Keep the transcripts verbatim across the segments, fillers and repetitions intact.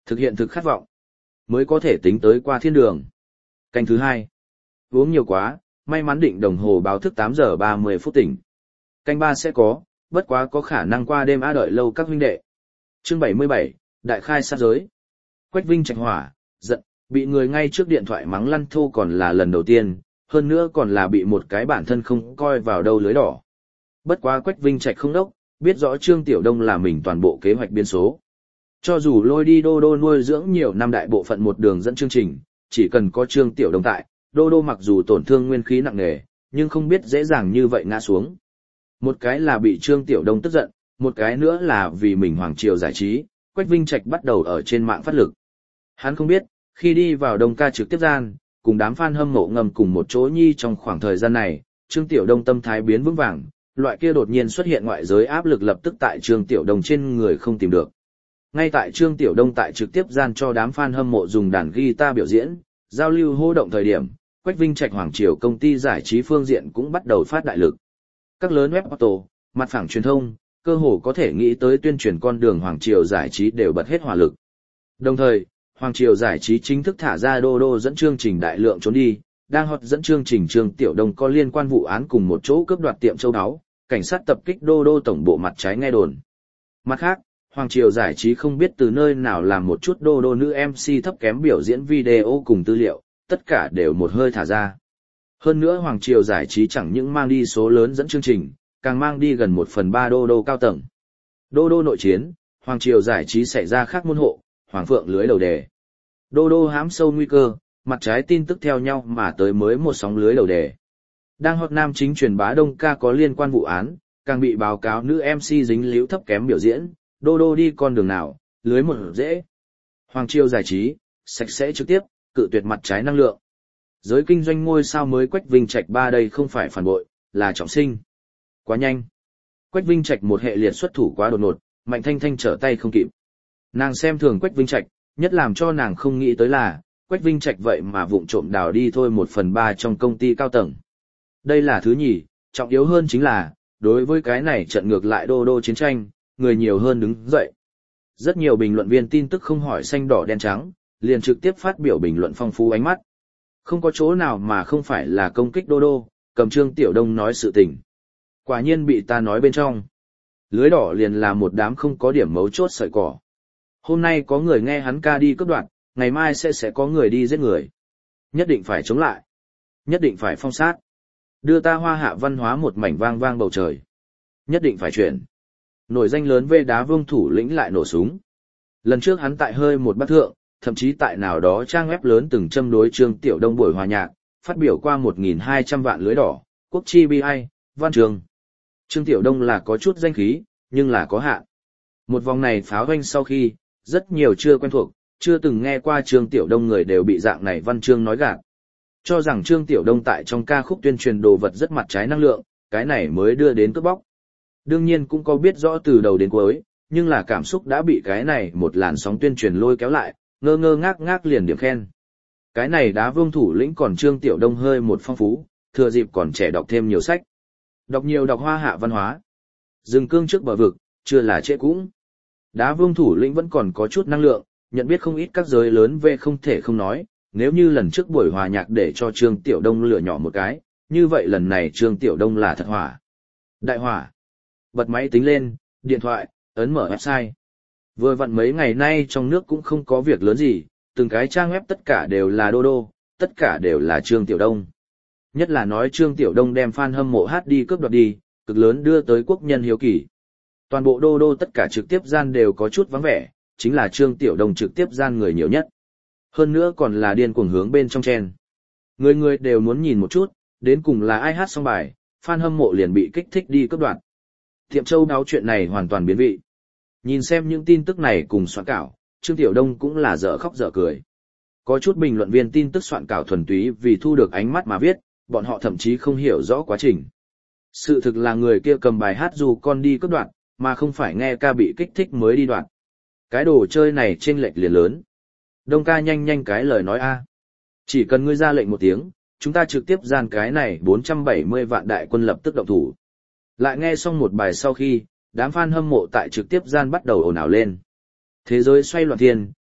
Thực hiện thực khát vọng, mới có thể tính tới qua thiên đường. Canh thứ hai. Uống nhiều quá, may mắn định đồng hồ báo thức tám giờ ba mươi phút tỉnh. Canh ba sẽ có, bất quá có khả năng qua đêm a đợi lâu các huynh đệ. Chương bảy mươi bảy, Đại khai sát giới. Quách Vinh Trạch hỏa, giận, bị người ngay trước điện thoại mắng lăn thô còn là lần đầu tiên, hơn nữa còn là bị một cái bản thân không coi vào đâu lưới đỏ. Bất quá Quách Vinh Trạch không đốc, biết rõ Trương Tiểu Đông là mình toàn bộ kế hoạch biên số. Cho dù lôi đi Đô Đô nuôi dưỡng nhiều năm đại bộ phận một đường dẫn chương trình, chỉ cần có Trương Tiểu Đông tại, Đô Đô mặc dù tổn thương nguyên khí nặng nề, nhưng không biết dễ dàng như vậy ngã xuống. Một cái là bị Trương Tiểu Đông tức giận, một cái nữa là vì mình Hoàng Triều giải trí, Quách Vinh Trạch bắt đầu ở trên mạng phát lực. Hắn không biết, khi đi vào Đông ca trực tiếp gian, cùng đám fan hâm mộ ngầm cùng một chỗ nhi trong khoảng thời gian này, Trương Tiểu Đông tâm thái biến vững vàng, loại kia đột nhiên xuất hiện ngoại giới áp lực lập tức tại Trương Tiểu Đông trên người không tìm được. Ngay tại Trương Tiểu Đông tại trực tiếp gian cho đám fan hâm mộ dùng đàn guitar biểu diễn, giao lưu hô động thời điểm, Quách Vinh Trạch Hoàng Triều công ty giải trí phương diện cũng bắt đầu phát đại lực. Các lớn web auto, mặt phẳng truyền thông, cơ hồ có thể nghĩ tới tuyên truyền con đường Hoàng Triều giải trí đều bật hết hỏa lực. Đồng thời, Hoàng Triều giải trí chính thức thả ra Đô Đô dẫn chương trình đại lượng trốn đi, đang hot dẫn chương trình Trương Tiểu Đông có liên quan vụ án cùng một chỗ cướp đoạt tiệm châu áo, cảnh sát tập kích Đô Đô tổng bộ mặt trái nghe đồn. Mặt khác, Hoàng Triều giải trí không biết từ nơi nào làm một chút Đô Đô nữ em xê thấp kém biểu diễn video cùng tư liệu, tất cả đều một hơi thả ra. Hơn nữa Hoàng Triều giải trí chẳng những mang đi số lớn dẫn chương trình, càng mang đi gần một phần ba Đô Đô cao tầng. Đô Đô nội chiến, Hoàng Triều giải trí xảy ra khác môn hộ, Hoàng Phượng lưới đầu đề. Đô Đô hãm sâu nguy cơ, mặt trái tin tức theo nhau mà tới mới một sóng lưới đầu đề. Đang hot nam chính truyền bá Đông ca có liên quan vụ án, càng bị báo cáo nữ em xê dính líu thấp kém biểu diễn, Đô Đô đi con đường nào, lưới một dễ. Hoàng Triều giải trí, sạch sẽ trực tiếp, cự tuyệt mặt trái năng lượng. Giới kinh doanh ngôi sao mới Quách Vinh Trạch ba đây không phải phản bội, là trọng sinh. Quá nhanh. Quách Vinh Trạch một hệ liệt xuất thủ quá đột ngột, Mạnh Thanh Thanh trở tay không kịp. Nàng xem thường Quách Vinh Trạch, nhất làm cho nàng không nghĩ tới là, Quách Vinh Trạch vậy mà vụng trộm đào đi thôi một phần ba trong công ty cao tầng. Đây là thứ nhì, trọng yếu hơn chính là, đối với cái này trận ngược lại Đô Đô chiến tranh, người nhiều hơn đứng dậy. Rất nhiều bình luận viên tin tức không hỏi xanh đỏ đen trắng, liền trực tiếp phát biểu bình luận phong phú ánh mắt. Không có chỗ nào mà không phải là công kích Đô Đô, cầm Trương Tiểu Đông nói sự tình. Quả nhiên bị ta nói bên trong. Lưới đỏ liền là một đám không có điểm mấu chốt sợi cỏ. Hôm nay có người nghe hắn ca đi cướp đoạt, ngày mai sẽ sẽ có người đi giết người. Nhất định phải chống lại. Nhất định phải phong sát. Đưa ta Hoa Hạ văn hóa một mảnh vang vang bầu trời. Nhất định phải chuyển. Nổi danh lớn về đá vương thủ lĩnh lại nổ súng. Lần trước hắn tại hơi một bát thượng, thậm chí tại nào đó trang web lớn từng châm đối Trương Tiểu Đông buổi hòa nhạc, phát biểu qua một nghìn hai trăm vạn lưới đỏ, quốc chi bi ai, văn trường. Trương Tiểu Đông là có chút danh khí, nhưng là có hạn. Một vòng này pháo hoanh sau khi, rất nhiều chưa quen thuộc, chưa từng nghe qua Trương Tiểu Đông người đều bị dạng này văn chương nói gạt. Cho rằng Trương Tiểu Đông tại trong ca khúc tuyên truyền đồ vật rất mặt trái năng lượng, cái này mới đưa đến cướp bóc. Đương nhiên cũng có biết rõ từ đầu đến cuối, nhưng là cảm xúc đã bị cái này một làn sóng tuyên truyền lôi kéo lại, ngơ ngơ ngác ngác liền điểm khen. Cái này đá vương thủ lĩnh còn Trương Tiểu Đông hơi một phong phú, thừa dịp còn trẻ đọc thêm nhiều sách. Đọc nhiều đọc Hoa Hạ văn hóa. Dừng cương trước bờ vực, chưa là trễ cũng. Đá vương thủ lĩnh vẫn còn có chút năng lượng, nhận biết không ít các giới lớn về không thể không nói, nếu như lần trước buổi hòa nhạc để cho Trương Tiểu Đông lựa nhỏ một cái, như vậy lần này Trương Tiểu Đông là thật hỏa. Đại hỏa. Bật máy tính lên, điện thoại, ấn mở website. Vừa vặn mấy ngày nay trong nước cũng không có việc lớn gì, từng cái trang web tất cả đều là Đô Đô, tất cả đều là Trương Tiểu Đông. Nhất là nói Trương Tiểu Đông đem fan hâm mộ hát đi cướp đoạt đi, cực lớn đưa tới quốc nhân hiếu kỳ. Toàn bộ Đô Đô tất cả trực tiếp gian đều có chút vắng vẻ, chính là Trương Tiểu Đông trực tiếp gian người nhiều nhất. Hơn nữa còn là điên cuồng hướng bên trong chen. Người người đều muốn nhìn một chút, đến cùng là ai hát xong bài, fan hâm mộ liền bị kích thích đi cướp đoạt. Tiệm châu đáo chuyện này hoàn toàn biến vị. Nhìn xem những tin tức này cùng soạn cảo, Trương Tiểu Đông cũng là dở khóc dở cười. Có chút bình luận viên tin tức soạn cảo thuần túy vì thu được ánh mắt mà viết, bọn họ thậm chí không hiểu rõ quá trình. Sự thực là người kia cầm bài hát dù con đi cướp đoạt, mà không phải nghe ca bị kích thích mới đi đoạt. Cái đồ chơi này chênh lệch liền lớn. Đông ca nhanh nhanh cái lời nói a. Chỉ cần ngươi ra lệnh một tiếng, chúng ta trực tiếp gian cái này bốn trăm bảy mươi vạn đại quân lập tức động thủ. Lại nghe xong một bài sau khi, đám fan hâm mộ tại trực tiếp gian bắt đầu ồn ào lên. Thế giới xoay loạn thiên,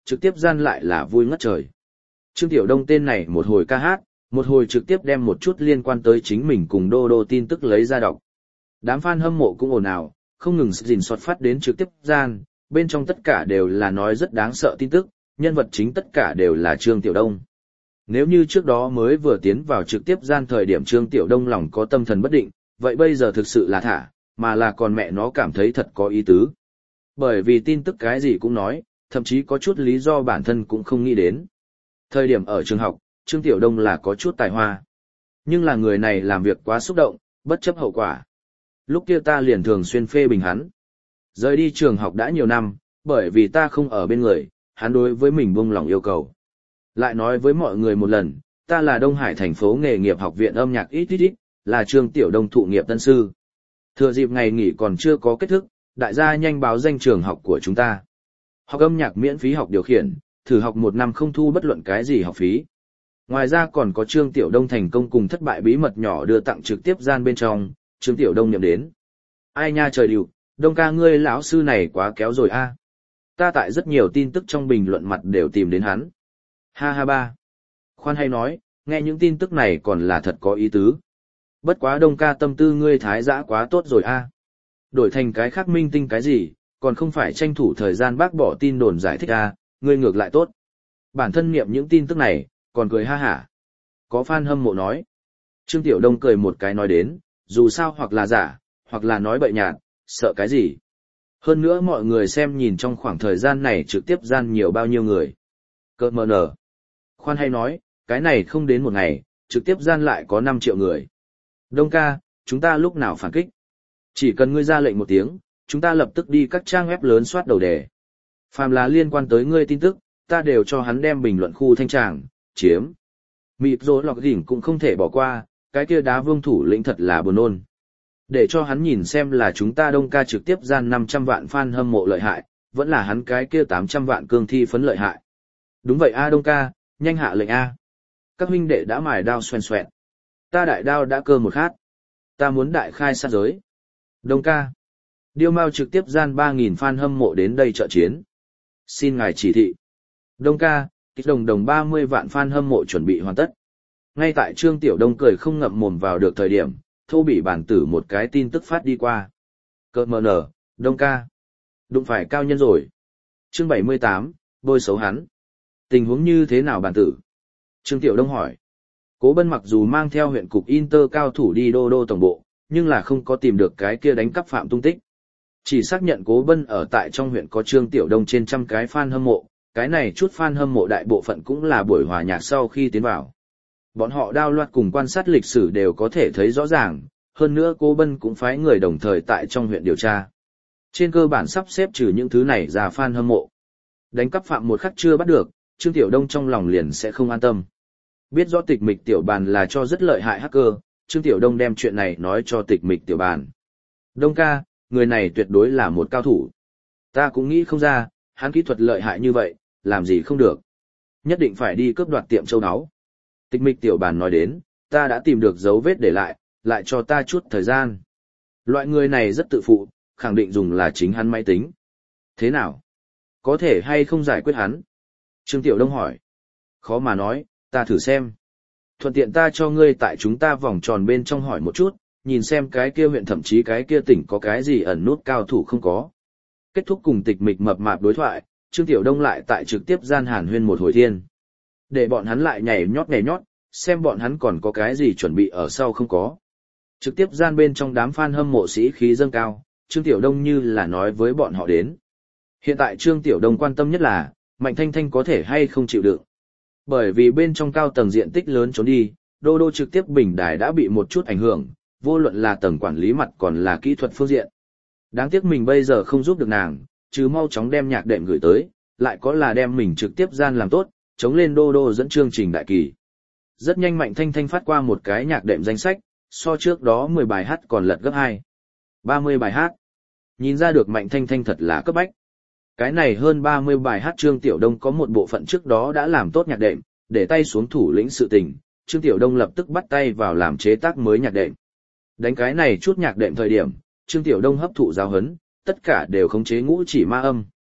trực tiếp gian lại là vui ngất trời. Trương Tiểu Đông tên này một hồi ca hát, một hồi trực tiếp đem một chút liên quan tới chính mình cùng Đô Đô tin tức lấy ra đọc. Đám fan hâm mộ cũng ồn ào, không ngừng dình soát phát đến trực tiếp gian, bên trong tất cả đều là nói rất đáng sợ tin tức, nhân vật chính tất cả đều là Trương Tiểu Đông. Nếu như trước đó mới vừa tiến vào trực tiếp gian thời điểm Trương Tiểu Đông lòng có tâm thần bất định, vậy bây giờ thực sự là thả, mà là còn mẹ nó cảm thấy thật có ý tứ. Bởi vì tin tức cái gì cũng nói, thậm chí có chút lý do bản thân cũng không nghĩ đến. Thời điểm ở trường học, Trương Tiểu Đông là có chút tài hoa. Nhưng là người này làm việc quá xúc động, bất chấp hậu quả. Lúc kia ta liền thường xuyên phê bình hắn. Rời đi trường học đã nhiều năm, bởi vì ta không ở bên người, hắn đối với mình buông lòng yêu cầu. Lại nói với mọi người một lần, ta là Đông Hải thành phố nghề nghiệp học viện âm nhạc ít ít ít, là Trương Tiểu Đông thụ nghiệp tân sư. Thừa dịp ngày nghỉ còn chưa có kết thúc, đại gia nhanh báo danh trường học của chúng ta. Học âm nhạc miễn phí học điều khiển, thử học một năm không thu bất luận cái gì học phí. Ngoài ra còn có Trương Tiểu Đông thành công cùng thất bại bí mật nhỏ đưa tặng trực tiếp gian bên trong, Trương Tiểu Đông nhậm đến. Ai nha trời điệu, Đông ca ngươi lão sư này quá kéo rồi a. Ta tại rất nhiều tin tức trong bình luận mặt đều tìm đến hắn. Ha ha ba. Khoan hay nói, nghe những tin tức này còn là thật có ý tứ. Bất quá Đông ca tâm tư ngươi thái dã quá tốt rồi a. Đổi thành cái khác minh tinh cái gì, còn không phải tranh thủ thời gian bác bỏ tin đồn giải thích a, ngươi ngược lại tốt. Bản thân nghiệm những tin tức này, còn cười ha hả. Có fan hâm mộ nói. Trương Tiểu Đông cười một cái nói đến, dù sao hoặc là giả, hoặc là nói bậy nhạt, sợ cái gì. Hơn nữa mọi người xem nhìn trong khoảng thời gian này trực tiếp gian nhiều bao nhiêu người. Cơ mờ nở. Khoan hay nói, cái này không đến một ngày, trực tiếp gian lại có năm triệu người. Đông ca, chúng ta lúc nào phản kích? Chỉ cần ngươi ra lệnh một tiếng, chúng ta lập tức đi các trang web lớn soát đầu đề. Phàm là liên quan tới ngươi tin tức, ta đều cho hắn đem bình luận khu thanh tràng, chiếm. Mịp rối lọc đỉnh cũng không thể bỏ qua, cái kia đá vương thủ lĩnh thật là buồn nôn. Để cho hắn nhìn xem là chúng ta Đông ca trực tiếp gian năm trăm vạn fan hâm mộ lợi hại, vẫn là hắn cái kia tám trăm vạn cương thi phấn lợi hại. Đúng vậy a Đông ca, nhanh hạ lệnh a. Các huynh đệ đã mài đao xoèn xoẹt. Ta đại đao đã cơ một khát. Ta muốn đại khai sát giới. Đông ca. Điêu Mao trực tiếp gian ba nghìn fan hâm mộ đến đây trợ chiến. Xin ngài chỉ thị. Đông ca, kích đồng đồng ba mươi vạn fan hâm mộ chuẩn bị hoàn tất. Ngay tại Trương Tiểu Đông cười không ngậm mồm vào được thời điểm, thô bị bản tử một cái tin tức phát đi qua. Cơ mờ nở, Đông ca. Đụng phải cao nhân rồi. Chương bảy mươi tám, bôi xấu hắn. Tình huống như thế nào bản tử? Trương Tiểu Đông hỏi. Cố Bân mặc dù mang theo huyện cục Inter cao thủ đi đô đô tổng bộ, nhưng là không có tìm được cái kia đánh cắp phạm tung tích. Chỉ xác nhận Cố Bân ở tại trong huyện có Trương Tiểu Đông trên trăm cái fan hâm mộ, cái này chút fan hâm mộ đại bộ phận cũng là buổi hòa nhạc sau khi tiến vào. Bọn họ đao loạt cùng quan sát lịch sử đều có thể thấy rõ ràng, hơn nữa Cố Bân cũng phái người đồng thời tại trong huyện điều tra. Trên cơ bản sắp xếp trừ những thứ này ra fan hâm mộ. Đánh cắp phạm một khắc chưa bắt được, Trương Tiểu Đông trong lòng liền sẽ không an tâm. Biết rõ tịch mịch tiểu bàn là cho rất lợi hại hacker, Trương Tiểu Đông đem chuyện này nói cho tịch mịch tiểu bàn. Đông ca, người này tuyệt đối là một cao thủ. Ta cũng nghĩ không ra, hắn kỹ thuật lợi hại như vậy, làm gì không được. Nhất định phải đi cướp đoạt tiệm châu áo. Tịch mịch tiểu bàn nói đến, ta đã tìm được dấu vết để lại, lại cho ta chút thời gian. Loại người này rất tự phụ, khẳng định dùng là chính hắn máy tính. Thế nào? Có thể hay không giải quyết hắn? Trương Tiểu Đông hỏi. Khó mà nói, ta thử xem. Thuận tiện ta cho ngươi tại chúng ta vòng tròn bên trong hỏi một chút, nhìn xem cái kia huyện thậm chí cái kia tỉnh có cái gì ẩn nút cao thủ không có. Kết thúc cùng tịch mịch mập mạp đối thoại, Trương Tiểu Đông lại tại trực tiếp gian hàn huyên một hồi thiên. Để bọn hắn lại nhảy nhót nhảy nhót, xem bọn hắn còn có cái gì chuẩn bị ở sau không có. Trực tiếp gian bên trong đám fan hâm mộ sĩ khí dâng cao, Trương Tiểu Đông như là nói với bọn họ đến. Hiện tại Trương Tiểu Đông quan tâm nhất là, Mạnh Thanh Thanh có thể hay không chịu đựng. Bởi vì bên trong cao tầng diện tích lớn trốn đi, đô đô trực tiếp bình đài đã bị một chút ảnh hưởng, vô luận là tầng quản lý mặt còn là kỹ thuật phương diện. Đáng tiếc mình bây giờ không giúp được nàng, chứ mau chóng đem nhạc đệm gửi tới, lại có là đem mình trực tiếp gian làm tốt, chống lên đô đô dẫn chương trình đại kỳ. Rất nhanh Mạnh Thanh Thanh phát qua một cái nhạc đệm danh sách, so trước đó mười bài hát còn lật gấp hai. ba mươi bài hát. Nhìn ra được Mạnh Thanh Thanh thật là cấp bách. Cái này hơn ba mươi bài hát Trương Tiểu Đông có một bộ phận trước đó đã làm tốt nhạc đệm, để tay xuống thủ lĩnh sự tình, Trương Tiểu Đông lập tức bắt tay vào làm chế tác mới nhạc đệm. Đánh cái này chút nhạc đệm thời điểm, Trương Tiểu Đông hấp thụ giáo huấn, tất cả đều khống chế ngũ chỉ ma âm.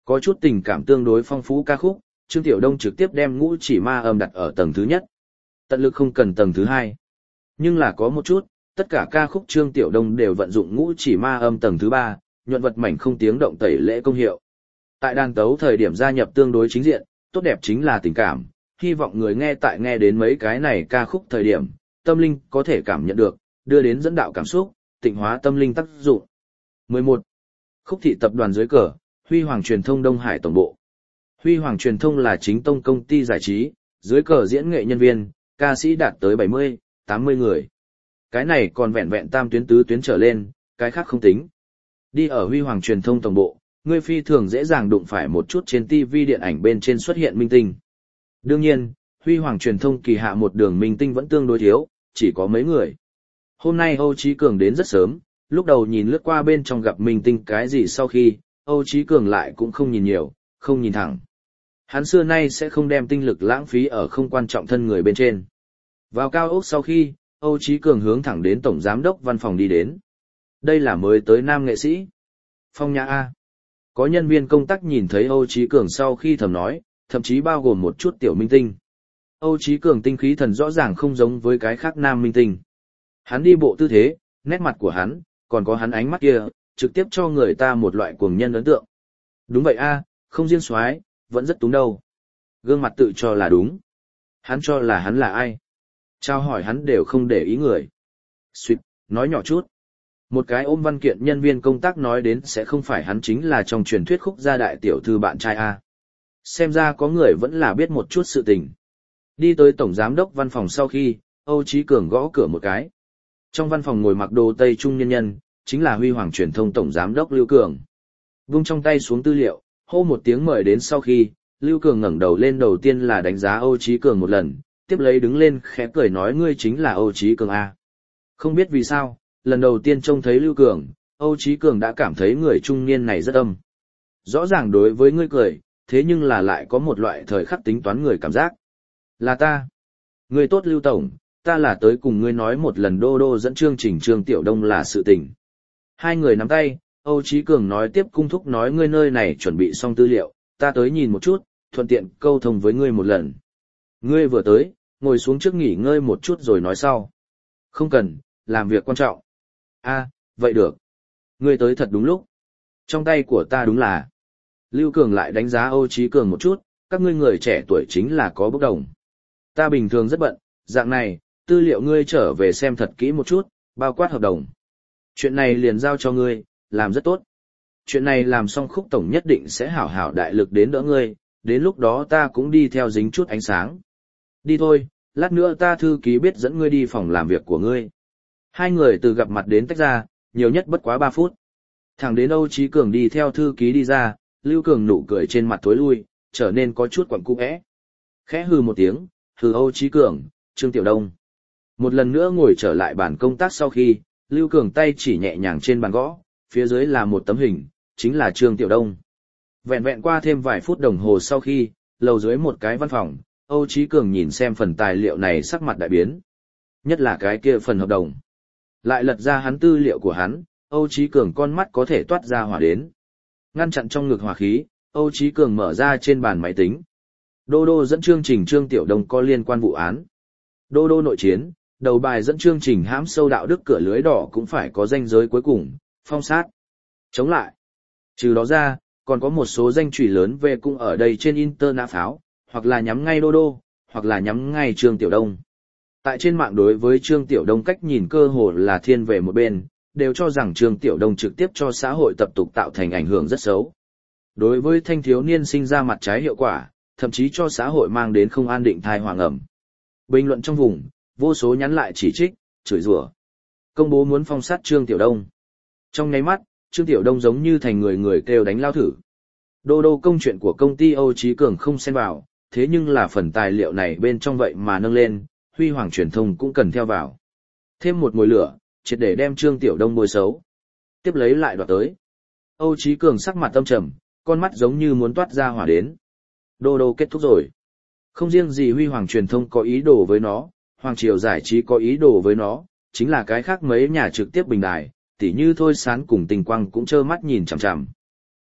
Có chút tình cảm tương đối phong phú ca khúc, Trương Tiểu Đông trực tiếp đem ngũ chỉ ma âm đặt ở tầng thứ nhất. Tận lực không cần tầng thứ hai. Nhưng là có một chút, tất cả ca khúc Trương Tiểu Đông đều vận dụng ngũ chỉ ma âm tầng thứ ba, nhuận vật mảnh không tiếng động tẩy lễ công hiệu. Tại đàn tấu thời điểm gia nhập tương đối chính diện, tốt đẹp chính là tình cảm, hy vọng người nghe tại nghe đến mấy cái này ca khúc thời điểm, tâm linh có thể cảm nhận được, đưa đến dẫn đạo cảm xúc, tịnh hóa tâm linh tác dụng. mười một. Khúc thị tập đoàn dưới cờ, Huy Hoàng Truyền thông Đông Hải tổng bộ. Huy Hoàng Truyền thông là chính tông công ty giải trí, dưới cờ diễn nghệ nhân viên, ca sĩ đạt tới bảy mươi, tám mươi người. Cái này còn vẹn vẹn tam tuyến tứ tuyến trở lên, cái khác không tính. Đi ở Huy Hoàng Truyền thông tổng bộ, người phi thường dễ dàng đụng phải một chút trên ti vi điện ảnh bên trên xuất hiện minh tinh. Đương nhiên, Huy Hoàng Truyền thông kỳ hạ một đường minh tinh vẫn tương đối thiếu, chỉ có mấy người. Hôm nay Âu Chí Cường đến rất sớm, lúc đầu nhìn lướt qua bên trong gặp minh tinh cái gì sau khi, Âu Chí Cường lại cũng không nhìn nhiều, không nhìn thẳng. Hắn xưa nay sẽ không đem tinh lực lãng phí ở không quan trọng thân người bên trên. Vào cao ốc sau khi, Âu Chí Cường hướng thẳng đến tổng giám đốc văn phòng đi đến. Đây là mới tới nam nghệ sĩ. Phong Nhã A. Có nhân viên công tác nhìn thấy Âu Chí Cường sau khi thầm nói, thậm chí bao gồm một chút tiểu minh tinh. Âu Chí Cường tinh khí thần rõ ràng không giống với cái khác nam minh tinh. Hắn đi bộ tư thế, nét mặt của hắn, còn có hắn ánh mắt kia, trực tiếp cho người ta một loại cuồng nhân ấn tượng. Đúng vậy a, không riêng soái, vẫn rất túng đâu. Gương mặt tự cho là đúng. Hắn cho là hắn là ai? Trao hỏi hắn đều không để ý người. Xuyệt, nói nhỏ chút. Một cái ôm văn kiện nhân viên công tác nói đến sẽ không phải hắn chính là trong truyền thuyết khúc gia đại tiểu thư bạn trai a. Xem ra có người vẫn là biết một chút sự tình. Đi tới tổng giám đốc văn phòng sau khi, Âu Chí Cường gõ cửa một cái. Trong văn phòng ngồi mặc đồ tây trung nhân nhân, chính là Huy Hoàng Truyền thông tổng giám đốc Lưu Cường. Vung trong tay xuống tư liệu, hô một tiếng mời đến sau khi, Lưu Cường ngẩng đầu lên đầu tiên là đánh giá Âu Chí Cường một lần, tiếp lấy đứng lên khẽ cười nói ngươi chính là Âu Chí Cường a. Không biết vì sao, lần đầu tiên trông thấy Lưu Cường, Âu Chí Cường đã cảm thấy người trung niên này rất âm. Rõ ràng đối với ngươi cười, thế nhưng là lại có một loại thời khắc tính toán người cảm giác. Là ta. Ngươi tốt Lưu Tổng, ta là tới cùng ngươi nói một lần đô đô dẫn chương trình Trương Tiểu Đông là sự tình. Hai người nắm tay, Âu Chí Cường nói tiếp cung thúc nói ngươi nơi này chuẩn bị xong tư liệu, ta tới nhìn một chút, thuận tiện câu thông với ngươi một lần. Ngươi vừa tới, ngồi xuống trước nghỉ ngơi một chút rồi nói sau. Không cần, làm việc quan trọng. A, vậy được. Ngươi tới thật đúng lúc. Trong tay của ta đúng là. Lưu Cường lại đánh giá Âu Chí Cường một chút, các ngươi người trẻ tuổi chính là có bốc đồng. Ta bình thường rất bận, dạng này, tư liệu ngươi trở về xem thật kỹ một chút, bao quát hợp đồng. Chuyện này liền giao cho ngươi, làm rất tốt. Chuyện này làm xong Khúc tổng nhất định sẽ hảo hảo đại lực đến đỡ ngươi, đến lúc đó ta cũng đi theo dính chút ánh sáng. Đi thôi, lát nữa ta thư ký biết dẫn ngươi đi phòng làm việc của ngươi. Hai người từ gặp mặt đến tách ra, nhiều nhất bất quá ba phút. Thẳng đến Âu Chí Cường đi theo thư ký đi ra, Lưu Cường nụ cười trên mặt thối lui, trở nên có chút quặn cũ é. Khẽ hừ một tiếng, hừ Âu Chí Cường, Trương Tiểu Đông. Một lần nữa ngồi trở lại bàn công tác sau khi, Lưu Cường tay chỉ nhẹ nhàng trên bàn gõ, phía dưới là một tấm hình, chính là Trương Tiểu Đông. Vẹn vẹn qua thêm vài phút đồng hồ sau khi, lầu dưới một cái văn phòng, Âu Chí Cường nhìn xem phần tài liệu này sắc mặt đại biến. Nhất là cái kia phần hợp đồng. Lại lật ra hắn tư liệu của hắn, Âu Chí Cường con mắt có thể toát ra hỏa đến. Ngăn chặn trong ngực hỏa khí, Âu Chí Cường mở ra trên bàn máy tính. Đô đô dẫn chương trình Trương Tiểu Đông có liên quan vụ án. Đô đô nội chiến, đầu bài dẫn chương trình hãm sâu đạo đức cửa lưới đỏ cũng phải có danh giới cuối cùng, phong sát. Chống lại. Trừ đó ra, còn có một số danh chủy lớn về cũng ở đây trên internet pháo, hoặc là nhắm ngay đô đô, hoặc là nhắm ngay Trương Tiểu Đông. Tại trên mạng đối với Trương Tiểu Đông cách nhìn cơ hồ là thiên về một bên, đều cho rằng Trương Tiểu Đông trực tiếp cho xã hội tập tục tạo thành ảnh hưởng rất xấu. Đối với thanh thiếu niên sinh ra mặt trái hiệu quả, thậm chí cho xã hội mang đến không an định thai hoàng ẩm. Bình luận trong vùng, vô số nhắn lại chỉ trích, chửi rủa. Công bố muốn phong sát Trương Tiểu Đông. Trong nháy mắt, Trương Tiểu Đông giống như thành người người kêu đánh lao thử. Đô đô công chuyện của công ty Âu Chí Cường không xen vào, thế nhưng là phần tài liệu này bên trong vậy mà nâng lên, Huy Hoàng Truyền thông cũng cần theo vào. Thêm một mùi lửa, triệt để đem Trương Tiểu Đông bôi xấu. Tiếp lấy lại đoạt tới. Âu Chí Cường sắc mặt âm trầm, con mắt giống như muốn toát ra hỏa đến. Đô đô kết thúc rồi. Không riêng gì Huy Hoàng Truyền thông có ý đồ với nó, Hoàng Triều Giải trí có ý đồ với nó, chính là cái khác mấy nhà trực tiếp bình đài, tỉ như Thôi Sán cùng Tình Quang cũng trơ mắt nhìn chằm chằm.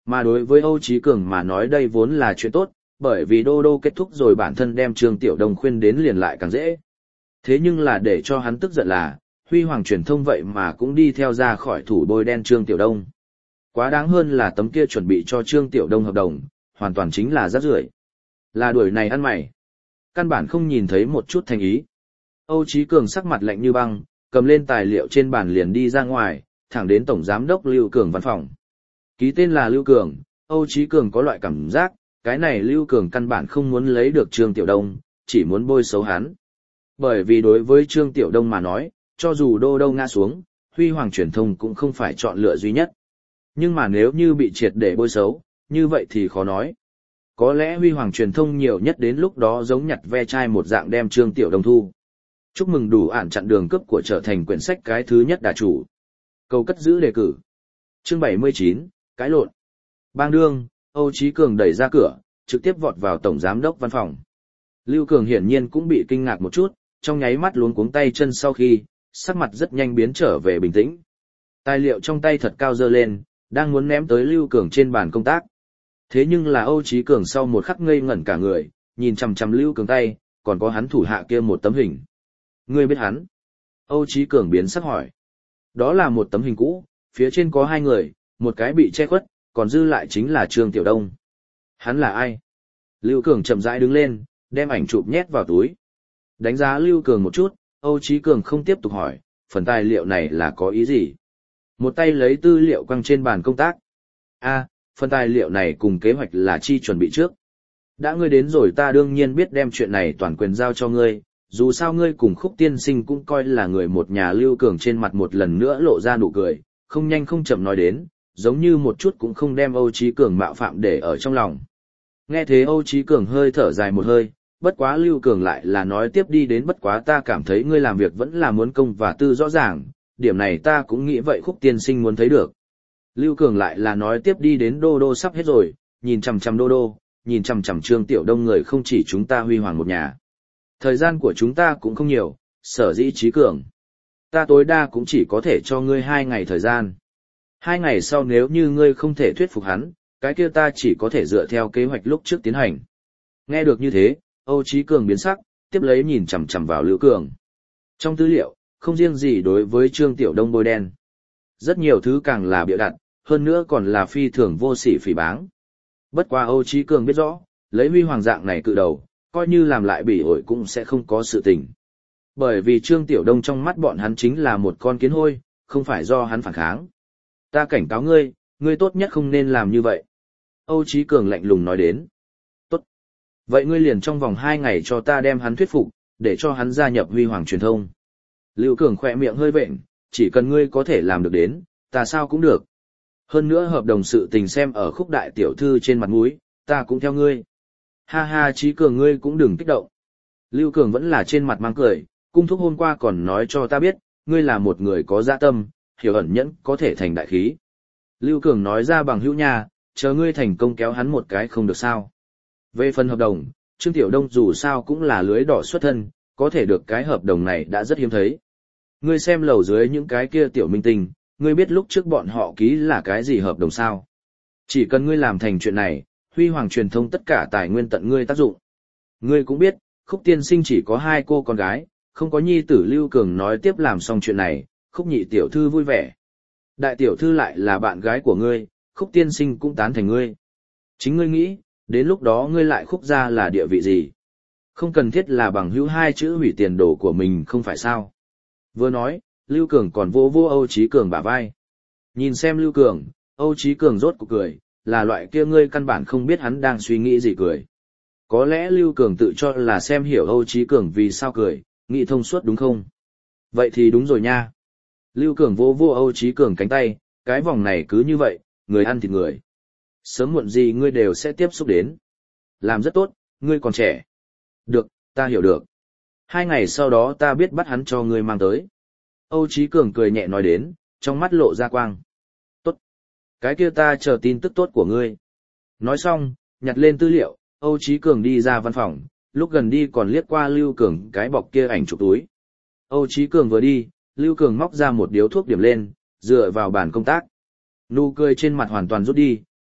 Mà đối với Âu Chí Cường mà nói đây vốn là chuyện tốt, bởi vì Đô Đô kết thúc rồi bản thân đem Trương Tiểu Đông khuyên đến liền lại càng dễ. Thế nhưng là để cho hắn tức giận là, Huy Hoàng truyền thông vậy mà cũng đi theo ra khỏi thủ bôi đen Trương Tiểu Đông. Quá đáng hơn là tấm kia chuẩn bị cho Trương Tiểu Đông hợp đồng, hoàn toàn chính là rác rưởi. Là đuổi này ăn mày. Căn bản không nhìn thấy một chút thành ý. Âu Chí Cường sắc mặt lạnh như băng, cầm lên tài liệu trên bàn liền đi ra ngoài, thẳng đến Tổng Giám đốc Lưu Cường văn phòng. Ký tên là Lưu Cường, Âu Chí Cường có loại cảm giác, cái này Lưu Cường căn bản không muốn lấy được Trương Tiểu Đông, chỉ muốn bôi xấu hắn. Bởi vì đối với Trương Tiểu Đông mà nói, cho dù Đô Đô ngã xuống, Huy Hoàng truyền thông cũng không phải chọn lựa duy nhất. Nhưng mà nếu như bị triệt để bôi xấu, như vậy thì khó nói. Có lẽ Huy Hoàng truyền thông nhiều nhất đến lúc đó giống nhặt ve chai một dạng đem Trương Tiểu Đông thu. Chúc mừng đủ ản chặn đường cướp của trở thành quyển sách cái thứ nhất đà chủ. Cầu cất giữ đề cử. Chương bảy mươi chín, cãi lộn. Bang đương, Âu Chí Cường đẩy ra cửa, trực tiếp vọt vào Tổng Giám đốc văn phòng. Lưu Cường hiển nhiên cũng bị kinh ngạc một chút, trong nháy mắt luống cuống tay chân sau khi, sắc mặt rất nhanh biến trở về bình tĩnh. Tài liệu trong tay thật cao dơ lên, đang muốn ném tới Lưu Cường trên bàn công tác. Thế nhưng là Âu Chí Cường sau một khắc ngây ngẩn cả người, nhìn chằm chằm Lưu Cường tay, còn có hắn thủ hạ kia một tấm hình. Ngươi biết hắn? Âu Chí Cường biến sắc hỏi. Đó là một tấm hình cũ, phía trên có hai người, một cái bị che khuất, còn dư lại chính là Trương Tiểu Đông. Hắn là ai? Lưu Cường chậm rãi đứng lên, đem ảnh chụp nhét vào túi. Đánh giá Lưu Cường một chút, Âu Chí Cường không tiếp tục hỏi, phần tài liệu này là có ý gì? Một tay lấy tư liệu quăng trên bàn công tác. A, phần tài liệu này cùng kế hoạch là chi chuẩn bị trước. Đã ngươi đến rồi ta đương nhiên biết đem chuyện này toàn quyền giao cho ngươi, dù sao ngươi cùng Khúc tiên sinh cũng coi là người một nhà. Lưu Cường trên mặt một lần nữa lộ ra nụ cười, không nhanh không chậm nói đến, giống như một chút cũng không đem Âu Chí Cường mạo phạm để ở trong lòng. Nghe thế Âu Chí Cường hơi thở dài một hơi, bất quá Lưu Cường lại là nói tiếp đi đến bất quá ta cảm thấy ngươi làm việc vẫn là muốn công và tư rõ ràng, điểm này ta cũng nghĩ vậy Khúc tiên sinh muốn thấy được. Lưu Cường lại là nói tiếp đi đến Đô Đô sắp hết rồi, nhìn chằm chằm Đô Đô, nhìn chằm chằm Trương Tiểu Đông người không chỉ chúng ta Huy Hoàng một nhà. Thời gian của chúng ta cũng không nhiều, sở dĩ Chí Cường. Ta tối đa cũng chỉ có thể cho ngươi hai ngày thời gian. Hai ngày sau nếu như ngươi không thể thuyết phục hắn, cái kia ta chỉ có thể dựa theo kế hoạch lúc trước tiến hành. Nghe được như thế, Âu Chí Cường biến sắc, tiếp lấy nhìn chằm chằm vào Lưu Cường. Trong tư liệu, không riêng gì đối với Trương Tiểu Đông bôi đen. Rất nhiều thứ càng là bịa đặt, hơn nữa còn là phi thường vô sỉ phỉ báng. Bất quá Âu Chí Cường biết rõ, lấy Huy Hoàng dạng này cự đầu, coi như làm lại bỉ ổi cũng sẽ không có sự tình. Bởi vì Trương Tiểu Đông trong mắt bọn hắn chính là một con kiến hôi, không phải do hắn phản kháng. Ta cảnh cáo ngươi, ngươi tốt nhất không nên làm như vậy. Âu Chí Cường lạnh lùng nói đến. Tốt. Vậy ngươi liền trong vòng hai ngày cho ta đem hắn thuyết phục, để cho hắn gia nhập Huy Hoàng truyền thông. Lưu Cường khỏe miệng hơi vện, chỉ cần ngươi có thể làm được đến, ta sao cũng được. Hơn nữa hợp đồng sự tình xem ở Khúc đại tiểu thư trên mặt mũi, ta cũng theo ngươi. Ha ha, Chí Cường ngươi cũng đừng kích động. Lưu Cường vẫn là trên mặt mang cười, cung thúc hôm qua còn nói cho ta biết, ngươi là một người có dạ tâm, hiểu ẩn nhẫn có thể thành đại khí. Lưu Cường nói ra bằng hữu nha, chờ ngươi thành công kéo hắn một cái không được sao. Về phần hợp đồng, Trương Tiểu Đông dù sao cũng là lưới đỏ xuất thân, có thể được cái hợp đồng này đã rất hiếm thấy. Ngươi xem lầu dưới những cái kia tiểu minh tinh, ngươi biết lúc trước bọn họ ký là cái gì hợp đồng sao? Chỉ cần ngươi làm thành chuyện này, Huy Hoàng truyền thông tất cả tài nguyên tận ngươi tác dụng. Ngươi cũng biết, Khúc tiên sinh chỉ có hai cô con gái, không có nhi tử. Lưu Cường nói tiếp làm xong chuyện này, Khúc nhị tiểu thư vui vẻ. Đại tiểu thư lại là bạn gái của ngươi, Khúc tiên sinh cũng tán thành ngươi. Chính ngươi nghĩ, đến lúc đó ngươi lại Khúc ra là địa vị gì? Không cần thiết là bằng hữu hai chữ hủy tiền đồ của mình không phải sao? Vừa nói, Lưu Cường còn vô vô Âu Chí Cường bả vai. Nhìn xem Lưu Cường, Âu Chí Cường rốt cuộc cười, là loại kia ngươi căn bản không biết hắn đang suy nghĩ gì cười. Có lẽ Lưu Cường tự cho là xem hiểu Âu Chí Cường vì sao cười, nghĩ thông suốt đúng không? Vậy thì đúng rồi nha. Lưu Cường vô vô Âu Chí Cường cánh tay, cái vòng này cứ như vậy, người ăn thịt người. Sớm muộn gì ngươi đều sẽ tiếp xúc đến. Làm rất tốt, ngươi còn trẻ. Được, ta hiểu được. Hai ngày sau đó ta biết bắt hắn cho ngươi mang tới. Âu Chí Cường cười nhẹ nói đến, trong mắt lộ ra quang. Tốt. Cái kia ta chờ tin tức tốt của ngươi. Nói xong, nhặt lên tư liệu, Âu Chí Cường đi ra văn phòng, lúc gần đi còn liếc qua Lưu Cường cái bọc kia ảnh chụp túi. Âu Chí Cường vừa đi, Lưu Cường móc ra một điếu thuốc điểm lên, dựa vào bàn công tác. Nụ cười trên mặt hoàn toàn rút đi,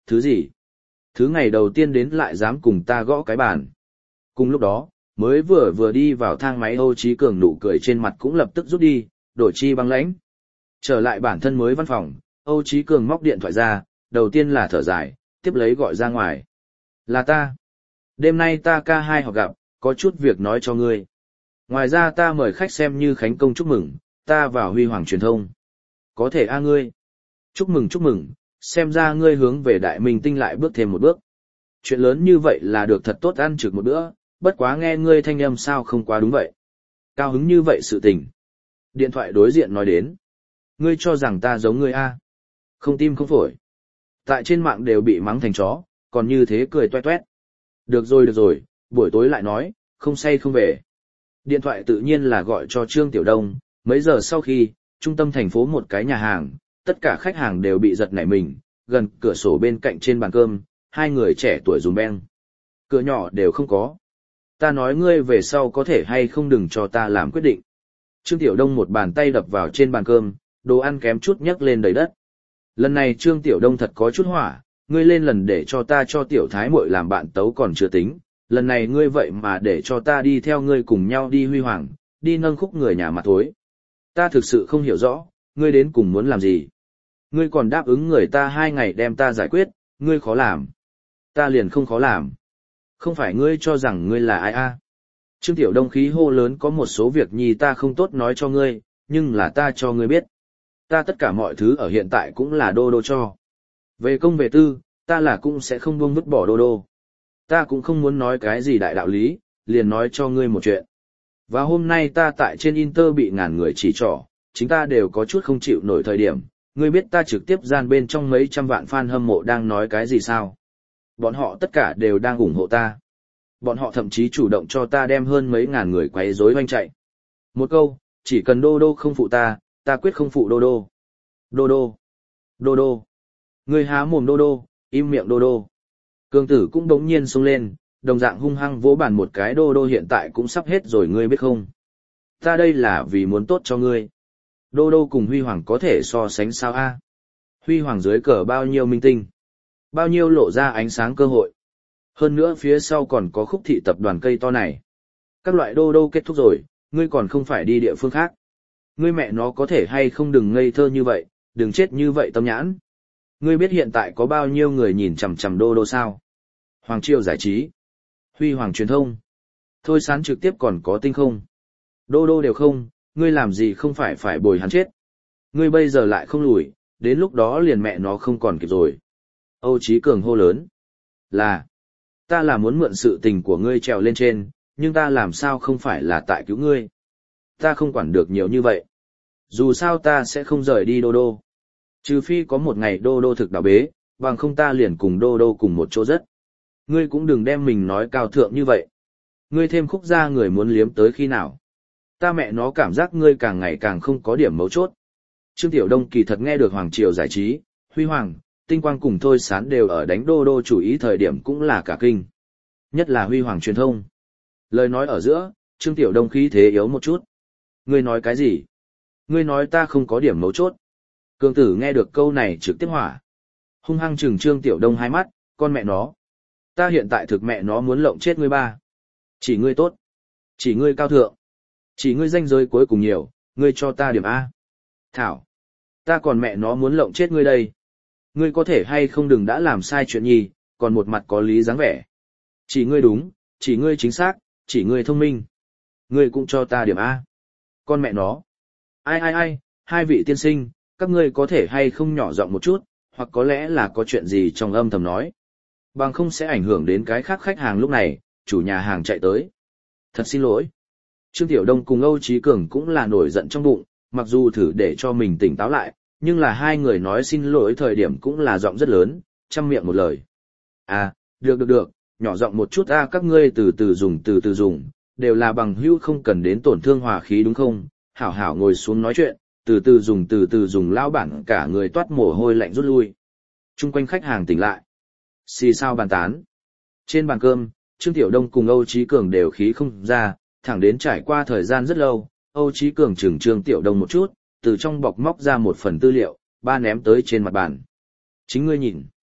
thứ gì? Thứ ngày đầu tiên đến lại dám cùng ta gõ cái bàn. Cùng lúc đó, mới vừa vừa đi vào thang máy Âu Chí Cường nụ cười trên mặt cũng lập tức rút đi, đổi chi băng lãnh. Trở lại bản thân mới văn phòng, Âu Chí Cường móc điện thoại ra, đầu tiên là thở dài, tiếp lấy gọi ra ngoài. Là ta. Đêm nay ta ca hai họp gặp, có chút việc nói cho ngươi. Ngoài ra ta mời khách xem như khánh công chúc mừng, ta vào Huy Hoàng truyền thông. Có thể a ngươi. Chúc mừng chúc mừng, xem ra ngươi hướng về đại minh tinh lại bước thêm một bước. Chuyện lớn như vậy là được thật tốt ăn trực một bữa, bất quá nghe ngươi thanh âm sao không quá đúng vậy. Cao hứng như vậy sự tình. Điện thoại đối diện nói đến. Ngươi cho rằng ta giống ngươi a? Không tim không phổi. Tại trên mạng đều bị mắng thành chó, còn như thế cười toe toét. Được rồi được rồi, buổi tối lại nói, không say không về. Điện thoại tự nhiên là gọi cho Trương Tiểu Đông, mấy giờ sau khi, trung tâm thành phố một cái nhà hàng, tất cả khách hàng đều bị giật nảy mình, gần cửa sổ bên cạnh trên bàn cơm, hai người trẻ tuổi dùm beng. Cửa nhỏ đều không có. Ta nói ngươi về sau có thể hay không đừng cho ta làm quyết định. Trương Tiểu Đông một bàn tay đập vào trên bàn cơm, đồ ăn kém chút nhấc lên đầy đất. Lần này Trương Tiểu Đông thật có chút hỏa, ngươi lên lần để cho ta cho Tiểu Thái muội làm bạn tấu còn chưa tính, lần này ngươi vậy mà để cho ta đi theo ngươi cùng nhau đi Huy Hoàng, đi nâng khúc người nhà mặt thối. Ta thực sự không hiểu rõ, ngươi đến cùng muốn làm gì. Ngươi còn đáp ứng người ta hai ngày đem ta giải quyết, ngươi khó làm. Ta liền không khó làm. Không phải ngươi cho rằng ngươi là ai a? Trương Tiểu Đông khí hô lớn, có một số việc nhi ta không tốt nói cho ngươi, nhưng là ta cho ngươi biết. Ta tất cả mọi thứ ở hiện tại cũng là đô đô cho. Về công về tư, ta là cũng sẽ không buông vứt bỏ đô đô. Ta cũng không muốn nói cái gì đại đạo lý, liền nói cho ngươi một chuyện. Và hôm nay ta tại trên Inter bị ngàn người chỉ trỏ, chính ta đều có chút không chịu nổi thời điểm. Ngươi biết ta trực tiếp gian bên trong mấy trăm vạn fan hâm mộ đang nói cái gì sao? Bọn họ tất cả đều đang ủng hộ ta. Bọn họ thậm chí chủ động cho ta đem hơn mấy ngàn người quấy rối hoanh chạy. Một câu, chỉ cần đô đô không phụ ta, ta quyết không phụ đô đô. Đô đô. Đô đô. Ngươi há mồm đô đô, im miệng đô đô. Cường tử cũng đống nhiên xông lên, đồng dạng hung hăng vỗ bàn một cái, đô đô hiện tại cũng sắp hết rồi ngươi biết không? Ta đây là vì muốn tốt cho ngươi. Đô đô cùng Huy Hoàng có thể so sánh sao a? Huy Hoàng dưới cờ bao nhiêu minh tinh, bao nhiêu lộ ra ánh sáng cơ hội. Hơn nữa phía sau còn có khúc thị tập đoàn cây to này. Các loại đô đô kết thúc rồi, ngươi còn không phải đi địa phương khác. Ngươi mẹ nó có thể hay không đừng ngây thơ như vậy, đừng chết như vậy tâm nhãn. Ngươi biết hiện tại có bao nhiêu người nhìn chằm chằm đô đô sao? Hoàng Triều giải trí, Huy Hoàng truyền thông, Thôi Sán trực tiếp còn có tinh không. Đô đô đều không, ngươi làm gì không phải phải bồi hắn chết. Ngươi bây giờ lại không lùi, đến lúc đó liền mẹ nó không còn kịp rồi. Âu Chí Cường hô lớn. Là, ta là muốn mượn sự tình của ngươi trèo lên trên, nhưng ta làm sao không phải là tại cứu ngươi. Ta không quản được nhiều như vậy. Dù sao ta sẽ không rời đi đô đô. Trừ phi có một ngày đô đô thực đảo bế, bằng không ta liền cùng đô đô cùng một chỗ rất. Ngươi cũng đừng đem mình nói cao thượng như vậy. Ngươi thêm khúc ra người muốn liếm tới khi nào. Ta mẹ nó cảm giác ngươi càng ngày càng không có điểm mấu chốt. Trương Tiểu Đông kỳ thật nghe được Hoàng Triều giải trí, Huy Hoàng, Tinh Quang cùng Thôi Sán đều ở đánh đô đô chủ ý thời điểm cũng là cả kinh. Nhất là Huy Hoàng truyền thông. Lời nói ở giữa, Trương Tiểu Đông khí thế yếu một chút. Ngươi nói cái gì? Ngươi nói ta không có điểm mấu chốt. Cường tử nghe được câu này trực tiếp hỏa. Hung hăng trừng Trương Tiểu Đông hai mắt, con mẹ nó. Ta hiện tại thực mẹ nó muốn lộng chết ngươi ba. Chỉ ngươi tốt. Chỉ ngươi cao thượng. Chỉ ngươi danh giới cuối cùng nhiều, ngươi cho ta điểm A. Thảo. Ta còn mẹ nó muốn lộng chết ngươi đây. Ngươi có thể hay không đừng đã làm sai chuyện nhì, còn một mặt có lý dáng vẻ. Chỉ ngươi đúng, chỉ ngươi chính xác, chỉ ngươi thông minh. Ngươi cũng cho ta điểm A. Con mẹ nó. Ai ai ai, hai vị tiên sinh, các ngươi có thể hay không nhỏ giọng một chút, hoặc có lẽ là có chuyện gì trong âm thầm nói. Bằng không sẽ ảnh hưởng đến cái khác khách hàng lúc này, chủ nhà hàng chạy tới. Thật xin lỗi. Trương Tiểu Đông cùng Âu Chí Cường cũng là nổi giận trong bụng, mặc dù thử để cho mình tỉnh táo lại, nhưng là hai người nói xin lỗi thời điểm cũng là giọng rất lớn, trăm miệng một lời. À, được được được, nhỏ giọng một chút a, các ngươi từ từ dùng từ từ dùng, đều là bằng hữu không cần đến tổn thương hòa khí đúng không? Hảo hảo ngồi xuống nói chuyện, từ từ dùng từ từ dùng, lão bản cả người toát mồ hôi lạnh rút lui. Trung quanh khách hàng tỉnh lại. Xì sao bàn tán. Trên bàn cơm, Trương Tiểu Đông cùng Âu Chí Cường đều khí không ra, thẳng đến trải qua thời gian rất lâu, Âu Chí Cường chừng Trương Tiểu Đông một chút, từ trong bọc móc ra một phần tư liệu, ba ném tới trên mặt bàn. Chính ngươi nhìn.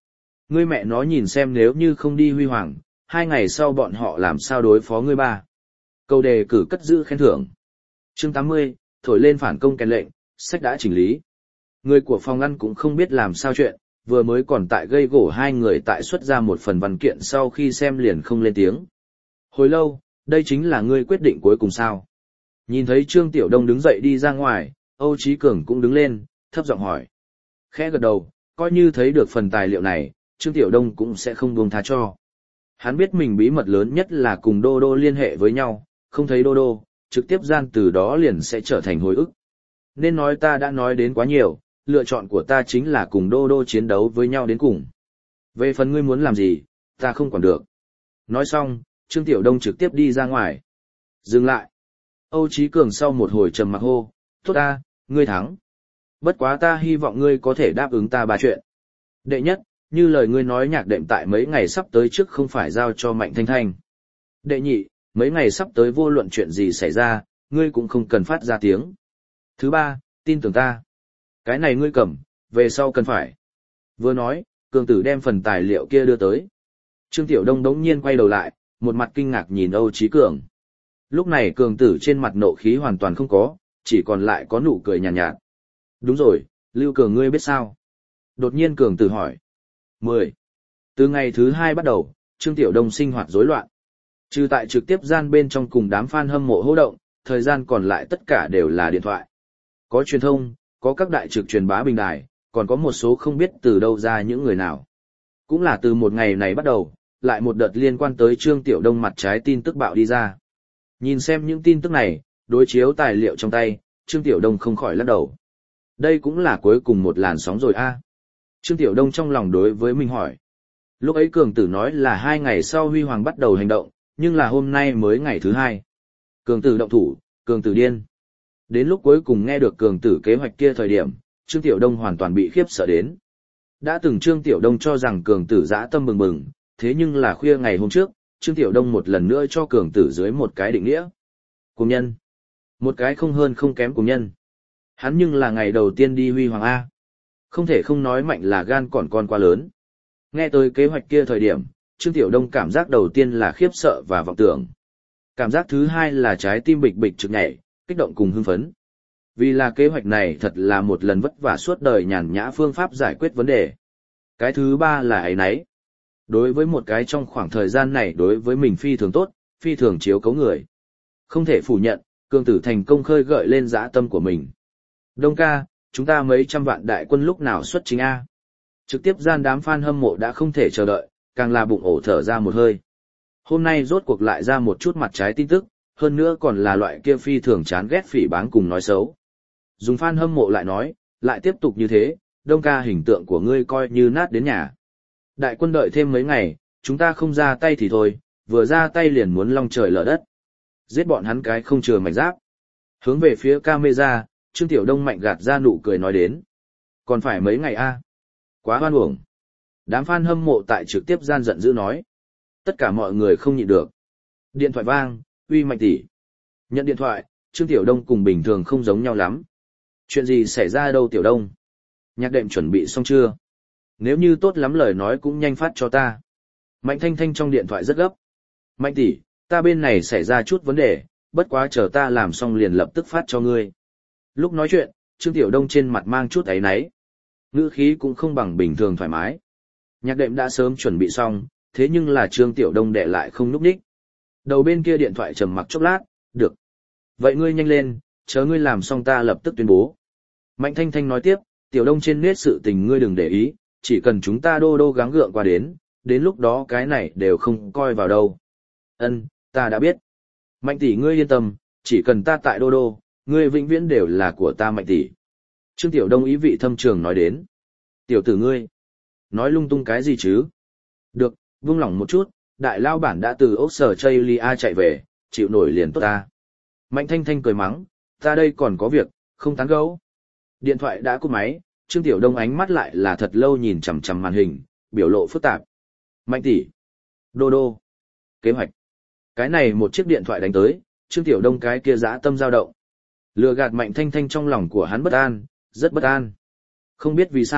Ngươi mẹ nó nhìn xem nếu như không đi huy hoàng, hai ngày sau bọn họ làm sao đối phó ngươi ba. Câu đề cử cất giữ khen thưởng. Chương tám mươi, thổi lên phản công kèn lệnh, sách đã chỉnh lý. Người của phòng ăn cũng không biết làm sao chuyện, vừa mới còn tại gây gổ hai người tại xuất ra một phần văn kiện sau khi xem liền không lên tiếng. Hồi lâu, đây chính là ngươi quyết định cuối cùng sao? Nhìn thấy Trương Tiểu Đông đứng dậy đi ra ngoài, Âu Chí Cường cũng đứng lên, thấp giọng hỏi. Khẽ gật đầu, coi như thấy được phần tài liệu này, Trương Tiểu Đông cũng sẽ không buông tha cho. Hắn biết mình bí mật lớn nhất là cùng Đô Đô liên hệ với nhau, không thấy Đô Đô, trực tiếp gian từ đó liền sẽ trở thành hồi ức. Nên nói ta đã nói đến quá nhiều, lựa chọn của ta chính là cùng Đô Đô chiến đấu với nhau đến cùng. Về phần ngươi muốn làm gì, ta không quản được. Nói xong, Trương Tiểu Đông trực tiếp đi ra ngoài. Dừng lại. Âu Chí Cường sau một hồi trầm mặc hô, tốt ta, ngươi thắng. Bất quá ta hy vọng ngươi có thể đáp ứng ta ba chuyện. Đệ nhất, như lời ngươi nói nhạc đệm tại mấy ngày sắp tới trước không phải giao cho Mạnh Thanh Thanh. Đệ nhị, mấy ngày sắp tới vô luận chuyện gì xảy ra, ngươi cũng không cần phát ra tiếng. Thứ ba, tin tưởng ta. Cái này ngươi cầm, về sau cần phải. Vừa nói, Cường Tử đem phần tài liệu kia đưa tới. Trương Tiểu Đông đống nhiên quay đầu lại, một mặt kinh ngạc nhìn Âu Chí Cường. Lúc này Cường Tử trên mặt nộ khí hoàn toàn không có, chỉ còn lại có nụ cười nhàn nhạt, nhạt. Đúng rồi, Lưu Cường ngươi biết sao? Đột nhiên Cường Tử hỏi. Mười. Từ ngày thứ hai bắt đầu, Trương Tiểu Đông sinh hoạt rối loạn. Trừ tại trực tiếp gian bên trong cùng đám fan hâm mộ hô động, thời gian còn lại tất cả đều là điện thoại. Có truyền thông, có các đại trực truyền bá bình đài, còn có một số không biết từ đâu ra những người nào. Cũng là từ một ngày này bắt đầu, lại một đợt liên quan tới Trương Tiểu Đông mặt trái tin tức bạo đi ra. Nhìn xem những tin tức này, đối chiếu tài liệu trong tay, Trương Tiểu Đông không khỏi lắc đầu. Đây cũng là cuối cùng một làn sóng rồi a. Trương Tiểu Đông trong lòng đối với mình hỏi. Lúc ấy Cường Tử nói là hai ngày sau Huy Hoàng bắt đầu hành động, nhưng là hôm nay mới ngày thứ hai. Cường Tử động thủ, Cường Tử điên. Đến lúc cuối cùng nghe được Cường Tử kế hoạch kia thời điểm, Trương Tiểu Đông hoàn toàn bị khiếp sợ đến. Đã từng Trương Tiểu Đông cho rằng Cường Tử dã tâm bừng bừng, thế nhưng là khuya ngày hôm trước, Trương Tiểu Đông một lần nữa cho Cường Tử dưới một cái định nghĩa. Cùng nhân. Một cái không hơn không kém cùng nhân. Hắn nhưng là ngày đầu tiên đi Huy Hoàng A. Không thể không nói Mạnh là gan còn con quá lớn. Nghe tới kế hoạch kia thời điểm, Trương Tiểu Đông cảm giác đầu tiên là khiếp sợ và vọng tưởng. Cảm giác thứ hai là trái tim bịch bịch trực nhảy, kích động cùng hưng phấn. Vì là kế hoạch này thật là một lần vất vả suốt đời nhàn nhã phương pháp giải quyết vấn đề. Cái thứ ba là ấy nấy. Đối với một cái trong khoảng thời gian này đối với mình phi thường tốt, phi thường chiếu cấu người. Không thể phủ nhận, Cường Tử thành công khơi gợi lên dã tâm của mình. Đông ca, chúng ta mấy trăm vạn đại quân lúc nào xuất chính A. Trực tiếp gian đám fan hâm mộ đã không thể chờ đợi, càng là bụng ổ thở ra một hơi. Hôm nay rốt cuộc lại ra một chút mặt trái tin tức, hơn nữa còn là loại kia phi thường chán ghét phỉ báng cùng nói xấu. Dùng fan hâm mộ lại nói, lại tiếp tục như thế, Đông ca hình tượng của ngươi coi như nát đến nhà. Đại quân đợi thêm mấy ngày, chúng ta không ra tay thì thôi, vừa ra tay liền muốn long trời lở đất. Giết bọn hắn cái không chừa mảnh giáp. Hướng về phía camera, Trương Tiểu Đông mạnh gạt ra nụ cười nói đến. Còn phải mấy ngày a? Quá hoan uổng. Đám fan hâm mộ tại trực tiếp gian giận dữ nói. Tất cả mọi người không nhịn được. Điện thoại vang, uy Mạnh tỷ. Nhận điện thoại, Trương Tiểu Đông cùng bình thường không giống nhau lắm. Chuyện gì xảy ra đâu Tiểu Đông? Nhạc đệm chuẩn bị xong chưa? Nếu như tốt lắm lời nói cũng nhanh phát cho ta. Mạnh Thanh Thanh trong điện thoại rất gấp. Mạnh tỷ, ta bên này xảy ra chút vấn đề, bất quá chờ ta làm xong liền lập tức phát cho ngươi. Lúc nói chuyện, Trương Tiểu Đông trên mặt mang chút áy náy. Ngữ khí cũng không bằng bình thường thoải mái. Nhạc đệm đã sớm chuẩn bị xong, thế nhưng là Trương Tiểu Đông để lại không núp đích. Đầu bên kia điện thoại trầm mặc chốc lát, được. Vậy ngươi nhanh lên, chờ ngươi làm xong ta lập tức tuyên bố. Mạnh Thanh Thanh nói tiếp, Tiểu Đông trên nét sự tình ngươi đừng để ý, chỉ cần chúng ta đô đô gắng gượng qua đến, đến lúc đó cái này đều không coi vào đâu. Ân, ta đã biết. Mạnh tỷ ngươi yên tâm, chỉ cần ta tại đô đô, ngươi vĩnh viễn đều là của ta Mạnh tỷ. Trương Tiểu Đông ý vị thâm trường nói đến. Tiểu tử ngươi, nói lung tung cái gì chứ? Được, buông lỏng một chút, đại lao bản đã từ ốc sở Chaylia chạy về, chịu nổi liền tốt ta. Mạnh Thanh Thanh cười mắng, ta đây còn có việc, không tán gẫu. Điện thoại đã cúp máy, Trương Tiểu Đông ánh mắt lại là thật lâu nhìn chằm chằm màn hình, biểu lộ phức tạp. Mạnh tỷ, đô đô, kế hoạch. Cái này một chiếc điện thoại đánh tới, Trương Tiểu Đông cái kia dã tâm dao động. Lừa gạt Mạnh Thanh Thanh trong lòng của hắn bất an, rất bất an. Không biết vì sao,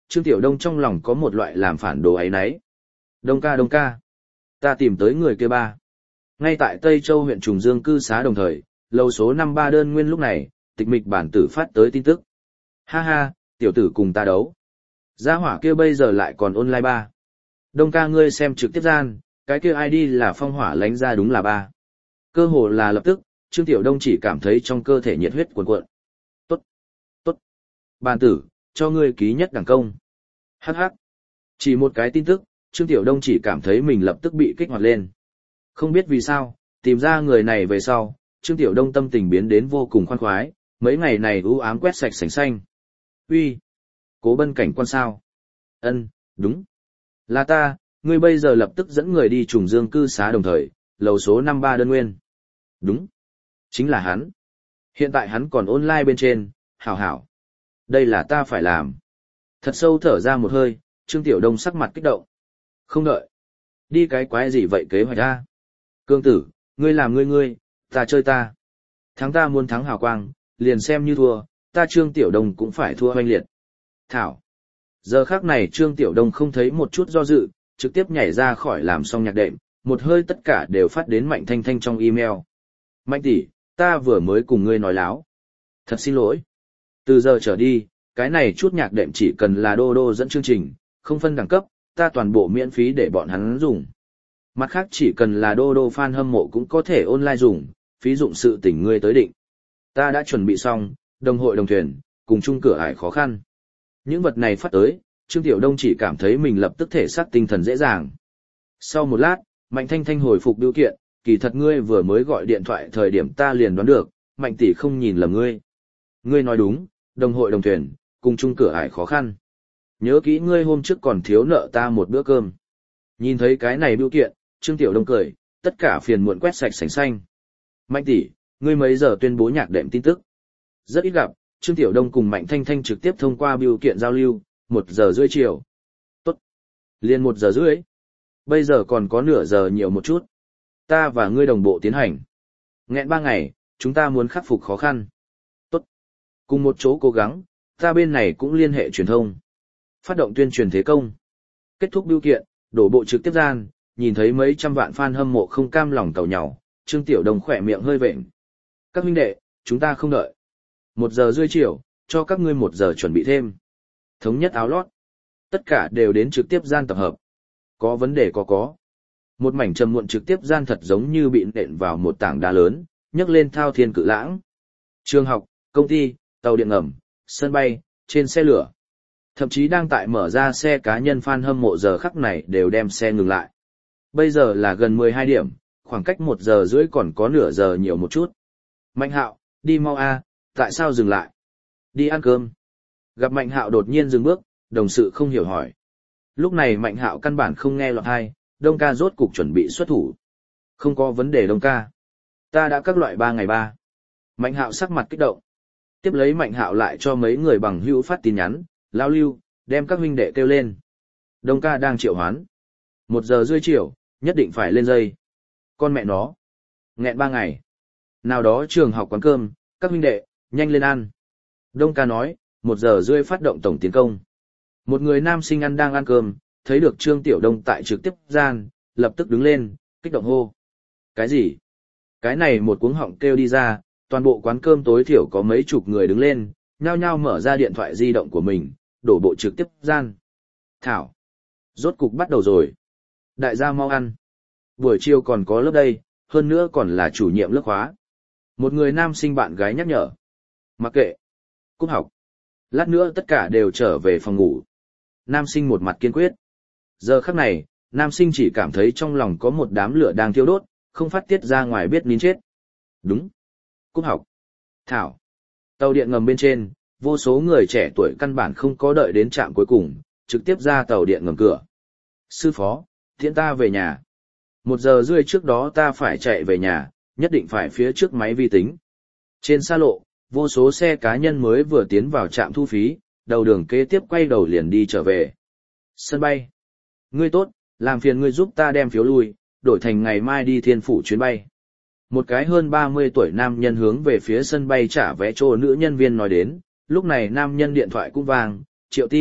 Trương Tiểu Đông trong lòng có một loại làm phản đồ ấy nấy. Đông ca đông ca. Ta tìm tới người kia ba. Ngay tại Tây Châu huyện Trùng Dương cư xá đồng thời, lầu số năm ba đơn nguyên lúc này, tịch mịch bản tử phát tới tin tức. Ha ha, tiểu tử cùng ta đấu. Gia hỏa kia bây giờ lại còn online ba. Đông ca ngươi xem trực tiếp gian, cái kia i đê là phong hỏa lánh ra đúng là ba. Cơ hồ là lập tức, Trương Tiểu Đông chỉ cảm thấy trong cơ thể nhiệt huyết cuồn cuộn. Tốt, tốt. Bản tử, cho ngươi ký nhất đẳng công. Hắc hắc. Chỉ một cái tin tức, Trương Tiểu Đông chỉ cảm thấy mình lập tức bị kích hoạt lên. Không biết vì sao, tìm ra người này về sau, Trương Tiểu Đông tâm tình biến đến vô cùng khoan khoái, mấy ngày này u ám quét sạch sành xanh. Uy, Cố Bân cảnh quan sao? Ân, đúng. Là ta, ngươi bây giờ lập tức dẫn người đi Trùng Dương cư xá đồng thời, lầu số năm ba đơn nguyên. Đúng. Chính là hắn. Hiện tại hắn còn online bên trên, hảo hảo. Đây là ta phải làm. Thật sâu thở ra một hơi, Trương Tiểu Đông sắc mặt kích động. Không đợi. Đi cái quái gì vậy kế hoạch ra? Cương tử, ngươi làm ngươi ngươi, ta chơi ta. Thắng ta muốn thắng hào quang, liền xem như thua, ta Trương Tiểu Đông cũng phải thua oanh liệt. Thảo. Giờ khác này Trương Tiểu Đông không thấy một chút do dự, trực tiếp nhảy ra khỏi làm xong nhạc đệm, một hơi tất cả đều phát đến Mạnh Thanh Thanh trong email. Mạnh tỷ, ta vừa mới cùng ngươi nói láo. Thật xin lỗi. Từ giờ trở đi, cái này chút nhạc đệm chỉ cần là đô đô dẫn chương trình, không phân đẳng cấp, ta toàn bộ miễn phí để bọn hắn dùng. Mặt khác chỉ cần là đô đô fan hâm mộ cũng có thể online dùng, phí dụng sự tỉnh ngươi tới định. Ta đã chuẩn bị xong, đồng hội đồng thuyền, cùng chung cửa ải khó khăn. Những vật này phát tới, Trương Tiểu Đông chỉ cảm thấy mình lập tức thể xác tinh thần dễ dàng. Sau một lát, Mạnh Thanh Thanh hồi phục biểu kiện, kỳ thật ngươi vừa mới gọi điện thoại thời điểm ta liền đoán được, Mạnh tỷ không nhìn lầm ngươi. Ngươi nói đúng, đồng hội đồng thuyền, cùng chung cửa ải khó khăn. Nhớ kỹ ngươi hôm trước còn thiếu nợ ta một bữa cơm. Nhìn thấy cái này biểu kiện, Trương Tiểu Đông cười, tất cả phiền muộn quét sạch sành xanh. Mạnh tỷ, ngươi mấy giờ tuyên bố nhạc đệm tin tức? Rất ít gặp, Trương Tiểu Đông cùng Mạnh Thanh Thanh trực tiếp thông qua biểu kiện giao lưu, một giờ rưỡi chiều. Tốt. Liền một giờ rưỡi. Bây giờ còn có nửa giờ nhiều một chút. Ta và ngươi đồng bộ tiến hành. Nghẹn ba ngày, chúng ta muốn khắc phục khó khăn. Tốt. Cùng một chỗ cố gắng, ta bên này cũng liên hệ truyền thông. Phát động tuyên truyền thế công. Kết thúc biểu kiện, đổ bộ trực tiếp gian, nhìn thấy mấy trăm vạn fan hâm mộ không cam lòng tàu nhàu, Trương Tiểu Đông khỏe miệng hơi vện. Các huynh đệ, chúng ta không đợi. Một giờ rưỡi chiều, cho các ngươi một giờ chuẩn bị thêm. Thống nhất áo lót. Tất cả đều đến trực tiếp gian tập hợp. Có vấn đề có có. Một mảnh trầm muộn trực tiếp gian thật giống như bị nện vào một tảng đá lớn, nhấc lên thao thiên cự lãng. Trường học, công ty, tàu điện ngầm, sân bay, trên xe lửa. Thậm chí đang tại mở ra xe cá nhân fan hâm mộ giờ khắc này đều đem xe ngừng lại. Bây giờ là gần mười hai điểm, khoảng cách một giờ rưỡi còn có nửa giờ nhiều một chút. Mạnh Hạo, đi mau a, tại sao dừng lại? Đi ăn cơm. Gặp Mạnh Hạo đột nhiên dừng bước, đồng sự không hiểu hỏi. Lúc này Mạnh Hạo căn bản không nghe lọt tai, Đông ca rốt cục chuẩn bị xuất thủ. Không có vấn đề Đông ca. Ta đã các loại ba ngày ba. Mạnh Hạo sắc mặt kích động. Tiếp lấy Mạnh Hạo lại cho mấy người bằng hữu phát tin nhắn, lao lưu, đem các huynh đệ kêu lên. Đông ca đang triệu hoán. Một giờ rưỡi chiều, nhất định phải lên dây. Con mẹ nó. Nghẹn ba ngày. Nào đó trường học quán cơm, các huynh đệ, nhanh lên ăn. Đông ca nói, một giờ rưỡi phát động tổng tiến công. Một người nam sinh ăn đang ăn cơm, thấy được Trương Tiểu Đông tại trực tiếp gian, lập tức đứng lên, kích động hô. Cái gì? Cái này một cuống họng kêu đi ra, toàn bộ quán cơm tối thiểu có mấy chục người đứng lên, nhao nhao mở ra điện thoại di động của mình, đổ bộ trực tiếp gian. Thảo. Rốt cục bắt đầu rồi. Đại gia mau ăn. Buổi chiều còn có lớp đây, hơn nữa còn là chủ nhiệm lớp khóa. Một người nam sinh bạn gái nhắc nhở. Mặc kệ. Cúp học. Lát nữa tất cả đều trở về phòng ngủ. Nam sinh một mặt kiên quyết. Giờ khắc này, nam sinh chỉ cảm thấy trong lòng có một đám lửa đang thiêu đốt, không phát tiết ra ngoài biết nín chết. Đúng. Cúp học. Thảo. Tàu điện ngầm bên trên, vô số người trẻ tuổi căn bản không có đợi đến trạm cuối cùng, trực tiếp ra tàu điện ngầm cửa. Sư phó, tiễn ta về nhà. Một giờ rưỡi trước đó ta phải chạy về nhà, nhất định phải phía trước máy vi tính. Trên xa lộ, vô số xe cá nhân mới vừa tiến vào trạm thu phí, đầu đường kế tiếp quay đầu liền đi trở về. Sân bay. Ngươi tốt, làm phiền ngươi giúp ta đem phiếu lui, đổi thành ngày mai đi Thiên Phủ chuyến bay. Một cái hơn ba mươi tuổi nam nhân hướng về phía sân bay trả vé cho nữ nhân viên nói đến, lúc này nam nhân điện thoại cũng vang, Triệu tin,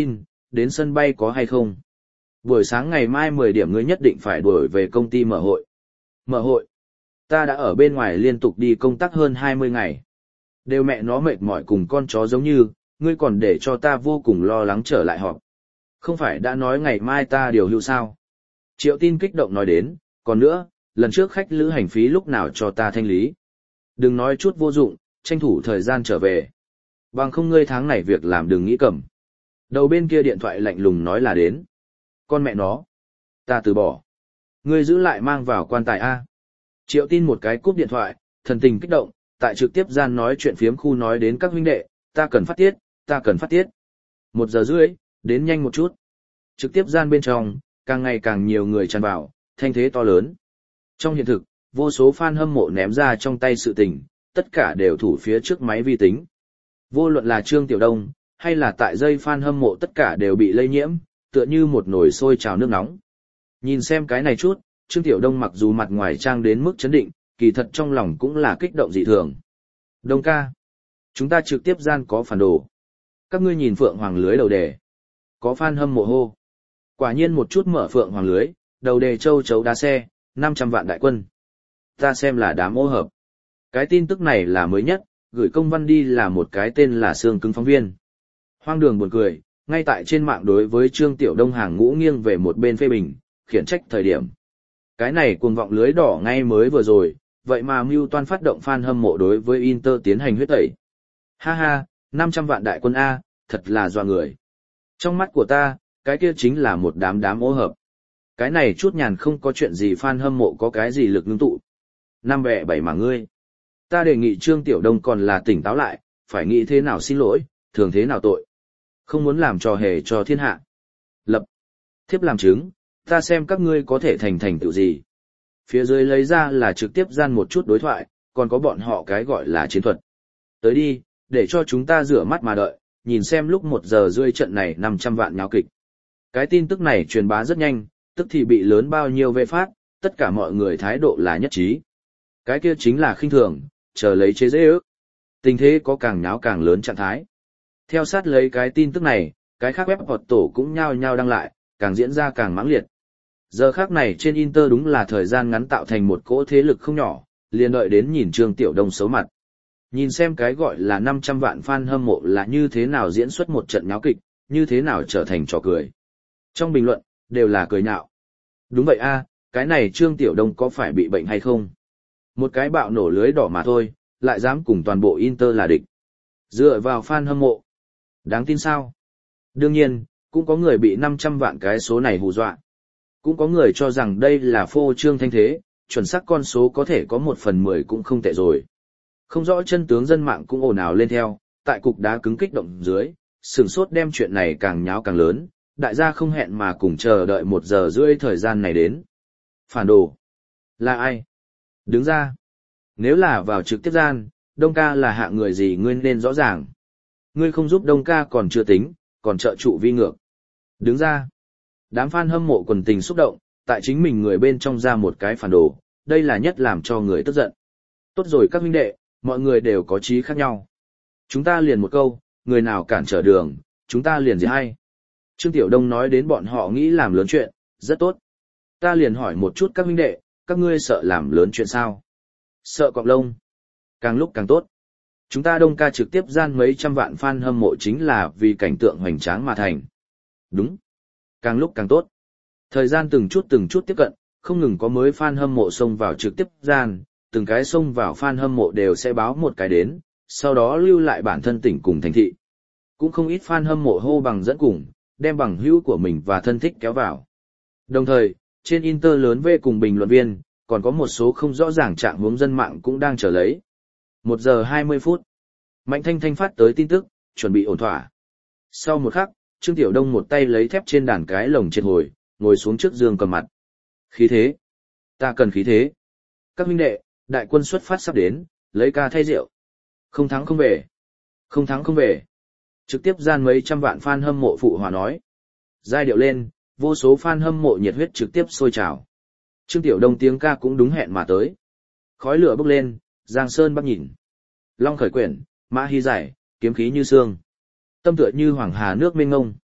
đến sân bay có hay không? Buổi sáng ngày mai mười điểm ngươi nhất định phải đuổi về công ty mở hội. Mở hội? Ta đã ở bên ngoài liên tục đi công tác hơn hai mươi ngày. Đều mẹ nó mệt mỏi cùng con chó giống như, ngươi còn để cho ta vô cùng lo lắng trở lại họp. Không phải đã nói ngày mai ta điều hưu sao? Triệu Tin kích động nói đến, còn nữa, lần trước khách lữ hành phí lúc nào cho ta thanh lý. Đừng nói chút vô dụng, tranh thủ thời gian trở về. Bằng không ngươi tháng này việc làm đừng nghĩ cầm. Đầu bên kia điện thoại lạnh lùng nói là đến. Con mẹ nó. Ta từ bỏ. Ngươi giữ lại mang vào quan tài A. Triệu Tin một cái cúp điện thoại, thần tình kích động, tại trực tiếp gian nói chuyện phiếm khu nói đến các huynh đệ, ta cần phát tiết, ta cần phát tiết. Một giờ rưỡi, đến nhanh một chút. Trực tiếp gian bên trong, càng ngày càng nhiều người tràn vào, thanh thế to lớn. Trong hiện thực, vô số fan hâm mộ ném ra trong tay sự tình, tất cả đều thủ phía trước máy vi tính. Vô luận là Trương Tiểu Đông, hay là tại dây fan hâm mộ tất cả đều bị lây nhiễm, tựa như một nồi sôi trào nước nóng. Nhìn xem cái này chút, Trương Tiểu Đông mặc dù mặt ngoài trang đến mức chấn định, kỳ thật trong lòng cũng là kích động dị thường. Đông ca, chúng ta trực tiếp gian có phản đồ. Các ngươi nhìn Phượng Hoàng lưới đầu đề. Có fan hâm mộ hô. Quả nhiên một chút mở Phượng Hoàng lưới, đầu đề châu chấu đá xe, năm trăm vạn đại quân. Ta xem là đám ô hợp. Cái tin tức này là mới nhất, gửi công văn đi là một cái tên là Xương Cứng phóng viên. Hoang đường buồn cười, ngay tại trên mạng đối với Trương Tiểu Đông hàng ngũ nghiêng về một bên phê bình, khiển trách thời điểm. Cái này cuồng vọng lưới đỏ ngay mới vừa rồi, vậy mà mưu toan phát động fan hâm mộ đối với Inter tiến hành huyết tẩy. Ha ha, năm trăm vạn đại quân A, thật là dọa người. Trong mắt của ta, cái kia chính là một đám đám ô hợp. Cái này chút nhàn không có chuyện gì fan hâm mộ có cái gì lực ngưng tụ. Năm bẻ bảy mà ngươi. Ta đề nghị Trương Tiểu Đông còn là tỉnh táo lại, phải nghĩ thế nào xin lỗi, thường thế nào tội. Không muốn làm trò hề cho thiên hạ. Lập. Thiếp làm chứng, ta xem các ngươi có thể thành thành tựu gì. Phía dưới lấy ra là trực tiếp gian một chút đối thoại, còn có bọn họ cái gọi là chiến thuật. Tới đi, để cho chúng ta rửa mắt mà đợi, nhìn xem lúc một giờ rưỡi trận này năm trăm vạn nháo kịch. Cái tin tức này truyền bá rất nhanh, tức thì bị lớn bao nhiêu vệ phát, tất cả mọi người thái độ là nhất trí. Cái kia chính là khinh thường, chờ lấy chế dễ ước. Tình thế có càng nháo càng lớn trạng thái. Theo sát lấy cái tin tức này, cái khác web hoặc tổ cũng nhao nhao đăng lại, càng diễn ra càng mãng liệt. Giờ khác này trên Inter đúng là thời gian ngắn tạo thành một cỗ thế lực không nhỏ, liền đợi đến nhìn Trương Tiểu Đông xấu mặt. Nhìn xem cái gọi là năm trăm vạn fan hâm mộ là như thế nào diễn xuất một trận nháo kịch, như thế nào trở thành trò cười. Trong bình luận, đều là cười nhạo. Đúng vậy a, cái này Trương Tiểu Đông có phải bị bệnh hay không? Một cái bạo nổ lưới đỏ mà thôi, lại dám cùng toàn bộ Inter là địch. Dựa vào fan hâm mộ. Đáng tin sao? Đương nhiên, cũng có người bị năm trăm vạn cái số này hù dọa. Cũng có người cho rằng đây là phô trương thanh thế, chuẩn xác con số có thể có một phần mười cũng không tệ rồi. Không rõ chân tướng dân mạng cũng ồn ào lên theo, tại cục đá cứng kích động dưới, sửng sốt đem chuyện này càng nháo càng lớn, đại gia không hẹn mà cùng chờ đợi một giờ rưỡi thời gian này đến. Phản đồ. Là ai? Đứng ra. Nếu là vào trực tiếp gian, Đông ca là hạ người gì ngươi nên rõ ràng. Ngươi không giúp Đông ca còn chưa tính, còn trợ trụ vi ngược. Đứng ra. Đám fan hâm mộ quần tình xúc động, tại chính mình người bên trong ra một cái phản đồ, đây là nhất làm cho người tức giận. Tốt rồi các huynh đệ, mọi người đều có chí khác nhau. Chúng ta liền một câu, người nào cản trở đường, chúng ta liền gì hay. Trương Tiểu Đông nói đến bọn họ nghĩ làm lớn chuyện, rất tốt. Ta liền hỏi một chút các huynh đệ, các ngươi sợ làm lớn chuyện sao? Sợ cọp lông. Càng lúc càng tốt. Chúng ta Đông ca trực tiếp gian mấy trăm vạn fan hâm mộ chính là vì cảnh tượng hoành tráng mà thành. Đúng. Càng lúc càng tốt. Thời gian từng chút từng chút tiếp cận, không ngừng có mới fan hâm mộ xông vào trực tiếp gian, từng cái xông vào fan hâm mộ đều sẽ báo một cái đến, sau đó lưu lại bản thân tỉnh cùng thành thị. Cũng không ít fan hâm mộ hô bằng dẫn cùng, đem bằng hữu của mình và thân thích kéo vào. Đồng thời, trên Inter lớn về cùng bình luận viên, còn có một số không rõ ràng trạng huống dân mạng cũng đang chờ lấy. Một giờ hai mươi phút. Mạnh Thanh Thanh phát tới tin tức, chuẩn bị ổn thỏa. Sau một khắc, Trương Tiểu Đông một tay lấy thép trên đàn cái lồng triệt hồi, ngồi xuống trước giường cầm mặt. Khí thế. Ta cần khí thế. Các huynh đệ, đại quân xuất phát sắp đến, lấy ca thay rượu. Không thắng không về. Không thắng không về. Trực tiếp gian mấy trăm vạn fan hâm mộ phụ hòa nói. Giai điệu lên, vô số fan hâm mộ nhiệt huyết trực tiếp sôi trào. Trương Tiểu Đông tiếng ca cũng đúng hẹn mà tới. Khói lửa bốc lên, Giang Sơn bắc nhìn. Long khởi quyển, mã hy giải, kiếm khí như xương. Tâm tựa như hoàng hà nước mênh ngông.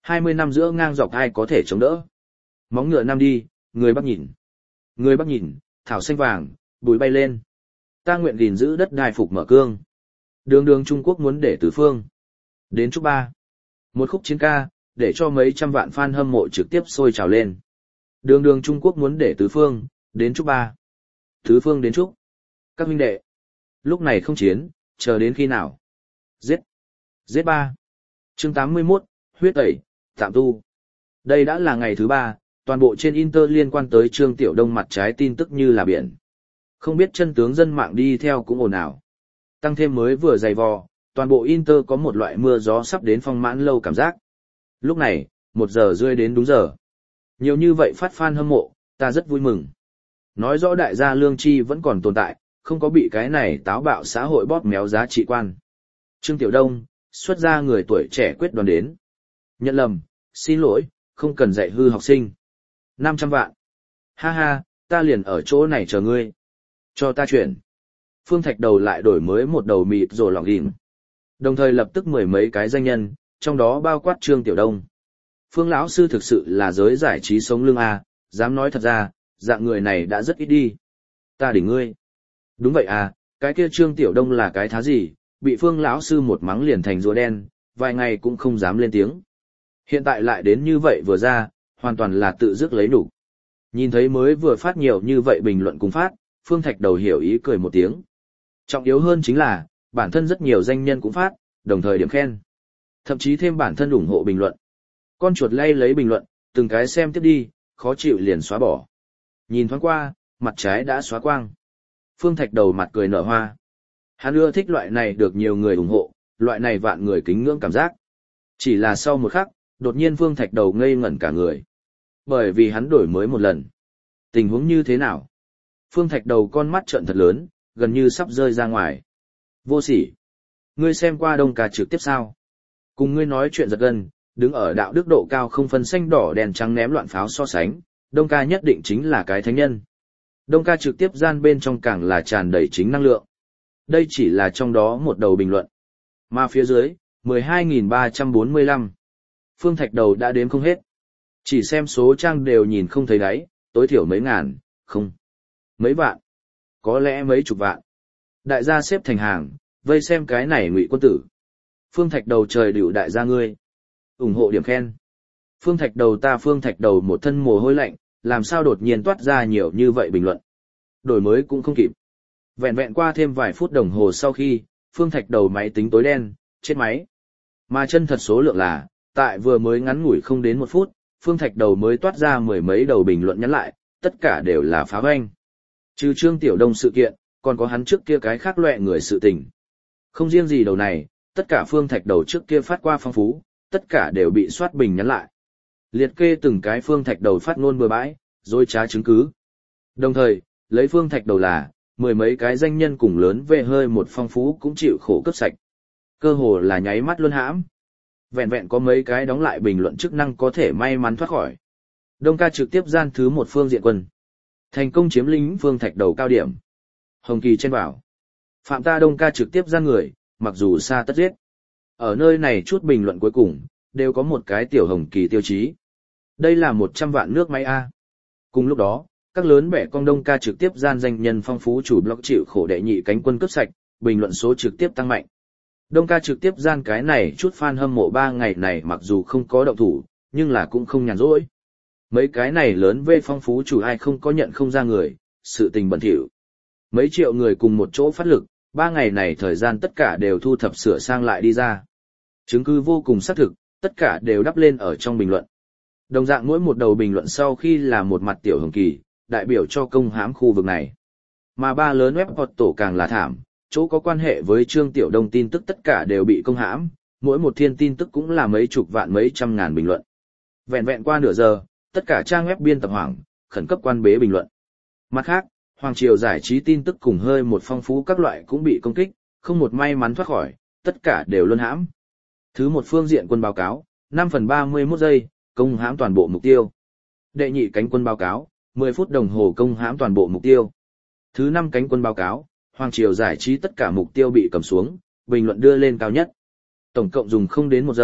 hai mươi năm giữa ngang dọc ai có thể chống đỡ. Móng ngựa nam đi, người Bắc nhìn. Người Bắc nhìn, thảo xanh vàng, bụi bay lên. Ta nguyện gìn giữ đất đai phục mở cương. Đường đường Trung Quốc muốn để tứ phương. Đến chúc ba. Một khúc chiến ca, để cho mấy trăm vạn fan hâm mộ trực tiếp sôi trào lên. Đường đường Trung Quốc muốn để tứ phương, đến chúc ba. Tứ phương đến chúc. Các huynh đệ. Lúc này không chiến, chờ đến khi nào? Giết. Giết ba. Chương tám mươi mốt, huyết tẩy, tạm tu. Đây đã là ngày thứ ba, toàn bộ trên Inter liên quan tới Trương Tiểu Đông mặt trái tin tức như là biển. Không biết chân tướng dân mạng đi theo cũng ồn ào. Tăng thêm mới vừa dày vò, toàn bộ Inter có một loại mưa gió sắp đến phong mãn lâu cảm giác. Lúc này, một giờ rưỡi đến đúng giờ. Nhiều như vậy phát fan hâm mộ, ta rất vui mừng. Nói rõ đại gia lương tri vẫn còn tồn tại, không có bị cái này táo bạo xã hội bóp méo giá trị quan. Trương Tiểu Đông, xuất ra người tuổi trẻ quyết đoán đến. Nhận lầm, xin lỗi, không cần dạy hư học sinh. năm trăm vạn. Ha ha, ta liền ở chỗ này chờ ngươi. Cho ta chuyển. Phương Thạch đầu lại đổi mới một đầu mịt rồi lọc ghim. Đồng thời lập tức mười mấy cái danh nhân, trong đó bao quát Trương Tiểu Đông. Phương lão sư thực sự là giới giải trí sống lưng a, dám nói thật ra, dạng người này đã rất ít đi. Ta đỉnh ngươi. Đúng vậy à, cái kia Trương Tiểu Đông là cái thá gì, bị Phương lão sư một mắng liền thành rùa đen, vài ngày cũng không dám lên tiếng. Hiện tại lại đến như vậy vừa ra, hoàn toàn là tự dứt lấy đủ. Nhìn thấy mới vừa phát nhiều như vậy bình luận cùng phát, Phương Thạch đầu hiểu ý cười một tiếng. Trọng yếu hơn chính là, bản thân rất nhiều danh nhân cũng phát, đồng thời điểm khen. Thậm chí thêm bản thân ủng hộ bình luận. Con chuột lay lấy bình luận, từng cái xem tiếp đi, khó chịu liền xóa bỏ. Nhìn thoáng qua, mặt trái đã xóa quang. Phương Thạch đầu mặt cười nở hoa. Hắn ưa thích loại này được nhiều người ủng hộ, loại này vạn người kính ngưỡng cảm giác. Chỉ là sau một khắc, đột nhiên Phương Thạch đầu ngây ngẩn cả người. Bởi vì hắn đổi mới một lần. Tình huống như thế nào? Phương Thạch đầu con mắt trợn thật lớn, gần như sắp rơi ra ngoài. Vô sỉ. Ngươi xem qua Đông Ca trực tiếp sao? Cùng ngươi nói chuyện giật gân, đứng ở đạo đức độ cao không phân xanh đỏ đèn trắng ném loạn pháo so sánh, Đông Ca nhất định chính là cái thánh nhân. Đông Ca trực tiếp gian bên trong càng là tràn đầy chính năng lượng. Đây chỉ là trong đó một đầu bình luận. Mà phía dưới, mười hai nghìn ba trăm bốn mươi lăm. Phương Thạch đầu đã đếm không hết. Chỉ xem số trang đều nhìn không thấy đáy, tối thiểu mấy ngàn, không. Mấy vạn. Có lẽ mấy chục vạn. Đại gia xếp thành hàng, vây xem cái này ngụy quân tử. Phương Thạch đầu trời điệu đại gia ngươi. ủng hộ điểm khen. Phương Thạch đầu ta Phương Thạch đầu một thân mồ hôi lạnh, làm sao đột nhiên toát ra nhiều như vậy bình luận. Đổi mới cũng không kịp. Vẹn vẹn qua thêm vài phút đồng hồ sau khi, Phương Thạch đầu máy tính tối đen, chết máy. Mà chân thật số lượng là, tại vừa mới ngắn ngủi không đến một phút, Phương Thạch đầu mới toát ra mười mấy đầu bình luận nhắn lại, tất cả đều là phá hoanh. Trừ Trương Tiểu Đông sự kiện, còn có hắn trước kia cái khác loẹ người sự tình. Không riêng gì đầu này, tất cả Phương Thạch đầu trước kia phát qua phong phú, tất cả đều bị soát bình nhắn lại. Liệt kê từng cái Phương Thạch đầu phát ngôn bừa bãi, dối trá chứng cứ. Đồng thời, lấy Phương Thạch đầu là, mười mấy cái danh nhân cùng lớn về hơi một phong phú cũng chịu khổ cấp sạch. Cơ hồ là nháy mắt luôn hãm. Vẹn vẹn có mấy cái đóng lại bình luận chức năng có thể may mắn thoát khỏi. Đông Ca trực tiếp gian thứ một Phương Diện Quân. Thành công chiếm lĩnh Phương Thạch đầu cao điểm. Hồng Kỳ chen vào. Phạm ta Đông Ca trực tiếp gian người, mặc dù xa tất giết. Ở nơi này chút bình luận cuối cùng, đều có một cái tiểu Hồng Kỳ tiêu chí. Đây là một trăm vạn nước máy A. Cùng lúc đó, các lớn bẻ con Đông Ca trực tiếp gian danh nhân phong phú chủ blog chịu khổ đệ nhị cánh quân cướp sạch, bình luận số trực tiếp tăng mạnh. Đông Ca trực tiếp gian cái này chút fan hâm mộ ba ngày này mặc dù không có động thủ, nhưng là cũng không nhàn rỗi. Mấy cái này lớn về phong phú chủ ai không có nhận không ra người, sự tình bẩn thỉu. Mấy triệu người cùng một chỗ phát lực, ba ngày này thời gian tất cả đều thu thập sửa sang lại đi ra. Chứng cứ vô cùng xác thực, tất cả đều đắp lên ở trong bình luận. Đồng dạng mỗi một đầu bình luận sau khi là một mặt tiểu Hồng Kỳ, đại biểu cho công hãm khu vực này. Mà ba lớn web hoặc tổ càng là thảm, chỗ có quan hệ với Trương Tiểu Đông tin tức tất cả đều bị công hãm, mỗi một thiên tin tức cũng là mấy chục vạn mấy trăm ngàn bình luận. Vẹn vẹn qua nửa giờ, tất cả trang web biên tập hoảng, khẩn cấp quan bế bình luận. Mặt khác, Hoàng Triều giải trí tin tức cùng hơi một phong phú các loại cũng bị công kích, không một may mắn thoát khỏi, tất cả đều luân hãm. Thứ một Phương Diện Quân báo cáo, năm phần ba mươi mốt giây, công hãm toàn bộ mục tiêu. Đệ nhị cánh quân báo cáo, mười phút đồng hồ công hãm toàn bộ mục tiêu. Thứ năm cánh quân báo cáo, Hoàng Triều giải trí tất cả mục tiêu bị cầm xuống, bình luận đưa lên cao nhất. Tổng cộng dùng không đến một giờ,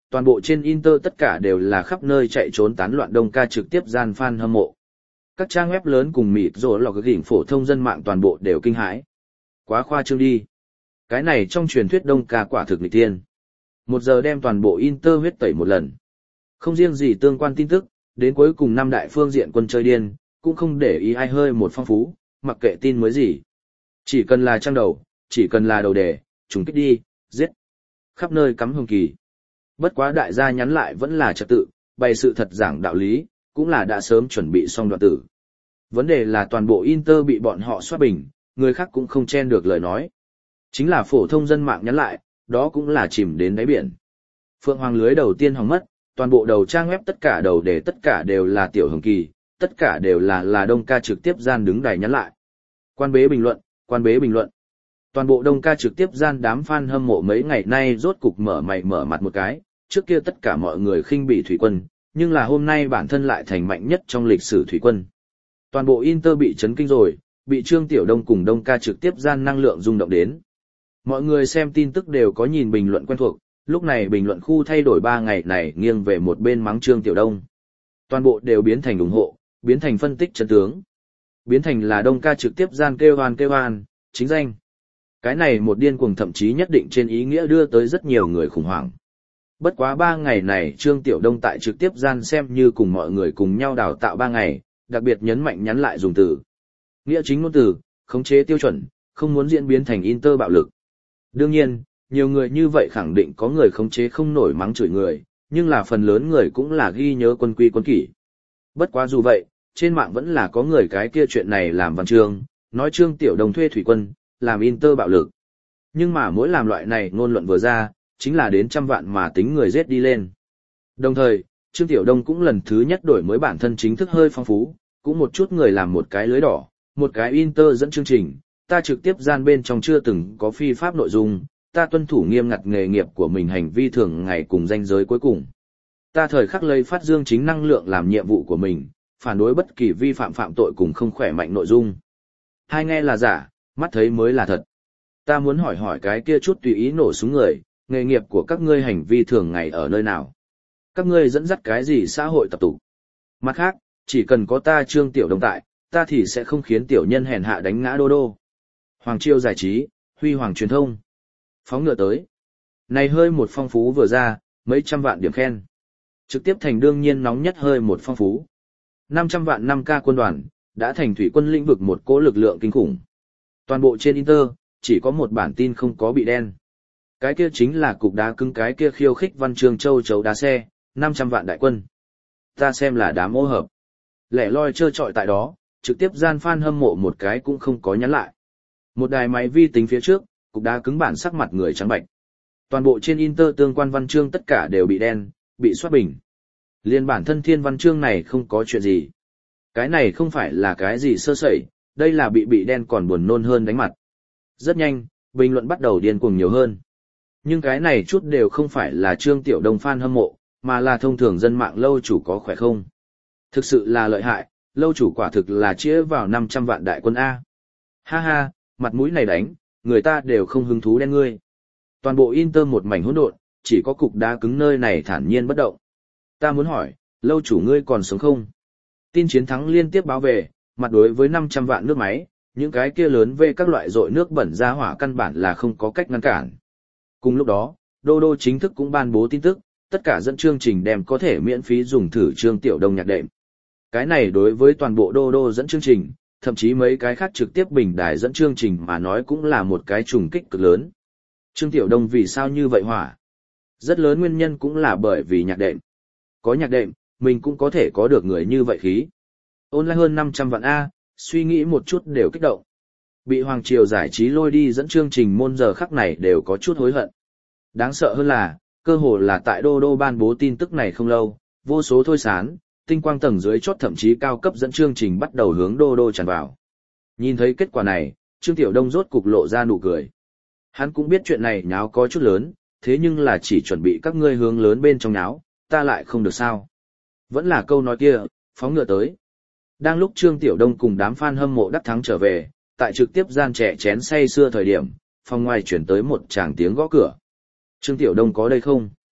toàn bộ trên Inter tất cả đều là khắp nơi chạy trốn tán loạn đông ca trực tiếp gian fan hâm mộ. Các trang web lớn cùng mịt rồi lọc gỉnh phổ thông dân mạng toàn bộ đều kinh hãi. Quá khoa trương đi. Cái này trong truyền thuyết đông ca quả thực nghịch tiên. Một giờ đem toàn bộ Inter huyết tẩy một lần. Không riêng gì tương quan tin tức, đến cuối cùng năm đại phương diện quân chơi điên, cũng không để ý ai hơi một phong phú, mặc kệ tin mới gì. Chỉ cần là trang đầu, chỉ cần là đầu đề, trùng kích đi, giết. Khắp nơi cắm hồng kỳ. Bất quá đại gia nhắn lại vẫn là trật tự, bày sự thật giảng đạo lý, cũng là đã sớm chuẩn bị xong đoạn tử. Vấn đề là toàn bộ Inter bị bọn họ soát bình, người khác cũng không chen được lời nói. Chính là phổ thông dân mạng nhắn lại, đó cũng là chìm đến đáy biển. Phượng Hoàng lưới đầu tiên hỏng mất, toàn bộ đầu trang web tất cả đầu đề tất cả đều là tiểu hồng kỳ, tất cả đều là là đông ca trực tiếp gian đứng đài nhắn lại. Quan bế bình luận, quan bế bình luận. Toàn bộ đông ca trực tiếp gian đám fan hâm mộ mấy ngày nay rốt cục mở mày mở mặt một cái, trước kia tất cả mọi người khinh bỉ Thủy Quân, nhưng là hôm nay bản thân lại thành mạnh nhất trong lịch sử Thủy Quân. Toàn bộ Inter bị chấn kinh rồi, bị Trương Tiểu Đông cùng đông ca trực tiếp gian năng lượng rung động đến. Mọi người xem tin tức đều có nhìn bình luận quen thuộc, lúc này bình luận khu thay đổi ba ngày này nghiêng về một bên mắng Trương Tiểu Đông. Toàn bộ đều biến thành ủng hộ, biến thành phân tích chân tướng. Biến thành là đông ca trực tiếp gian kêu hoan kêu hoan, chính danh. Cái này một điên cuồng thậm chí nhất định trên ý nghĩa đưa tới rất nhiều người khủng hoảng. Bất quá ba ngày này Trương Tiểu Đông tại trực tiếp gian xem như cùng mọi người cùng nhau đào tạo ba ngày, đặc biệt nhấn mạnh nhắn lại dùng từ. Nghĩa chính ngôn từ, khống chế tiêu chuẩn, không muốn diễn biến thành Inter bạo lực. Đương nhiên, nhiều người như vậy khẳng định có người khống chế không nổi mắng chửi người, nhưng là phần lớn người cũng là ghi nhớ quân quy quân kỷ. Bất quá dù vậy, trên mạng vẫn là có người cái kia chuyện này làm văn chương, nói Trương Tiểu Đông thuê Thủy Quân, làm Inter bạo lực. Nhưng mà mỗi làm loại này ngôn luận vừa ra, chính là đến trăm vạn mà tính người giết đi lên. Đồng thời, Trương Tiểu Đông cũng lần thứ nhất đổi mới bản thân chính thức hơi phong phú, cũng một chút người làm một cái lưới đỏ, một cái Inter dẫn chương trình, ta trực tiếp gian bên trong chưa từng có phi pháp nội dung, ta tuân thủ nghiêm ngặt nghề nghiệp của mình hành vi thường ngày cùng danh giới cuối cùng. Ta thời khắc lấy phát dương chính năng lượng làm nhiệm vụ của mình, phản đối bất kỳ vi phạm phạm tội cùng không khỏe mạnh nội dung. Hai nghe là giả, mắt thấy mới là thật. Ta muốn hỏi hỏi cái kia chút tùy ý nổ súng người, nghề nghiệp của các ngươi hành vi thường ngày ở nơi nào? Các ngươi dẫn dắt cái gì xã hội tập tục? Mặt khác, chỉ cần có ta Trương Tiểu Đông tại, ta thì sẽ không khiến tiểu nhân hèn hạ đánh ngã đô đô. Hoàng Chiêu giải trí, huy hoàng truyền thông. Phóng ngựa tới. Này hơi một phong phú vừa ra, mấy trăm vạn điểm khen. Trực tiếp thành đương nhiên nóng nhất hơi một phong phú. năm trăm vạn năm ca quân đoàn, đã thành thủy quân lĩnh vực một cỗ lực lượng kinh khủng. Toàn bộ trên Inter, chỉ có một bản tin không có bị đen. Cái kia chính là cục đá cứng cái kia khiêu khích Văn Chương Châu chấu đá xe, năm trăm vạn đại quân. Ta xem là đám ô hợp. Lẻ loi trơ trọi tại đó, trực tiếp gian fan hâm mộ một cái cũng không có nhắn lại. Một đài máy vi tính phía trước, cục đá cứng bản sắc mặt người trắng bạch. Toàn bộ trên Inter tương quan văn chương tất cả đều bị đen, bị soát bình. Liên bản thân thiên văn chương này không có chuyện gì. Cái này không phải là cái gì sơ sẩy, đây là bị bị đen còn buồn nôn hơn đánh mặt. Rất nhanh, bình luận bắt đầu điên cuồng nhiều hơn. Nhưng cái này chút đều không phải là Trương Tiểu Đông fan hâm mộ, mà là thông thường dân mạng lâu chủ có khỏe không. Thực sự là lợi hại, lâu chủ quả thực là chĩa vào năm trăm vạn đại quân A. Ha ha, mặt mũi này đánh, người ta đều không hứng thú đen ngươi. Toàn bộ Inter một mảnh hỗn độn, chỉ có cục đá cứng nơi này thản nhiên bất động. Ta muốn hỏi, lâu chủ ngươi còn sống không? Tin chiến thắng liên tiếp báo về, mặt đối với năm trăm vạn nước máy, những cái kia lớn về các loại dội nước bẩn ra hỏa căn bản là không có cách ngăn cản. Cùng lúc đó, Đô Đô chính thức cũng ban bố tin tức, tất cả dẫn chương trình đem có thể miễn phí dùng thử Trương Tiểu Đông nhạc đệm. Cái này đối với toàn bộ Đô Đô dẫn chương trình, thậm chí mấy cái khác trực tiếp bình đài dẫn chương trình mà nói cũng là một cái trùng kích cực lớn. Trương Tiểu Đông vì sao như vậy hỏa? Rất lớn nguyên nhân cũng là bởi vì nhạc đệm. Có nhạc đệm, mình cũng có thể có được người như vậy khí. Online hơn năm trăm vạn A, suy nghĩ một chút đều kích động. Bị Hoàng Triều giải trí lôi đi dẫn chương trình môn giờ khắc này đều có chút hối hận. Đáng sợ hơn là, cơ hồ là tại Đô Đô ban bố tin tức này không lâu, vô số thôi sán, tinh quang tầng dưới chót thậm chí cao cấp dẫn chương trình bắt đầu hướng Đô Đô tràn vào. Nhìn thấy kết quả này, Trương Tiểu Đông rốt cục lộ ra nụ cười. Hắn cũng biết chuyện này nháo có chút lớn, thế nhưng là chỉ chuẩn bị các ngươi hướng lớn bên trong nháo, ta lại không được sao. Vẫn là câu nói kia, phóng ngựa tới. Đang lúc Trương Tiểu Đông cùng đám fan hâm mộ đắc thắng trở về, tại trực tiếp gian trẻ chén say xưa thời điểm, phòng ngoài chuyển tới một tràng tiếng gõ cửa. Trương Tiểu Đông có đây không?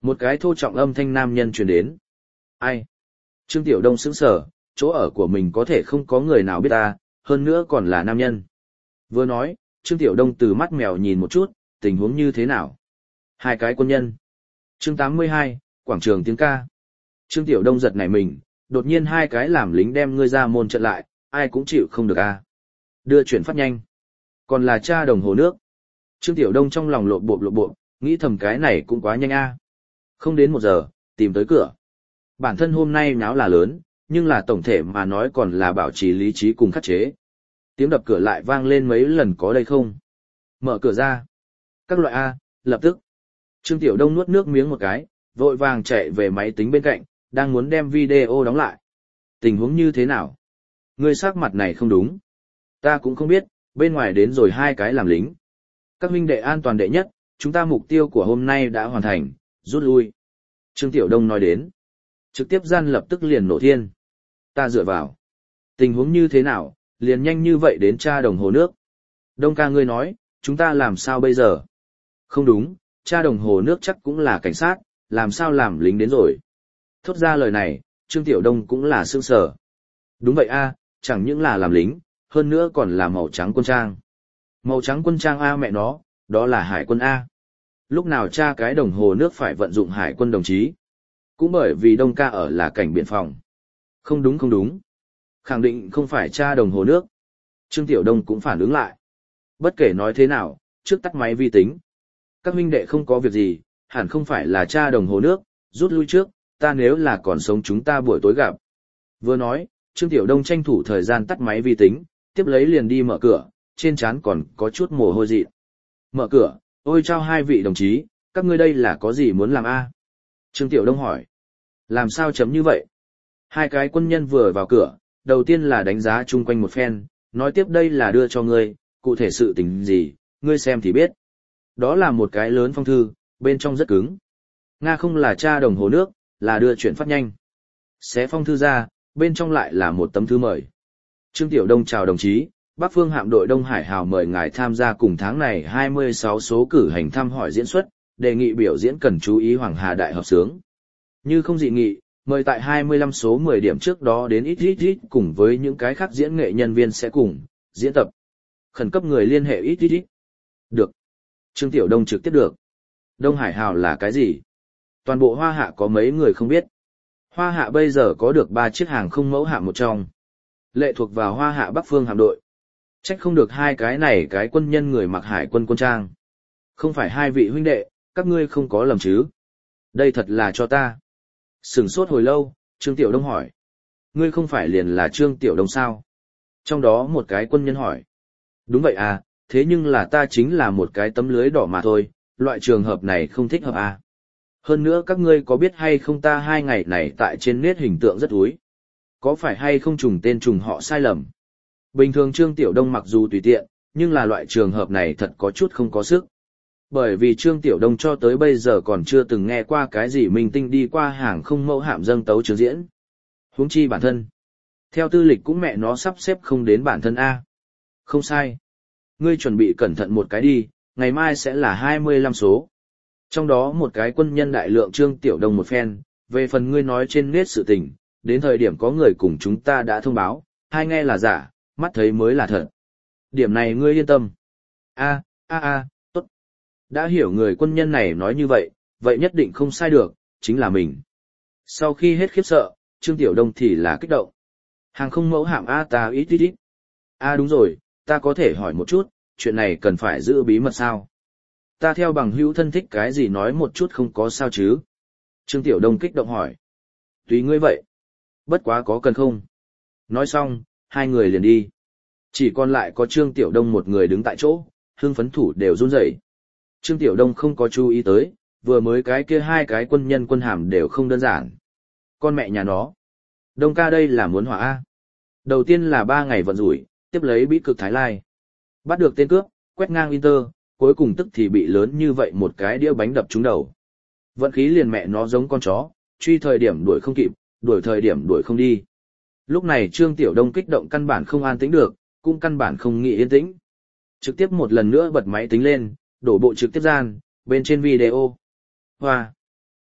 Một cái thô trọng âm thanh nam nhân truyền đến. Ai? Trương Tiểu Đông sững sờ, chỗ ở của mình có thể không có người nào biết ta, hơn nữa còn là nam nhân. Vừa nói, Trương Tiểu Đông từ mắt mèo nhìn một chút, tình huống như thế nào? Hai cái quân nhân. Chương tám mươi hai, quảng trường tiếng ca. Trương Tiểu Đông giật nảy mình, đột nhiên hai cái làm lính đem ngươi ra môn trận lại, ai cũng chịu không được a. Đưa chuyển phát nhanh. Còn là cha đồng hồ nước. Trương Tiểu Đông trong lòng lộn bộp lộn bộp, nghĩ thầm cái này cũng quá nhanh a. Không đến một giờ, tìm tới cửa. Bản thân hôm nay náo là lớn, nhưng là tổng thể mà nói còn là bảo trì lý trí cùng khắc chế. Tiếng đập cửa lại vang lên mấy lần có đây không? Mở cửa ra. Các loại A, lập tức. Trương Tiểu Đông nuốt nước miếng một cái, vội vàng chạy về máy tính bên cạnh, đang muốn đem video đóng lại. Tình huống như thế nào? Ngươi sắc mặt này không đúng. Ta cũng không biết, bên ngoài đến rồi hai cái làm lính. Các huynh đệ an toàn đệ nhất, chúng ta mục tiêu của hôm nay đã hoàn thành, rút lui. Trương Tiểu Đông nói đến. Trực tiếp gian lập tức liền nổ thiên. Ta dựa vào. Tình huống như thế nào, liền nhanh như vậy đến cha đồng hồ nước. Đông ca ngươi nói, chúng ta làm sao bây giờ? Không đúng, cha đồng hồ nước chắc cũng là cảnh sát, làm sao làm lính đến rồi. Thốt ra lời này, Trương Tiểu Đông cũng là sương sở. Đúng vậy a, chẳng những là làm lính, hơn nữa còn là màu trắng quân trang. Màu trắng quân trang A mẹ nó, đó là hải quân A. Lúc nào cha cái đồng hồ nước phải vận dụng hải quân đồng chí? Cũng bởi vì Đông ca ở là cảnh biên phòng. Không đúng không đúng. Khẳng định không phải cha đồng hồ nước. Trương Tiểu Đông cũng phản ứng lại. Bất kể nói thế nào, trước tắt máy vi tính. Các huynh đệ không có việc gì, hẳn không phải là cha đồng hồ nước, rút lui trước, ta nếu là còn sống chúng ta buổi tối gặp. Vừa nói, Trương Tiểu Đông tranh thủ thời gian tắt máy vi tính, tiếp lấy liền đi mở cửa, trên trán còn có chút mồ hôi dị. Mở cửa, ôi chao hai vị đồng chí, các ngươi đây là có gì muốn làm a? Trương Tiểu Đông hỏi. Làm sao chấm như vậy? Hai cái quân nhân vừa vào cửa, đầu tiên là đánh giá chung quanh một phen, nói tiếp đây là đưa cho ngươi, cụ thể sự tình gì, ngươi xem thì biết. Đó là một cái lớn phong thư, bên trong rất cứng. Nga không là cha đồng hồ nước, là đưa chuyển phát nhanh. Xé phong thư ra, bên trong lại là một tấm thư mời. Trương Tiểu Đông chào đồng chí, Bắc Phương hạm đội Đông Hải Hào mời ngài tham gia cùng tháng này hai mươi sáu số cử hành thăm hỏi diễn xuất, đề nghị biểu diễn cần chú ý Hoàng Hà Đại hợp sướng. Như không dị nghị, mời tại hai mươi lăm số mười điểm trước đó đến ít ít ít cùng với những cái khác diễn nghệ nhân viên sẽ cùng diễn tập. Khẩn cấp người liên hệ ít ít ít. Được. Trương Tiểu Đông trực tiếp được. Đông Hải Hào là cái gì? Toàn bộ Hoa Hạ có mấy người không biết. Hoa Hạ bây giờ có được ba chiếc hàng không mẫu hạm một trong. Lệ thuộc vào Hoa Hạ Bắc Phương hạm đội. Trách không được hai cái này cái quân nhân người mặc hải quân quân trang. Không phải hai vị huynh đệ, các ngươi không có lầm chứ? Đây thật là cho ta. Sửng sốt hồi lâu, Trương Tiểu Đông hỏi. Ngươi không phải liền là Trương Tiểu Đông sao? Trong đó một cái quân nhân hỏi. Đúng vậy à, thế nhưng là ta chính là một cái tấm lưới đỏ mà thôi, loại trường hợp này không thích hợp à. Hơn nữa các ngươi có biết hay không ta hai ngày này tại trên nét hình tượng rất úi. Có phải hay không trùng tên trùng họ sai lầm? Bình thường Trương Tiểu Đông mặc dù tùy tiện, nhưng là loại trường hợp này thật có chút không có sức. Bởi vì Trương Tiểu Đông cho tới bây giờ còn chưa từng nghe qua cái gì minh tinh đi qua hàng không mẫu hạm dâng tấu trường diễn. Huống chi bản thân. Theo tư lịch cũng mẹ nó sắp xếp không đến bản thân A. Không sai. Ngươi chuẩn bị cẩn thận một cái đi, ngày mai sẽ là hai mươi lăm số. Trong đó một cái quân nhân đại lượng Trương Tiểu Đông một phen, về phần ngươi nói trên nét sự tình, đến thời điểm có người cùng chúng ta đã thông báo, hai nghe là giả, mắt thấy mới là thật. Điểm này ngươi yên tâm. A, a a, tốt. Đã hiểu người quân nhân này nói như vậy, vậy nhất định không sai được, chính là mình. Sau khi hết khiếp sợ, Trương Tiểu Đông thì là kích động. Hàng không mẫu hạm A ta ít ít ít. A đúng rồi, ta có thể hỏi một chút, chuyện này cần phải giữ bí mật sao? Ta theo bằng hữu thân thích cái gì nói một chút không có sao chứ? Trương Tiểu Đông kích động hỏi. Tùy ngươi vậy. Bất quá có cần không? Nói xong, hai người liền đi. Chỉ còn lại có Trương Tiểu Đông một người đứng tại chỗ, hương phấn thủ đều run rẩy. Trương Tiểu Đông không có chú ý tới, vừa mới cái kia hai cái quân nhân quân hàm đều không đơn giản. Con mẹ nhà nó. Đông ca đây là muốn hỏa A. Đầu tiên là ba ngày vận rủi, tiếp lấy bí cực Thái Lai. Bắt được tên cướp, quét ngang Inter, cuối cùng tức thì bị lớn như vậy một cái đĩa bánh đập trúng đầu. Vận khí liền mẹ nó giống con chó, truy thời điểm đuổi không kịp, đuổi thời điểm đuổi không đi. Lúc này Trương Tiểu Đông kích động căn bản không an tĩnh được, cũng căn bản không nghĩ yên tĩnh. Trực tiếp một lần nữa bật máy tính lên, đổ bộ trực tiếp gian, bên trên video. Hoa!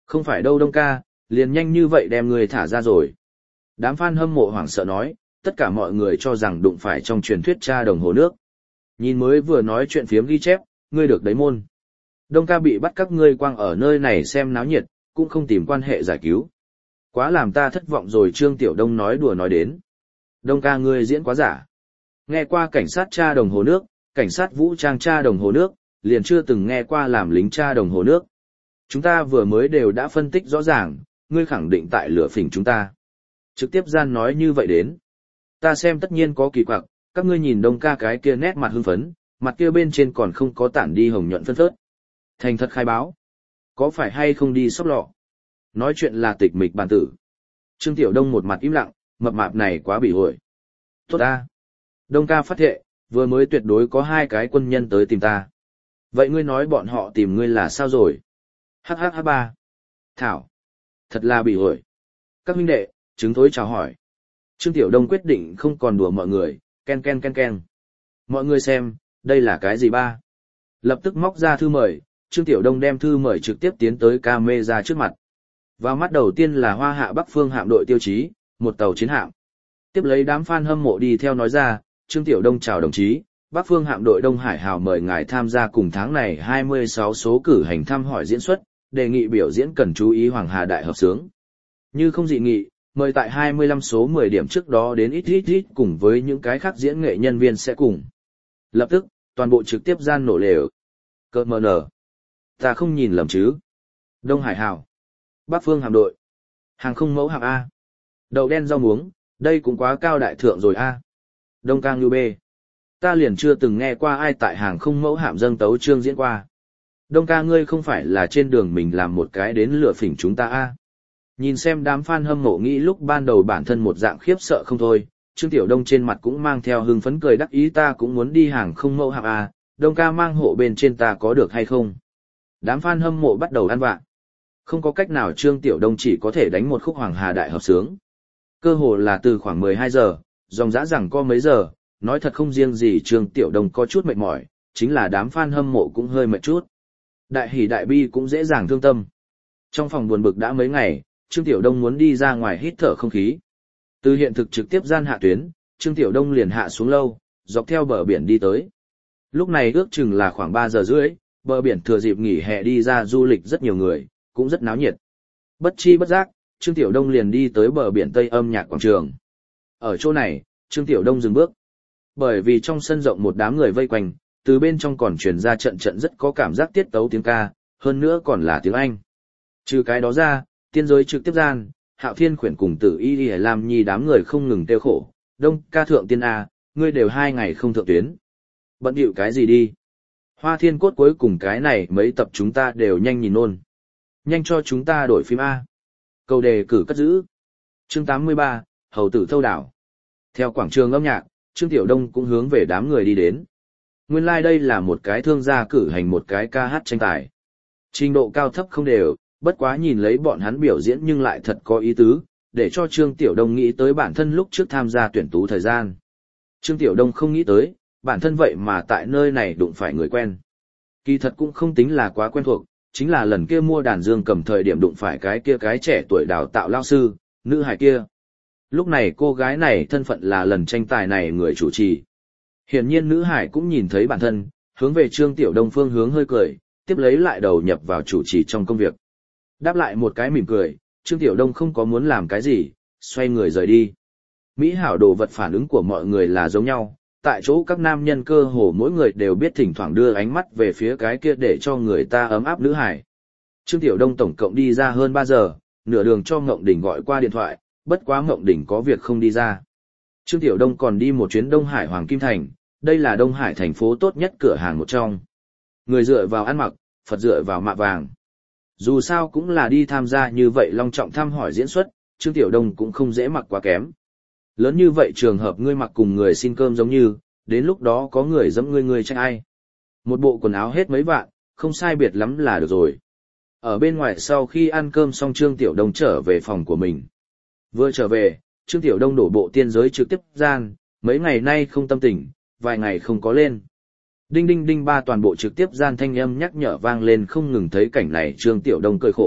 Không phải đâu Đông ca, liền nhanh như vậy đem người thả ra rồi. Đám fan hâm mộ hoảng sợ nói, tất cả mọi người cho rằng đụng phải trong truyền thuyết cha đồng hồ nước. Nhìn mới vừa nói chuyện phiếm ghi chép, ngươi được đấy môn. Đông ca bị bắt các ngươi quang ở nơi này xem náo nhiệt, cũng không tìm quan hệ giải cứu. Quá làm ta thất vọng rồi Trương Tiểu Đông nói đùa nói đến. Đông ca ngươi diễn quá giả. Nghe qua cảnh sát cha đồng hồ nước, cảnh sát vũ trang cha đồng hồ nước, liền chưa từng nghe qua làm lính cha đồng hồ nước. Chúng ta vừa mới đều đã phân tích rõ ràng, ngươi khẳng định tại lửa phỉnh chúng ta. Trực tiếp gian nói như vậy đến. Ta xem tất nhiên có kỳ quặc, các ngươi nhìn Đông ca cái kia nét mặt hưng phấn, mặt kia bên trên còn không có tản đi hồng nhuận phân phớt. Thành thật khai báo. Có phải hay không đi sóc lọ? Nói chuyện là tịch mịch bàn tử. Trương Tiểu Đông một mặt im lặng, mập mạp này quá bị hội. Tốt ta. Đông ca phát thệ, vừa mới tuyệt đối có hai cái quân nhân tới tìm ta. Vậy ngươi nói bọn họ tìm ngươi là sao rồi? hắc hắc hắc ba. Thảo. Thật là bị hội. Các huynh đệ, chứng thối chào hỏi. Trương Tiểu Đông quyết định không còn đùa mọi người, ken ken ken ken. Mọi người xem, đây là cái gì ba? Lập tức móc ra thư mời, Trương Tiểu Đông đem thư mời trực tiếp tiến tới camera trước mặt. Vào mắt đầu tiên là Hoa Hạ Bắc Phương hạm đội tiêu chí, một tàu chiến hạm. Tiếp lấy đám fan hâm mộ đi theo nói ra, Trương Tiểu Đông chào đồng chí, Bắc Phương hạm đội Đông Hải Hào mời ngài tham gia cùng tháng này hai mươi sáu số cử hành thăm hỏi diễn xuất, đề nghị biểu diễn cần chú ý Hoàng Hà Đại hợp xướng. Như không dị nghị, mời tại hai mươi lăm số mười điểm trước đó đến ít ít ít cùng với những cái khác diễn nghệ nhân viên sẽ cùng. Lập tức, toàn bộ trực tiếp gian nổ lều. Cơ mờ nở. Ta không nhìn lầm chứ. Đông Hải Hào. Bắc Phương hạm đội. Hàng không mẫu hạm A. Đậu đen rau muống, đây cũng quá cao đại thượng rồi A. Đông Cang Lưu B. Ta liền chưa từng nghe qua ai tại hàng không mẫu hạm dâng tấu chương diễn qua. Đông ca ngươi không phải là trên đường mình làm một cái đến lửa phỉnh chúng ta A. Nhìn xem đám fan hâm mộ nghĩ lúc ban đầu bản thân một dạng khiếp sợ không thôi, Trương Tiểu Đông trên mặt cũng mang theo hưng phấn cười đắc ý ta cũng muốn đi hàng không mẫu hạm A, Đông ca mang hộ bên trên ta có được hay không? Đám fan hâm mộ bắt đầu ăn vạ. Không có cách nào Trương Tiểu Đông chỉ có thể đánh một khúc Hoàng Hà Đại hợp xướng. Cơ hồ là từ khoảng mười hai giờ, dòng dã rằng có mấy giờ, nói thật không riêng gì Trương Tiểu Đông có chút mệt mỏi, chính là đám fan hâm mộ cũng hơi mệt chút. Đại hỉ đại bi cũng dễ dàng thương tâm. Trong phòng buồn bực đã mấy ngày, Trương Tiểu Đông muốn đi ra ngoài hít thở không khí. Từ hiện thực trực tiếp gian hạ tuyến, Trương Tiểu Đông liền hạ xuống lâu, dọc theo bờ biển đi tới. Lúc này ước chừng là khoảng ba giờ rưỡi, bờ biển thừa dịp nghỉ hè đi ra du lịch rất nhiều người, cũng rất náo nhiệt. Bất chi bất giác, Trương Tiểu Đông liền đi tới bờ biển Tây Âm Nhạc Quảng Trường. Ở chỗ này, Trương Tiểu Đông dừng bước. Bởi vì trong sân rộng một đám người vây quanh, từ bên trong còn truyền ra trận trận rất có cảm giác tiết tấu tiếng ca, hơn nữa còn là tiếng Anh. Trừ cái đó ra, tiên giới trực tiếp gian, Hạo Thiên Khuyển cùng Tử Y Y Lam Nhi đám người không ngừng tiêu khổ, Đông ca thượng tiên A, ngươi đều hai ngày không thượng tuyến. Bận điệu cái gì đi? Hoa Thiên Cốt cuối cùng cái này mấy tập chúng ta đều nhanh nhìn nôn. Nhanh cho chúng ta đổi phim A. Câu đề cử cất giữ. Chương tám mươi ba, Hầu tử thâu đảo. Theo quảng trường âm nhạc, Trương Tiểu Đông cũng hướng về đám người đi đến. Nguyên lai like đây là một cái thương gia cử hành một cái ca hát tranh tài. Trình độ cao thấp không đều, bất quá nhìn lấy bọn hắn biểu diễn nhưng lại thật có ý tứ, để cho Trương Tiểu Đông nghĩ tới bản thân lúc trước tham gia tuyển tú thời gian. Trương Tiểu Đông không nghĩ tới, bản thân vậy mà tại nơi này đụng phải người quen. Kỳ thật cũng không tính là quá quen thuộc, chính là lần kia mua đàn dương cầm thời điểm đụng phải cái kia cái trẻ tuổi đào tạo lao sư, nữ hài kia. Lúc này cô gái này thân phận là lần tranh tài này người chủ trì. Hiển nhiên nữ hải cũng nhìn thấy bản thân, hướng về Trương Tiểu Đông phương hướng hơi cười, tiếp lấy lại đầu nhập vào chủ trì trong công việc. Đáp lại một cái mỉm cười, Trương Tiểu Đông không có muốn làm cái gì, xoay người rời đi. Mỹ hảo đồ vật phản ứng của mọi người là giống nhau, tại chỗ các nam nhân cơ hồ mỗi người đều biết thỉnh thoảng đưa ánh mắt về phía cái kia để cho người ta ấm áp nữ hải. Trương Tiểu Đông tổng cộng đi ra hơn ba giờ, nửa đường cho Ngộng Đỉnh gọi qua điện thoại, bất quá Ngộng Đỉnh có việc không đi ra. Trương Tiểu Đông còn đi một chuyến Đông Hải Hoàng Kim Thành, đây là Đông Hải thành phố tốt nhất cửa hàng một trong. Người dựa vào ăn mặc, Phật dựa vào mạ vàng. Dù sao cũng là đi tham gia như vậy long trọng thăm hỏi diễn xuất, Trương Tiểu Đông cũng không dễ mặc quá kém. Lớn như vậy trường hợp ngươi mặc cùng người xin cơm giống như, đến lúc đó có người dẫm ngươi ngươi trách ai. Một bộ quần áo hết mấy vạn, không sai biệt lắm là được rồi. Ở bên ngoài sau khi ăn cơm xong Trương Tiểu Đông trở về phòng của mình. Vừa trở về, Trương Tiểu Đông đổ bộ tiên giới trực tiếp gian, mấy ngày nay không tâm tình, vài ngày không có lên. Đinh đinh đinh ba toàn bộ trực tiếp gian thanh âm nhắc nhở vang lên không ngừng thấy cảnh này Trương Tiểu Đông cười khổ,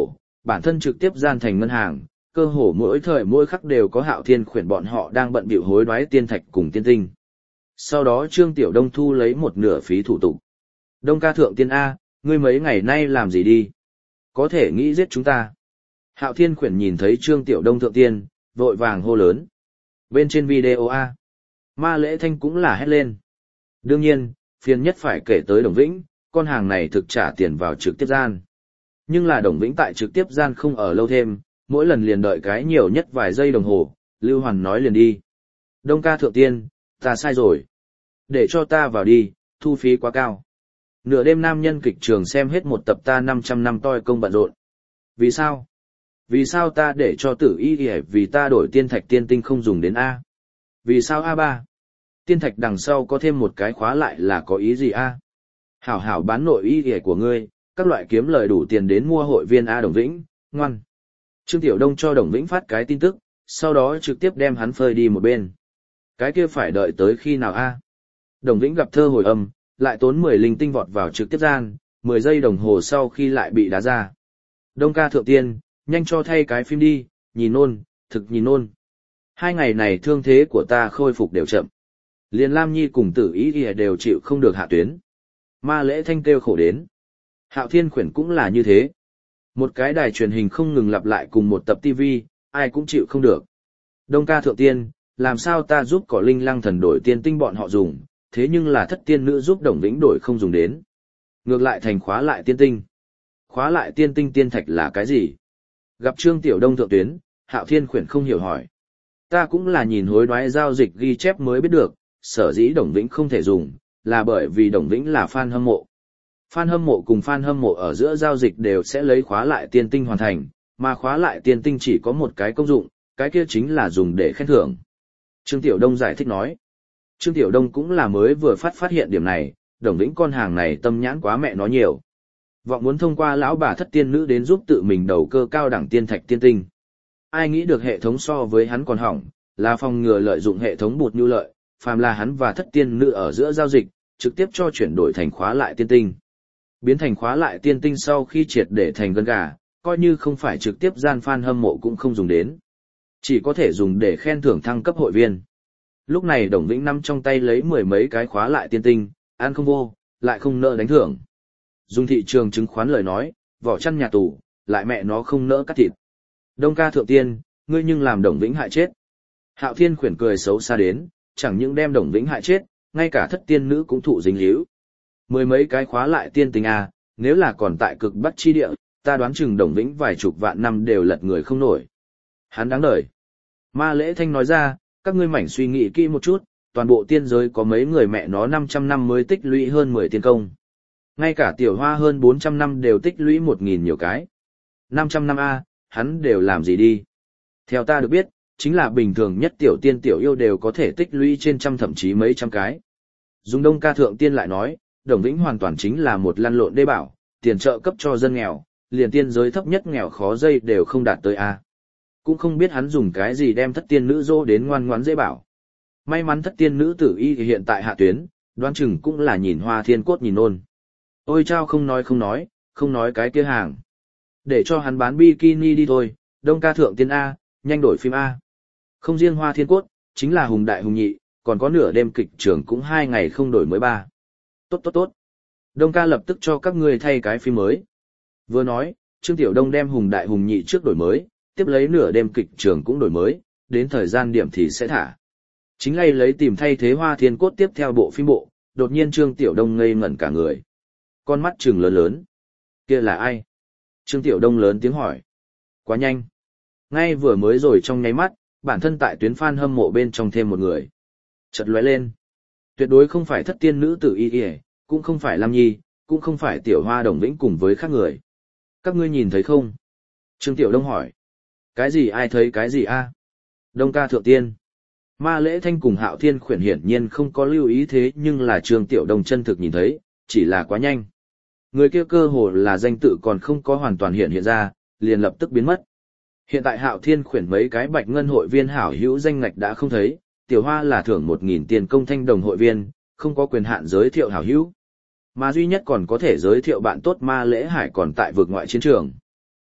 bản thân trực tiếp gian thành ngân hàng, cơ hồ mỗi thời mỗi khắc đều có Hạo Thiên khuyển bọn họ đang bận bịu hối đoái tiên thạch cùng tiên tinh. Sau đó Trương Tiểu Đông thu lấy một nửa phí thủ tục. Đông ca thượng tiên A, ngươi mấy ngày nay làm gì đi? Có thể nghĩ giết chúng ta. Hạo Thiên khuyển nhìn thấy Trương Tiểu Đông thượng tiên, vội vàng hô lớn. Bên trên video A, Ma Lễ Thanh cũng là hét lên. Đương nhiên, phiền nhất phải kể tới Đồng Vĩnh, con hàng này thực trả tiền vào trực tiếp gian. Nhưng là Đồng Vĩnh tại trực tiếp gian không ở lâu thêm, mỗi lần liền đợi cái nhiều nhất vài giây đồng hồ, Lưu Hoàn nói liền đi. Đông ca thượng tiên, ta sai rồi. Để cho ta vào đi, thu phí quá cao. Nửa đêm nam nhân kịch trường xem hết một tập ta năm trăm năm toi công bận rộn. Vì sao? Vì sao ta để cho tử y y vì ta đổi tiên thạch tiên tinh không dùng đến A? Vì sao A ba? Tiên thạch đằng sau có thêm một cái khóa lại là có ý gì A? Hảo hảo bán nội y y của ngươi, các loại kiếm lời đủ tiền đến mua hội viên A Đồng Vĩnh, ngoan. Trương Tiểu Đông cho Đồng Vĩnh phát cái tin tức, sau đó trực tiếp đem hắn phơi đi một bên. Cái kia phải đợi tới khi nào A? Đồng Vĩnh gặp thơ hồi âm, lại tốn mười linh tinh vọt vào trực tiếp gian, mười giây đồng hồ sau khi lại bị đá ra. Đông ca thượng tiên, nhanh cho thay cái phim đi, nhìn nôn, thực nhìn nôn. Hai ngày này thương thế của ta khôi phục đều chậm. Liên Lam Nhi cùng tử ý thì đều chịu không được hạ tuyến. Ma Lễ Thanh kêu khổ đến. Hạo Thiên khuyển cũng là như thế. Một cái đài truyền hình không ngừng lặp lại cùng một tập ti vi, ai cũng chịu không được. Đông ca thượng tiên, làm sao ta giúp cỏ linh lăng thần đổi tiên tinh bọn họ dùng, thế nhưng là thất tiên nữ giúp Đồng Vĩnh đổi không dùng đến. Ngược lại thành khóa lại tiên tinh. Khóa lại tiên tinh tiên thạch là cái gì? Gặp Trương Tiểu Đông thượng tuyến, Hạo Thiên khuyển không hiểu hỏi. Ta cũng là nhìn hối đoái giao dịch ghi chép mới biết được, sở dĩ Đồng Vĩnh không thể dùng, là bởi vì Đồng Vĩnh là fan hâm mộ. Fan hâm mộ cùng fan hâm mộ ở giữa giao dịch đều sẽ lấy khóa lại tiên tinh hoàn thành, mà khóa lại tiên tinh chỉ có một cái công dụng, cái kia chính là dùng để khen thưởng. Trương Tiểu Đông giải thích nói. Trương Tiểu Đông cũng là mới vừa phát phát hiện điểm này, Đồng Vĩnh con hàng này tâm nhãn quá mẹ nó nhiều. Vọng muốn thông qua lão bà thất tiên nữ đến giúp tự mình đầu cơ cao đẳng tiên thạch tiên tinh. Ai nghĩ được hệ thống so với hắn còn hỏng, là phòng ngừa lợi dụng hệ thống bụt nhu lợi, phàm là hắn và thất tiên nữ ở giữa giao dịch, trực tiếp cho chuyển đổi thành khóa lại tiên tinh. Biến thành khóa lại tiên tinh sau khi triệt để thành gân gà, coi như không phải trực tiếp gian fan hâm mộ cũng không dùng đến. Chỉ có thể dùng để khen thưởng thăng cấp hội viên. Lúc này Đồng Vĩnh nắm trong tay lấy mười mấy cái khóa lại tiên tinh, ăn không vô, lại không nỡ đánh thưởng. Dùng thị trường chứng khoán lời nói, vỏ chăn nhà tù, lại mẹ nó không nỡ cắt thịt. Đông ca thượng tiên, ngươi nhưng làm Đồng Vĩnh hại chết. Hạo Thiên khuyển cười xấu xa đến, chẳng những đem Đồng Vĩnh hại chết, ngay cả thất tiên nữ cũng thụ dính líu. Mười mấy cái khóa lại tiên tinh à, nếu là còn tại cực bắc chi địa, ta đoán chừng Đồng Vĩnh vài chục vạn năm đều lật người không nổi. Hắn đáng đời. Ma Lễ Thanh nói ra, các ngươi mảnh suy nghĩ kỹ một chút, toàn bộ tiên giới có mấy người mẹ nó năm trăm năm mới tích lũy hơn mười tiên công. Ngay cả tiểu hoa hơn bốn trăm năm đều tích lũy một nghìn nhiều cái. năm trăm năm A, hắn đều làm gì đi? Theo ta được biết, chính là bình thường nhất tiểu tiên tiểu yêu đều có thể tích lũy trên trăm thậm chí mấy trăm cái. Dùng Đông ca thượng tiên lại nói, Đồng Vĩnh hoàn toàn chính là một lăn lộn đê bảo, tiền trợ cấp cho dân nghèo, liền tiên giới thấp nhất nghèo khó dây đều không đạt tới A. Cũng không biết hắn dùng cái gì đem thất tiên nữ dô đến ngoan ngoãn dễ bảo. May mắn thất tiên nữ tử y thì hiện tại hạ tuyến, đoán chừng cũng là nhìn hoa thiên cốt nhìn ôn. Ôi chao không nói không nói, không nói cái kia hàng. Để cho hắn bán bikini đi thôi, Đông ca thượng tiên A, nhanh đổi phim A. Không riêng hoa thiên cốt, chính là hùng đại hùng nhị, còn có nửa đêm kịch trường cũng hai ngày không đổi mới ba. Tốt tốt tốt. Đông ca lập tức cho các ngươi thay cái phim mới. Vừa nói, Trương Tiểu Đông đem hùng đại hùng nhị trước đổi mới, tiếp lấy nửa đêm kịch trường cũng đổi mới, đến thời gian điểm thì sẽ thả. Chính ngay lấy tìm thay thế hoa thiên cốt tiếp theo bộ phim bộ, đột nhiên Trương Tiểu Đông ngây ngẩn cả người. Con mắt trừng lớn lớn. Kia là ai? Trương Tiểu Đông lớn tiếng hỏi. Quá nhanh. Ngay vừa mới rồi trong nháy mắt, bản thân tại tuyến fan hâm mộ bên trong thêm một người. Chợt lóe lên. Tuyệt đối không phải thất tiên nữ tử y y, cũng không phải Lam Nhi, cũng không phải tiểu hoa Đồng Vĩnh cùng với khác người. Các ngươi nhìn thấy không? Trương Tiểu Đông hỏi. Cái gì ai thấy cái gì a? Đông ca thượng tiên. Ma Lễ Thanh cùng Hạo Thiên khuyển hiển nhiên không có lưu ý thế nhưng là Trương Tiểu Đông chân thực nhìn thấy, chỉ là quá nhanh. Người kia cơ hồ là danh tự còn không có hoàn toàn hiện hiện ra, liền lập tức biến mất. Hiện tại Hạo Thiên khuyển mấy cái bạch ngân hội viên hảo hữu danh ngạch đã không thấy, tiểu hoa là thưởng một nghìn tiền công thanh đồng hội viên, không có quyền hạn giới thiệu hảo hữu. Mà duy nhất còn có thể giới thiệu bạn tốt Ma Lễ Hải còn tại vực ngoại chiến trường.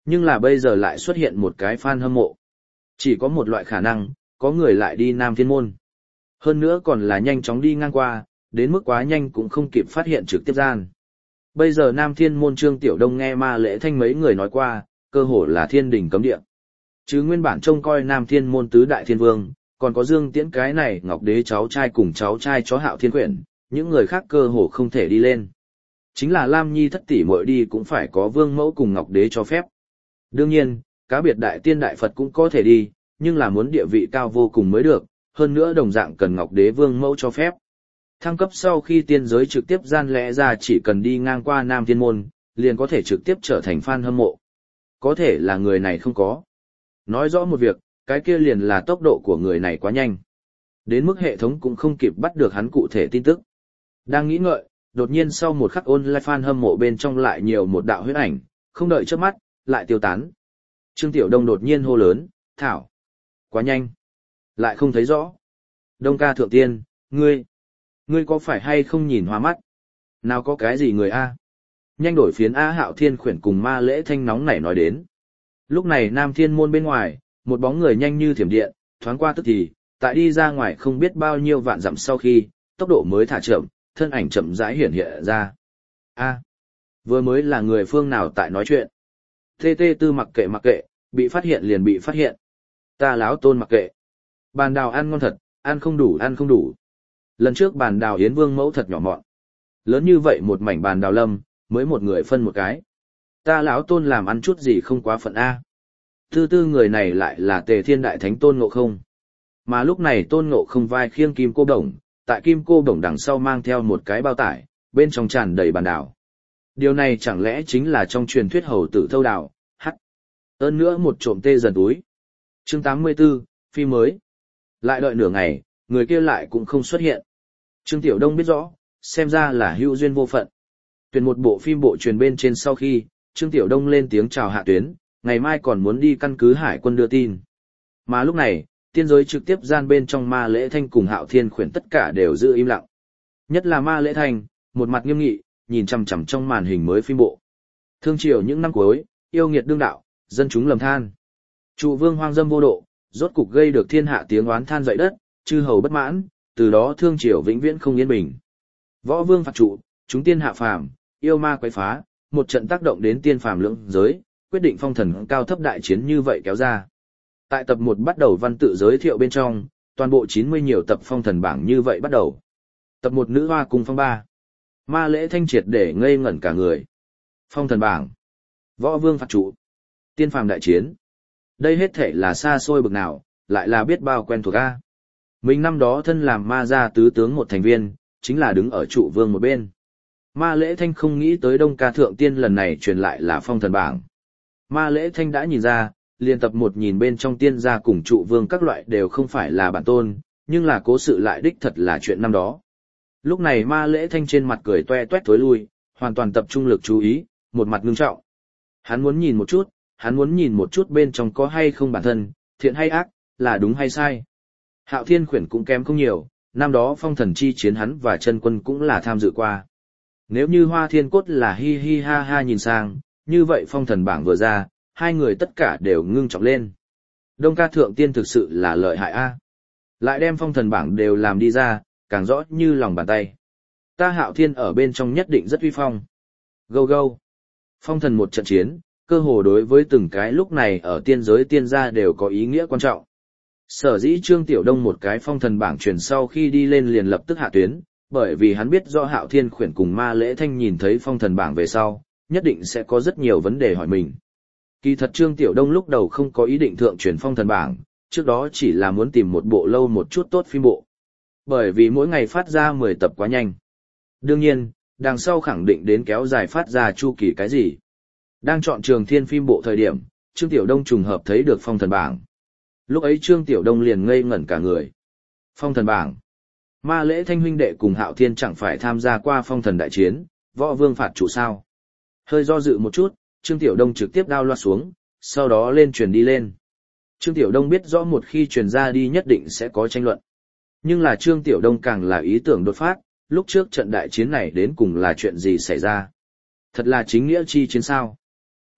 Nhưng là bây giờ lại xuất hiện một cái fan hâm mộ. Chỉ có một loại khả năng, có người lại đi Nam Thiên Môn. Hơn nữa còn là nhanh chóng đi ngang qua, đến mức quá nhanh cũng không kịp phát hiện trực tiếp gian. Bây giờ Nam Thiên Môn Trương Tiểu Đông nghe Ma Lễ Thanh mấy người nói qua, cơ hồ là thiên đình cấm địa. Chứ nguyên bản trông coi Nam Thiên Môn tứ đại thiên vương, còn có Dương Tiễn cái này Ngọc Đế cháu trai cùng cháu trai chó Hạo Thiên Quyển, những người khác cơ hồ không thể đi lên. Chính là Lam Nhi thất tỷ muội đi cũng phải có vương mẫu cùng Ngọc Đế cho phép. Đương nhiên, cá biệt đại tiên đại Phật cũng có thể đi, nhưng là muốn địa vị cao vô cùng mới được, hơn nữa đồng dạng cần Ngọc Đế vương mẫu cho phép. Thăng cấp sau khi tiên giới trực tiếp gian lẽ ra chỉ cần đi ngang qua Nam Thiên Môn, liền có thể trực tiếp trở thành fan hâm mộ. Có thể là người này không có. Nói rõ một việc, cái kia liền là tốc độ của người này quá nhanh. Đến mức hệ thống cũng không kịp bắt được hắn cụ thể tin tức. Đang nghĩ ngợi, đột nhiên sau một khắc online fan hâm mộ bên trong lại nhiều một đạo huyết ảnh, không đợi trước mắt, lại tiêu tán. Trương Tiểu Đông đột nhiên hô lớn, Thảo. Quá nhanh. Lại không thấy rõ. Đông ca thượng tiên, ngươi. Ngươi có phải hay không nhìn hoa mắt? Nào có cái gì người A? Nhanh đổi phiến A Hạo Thiên Khuyển cùng Ma Lễ Thanh nóng nảy nói đến. Lúc này Nam Thiên Môn bên ngoài, một bóng người nhanh như thiểm điện, thoáng qua tức thì, tại đi ra ngoài không biết bao nhiêu vạn dặm sau khi, tốc độ mới thả chậm, thân ảnh chậm rãi hiển hiện ra. A, vừa mới là người phương nào tại nói chuyện? Tê tê tư mặc kệ mặc kệ, bị phát hiện liền bị phát hiện. Ta láo tôn mặc kệ. Bàn đào ăn ngon thật, ăn không đủ ăn không đủ. Lần trước bàn đào yến vương mẫu thật nhỏ mọn. Lớn như vậy một mảnh bàn đào lâm, mới một người phân một cái. Ta lão tôn làm ăn chút gì không quá phận A. Tư tư người này lại là Tề Thiên Đại Thánh Tôn Ngộ Không. Mà lúc này Tôn Ngộ Không vai khiêng kim cô đồng, tại kim cô đồng đằng sau mang theo một cái bao tải, bên trong tràn đầy bàn đào. Điều này chẳng lẽ chính là trong truyền thuyết hầu tử thâu đào, hắt. Hơn nữa một trộm tê dần túi. Chương tám mươi tư, phim mới. Lại đợi nửa ngày, người kia lại cũng không xuất hiện. Trương Tiểu Đông biết rõ, xem ra là hữu duyên vô phận. Tuyển một bộ phim bộ truyền bên trên sau khi, Trương Tiểu Đông lên tiếng chào Hạ Tuyến, ngày mai còn muốn đi căn cứ hải quân đưa tin. Mà lúc này, tiên giới trực tiếp gian bên trong Ma Lễ Thanh cùng Hạo Thiên Khuyển tất cả đều giữ im lặng. Nhất là Ma Lễ Thanh, một mặt nghiêm nghị, nhìn chằm chằm trong màn hình mới phim bộ. Thương triều những năm cuối, yêu nghiệt đương đạo, dân chúng lầm than. Trụ vương hoang dâm vô độ, rốt cục gây được thiên hạ tiếng oán than dậy đất, chư hầu bất mãn, từ đó thương triều vĩnh viễn không yên bình. Võ vương phạt trụ, chúng tiên hạ phàm, yêu ma quấy phá, một trận tác động đến tiên phàm lưỡng giới, quyết định phong thần cao thấp đại chiến như vậy kéo ra. Tại tập một bắt đầu văn tự giới thiệu bên trong, toàn bộ chín mươi nhiều tập phong thần bảng như vậy bắt đầu. Tập một nữ hoa cùng phong ba. Ma Lễ Thanh triệt để ngây ngẩn cả người. Phong thần bảng. Võ vương phạt trụ. Tiên phàm đại chiến. Đây hết thể là xa xôi bực nào, lại là biết bao quen thuộc a. Mình năm đó thân làm ma gia tứ tướng một thành viên, chính là đứng ở trụ vương một bên. Ma Lễ Thanh không nghĩ tới Đông ca thượng tiên lần này truyền lại là phong thần bảng. Ma Lễ Thanh đã nhìn ra, liên tập một nhìn bên trong tiên gia cùng trụ vương các loại đều không phải là bản tôn, nhưng là cố sự lại đích thật là chuyện năm đó. Lúc này Ma Lễ Thanh trên mặt cười toe toét thối lui, hoàn toàn tập trung lực chú ý, một mặt ngưng trọng. Hắn muốn nhìn một chút, hắn muốn nhìn một chút bên trong có hay không bản thân, thiện hay ác, là đúng hay sai. Hạo Thiên Khuyển cũng kém không nhiều, năm đó phong thần chi chiến hắn và chân quân cũng là tham dự qua. Nếu như Hoa Thiên Cốt là hi hi ha ha nhìn sang, như vậy phong thần bảng vừa ra, hai người tất cả đều ngưng trọng lên. Đông ca thượng tiên thực sự là lợi hại a. Lại đem phong thần bảng đều làm đi ra, càng rõ như lòng bàn tay. Ta Hạo Thiên ở bên trong nhất định rất uy phong. Gâu gâu. Phong thần một trận chiến, cơ hồ đối với từng cái lúc này ở tiên giới tiên gia đều có ý nghĩa quan trọng. Sở dĩ Trương Tiểu Đông một cái phong thần bảng truyền sau khi đi lên liền lập tức hạ tuyến, bởi vì hắn biết do Hạo Thiên Khuyển cùng Ma Lễ Thanh nhìn thấy phong thần bảng về sau, nhất định sẽ có rất nhiều vấn đề hỏi mình. Kỳ thật Trương Tiểu Đông lúc đầu không có ý định thượng truyền phong thần bảng, trước đó chỉ là muốn tìm một bộ lâu một chút tốt phim bộ. Bởi vì mỗi ngày phát ra mười tập quá nhanh. Đương nhiên, đằng sau khẳng định đến kéo dài phát ra chu kỳ cái gì. Đang chọn trường thiên phim bộ thời điểm, Trương Tiểu Đông trùng hợp thấy được phong thần bảng. Lúc ấy Trương Tiểu Đông liền ngây ngẩn cả người. Phong thần bảng. Ma Lễ Thanh huynh đệ cùng Hạo Thiên chẳng phải tham gia qua phong thần đại chiến, võ vương phạt chủ sao. Hơi do dự một chút, Trương Tiểu Đông trực tiếp đao loa xuống, sau đó lên truyền đi lên. Trương Tiểu Đông biết rõ một khi truyền ra đi nhất định sẽ có tranh luận. Nhưng là Trương Tiểu Đông càng là ý tưởng đột phát, lúc trước trận đại chiến này đến cùng là chuyện gì xảy ra. Thật là chính nghĩa chi chiến sao.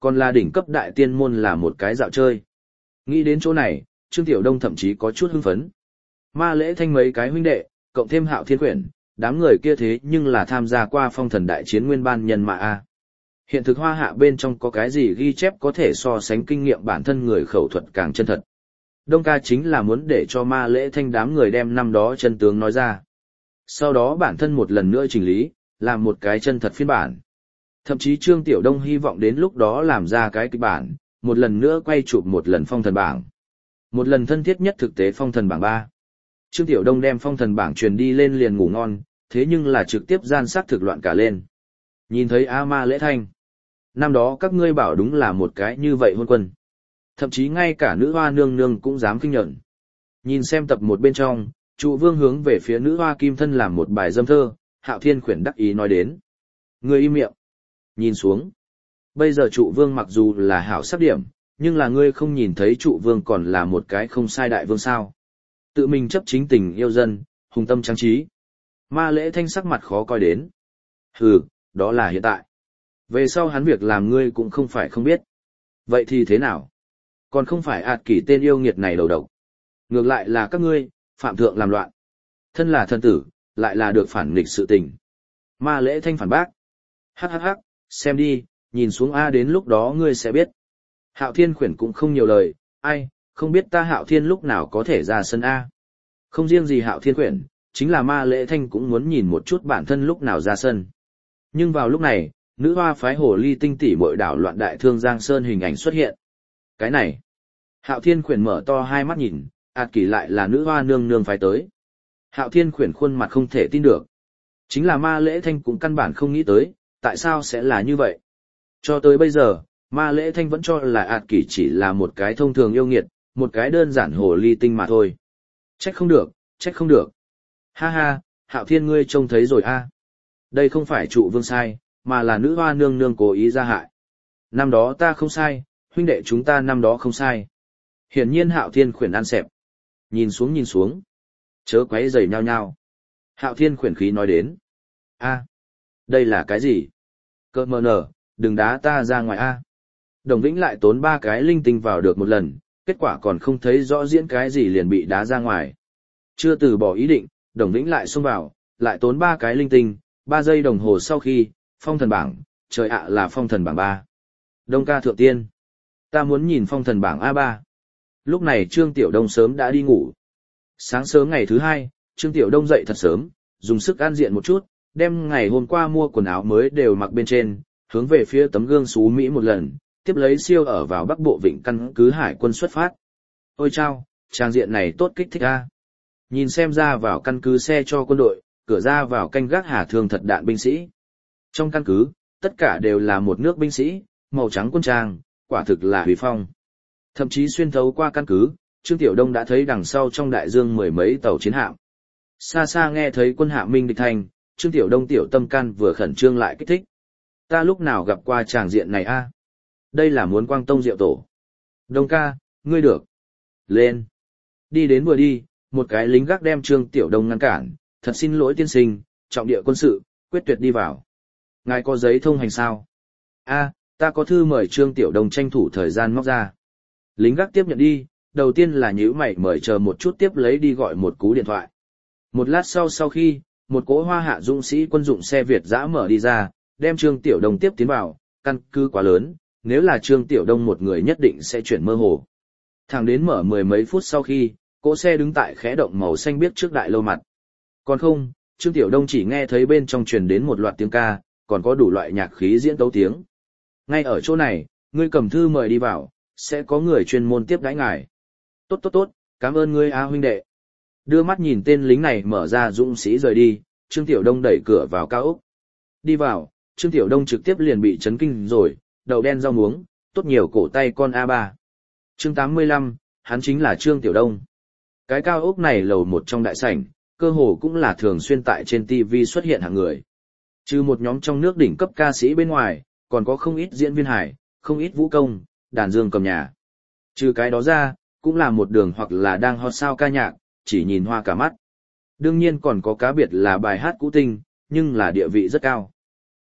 Còn là đỉnh cấp đại tiên môn là một cái dạo chơi. Nghĩ đến chỗ này, Trương Tiểu Đông thậm chí có chút hưng phấn. Ma Lễ Thanh mấy cái huynh đệ, cộng thêm Hạo Thiên Quyển, đám người kia thế nhưng là tham gia qua phong thần đại chiến nguyên ban nhân mà a. Hiện thực hoa hạ bên trong có cái gì ghi chép có thể so sánh kinh nghiệm bản thân người khẩu thuật càng chân thật. Đông ca chính là muốn để cho Ma Lễ Thanh đám người đem năm đó chân tướng nói ra. Sau đó bản thân một lần nữa chỉnh lý, làm một cái chân thật phiên bản. Thậm chí Trương Tiểu Đông hy vọng đến lúc đó làm ra cái kịch bản, một lần nữa quay chụp một lần phong thần bảng. Một lần thân thiết nhất thực tế phong thần bảng ba. Trương Tiểu Đông đem phong thần bảng truyền đi lên liền ngủ ngon, thế nhưng là trực tiếp gian sát thực loạn cả lên. Nhìn thấy A Ma Lễ Thanh. Năm đó các ngươi bảo đúng là một cái như vậy hôn quân. Thậm chí ngay cả nữ hoa nương nương cũng dám kinh nhận. Nhìn xem tập một bên trong, trụ vương hướng về phía nữ hoa kim thân làm một bài dâm thơ, Hạo Thiên Khuyển đắc ý nói đến. Ngươi im miệng. Nhìn xuống. Bây giờ trụ vương mặc dù là hảo sắc điểm, nhưng là ngươi không nhìn thấy trụ vương còn là một cái không sai đại vương sao. Tự mình chấp chính tình yêu dân, hùng tâm trang trí. Ma Lễ Thanh sắc mặt khó coi đến. Hừ, đó là hiện tại. Về sau hắn việc làm ngươi cũng không phải không biết. Vậy thì thế nào? Còn không phải ạt kỷ tên yêu nghiệt này đầu độc. Ngược lại là các ngươi, phạm thượng làm loạn. Thân là thần tử, lại là được phản nghịch sự tình. Ma Lễ Thanh phản bác. Hắc hắc hắc, xem đi, nhìn xuống A đến lúc đó ngươi sẽ biết. Hạo Thiên Khuyển cũng không nhiều lời, ai, không biết ta Hạo Thiên lúc nào có thể ra sân A. Không riêng gì Hạo Thiên Khuyển, chính là Ma Lễ Thanh cũng muốn nhìn một chút bản thân lúc nào ra sân. Nhưng vào lúc này, nữ hoa phái hồ ly tinh tỷ muội đảo loạn đại thương Giang Sơn hình ảnh xuất hiện. Cái này, Hạo Thiên Khuyển mở to hai mắt nhìn, ạt kỷ lại là nữ hoa nương nương phái tới. Hạo Thiên Khuyển khuôn mặt không thể tin được. Chính là Ma Lễ Thanh cũng căn bản không nghĩ tới, tại sao sẽ là như vậy. Cho tới bây giờ, Ma Lễ Thanh vẫn cho là ạt kỷ chỉ là một cái thông thường yêu nghiệt, một cái đơn giản hồ ly tinh mà thôi. Trách không được, trách không được. Ha ha, Hạo Thiên ngươi trông thấy rồi a. Đây không phải trụ vương sai, mà là nữ hoa nương nương cố ý ra hại. Năm đó ta không sai, huynh đệ chúng ta năm đó không sai. Hiển nhiên Hạo Thiên Khuyển ăn xẹp. Nhìn xuống nhìn xuống. Chớ quấy rầy nhau nhau. Hạo Thiên Khuyển khí nói đến. A, đây là cái gì? Cơ mờ nở, đừng đá ta ra ngoài a. Đồng Vĩnh lại tốn ba cái linh tinh vào được một lần, kết quả còn không thấy rõ diễn cái gì liền bị đá ra ngoài. Chưa từ bỏ ý định, Đồng Vĩnh lại xông vào, lại tốn ba cái linh tinh, ba giây đồng hồ sau khi, phong thần bảng, trời ạ là phong thần bảng ba. Đông ca thượng tiên. Ta muốn nhìn phong thần bảng a ba. Lúc này Trương Tiểu Đông sớm đã đi ngủ. Sáng sớm ngày thứ hai, Trương Tiểu Đông dậy thật sớm, dùng sức an diện một chút, đem ngày hôm qua mua quần áo mới đều mặc bên trên, hướng về phía tấm gương xú Mỹ một lần, tiếp lấy siêu ở vào Bắc Bộ Vịnh căn cứ hải quân xuất phát. Ôi chao, trang diện này tốt kích thích a. Nhìn xem ra vào căn cứ xe cho quân đội, cửa ra vào canh gác hà thương thật đạn binh sĩ. Trong căn cứ, tất cả đều là một nước binh sĩ, màu trắng quân trang, quả thực là huy phong. Thậm chí xuyên thấu qua căn cứ, Trương Tiểu Đông đã thấy đằng sau trong đại dương mười mấy tàu chiến hạm. Xa xa nghe thấy quân hạ minh địch thành, Trương Tiểu Đông tiểu tâm can vừa khẩn trương lại kích thích. Ta lúc nào gặp qua tràng diện này a? Đây là muốn quang tông diệu tổ. Đông ca, ngươi được. Lên. Đi đến vừa đi, một cái lính gác đem Trương Tiểu Đông ngăn cản, thật xin lỗi tiên sinh, trọng địa quân sự, quyết tuyệt đi vào. Ngài có giấy thông hành sao? A, ta có thư mời Trương Tiểu Đông tranh thủ thời gian móc ra. Lính gác tiếp nhận đi, đầu tiên là nhíu mày mời chờ một chút tiếp lấy đi gọi một cú điện thoại. Một lát sau sau khi, một cỗ hoa hạ dũng sĩ quân dụng xe Việt dã mở đi ra, đem Trương Tiểu Đông tiếp tiến vào, căn cứ quá lớn, nếu là Trương Tiểu Đông một người nhất định sẽ chuyển mơ hồ. Thẳng đến mở mười mấy phút sau khi, cỗ xe đứng tại khẽ động màu xanh biếc trước đại lâu mặt. Còn không, Trương Tiểu Đông chỉ nghe thấy bên trong truyền đến một loạt tiếng ca, còn có đủ loại nhạc khí diễn tấu tiếng. Ngay ở chỗ này, ngươi cầm thư mời đi vào, sẽ có người chuyên môn tiếp đãi ngài. Tốt tốt tốt, cảm ơn ngươi a huynh đệ. Đưa mắt nhìn tên lính này mở ra dũng sĩ rời đi, Trương Tiểu Đông đẩy cửa vào cao ốc. Đi vào, Trương Tiểu Đông trực tiếp liền bị chấn kinh rồi, đầu đen rau muống, tốt nhiều cổ tay con a ba. Chương tám mươi lăm, hắn chính là Trương Tiểu Đông. Cái cao ốc này lầu một trong đại sảnh, cơ hồ cũng là thường xuyên tại trên ti vi xuất hiện hạng người. Trừ một nhóm trong nước đỉnh cấp ca sĩ bên ngoài, còn có không ít diễn viên hài, không ít vũ công, đàn dương cầm nhà. Trừ cái đó ra, cũng là một đường hoặc là đang hot sao ca nhạc, chỉ nhìn hoa cả mắt. Đương nhiên còn có cá biệt là bài hát cũ tinh, nhưng là địa vị rất cao.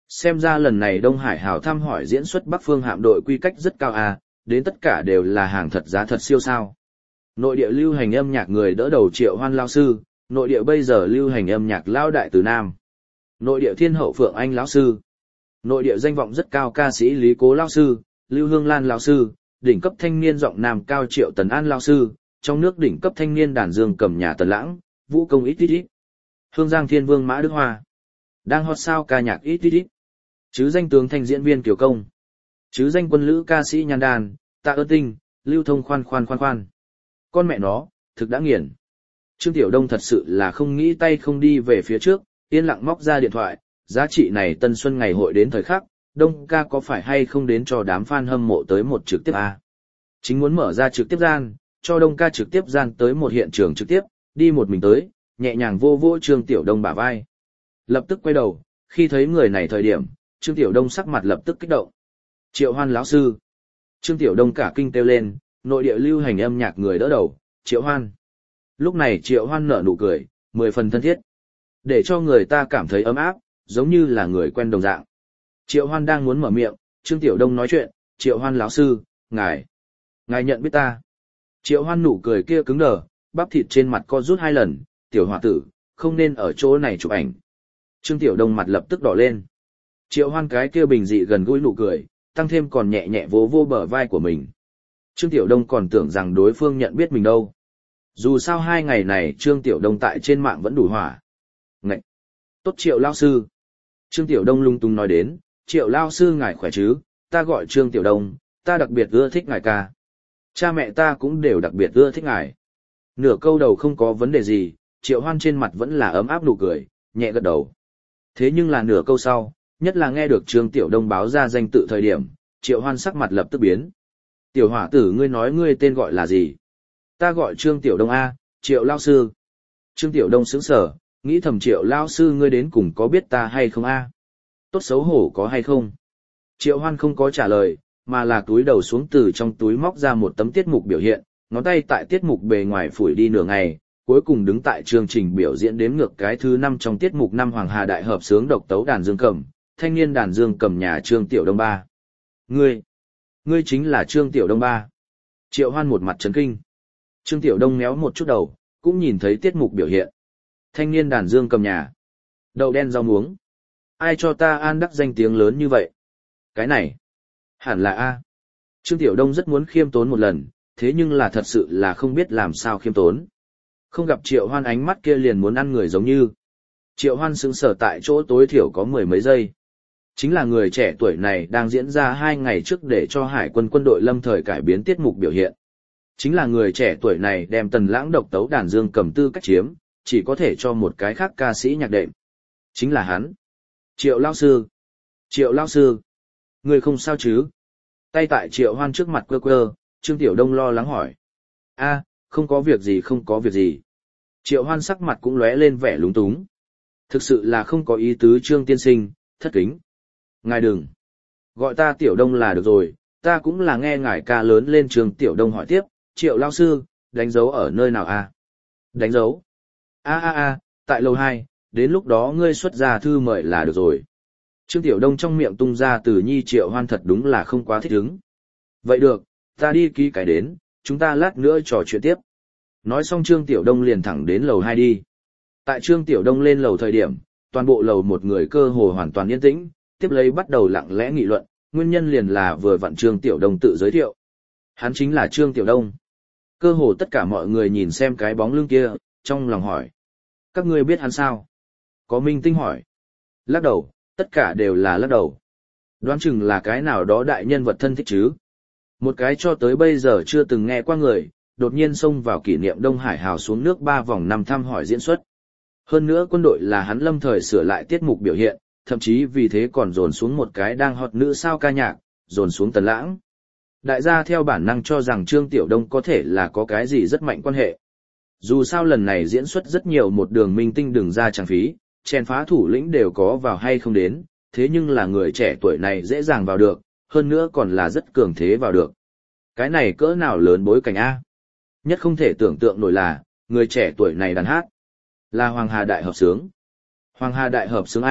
Xem ra lần này Đông Hải Hào thăm hỏi diễn xuất Bắc Phương hạm đội quy cách rất cao à, đến tất cả đều là hàng thật giá thật siêu sao. Nội địa lưu hành âm nhạc người đỡ đầu Triệu Hoan lão sư, nội địa bây giờ lưu hành âm nhạc Lao Đại Từ Nam. Nội địa thiên hậu Phượng Anh lão sư. Nội địa danh vọng rất cao ca sĩ Lý Cố lão sư, Lưu Hương Lan lão sư, đỉnh cấp thanh niên giọng nam cao Triệu Tần An lão sư, trong nước đỉnh cấp thanh niên đàn dương cầm nhà Tần Lãng, vũ công ít ít ít. Hương Giang Thiên Vương Mã Đức Hoa. Đang hot sao ca nhạc ít ít ít. Chứ danh tướng thanh diễn viên Kiều Công. Chứ danh quân lữ ca sĩ Nhan Đàn, Tạ Ơn Tinh, Lưu Thông khoan khoan khoan khoan. Con mẹ nó, thực đã nghiền. Trương Tiểu Đông thật sự là không nghĩ tay không đi về phía trước, yên lặng móc ra điện thoại, giá trị này tân xuân ngày hội đến thời khắc, Đông ca có phải hay không đến cho đám fan hâm mộ tới một trực tiếp à? Chính muốn mở ra trực tiếp gian, cho Đông ca trực tiếp gian tới một hiện trường trực tiếp, đi một mình tới, nhẹ nhàng vô vô Trương Tiểu Đông bả vai. Lập tức quay đầu, khi thấy người này thời điểm, Trương Tiểu Đông sắc mặt lập tức kích động. Triệu Hoan lão sư. Trương Tiểu Đông cả kinh kêu lên, nội địa lưu hành âm nhạc người đỡ đầu, Triệu Hoan. Lúc này Triệu Hoan nở nụ cười, mười phần thân thiết. Để cho người ta cảm thấy ấm áp, giống như là người quen đồng dạng. Triệu Hoan đang muốn mở miệng, Trương Tiểu Đông nói chuyện, Triệu Hoan lão sư, ngài. Ngài nhận biết ta. Triệu Hoan nụ cười kia cứng đờ, bắp thịt trên mặt co rút hai lần, tiểu hòa tử, không nên ở chỗ này chụp ảnh. Trương Tiểu Đông mặt lập tức đỏ lên. Triệu Hoan cái kia bình dị gần gũi nụ cười, tăng thêm còn nhẹ nhẹ vỗ vô bờ vai của mình. Trương Tiểu Đông còn tưởng rằng đối phương nhận biết mình đâu. Dù sao hai ngày này Trương Tiểu Đông tại trên mạng vẫn đủ hỏa. Ngậy! Tốt Triệu lao sư! Trương Tiểu Đông lung tung nói đến, Triệu lao sư ngài khỏe chứ, ta gọi Trương Tiểu Đông, ta đặc biệt ưa thích ngài ca. Cha mẹ ta cũng đều đặc biệt ưa thích ngài. Nửa câu đầu không có vấn đề gì, Triệu Hoan trên mặt vẫn là ấm áp nụ cười, nhẹ gật đầu. Thế nhưng là nửa câu sau, nhất là nghe được Trương Tiểu Đông báo ra danh tự thời điểm, Triệu Hoan sắc mặt lập tức biến. Tiểu hỏa tử ngươi nói ngươi tên gọi là gì? Ta gọi Trương Tiểu Đông A, Triệu lao sư. Trương Tiểu Đông sững sờ, nghĩ thầm Triệu lao sư ngươi đến cùng có biết ta hay không A? Tốt xấu hổ có hay không? Triệu Hoan không có trả lời, mà là túi đầu xuống từ trong túi móc ra một tấm tiết mục biểu hiện, ngón tay tại tiết mục bề ngoài phủi đi nửa ngày, cuối cùng đứng tại chương trình biểu diễn đếm ngược cái thứ năm trong tiết mục năm Hoàng Hà Đại hợp xướng độc tấu đàn dương cầm, thanh niên đàn dương cầm nhà Trương Tiểu Đông ba. Ngươi, ngươi chính là Trương Tiểu Đông ba. Triệu Hoan một mặt chấn kinh. Trương Tiểu Đông méo một chút đầu, cũng nhìn thấy tiết mục biểu hiện. Thanh niên đàn dương cầm nhà. Đậu đen rau muống. Ai cho ta an đắc danh tiếng lớn như vậy? Cái này, hẳn là A. Trương Tiểu Đông rất muốn khiêm tốn một lần, thế nhưng là thật sự là không biết làm sao khiêm tốn. Không gặp Triệu Hoan ánh mắt kia liền muốn ăn người giống như. Triệu Hoan sững sờ tại chỗ tối thiểu có mười mấy giây. Chính là người trẻ tuổi này đang diễn ra hai ngày trước để cho Hải quân quân đội lâm thời cải biến tiết mục biểu hiện. Chính là người trẻ tuổi này đem Tần Lãng độc tấu đàn dương cầm tư cách chiếm, chỉ có thể cho một cái khác ca sĩ nhạc đệm. Chính là hắn. Triệu lao sư. Triệu lao sư. Người không sao chứ? Tay tại Triệu Hoan trước mặt quơ quơ, Trương Tiểu Đông lo lắng hỏi. A, không có việc gì không có việc gì. Triệu Hoan sắc mặt cũng lóe lên vẻ lúng túng. Thực sự là không có ý tứ Trương tiên sinh, thất kính. Ngài đừng. Gọi ta Tiểu Đông là được rồi, ta cũng là nghe ngài ca lớn lên. Trương Tiểu Đông hỏi tiếp, Triệu lao sư, đánh dấu ở nơi nào a? Đánh dấu? A a a, tại lầu hai, đến lúc đó ngươi xuất ra thư mời là được rồi. Trương Tiểu Đông trong miệng tung ra từ nhi Triệu Hoan thật đúng là không quá thích ứng. Vậy được, ta đi ký cái đến, chúng ta lát nữa trò chuyện tiếp. Nói xong Trương Tiểu Đông liền thẳng đến lầu hai đi. Tại Trương Tiểu Đông lên lầu thời điểm, toàn bộ lầu một người cơ hồ hoàn toàn yên tĩnh, tiếp lấy bắt đầu lặng lẽ nghị luận, nguyên nhân liền là vừa vặn Trương Tiểu Đông tự giới thiệu. Hắn chính là Trương Tiểu Đông. Cơ hồ tất cả mọi người nhìn xem cái bóng lưng kia, trong lòng hỏi. Các ngươi biết hắn sao? Có minh tinh hỏi. Lắc đầu, tất cả đều là lắc đầu. Đoán chừng là cái nào đó đại nhân vật thân thích chứ. Một cái cho tới bây giờ chưa từng nghe qua người, đột nhiên xông vào kỷ niệm Đông Hải hào xuống nước ba vòng năm thăm hỏi diễn xuất. Hơn nữa quân đội là hắn lâm thời sửa lại tiết mục biểu hiện, thậm chí vì thế còn dồn xuống một cái đang hot nữ sao ca nhạc, dồn xuống Tần Lãng. Đại gia theo bản năng cho rằng Trương Tiểu Đông có thể là có cái gì rất mạnh quan hệ. Dù sao lần này diễn xuất rất nhiều một đường minh tinh đường ra trang phí, chèn phá thủ lĩnh đều có vào hay không đến, thế nhưng là người trẻ tuổi này dễ dàng vào được, hơn nữa còn là rất cường thế vào được. Cái này cỡ nào lớn bối cảnh A. Nhất không thể tưởng tượng nổi là, người trẻ tuổi này đàn hát. Là Hoàng Hà Đại hợp xướng. Hoàng Hà Đại hợp xướng A,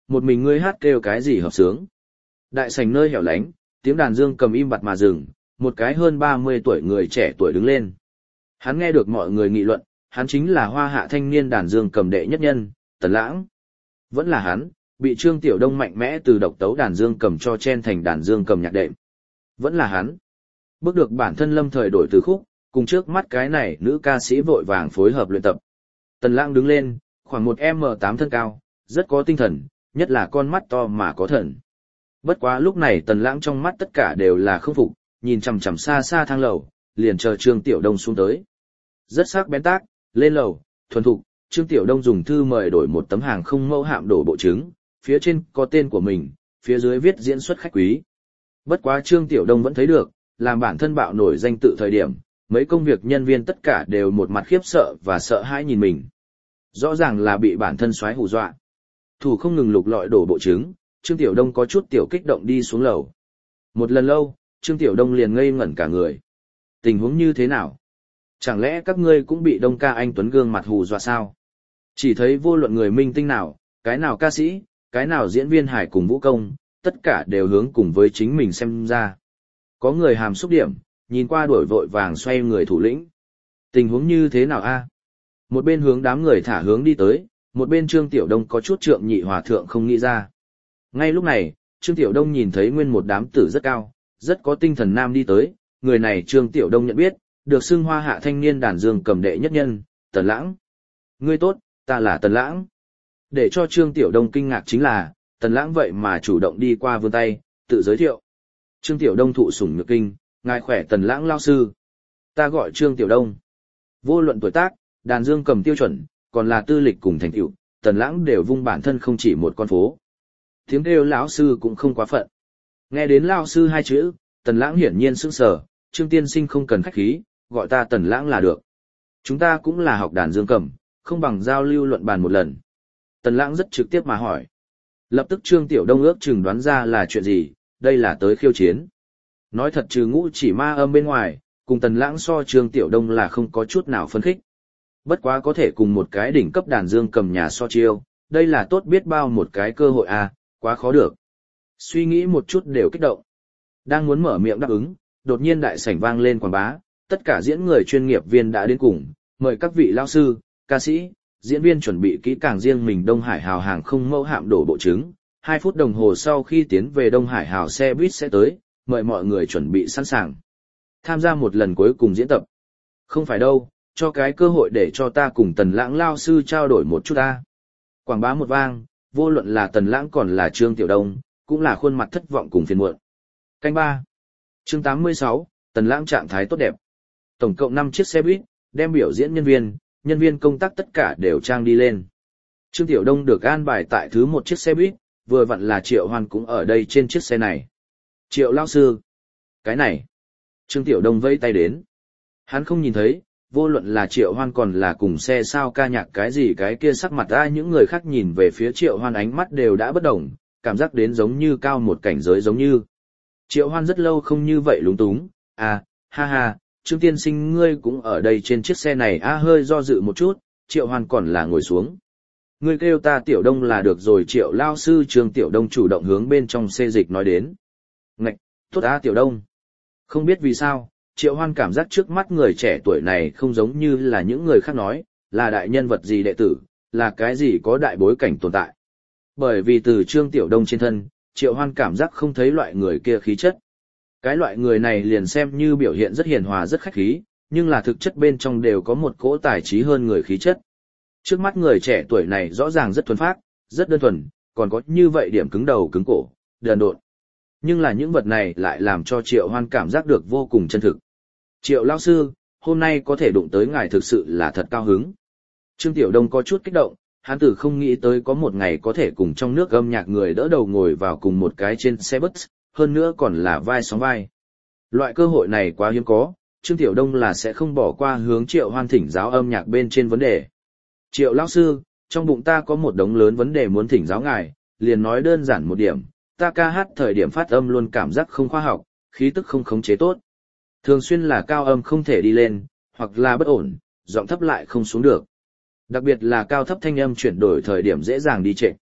một mình ngươi hát kêu cái gì hợp sướng. Đại sảnh nơi hẻo lánh, tiếng đàn dương cầm im bặt mà dừng, một cái hơn ba mươi tuổi người trẻ tuổi đứng lên. Hắn nghe được mọi người nghị luận, hắn chính là hoa hạ thanh niên đàn dương cầm đệ nhất nhân, Tần Lãng. Vẫn là hắn, bị Trương Tiểu Đông mạnh mẽ từ độc tấu đàn dương cầm cho chen thành đàn dương cầm nhạc đệm. Vẫn là hắn. Bước được bản thân lâm thời đổi từ khúc, cùng trước mắt cái này nữ ca sĩ vội vàng phối hợp luyện tập. Tần Lãng đứng lên, khoảng một em tám thân cao, rất có tinh thần, nhất là con mắt to mà có thần. Bất quá lúc này Tần Lãng trong mắt tất cả đều là không phục, nhìn chằm chằm xa xa thang lầu, liền chờ Trương Tiểu Đông xuống tới. Rất sắc bén tác, lên lầu, thuần thục, Trương Tiểu Đông dùng thư mời đổi một tấm hàng không mẫu hạm đổ bộ trứng, phía trên có tên của mình, phía dưới viết diễn xuất khách quý. Bất quá Trương Tiểu Đông vẫn thấy được, làm bản thân bạo nổi danh tự thời điểm, mấy công việc nhân viên tất cả đều một mặt khiếp sợ và sợ hãi nhìn mình. Rõ ràng là bị bản thân xoáy hù dọa. Thủ không ngừng lục lọi đổ bộ trứng, Trương Tiểu Đông có chút tiểu kích động đi xuống lầu. Một lần lâu, Trương Tiểu Đông liền ngây ngẩn cả người. Tình huống như thế nào? Chẳng lẽ các ngươi cũng bị Đông ca anh Tuấn gương mặt hù dọa sao? Chỉ thấy vô luận người minh tinh nào, cái nào ca sĩ, cái nào diễn viên hài cùng vũ công, tất cả đều hướng cùng với chính mình xem ra. Có người hàm xúc điểm, nhìn qua đuổi vội vàng xoay người thủ lĩnh. Tình huống như thế nào a? Một bên hướng đám người thả hướng đi tới, một bên Trương Tiểu Đông có chút trượng nhị hòa thượng không nghĩ ra. Ngay lúc này, Trương Tiểu Đông nhìn thấy nguyên một đám tử rất cao, rất có tinh thần nam đi tới, người này Trương Tiểu Đông nhận biết, được xưng hoa hạ thanh niên đàn dương cầm đệ nhất nhân, Tần Lãng. Ngươi tốt, ta là Tần Lãng. Để cho Trương Tiểu Đông kinh ngạc chính là, Tần Lãng vậy mà chủ động đi qua vươn tay, tự giới thiệu. Trương Tiểu Đông thụ sủng nhược kinh, ngài khỏe Tần Lãng lao sư. Ta gọi Trương Tiểu Đông. Vô luận tuổi tác, đàn dương cầm tiêu chuẩn, còn là tư lịch cùng thành tựu, Tần Lãng đều vung bản thân không chỉ một con phố. Tiếng kêu lão sư cũng không quá phận. Nghe đến lao sư hai chữ, Tần Lãng hiển nhiên sững sờ, Trương tiên sinh không cần khách khí, gọi ta Tần Lãng là được. Chúng ta cũng là học đàn dương cầm, không bằng giao lưu luận bàn một lần. Tần Lãng rất trực tiếp mà hỏi. Lập tức Trương Tiểu Đông ước chừng đoán ra là chuyện gì, đây là tới khiêu chiến. Nói thật trừ ngũ chỉ ma âm bên ngoài, cùng Tần Lãng so Trương Tiểu Đông là không có chút nào phấn khích. Bất quá có thể cùng một cái đỉnh cấp đàn dương cầm nhà so chiêu, đây là tốt biết bao một cái cơ hội à, quá khó được. Suy nghĩ một chút đều kích động. Đang muốn mở miệng đáp ứng, đột nhiên đại sảnh vang lên quảng bá, tất cả diễn người chuyên nghiệp viên đã đến cùng, mời các vị lao sư, ca sĩ, diễn viên chuẩn bị kỹ càng riêng mình Đông Hải Hào hàng không mẫu hạm đổ bộ trứng. Hai phút đồng hồ sau khi tiến về Đông Hải Hào xe buýt sẽ tới, mời mọi người chuẩn bị sẵn sàng. Tham gia một lần cuối cùng diễn tập. Không phải đâu, cho cái cơ hội để cho ta cùng Tần Lãng lao sư trao đổi một chút ta. Quảng bá một vang, vô luận là Tần Lãng còn là Trương Tiểu Đông, cũng là khuôn mặt thất vọng cùng phiền muộn. Canh ba. Chương tám mươi sáu, Tần Lãng trạng thái tốt đẹp. Tổng cộng năm chiếc xe buýt, đem biểu diễn nhân viên, nhân viên công tác tất cả đều trang đi lên. Trương Tiểu Đông được an bài tại thứ một chiếc xe buýt, vừa vặn là Triệu Hoan cũng ở đây trên chiếc xe này. Triệu lão sư. Cái này. Trương Tiểu Đông vẫy tay đến. Hắn không nhìn thấy, vô luận là Triệu Hoan còn là cùng xe sao ca nhạc cái gì cái kia sắc mặt ra những người khác nhìn về phía Triệu Hoan ánh mắt đều đã bất đồng, cảm giác đến giống như cao một cảnh giới giống như. Triệu Hoan rất lâu không như vậy lúng túng, à, ha ha, Trương tiên sinh ngươi cũng ở đây trên chiếc xe này a à, hơi do dự một chút, Triệu Hoan còn là ngồi xuống. Ngươi kêu ta Tiểu Đông là được rồi Triệu lao sư Trương Tiểu Đông chủ động hướng bên trong xe dịch nói đến. Ngạch, tốt á Tiểu Đông. Không biết vì sao, Triệu Hoan cảm giác trước mắt người trẻ tuổi này không giống như là những người khác nói, là đại nhân vật gì đệ tử, là cái gì có đại bối cảnh tồn tại. Bởi vì từ Trương Tiểu Đông trên thân, Triệu Hoan cảm giác không thấy loại người kia khí chất. Cái loại người này liền xem như biểu hiện rất hiền hòa rất khách khí, nhưng là thực chất bên trong đều có một cỗ tài trí hơn người khí chất. Trước mắt người trẻ tuổi này rõ ràng rất thuần phác, rất đơn thuần, còn có như vậy điểm cứng đầu cứng cổ, đần độn. Nhưng là những vật này lại làm cho Triệu Hoan cảm giác được vô cùng chân thực. Triệu lão sư, hôm nay có thể đụng tới ngài thực sự là thật cao hứng. Trương Tiểu Đông có chút kích động, hắn từ không nghĩ tới có một ngày có thể cùng trong nước âm nhạc người đỡ đầu ngồi vào cùng một cái trên xe bus, hơn nữa còn là vai sóng vai. Loại cơ hội này quá hiếm có, Trương Tiểu Đông là sẽ không bỏ qua hướng Triệu Hoan thỉnh giáo âm nhạc bên trên vấn đề. Triệu lão sư, trong bụng ta có một đống lớn vấn đề muốn thỉnh giáo ngài, liền nói đơn giản một điểm, ta ca hát thời điểm phát âm luôn cảm giác không khoa học, khí tức không khống chế tốt. Thường xuyên là cao âm không thể đi lên, hoặc là bất ổn, giọng thấp lại không xuống được. Đặc biệt là cao thấp thanh âm chuyển đổi thời điểm dễ dàng đi trệ.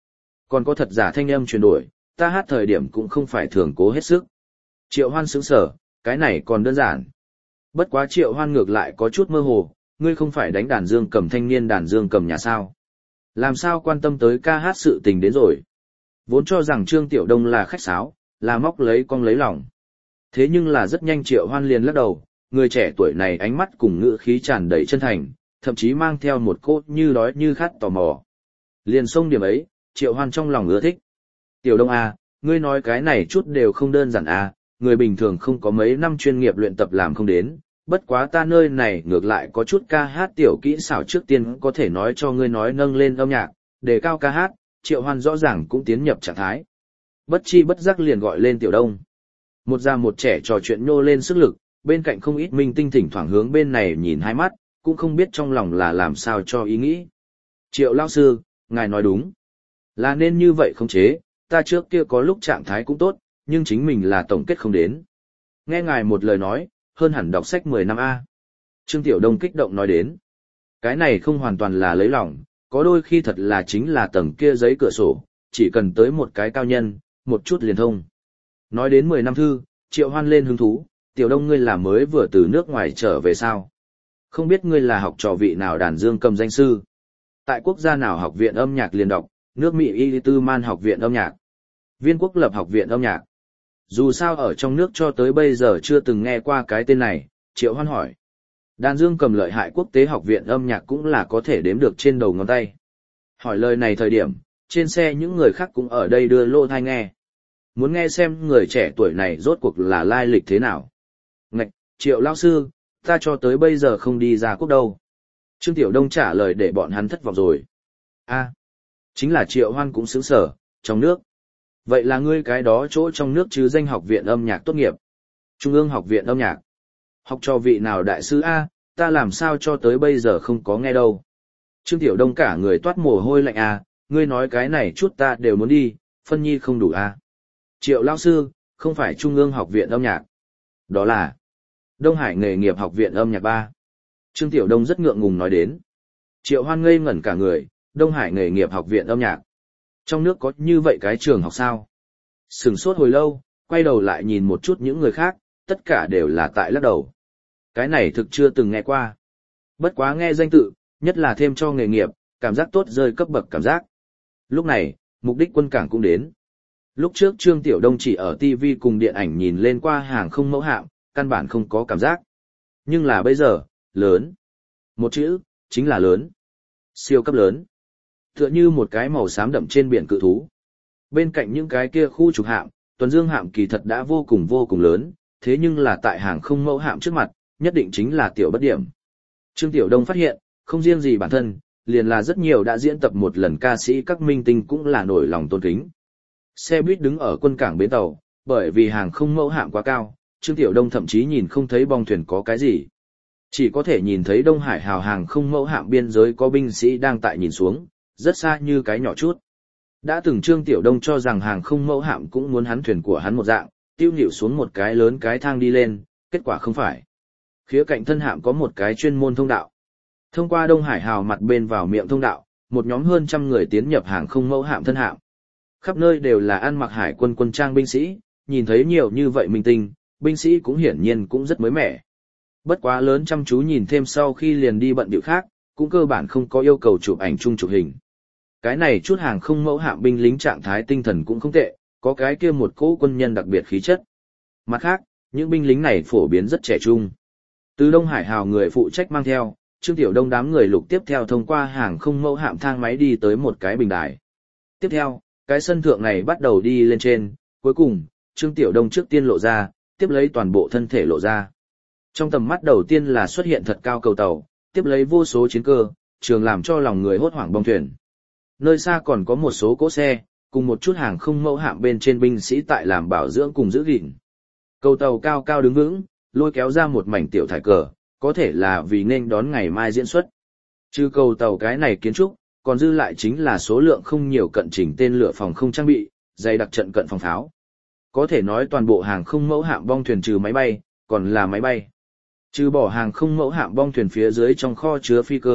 Còn có thật giả thanh âm chuyển đổi, ta hát thời điểm cũng không phải thường cố hết sức. Triệu Hoan sững sờ, cái này còn đơn giản. Bất quá Triệu Hoan ngược lại có chút mơ hồ, ngươi không phải đánh đàn dương cầm thanh niên đàn dương cầm nhà sao? Làm sao quan tâm tới ca hát sự tình đến rồi? Vốn cho rằng Trương Tiểu Đông là khách sáo, là móc lấy con lấy lòng. Thế nhưng là rất nhanh Triệu Hoan liền lắc đầu, người trẻ tuổi này ánh mắt cùng ngữ khí tràn đầy chân thành, thậm chí mang theo một cốt như đói như khát tò mò. Liền xông điểm ấy, Triệu Hoan trong lòng ưa thích. Tiểu Đông à, ngươi nói cái này chút đều không đơn giản à, người bình thường không có mấy năm chuyên nghiệp luyện tập làm không đến, bất quá ta nơi này ngược lại có chút ca hát tiểu kỹ xảo trước tiên có thể nói cho ngươi nói nâng lên âm nhạc, đề cao ca hát, Triệu Hoan rõ ràng cũng tiến nhập trạng thái. Bất chi bất giác liền gọi lên Tiểu Đông. Một già một trẻ trò chuyện nhô lên sức lực, bên cạnh không ít minh tinh thỉnh thoảng hướng bên này nhìn hai mắt, cũng không biết trong lòng là làm sao cho ý nghĩ. Triệu lão sư, ngài nói đúng. Là nên như vậy không chế, ta trước kia có lúc trạng thái cũng tốt, nhưng chính mình là tổng kết không đến. Nghe ngài một lời nói, hơn hẳn đọc sách mười năm A. Trương Tiểu Đông kích động nói đến. Cái này không hoàn toàn là lấy lòng, có đôi khi thật là chính là tầng kia giấy cửa sổ, chỉ cần tới một cái cao nhân, một chút liền thông. Nói đến mười năm thư, Triệu Hoan lên hứng thú, Tiểu Đông ngươi là mới vừa từ nước ngoài trở về sao? Không biết ngươi là học trò vị nào đàn dương cầm danh sư? Tại quốc gia nào học viện âm nhạc liền đọc, nước Mỹ Y Tư Man học viện âm nhạc, Viên Quốc lập học viện âm nhạc. Dù sao ở trong nước cho tới bây giờ chưa từng nghe qua cái tên này, Triệu Hoan hỏi. Đàn dương cầm lợi hại quốc tế học viện âm nhạc cũng là có thể đếm được trên đầu ngón tay. Hỏi lời này thời điểm, trên xe những người khác cũng ở đây đưa lô thai nghe. Muốn nghe xem người trẻ tuổi này rốt cuộc là lai lịch thế nào. Ngạch, Triệu lão sư, ta cho tới bây giờ không đi ra quốc đâu. Trương Tiểu Đông trả lời để bọn hắn thất vọng rồi. A, chính là Triệu Hoan cũng sướng sở, trong nước. Vậy là ngươi cái đó chỗ trong nước chứ danh học viện âm nhạc tốt nghiệp. Trung ương học viện âm nhạc. Học cho vị nào đại sư A, ta làm sao cho tới bây giờ không có nghe đâu. Trương Tiểu Đông cả người toát mồ hôi lạnh A, ngươi nói cái này chút ta đều muốn đi, phân nhi không đủ A. Triệu lão sư, không phải Trung ương học viện âm nhạc. Đó là Đông Hải nghề nghiệp học viện âm nhạc ba. Trương Tiểu Đông rất ngượng ngùng nói đến. Triệu Hoan ngây ngẩn cả người, Đông Hải nghề nghiệp học viện âm nhạc. Trong nước có như vậy cái trường học sao? Sừng sốt hồi lâu, quay đầu lại nhìn một chút những người khác, tất cả đều là tại lắc đầu. Cái này thực chưa từng nghe qua. Bất quá nghe danh tự, nhất là thêm cho nghề nghiệp, cảm giác tốt rơi cấp bậc cảm giác. Lúc này, mục đích quân cảng cũng đến. Lúc trước Trương Tiểu Đông chỉ ở ti vi cùng điện ảnh nhìn lên qua hàng không mẫu hạm, căn bản không có cảm giác. Nhưng là bây giờ, lớn. Một chữ, chính là lớn. Siêu cấp lớn. Tựa như một cái màu xám đậm trên biển cự thú. Bên cạnh những cái kia khu trục hạm, tuần dương hạm kỳ thật đã vô cùng vô cùng lớn, thế nhưng là tại hàng không mẫu hạm trước mặt, nhất định chính là tiểu bất điểm. Trương Tiểu Đông phát hiện, không riêng gì bản thân, liền là rất nhiều đã diễn tập một lần ca sĩ các minh tinh cũng là nổi lòng tôn kính. Xe buýt đứng ở quân cảng bến tàu, bởi vì hàng không mẫu hạm quá cao, Trương Tiểu Đông thậm chí nhìn không thấy bong thuyền có cái gì. Chỉ có thể nhìn thấy Đông Hải hào hàng không mẫu hạm biên giới có binh sĩ đang tại nhìn xuống, rất xa như cái nhỏ chút. Đã từng Trương Tiểu Đông cho rằng hàng không mẫu hạm cũng muốn hắn thuyền của hắn một dạng, tiêu nhịu xuống một cái lớn cái thang đi lên, kết quả không phải. Khía cạnh thân hạm có một cái chuyên môn thông đạo. Thông qua Đông Hải hào mặt bên vào miệng thông đạo, một nhóm hơn trăm người tiến nhập hàng không mẫu hạm thân hạm. Khắp nơi đều là ăn mặc hải quân quân trang binh sĩ, nhìn thấy nhiều như vậy minh tinh, binh sĩ cũng hiển nhiên cũng rất mới mẻ. Bất quá lớn chăm chú nhìn thêm sau khi liền đi bận điệu khác, cũng cơ bản không có yêu cầu chụp ảnh chung chụp hình. Cái này chút hàng không mẫu hạm binh lính trạng thái tinh thần cũng không tệ, có cái kia một cỗ quân nhân đặc biệt khí chất. Mặt khác, những binh lính này phổ biến rất trẻ trung. Từ Đông Hải hào người phụ trách mang theo, Trương Tiểu Đông đám người lục tiếp theo thông qua hàng không mẫu hạm thang máy đi tới một cái bình đài. Tiếp theo, cái sân thượng này bắt đầu đi lên trên, cuối cùng, Trương Tiểu Đông trước tiên lộ ra, tiếp lấy toàn bộ thân thể lộ ra. Trong tầm mắt đầu tiên là xuất hiện thật cao cầu tàu, tiếp lấy vô số chiến cơ, trường làm cho lòng người hốt hoảng bong thuyền. Nơi xa còn có một số cỗ xe, cùng một chút hàng không mẫu hạm bên trên binh sĩ tại làm bảo dưỡng cùng giữ gìn. Cầu tàu cao cao đứng vững, lôi kéo ra một mảnh tiểu thải cờ, có thể là vì nên đón ngày mai diễn xuất. Trừ cầu tàu cái này kiến trúc, còn dư lại chính là số lượng không nhiều cận trình tên lửa phòng không trang bị, dày đặc trận cận phòng pháo. Có thể nói toàn bộ hàng không mẫu hạm bong thuyền trừ máy bay, còn là máy bay. Trừ bỏ hàng không mẫu hạm bong thuyền phía dưới trong kho chứa phi cơ,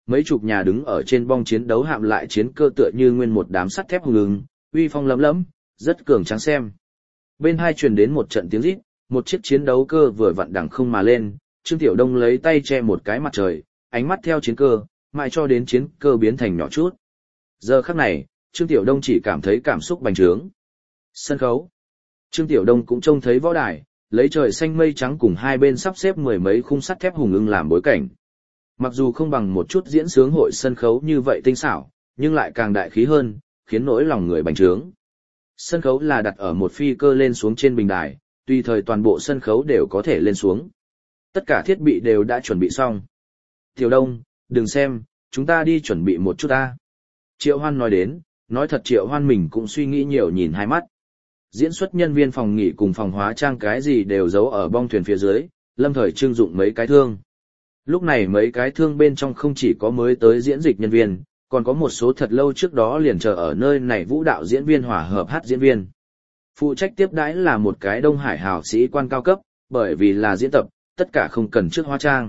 mấy chục nhà đứng ở trên bong chiến đấu hạm lại chiến cơ tựa như nguyên một đám sắt thép hùng ứng, uy phong lấm lấm, rất cường tráng xem. Bên hai truyền đến một trận tiếng rít, một chiếc chiến đấu cơ vừa vặn đằng không mà lên, Trương Tiểu Đông lấy tay che một cái mặt trời, ánh mắt theo chiến cơ, mãi cho đến chiến cơ biến thành nhỏ chút. Giờ khắc này, Trương Tiểu Đông chỉ cảm thấy cảm xúc bành trướng. Sân khấu. Trương Tiểu Đông cũng trông thấy võ đài, lấy trời xanh mây trắng cùng hai bên sắp xếp mười mấy khung sắt thép hùng ưng làm bối cảnh. Mặc dù không bằng một chút diễn sướng hội sân khấu như vậy tinh xảo, nhưng lại càng đại khí hơn, khiến nỗi lòng người bành trướng. Sân khấu là đặt ở một phi cơ lên xuống trên bình đài, tùy thời toàn bộ sân khấu đều có thể lên xuống. Tất cả thiết bị đều đã chuẩn bị xong. Tiểu Đông, đừng xem, chúng ta đi chuẩn bị một chút ta. Triệu Hoan nói đến, nói thật Triệu Hoan mình cũng suy nghĩ nhiều nhìn hai mắt. Diễn xuất nhân viên phòng nghỉ cùng phòng hóa trang cái gì đều giấu ở bong thuyền phía dưới, lâm thời trưng dụng mấy cái thương. Lúc này mấy cái thương bên trong không chỉ có mới tới diễn dịch nhân viên, còn có một số thật lâu trước đó liền chờ ở nơi này vũ đạo diễn viên hòa hợp hát diễn viên. Phụ trách tiếp đãi là một cái Đông Hải hào sĩ quan cao cấp, bởi vì là diễn tập, tất cả không cần trước hóa trang.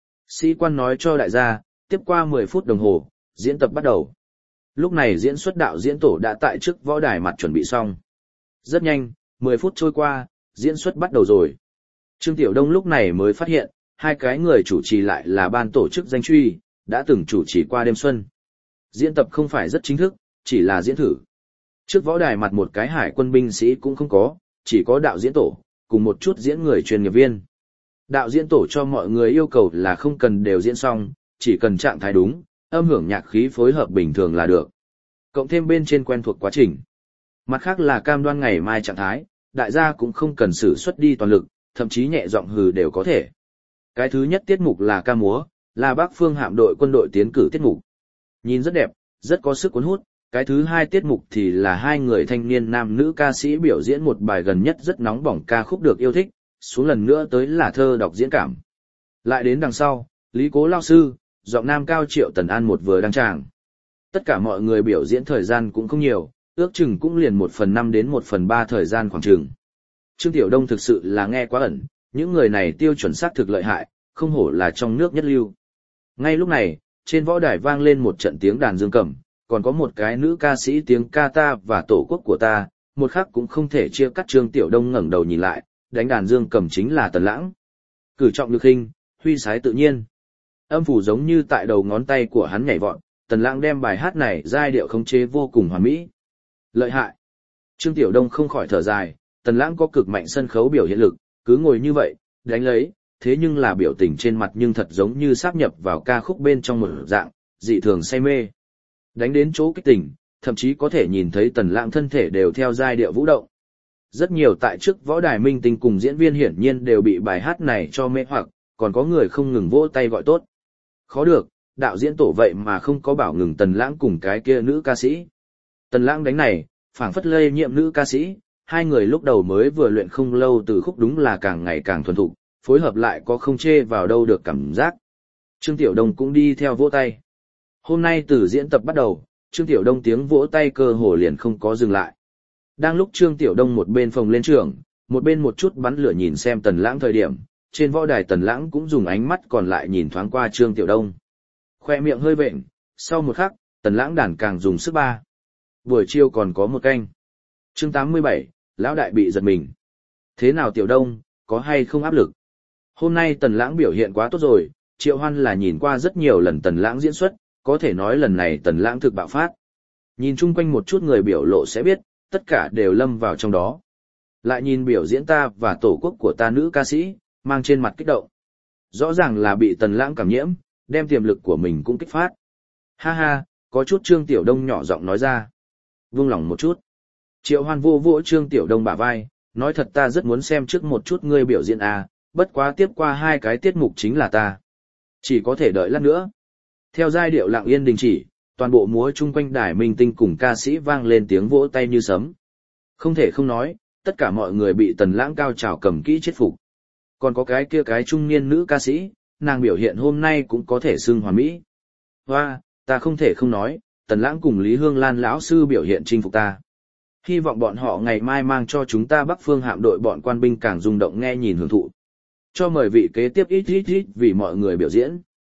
Sĩ quan nói cho đại gia, tiếp qua mười phút đồng hồ, diễn tập bắt đầu. Lúc này diễn xuất đạo diễn tổ đã tại trước võ đài mặt chuẩn bị xong. Rất nhanh, mười phút trôi qua, diễn xuất bắt đầu rồi. Trương Tiểu Đông lúc này mới phát hiện, hai cái người chủ trì lại là ban tổ chức danh truy, đã từng chủ trì qua đêm xuân. Diễn tập không phải rất chính thức, chỉ là diễn thử. Trước võ đài mặt một cái hải quân binh sĩ cũng không có, chỉ có đạo diễn tổ, cùng một chút diễn người chuyên nghiệp viên. Đạo diễn tổ cho mọi người yêu cầu là không cần đều diễn xong, chỉ cần trạng thái đúng, âm hưởng nhạc khí phối hợp bình thường là được. Cộng thêm bên trên quen thuộc quá trình. Mặt khác là cam đoan ngày mai trạng thái, đại gia cũng không cần sử xuất đi toàn lực, thậm chí nhẹ giọng hừ đều có thể. Cái thứ nhất tiết mục là ca múa, là Bắc Phương hạm đội quân đội tiến cử tiết mục. Nhìn rất đẹp, rất có sức cuốn hút. Cái thứ hai tiết mục thì là hai người thanh niên nam nữ ca sĩ biểu diễn một bài gần nhất rất nóng bỏng ca khúc được yêu thích, xuống lần nữa tới là thơ đọc diễn cảm. Lại đến đằng sau, Lý Cố lao sư, giọng nam cao Triệu Tần An một vừa đăng tràng. Tất cả mọi người biểu diễn thời gian cũng không nhiều, ước chừng cũng liền một phần năm đến một phần ba thời gian khoảng chừng. Trương Tiểu Đông thực sự là nghe quá ẩn, những người này tiêu chuẩn xác thực lợi hại, không hổ là trong nước nhất lưu. Ngay lúc này, trên võ đài vang lên một trận tiếng đàn dương cầm, còn có một cái nữ ca sĩ tiếng ca ta và tổ quốc của ta, một khắc cũng không thể chia cắt. Trương Tiểu Đông ngẩng đầu nhìn lại, đánh đàn dương cầm chính là Tần Lãng. Cử trọng lực hình, huy sái tự nhiên. Âm phủ giống như tại đầu ngón tay của hắn nhảy vọt, Tần Lãng đem bài hát này giai điệu khống chế vô cùng hoàn mỹ. Lợi hại. Trương Tiểu Đông không khỏi thở dài, Tần Lãng có cực mạnh sân khấu biểu hiện lực, cứ ngồi như vậy, đánh lấy, thế nhưng là biểu tình trên mặt nhưng thật giống như sáp nhập vào ca khúc bên trong một dạng, dị thường say mê. Đánh đến chỗ kích tỉnh, thậm chí có thể nhìn thấy Tần Lãng thân thể đều theo giai điệu vũ động. Rất nhiều tại trước võ đài minh tinh cùng diễn viên hiển nhiên đều bị bài hát này cho mê hoặc, còn có người không ngừng vỗ tay gọi tốt. Khó được, đạo diễn tổ vậy mà không có bảo ngừng Tần Lãng cùng cái kia nữ ca sĩ. Tần Lãng đánh này, phảng phất lây nhiễm nữ ca sĩ, hai người lúc đầu mới vừa luyện không lâu từ khúc đúng là càng ngày càng thuần thục, phối hợp lại có không chê vào đâu được cảm giác. Trương Tiểu Đông cũng đi theo vỗ tay. Hôm nay từ diễn tập bắt đầu, Trương Tiểu Đông tiếng vỗ tay cơ hồ liền không có dừng lại. Đang lúc Trương Tiểu Đông một bên phồng lên trường, một bên một chút bắn lửa nhìn xem Tần Lãng thời điểm, trên võ đài Tần Lãng cũng dùng ánh mắt còn lại nhìn thoáng qua Trương Tiểu Đông. Khoe miệng hơi vện, sau một khắc, Tần Lãng đàn càng dùng sức ba. Buổi chiều còn có một canh. Chương tám mươi bảy, lão đại bị giật mình. Thế nào Tiểu Đông, có hay không áp lực? Hôm nay Tần Lãng biểu hiện quá tốt rồi, Triệu Hoan là nhìn qua rất nhiều lần Tần Lãng diễn xuất, có thể nói lần này Tần Lãng thực bạo phát. Nhìn chung quanh một chút người biểu lộ sẽ biết, tất cả đều lâm vào trong đó. Lại nhìn biểu diễn ta và tổ quốc của ta nữ ca sĩ, mang trên mặt kích động. Rõ ràng là bị Tần Lãng cảm nhiễm, đem tiềm lực của mình cũng kích phát. Ha ha, có chút Trương Tiểu Đông nhỏ giọng nói ra. Vung lòng một chút. Triệu Hoan vô vỗ Trương Tiểu Đông bả vai, nói thật ta rất muốn xem trước một chút ngươi biểu diễn à, bất quá tiếp qua hai cái tiết mục chính là ta. Chỉ có thể đợi lát nữa. Theo giai điệu lặng yên đình chỉ, toàn bộ múa chung quanh đài minh tinh cùng ca sĩ vang lên tiếng vỗ tay như sấm. Không thể không nói, tất cả mọi người bị Tần Lãng cao trào cầm kỹ chết phục. Còn có cái kia cái trung niên nữ ca sĩ, nàng biểu hiện hôm nay cũng có thể xưng hoàn mỹ. Hoa, ta không thể không nói, Tần Lãng cùng Lý Hương Lan lão sư biểu hiện chinh phục ta. Hy vọng bọn họ ngày mai mang cho chúng ta Bắc Phương hạm đội bọn quan binh càng rung động nghe nhìn hưởng thụ. Cho mời vị kế tiếp ít ít ít vì mọi người biểu diễn.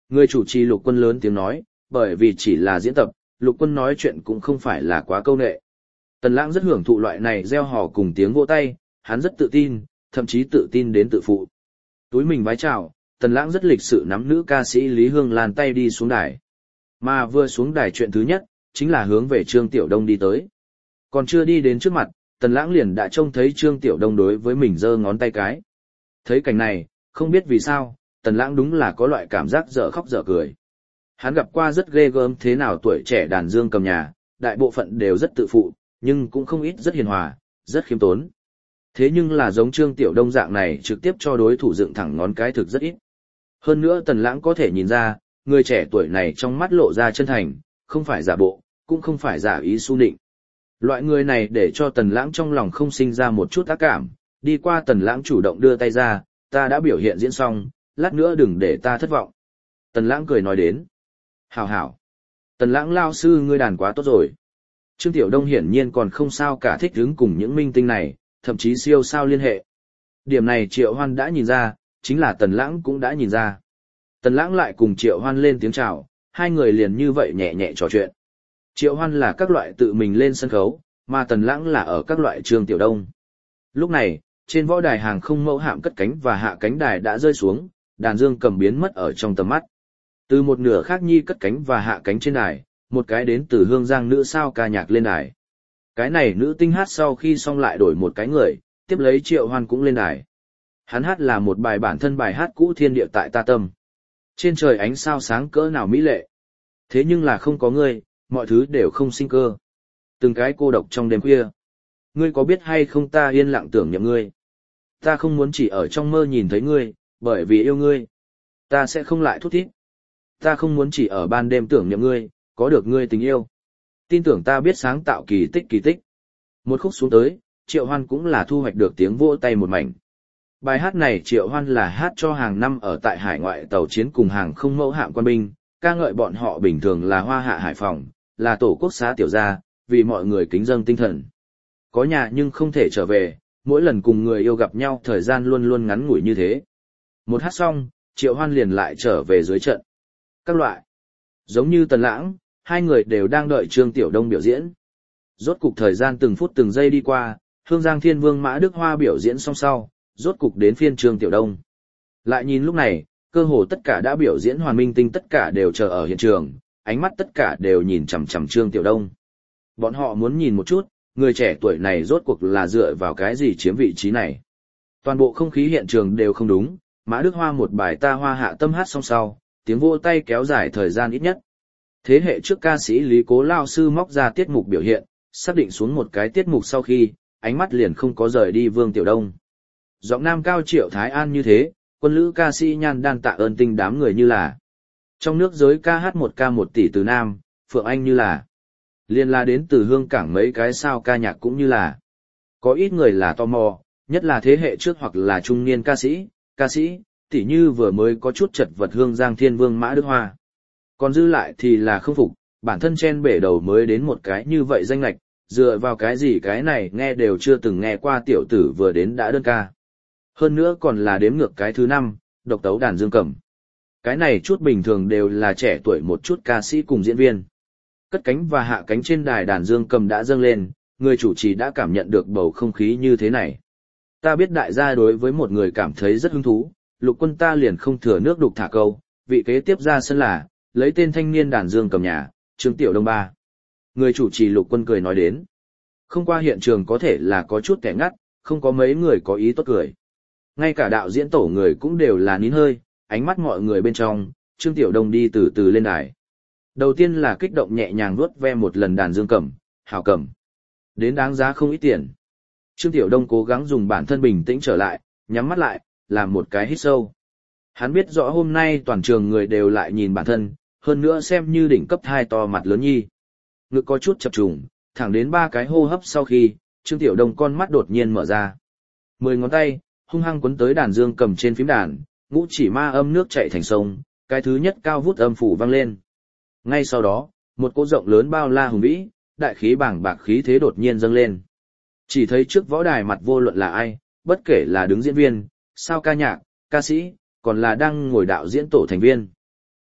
Người chủ trì Lục Quân lớn tiếng nói, bởi vì chỉ là diễn tập, Lục Quân nói chuyện cũng không phải là quá câu nệ. Tần Lãng rất hưởng thụ loại này reo hò cùng tiếng vỗ tay, hắn rất tự tin, thậm chí tự tin đến tự phụ. Túi mình vái chào, Tần Lãng rất lịch sự nắm nữ ca sĩ Lý Hương Lan tay đi xuống đài. Mà vừa xuống đài chuyện thứ nhất, chính là hướng về Trương Tiểu Đông đi tới. Còn chưa đi đến trước mặt, Tần Lãng liền đã trông thấy Trương Tiểu Đông đối với mình giơ ngón tay cái. Thấy cảnh này, không biết vì sao, Tần Lãng đúng là có loại cảm giác dở khóc dở cười. Hắn gặp qua rất ghê gớm thế nào tuổi trẻ đàn dương cầm nhà, đại bộ phận đều rất tự phụ, nhưng cũng không ít rất hiền hòa, rất khiêm tốn. Thế nhưng là giống Trương Tiểu Đông dạng này trực tiếp cho đối thủ dựng thẳng ngón cái thực rất ít. Hơn nữa Tần Lãng có thể nhìn ra, người trẻ tuổi này trong mắt lộ ra chân thành, không phải giả bộ, cũng không phải giả ý su nịnh. Loại người này để cho Tần Lãng trong lòng không sinh ra một chút ác cảm, đi qua Tần Lãng chủ động đưa tay ra, ta đã biểu hiện diễn xong, lát nữa đừng để ta thất vọng. Tần Lãng cười nói đến. Hảo hảo. Tần Lãng lao sư ngươi đàn quá tốt rồi. Trương Tiểu Đông hiển nhiên còn không sao cả thích hứng cùng những minh tinh này, thậm chí siêu sao liên hệ. Điểm này Triệu Hoan đã nhìn ra, chính là Tần Lãng cũng đã nhìn ra. Tần Lãng lại cùng Triệu Hoan lên tiếng chào, hai người liền như vậy nhẹ nhẹ trò chuyện. Triệu Hoan là các loại tự mình lên sân khấu, mà Tần Lãng là ở các loại Trương Tiểu Đông. Lúc này, trên võ đài hàng không mẫu hạm cất cánh và hạ cánh đài đã rơi xuống, đàn dương cầm biến mất ở trong tầm mắt. Từ một nửa khác nhi cất cánh và hạ cánh trên đài, một cái đến từ Hương Giang nữ sao ca nhạc lên đài. Cái này nữ tinh hát sau khi xong lại đổi một cái người, tiếp lấy Triệu Hoan cũng lên đài. Hắn hát là một bài bản thân bài hát cũ Thiên Địa Tại Ta Tâm. Trên trời ánh sao sáng cỡ nào mỹ lệ. Thế nhưng là không có ngươi, mọi thứ đều không sinh cơ. Từng cái cô độc trong đêm khuya. Ngươi có biết hay không ta yên lặng tưởng nhậm ngươi. Ta không muốn chỉ ở trong mơ nhìn thấy ngươi, bởi vì yêu ngươi. Ta sẽ không lại thút thít. Ta không muốn chỉ ở ban đêm tưởng nhậm ngươi, có được ngươi tình yêu. Tin tưởng ta biết sáng tạo kỳ tích kỳ tích. Một khúc xuống tới, Triệu Hoan cũng là thu hoạch được tiếng vỗ tay một mảnh. Bài hát này Triệu Hoan là hát cho hàng năm ở tại hải ngoại tàu chiến cùng hàng không mẫu hạm quân binh, ca ngợi bọn họ bình thường là hoa hạ Hải Phòng, là tổ quốc xá tiểu gia, vì mọi người kính dâng tinh thần. Có nhà nhưng không thể trở về, mỗi lần cùng người yêu gặp nhau thời gian luôn luôn ngắn ngủi như thế. Một hát xong, Triệu Hoan liền lại trở về dưới trận. Các loại. Giống như Tần Lãng, hai người đều đang đợi Trương Tiểu Đông biểu diễn. Rốt cục thời gian từng phút từng giây đi qua, Hương Giang Thiên Vương Mã Đức Hoa biểu diễn xong sau, rốt cục đến phiên Trương Tiểu Đông. Lại nhìn lúc này, cơ hồ tất cả đã biểu diễn hoàn minh tinh tất cả đều chờ ở hiện trường, ánh mắt tất cả đều nhìn chằm chằm Trương Tiểu Đông. Bọn họ muốn nhìn một chút, người trẻ tuổi này rốt cuộc là dựa vào cái gì chiếm vị trí này. Toàn bộ không khí hiện trường đều không đúng, Mã Đức Hoa một bài Ta Hoa Hạ Tâm hát xong sau, tiếng vỗ tay kéo dài thời gian ít nhất. Thế hệ trước ca sĩ Lý Cố Lao sư móc ra tiết mục biểu hiện, xác định xuống một cái tiết mục sau khi, ánh mắt liền không có rời đi Vương Tiểu Đông. Giọng nam cao Triệu Thái An như thế, quân lữ ca sĩ Nhan Đan tạ ơn tinh đám người như là. Trong nước giới ca hát một ca một tỷ từ Nam, Phượng Anh như là. Liên la đến từ Hương Cảng mấy cái sao ca nhạc cũng như là. Có ít người là tò mò, nhất là thế hệ trước hoặc là trung niên ca sĩ, ca sĩ, tỉ như vừa mới có chút chật vật Hương Giang Thiên Vương Mã Đức Hoa. Còn dư lại thì là không phục, bản thân chen bể đầu mới đến một cái như vậy danh lạch, dựa vào cái gì cái này nghe đều chưa từng nghe qua tiểu tử vừa đến đã đơn ca. Hơn nữa còn là đếm ngược cái thứ năm, độc tấu đàn dương cầm. Cái này chút bình thường đều là trẻ tuổi một chút ca sĩ cùng diễn viên. Cất cánh và hạ cánh trên đài đàn dương cầm đã dâng lên, người chủ trì đã cảm nhận được bầu không khí như thế này. Ta biết đại gia đối với một người cảm thấy rất hứng thú, Lục Quân ta liền không thừa nước đục thả câu, vị kế tiếp ra sân là, lấy tên thanh niên đàn dương cầm nhà, Trương Tiểu Đông ba. Người chủ trì Lục Quân cười nói đến. Không qua hiện trường có thể là có chút kẻ ngắt, không có mấy người có ý tốt cười. Ngay cả đạo diễn tổ người cũng đều là nín hơi, ánh mắt mọi người bên trong, Trương Tiểu Đông đi từ từ lên đài. Đầu tiên là kích động nhẹ nhàng vuốt ve một lần đàn dương cầm, hảo cầm. Đến đáng giá không ít tiền. Trương Tiểu Đông cố gắng dùng bản thân bình tĩnh trở lại, nhắm mắt lại, làm một cái hít sâu. Hắn biết rõ hôm nay toàn trường người đều lại nhìn bản thân, hơn nữa xem như đỉnh cấp hai to mặt lớn nhi. Ngực có chút chập trùng, thẳng đến ba cái hô hấp sau khi, Trương Tiểu Đông con mắt đột nhiên mở ra. Mười ngón tay, hung hăng quấn tới đàn dương cầm trên phím đàn, ngũ chỉ ma âm nước chảy thành sông, cái thứ nhất cao vút âm phủ vang lên. Ngay sau đó, một cỗ rộng lớn bao la hùng vĩ, đại khí bảng bạc khí thế đột nhiên dâng lên. Chỉ thấy trước võ đài mặt vô luận là ai, bất kể là đứng diễn viên, sao ca nhạc, ca sĩ, còn là đang ngồi đạo diễn tổ thành viên.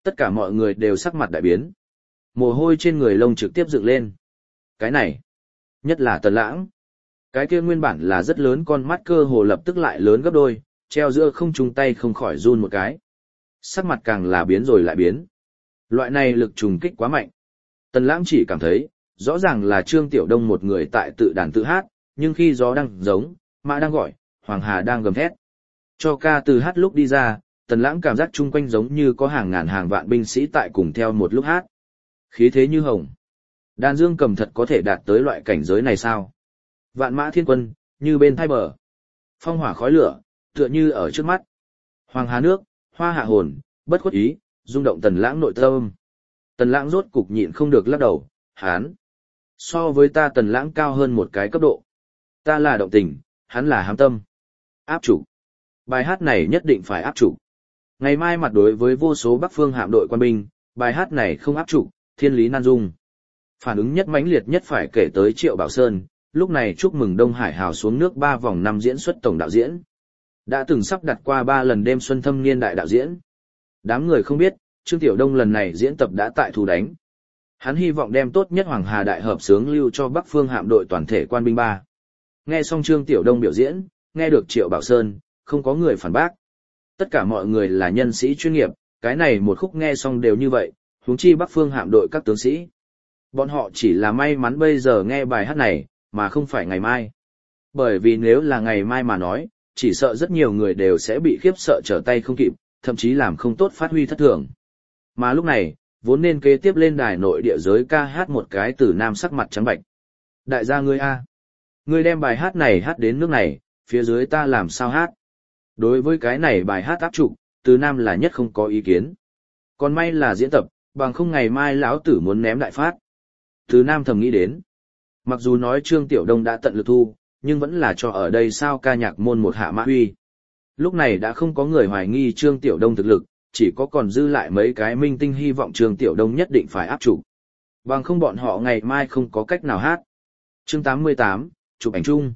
Tất cả mọi người đều sắc mặt đại biến. Mồ hôi trên người lông trực tiếp dựng lên. Cái này, nhất là Tần Lãng. Cái kia nguyên bản là rất lớn con mắt cơ hồ lập tức lại lớn gấp đôi, treo giữa không trung tay không khỏi run một cái. Sắc mặt càng là biến rồi lại biến. Loại này lực trùng kích quá mạnh. Tần Lãng chỉ cảm thấy, rõ ràng là Trương Tiểu Đông một người tại tự đàn tự hát, nhưng khi gió đang giống, mã đang gọi, Hoàng Hà đang gầm thét. Cho ca từ hát lúc đi ra, Tần Lãng cảm giác chung quanh giống như có hàng ngàn hàng vạn binh sĩ tại cùng theo một lúc hát. Khí thế như hồng. Đàn dương cầm thật có thể đạt tới loại cảnh giới này sao? Vạn mã thiên quân, như bên thai bờ. Phong hỏa khói lửa, tựa như ở trước mắt. Hoàng Hà nước, hoa hạ hồn, bất khuất ý, rung động Tần Lãng nội tâm. Tần Lãng rốt cục nhịn không được lắc đầu, hán. So với ta Tần Lãng cao hơn một cái cấp độ. Ta là động tình, hắn là hám tâm. Áp chủ. Bài hát này nhất định phải áp chủ. Ngày mai mặt đối với vô số Bắc Phương hạm đội quan binh, bài hát này không áp chủ, thiên lý nan dung. Phản ứng nhất mãnh liệt nhất phải kể tới Triệu Bảo Sơn, lúc này chúc mừng Đông Hải Hào xuống nước ba vòng năm diễn xuất tổng đạo diễn. Đã từng sắp đặt qua ba lần đêm xuân thâm niên đại đạo diễn. Đám người không biết, Trương Tiểu Đông lần này diễn tập đã tại Thù Đánh. Hắn hy vọng đem tốt nhất Hoàng Hà đại hợp sướng lưu cho Bắc Phương hạm đội toàn thể quan binh ba. Nghe xong Trương Tiểu Đông biểu diễn, nghe được Triệu Bảo Sơn, không có người phản bác. Tất cả mọi người là nhân sĩ chuyên nghiệp, cái này một khúc nghe xong đều như vậy, huống chi Bắc Phương hạm đội các tướng sĩ. Bọn họ chỉ là may mắn bây giờ nghe bài hát này, mà không phải ngày mai. Bởi vì nếu là ngày mai mà nói, chỉ sợ rất nhiều người đều sẽ bị khiếp sợ trở tay không kịp, thậm chí làm không tốt phát huy thất thường. Mà lúc này, vốn nên kế tiếp lên đài nội địa giới ca hát một cái từ nam sắc mặt trắng bạch. Đại gia ngươi a, ngươi đem bài hát này hát đến nước này, phía dưới ta làm sao hát? Đối với cái này bài hát áp trụ, từ nam là nhất không có ý kiến. Còn may là diễn tập, bằng không ngày mai lão tử muốn ném đại phát. Từ nam thầm nghĩ đến. Mặc dù nói Trương Tiểu Đông đã tận lực thu, nhưng vẫn là cho ở đây sao ca nhạc môn một hạ mã huy. Lúc này đã không có người hoài nghi Trương Tiểu Đông thực lực, chỉ có còn dư lại mấy cái minh tinh hy vọng Trương Tiểu Đông nhất định phải áp trụ. Bằng không bọn họ ngày mai không có cách nào hát. Chương tám mươi tám, chụp ảnh chung.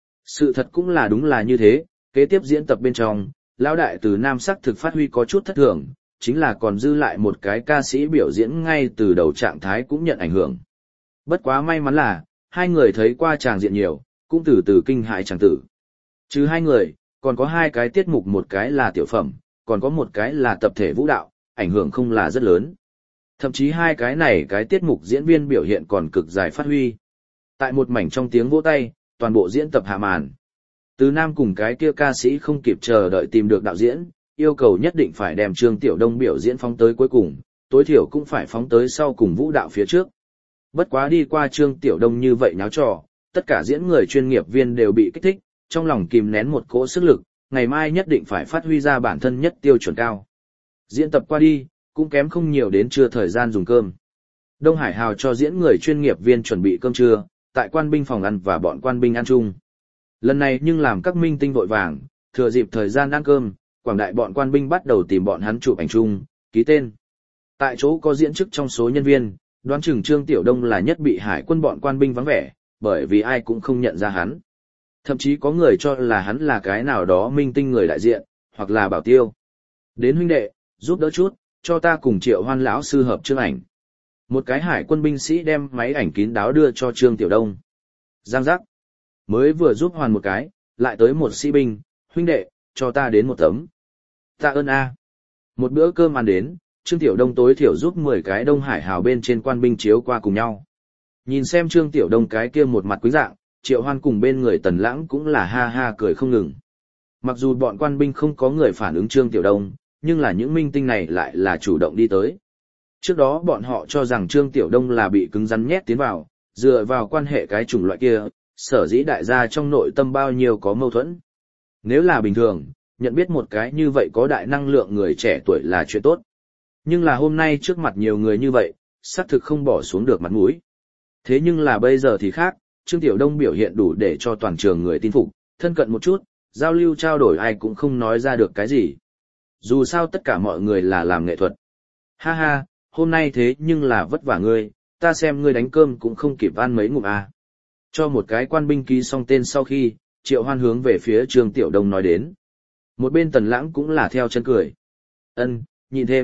Sự thật cũng là đúng là như thế, kế tiếp diễn tập bên trong, lão đại từ nam sắc thực phát huy có chút thất thường, chính là còn dư lại một cái ca sĩ biểu diễn ngay từ đầu trạng thái cũng nhận ảnh hưởng. Bất quá may mắn là, hai người thấy qua tràng diện nhiều, cũng từ từ kinh hại chàng tử. Chứ hai người, còn có hai cái tiết mục, một cái là tiểu phẩm, còn có một cái là tập thể vũ đạo, ảnh hưởng không là rất lớn. Thậm chí hai cái này cái tiết mục diễn viên biểu hiện còn cực dài phát huy. Tại một mảnh trong tiếng vỗ tay, toàn bộ diễn tập hạ màn. Từ nam cùng cái kia ca sĩ không kịp chờ đợi tìm được đạo diễn, yêu cầu nhất định phải đem Trương Tiểu Đông biểu diễn phóng tới cuối cùng, tối thiểu cũng phải phóng tới sau cùng vũ đạo phía trước. Bất quá đi qua Trương Tiểu Đông như vậy nháo trò, tất cả diễn người chuyên nghiệp viên đều bị kích thích, trong lòng kìm nén một cỗ sức lực, ngày mai nhất định phải phát huy ra bản thân nhất tiêu chuẩn cao. Diễn tập qua đi, cũng kém không nhiều đến trưa thời gian dùng cơm. Đông Hải Hào cho diễn người chuyên nghiệp viên chuẩn bị cơm trưa, tại quan binh phòng ăn và bọn quan binh ăn chung. Lần này nhưng làm các minh tinh vội vàng, thừa dịp thời gian ăn cơm, quảng đại bọn quan binh bắt đầu tìm bọn hắn chụp ảnh chung, ký tên. Tại chỗ có diễn chức trong số nhân viên, đoán chừng Trương Tiểu Đông là nhất bị hải quân bọn quan binh vắng vẻ, bởi vì ai cũng không nhận ra hắn. Thậm chí có người cho là hắn là cái nào đó minh tinh người đại diện, hoặc là bảo tiêu. Đến huynh đệ, giúp đỡ chút, cho ta cùng Triệu Hoan lão sư hợp chương ảnh. Một cái hải quân binh sĩ đem máy ảnh kín đáo đưa cho Trương Tiểu Đông. Giang giác. Mới vừa giúp hoàn một cái, lại tới một sĩ binh, huynh đệ, cho ta đến một tấm. Tạ ơn a. Một bữa cơm ăn đến, Trương Tiểu Đông tối thiểu giúp mười cái Đông Hải Hào bên trên quan binh chiếu qua cùng nhau. Nhìn xem Trương Tiểu Đông cái kia một mặt quý dạng, Triệu Hoan cùng bên người Tần Lãng cũng là ha ha cười không ngừng. Mặc dù bọn quan binh không có người phản ứng Trương Tiểu Đông, nhưng là những minh tinh này lại là chủ động đi tới. Trước đó bọn họ cho rằng Trương Tiểu Đông là bị cứng rắn nhét tiến vào, dựa vào quan hệ cái chủng loại kia, sở dĩ đại gia trong nội tâm bao nhiêu có mâu thuẫn. Nếu là bình thường, nhận biết một cái như vậy có đại năng lượng người trẻ tuổi là chuyện tốt. Nhưng là hôm nay trước mặt nhiều người như vậy, xác thực không bỏ xuống được mặt mũi. Thế nhưng là bây giờ thì khác, Trương Tiểu Đông biểu hiện đủ để cho toàn trường người tin phục, thân cận một chút, giao lưu trao đổi ai cũng không nói ra được cái gì. Dù sao tất cả mọi người là làm nghệ thuật. Ha ha, hôm nay thế nhưng là vất vả ngươi, ta xem ngươi đánh cơm cũng không kịp ăn mấy ngụm à. Cho một cái quan binh ký xong tên sau khi, Triệu Hoan hướng về phía Trương Tiểu Đông nói đến. Một bên Tần Lãng cũng là theo chân cười. Ân, nhìn thêm,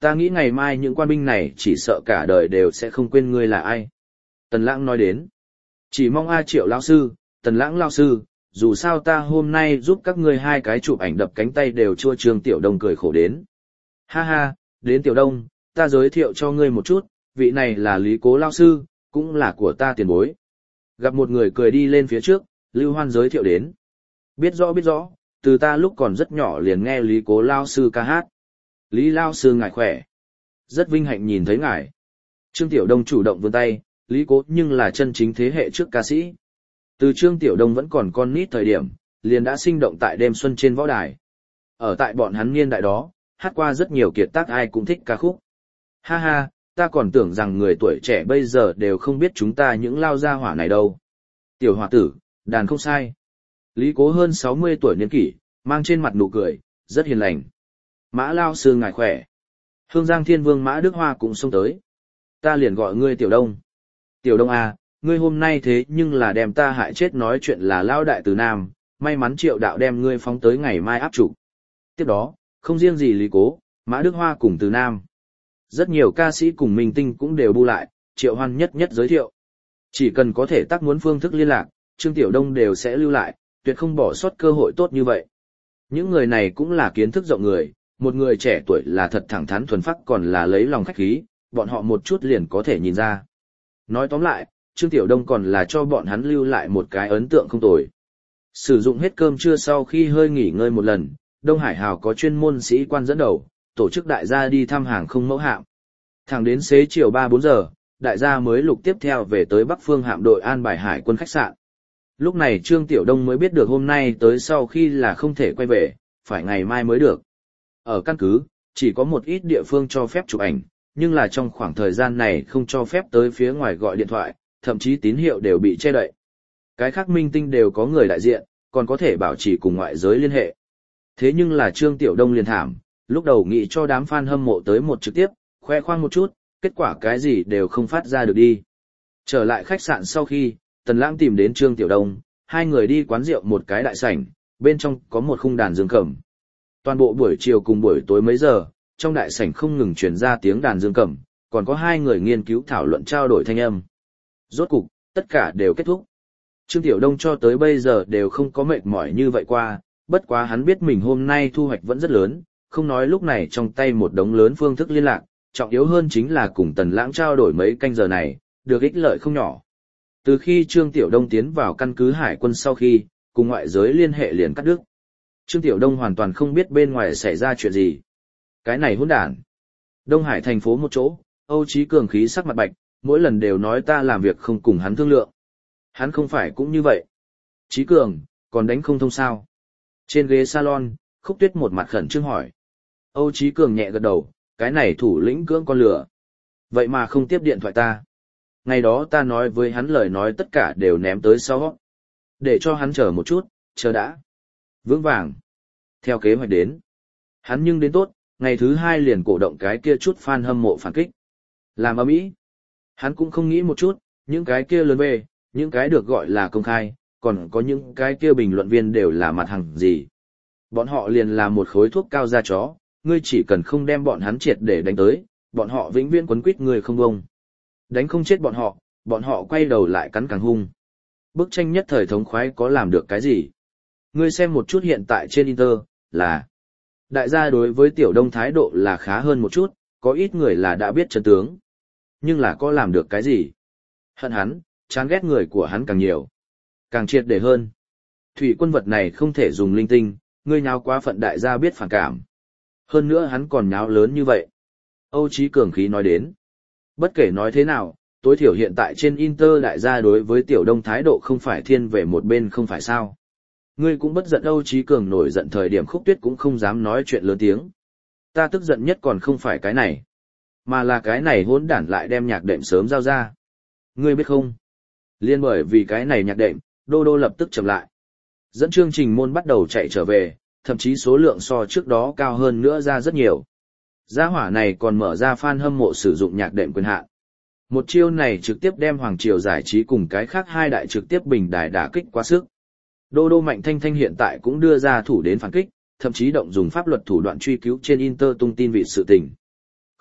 Ta nghĩ ngày mai những quan binh này chỉ sợ cả đời đều sẽ không quên ngươi là ai. Tần Lãng nói đến. Chỉ mong A Triệu lão sư, Tần Lãng lão sư, dù sao ta hôm nay giúp các ngươi hai cái chụp ảnh đập cánh tay đều chua. Trương Tiểu Đông cười khổ đến. Ha ha, đến Tiểu Đông, ta giới thiệu cho ngươi một chút, vị này là Lý Cố lão sư, cũng là của ta tiền bối. Gặp một người cười đi lên phía trước, Lưu Hoan giới thiệu đến. Biết rõ biết rõ, từ ta lúc còn rất nhỏ liền nghe Lý Cố lão sư ca hát. Lý lão sư ngài khỏe. Rất vinh hạnh nhìn thấy ngài. Trương Tiểu Đông chủ động vươn tay, Lý Cố nhưng là chân chính thế hệ trước ca sĩ. Từ Trương Tiểu Đông vẫn còn con nít thời điểm, liền đã sinh động tại đêm xuân trên võ đài. Ở tại bọn hắn niên đại đó, hát qua rất nhiều kiệt tác ai cũng thích ca khúc. Ha ha, ta còn tưởng rằng người tuổi trẻ bây giờ đều không biết chúng ta những lao gia hỏa này đâu. Tiểu hòa tử, đàn không sai. Lý Cố hơn sáu mươi tuổi niên kỷ, mang trên mặt nụ cười, rất hiền lành. Mã lao sư ngài khỏe. Hương Giang Thiên Vương Mã Đức Hoa cũng xông tới. Ta liền gọi ngươi Tiểu Đông. Tiểu Đông à, ngươi hôm nay thế nhưng là đem ta hại chết nói chuyện là lao đại từ Nam, may mắn Triệu đạo đem ngươi phóng tới ngày mai áp trụ. Tiếp đó, không riêng gì Lý Cố, Mã Đức Hoa cùng từ Nam. Rất nhiều ca sĩ cùng minh tinh cũng đều bu lại, Triệu Hoan nhất nhất giới thiệu. Chỉ cần có thể tác muốn phương thức liên lạc, Trương Tiểu Đông đều sẽ lưu lại, tuyệt không bỏ sót cơ hội tốt như vậy. Những người này cũng là kiến thức rộng người, một người trẻ tuổi là thật thẳng thắn thuần phác còn là lấy lòng khách khí, bọn họ một chút liền có thể nhìn ra. Nói tóm lại, Trương Tiểu Đông còn là cho bọn hắn lưu lại một cái ấn tượng không tồi. Sử dụng hết cơm trưa sau khi hơi nghỉ ngơi một lần, Đông Hải Hào có chuyên môn sĩ quan dẫn đầu, tổ chức đại gia đi thăm hàng không mẫu hạm. Thẳng đến xế chiều ba bốn giờ, đại gia mới lục tiếp theo về tới Bắc Phương hạm đội an bài hải quân khách sạn. Lúc này Trương Tiểu Đông mới biết được hôm nay tới sau khi là không thể quay về, phải ngày mai mới được. Ở căn cứ, chỉ có một ít địa phương cho phép chụp ảnh, nhưng là trong khoảng thời gian này không cho phép tới phía ngoài gọi điện thoại, thậm chí tín hiệu đều bị che đậy. Cái khác minh tinh đều có người đại diện, còn có thể bảo trì cùng ngoại giới liên hệ. Thế nhưng là Trương Tiểu Đông liền thảm, lúc đầu nghĩ cho đám fan hâm mộ tới một trực tiếp, khoe khoang một chút, kết quả cái gì đều không phát ra được đi. Trở lại khách sạn sau khi, Tần Lãng tìm đến Trương Tiểu Đông, hai người đi quán rượu một cái đại sảnh, bên trong có một khung đàn dương cầm. Toàn bộ buổi chiều cùng buổi tối mấy giờ, trong đại sảnh không ngừng truyền ra tiếng đàn dương cầm, còn có hai người nghiên cứu thảo luận trao đổi thanh âm. Rốt cục, tất cả đều kết thúc. Trương Tiểu Đông cho tới bây giờ đều không có mệt mỏi như vậy qua, bất quá hắn biết mình hôm nay thu hoạch vẫn rất lớn, không nói lúc này trong tay một đống lớn phương thức liên lạc, trọng yếu hơn chính là cùng Tần Lãng trao đổi mấy canh giờ này, được ích lợi không nhỏ. Từ khi Trương Tiểu Đông tiến vào căn cứ hải quân sau khi, cùng ngoại giới liên hệ liền cắt đứt. Trương Tiểu Đông hoàn toàn không biết bên ngoài xảy ra chuyện gì. Cái này hỗn đản. Đông Hải thành phố một chỗ, Âu Chí Cường khí sắc mặt bạch, mỗi lần đều nói ta làm việc không cùng hắn thương lượng. Hắn không phải cũng như vậy. Chí Cường, còn đánh không thông sao? Trên ghế salon, Khúc Tuyết một mặt khẩn trương hỏi. Âu Chí Cường nhẹ gật đầu, cái này thủ lĩnh cưỡng con lửa. Vậy mà không tiếp điện thoại ta. Ngày đó ta nói với hắn lời nói tất cả đều ném tới sau. Để cho hắn chờ một chút, chờ đã. Vững vàng. Theo kế hoạch đến. Hắn nhưng đến tốt, ngày thứ hai liền cổ động cái kia chút fan hâm mộ phản kích. Làm ầm ĩ. Hắn cũng không nghĩ một chút, những cái kia lớn về, những cái được gọi là công khai, còn có những cái kia bình luận viên đều là mặt hàng gì. Bọn họ liền là một khối thuốc cao da chó, ngươi chỉ cần không đem bọn hắn triệt để đánh tới, bọn họ vĩnh viễn quấn quýt ngươi không bông. Đánh không chết bọn họ, bọn họ quay đầu lại cắn càng hung. Bức tranh nhất thời thống khoái có làm được cái gì? Ngươi xem một chút hiện tại trên Inter, là đại gia đối với Tiểu Đông thái độ là khá hơn một chút, có ít người là đã biết chân tướng. Nhưng là có làm được cái gì? Hận hắn, chán ghét người của hắn càng nhiều. Càng triệt để hơn. Thủy quân vật này không thể dùng linh tinh, ngươi nháo quá phận đại gia biết phản cảm. Hơn nữa hắn còn nháo lớn như vậy. Âu Chí Cường khí nói đến. Bất kể nói thế nào, tối thiểu hiện tại trên Inter đại gia đối với Tiểu Đông thái độ không phải thiên về một bên không phải sao. Ngươi cũng bất giận. Âu Chí Cường nổi giận thời điểm Khúc Tuyết cũng không dám nói chuyện lớn tiếng. Ta tức giận nhất còn không phải cái này, mà là cái này hỗn đản lại đem nhạc đệm sớm giao ra. Ngươi biết không? Liên bởi vì cái này nhạc đệm, Đô Đô lập tức chậm lại. Dẫn chương trình môn bắt đầu chạy trở về, thậm chí số lượng so trước đó cao hơn nữa ra rất nhiều. Gia hỏa này còn mở ra fan hâm mộ sử dụng nhạc đệm quyền hạn. Một chiêu này trực tiếp đem Hoàng Triều Giải trí cùng cái khác hai đại trực tiếp bình đài đả kích quá sức. Đô Đô Mạnh Thanh Thanh hiện tại cũng đưa ra thủ đến phản kích, thậm chí động dùng pháp luật thủ đoạn truy cứu trên Inter tung tin vị sự tình.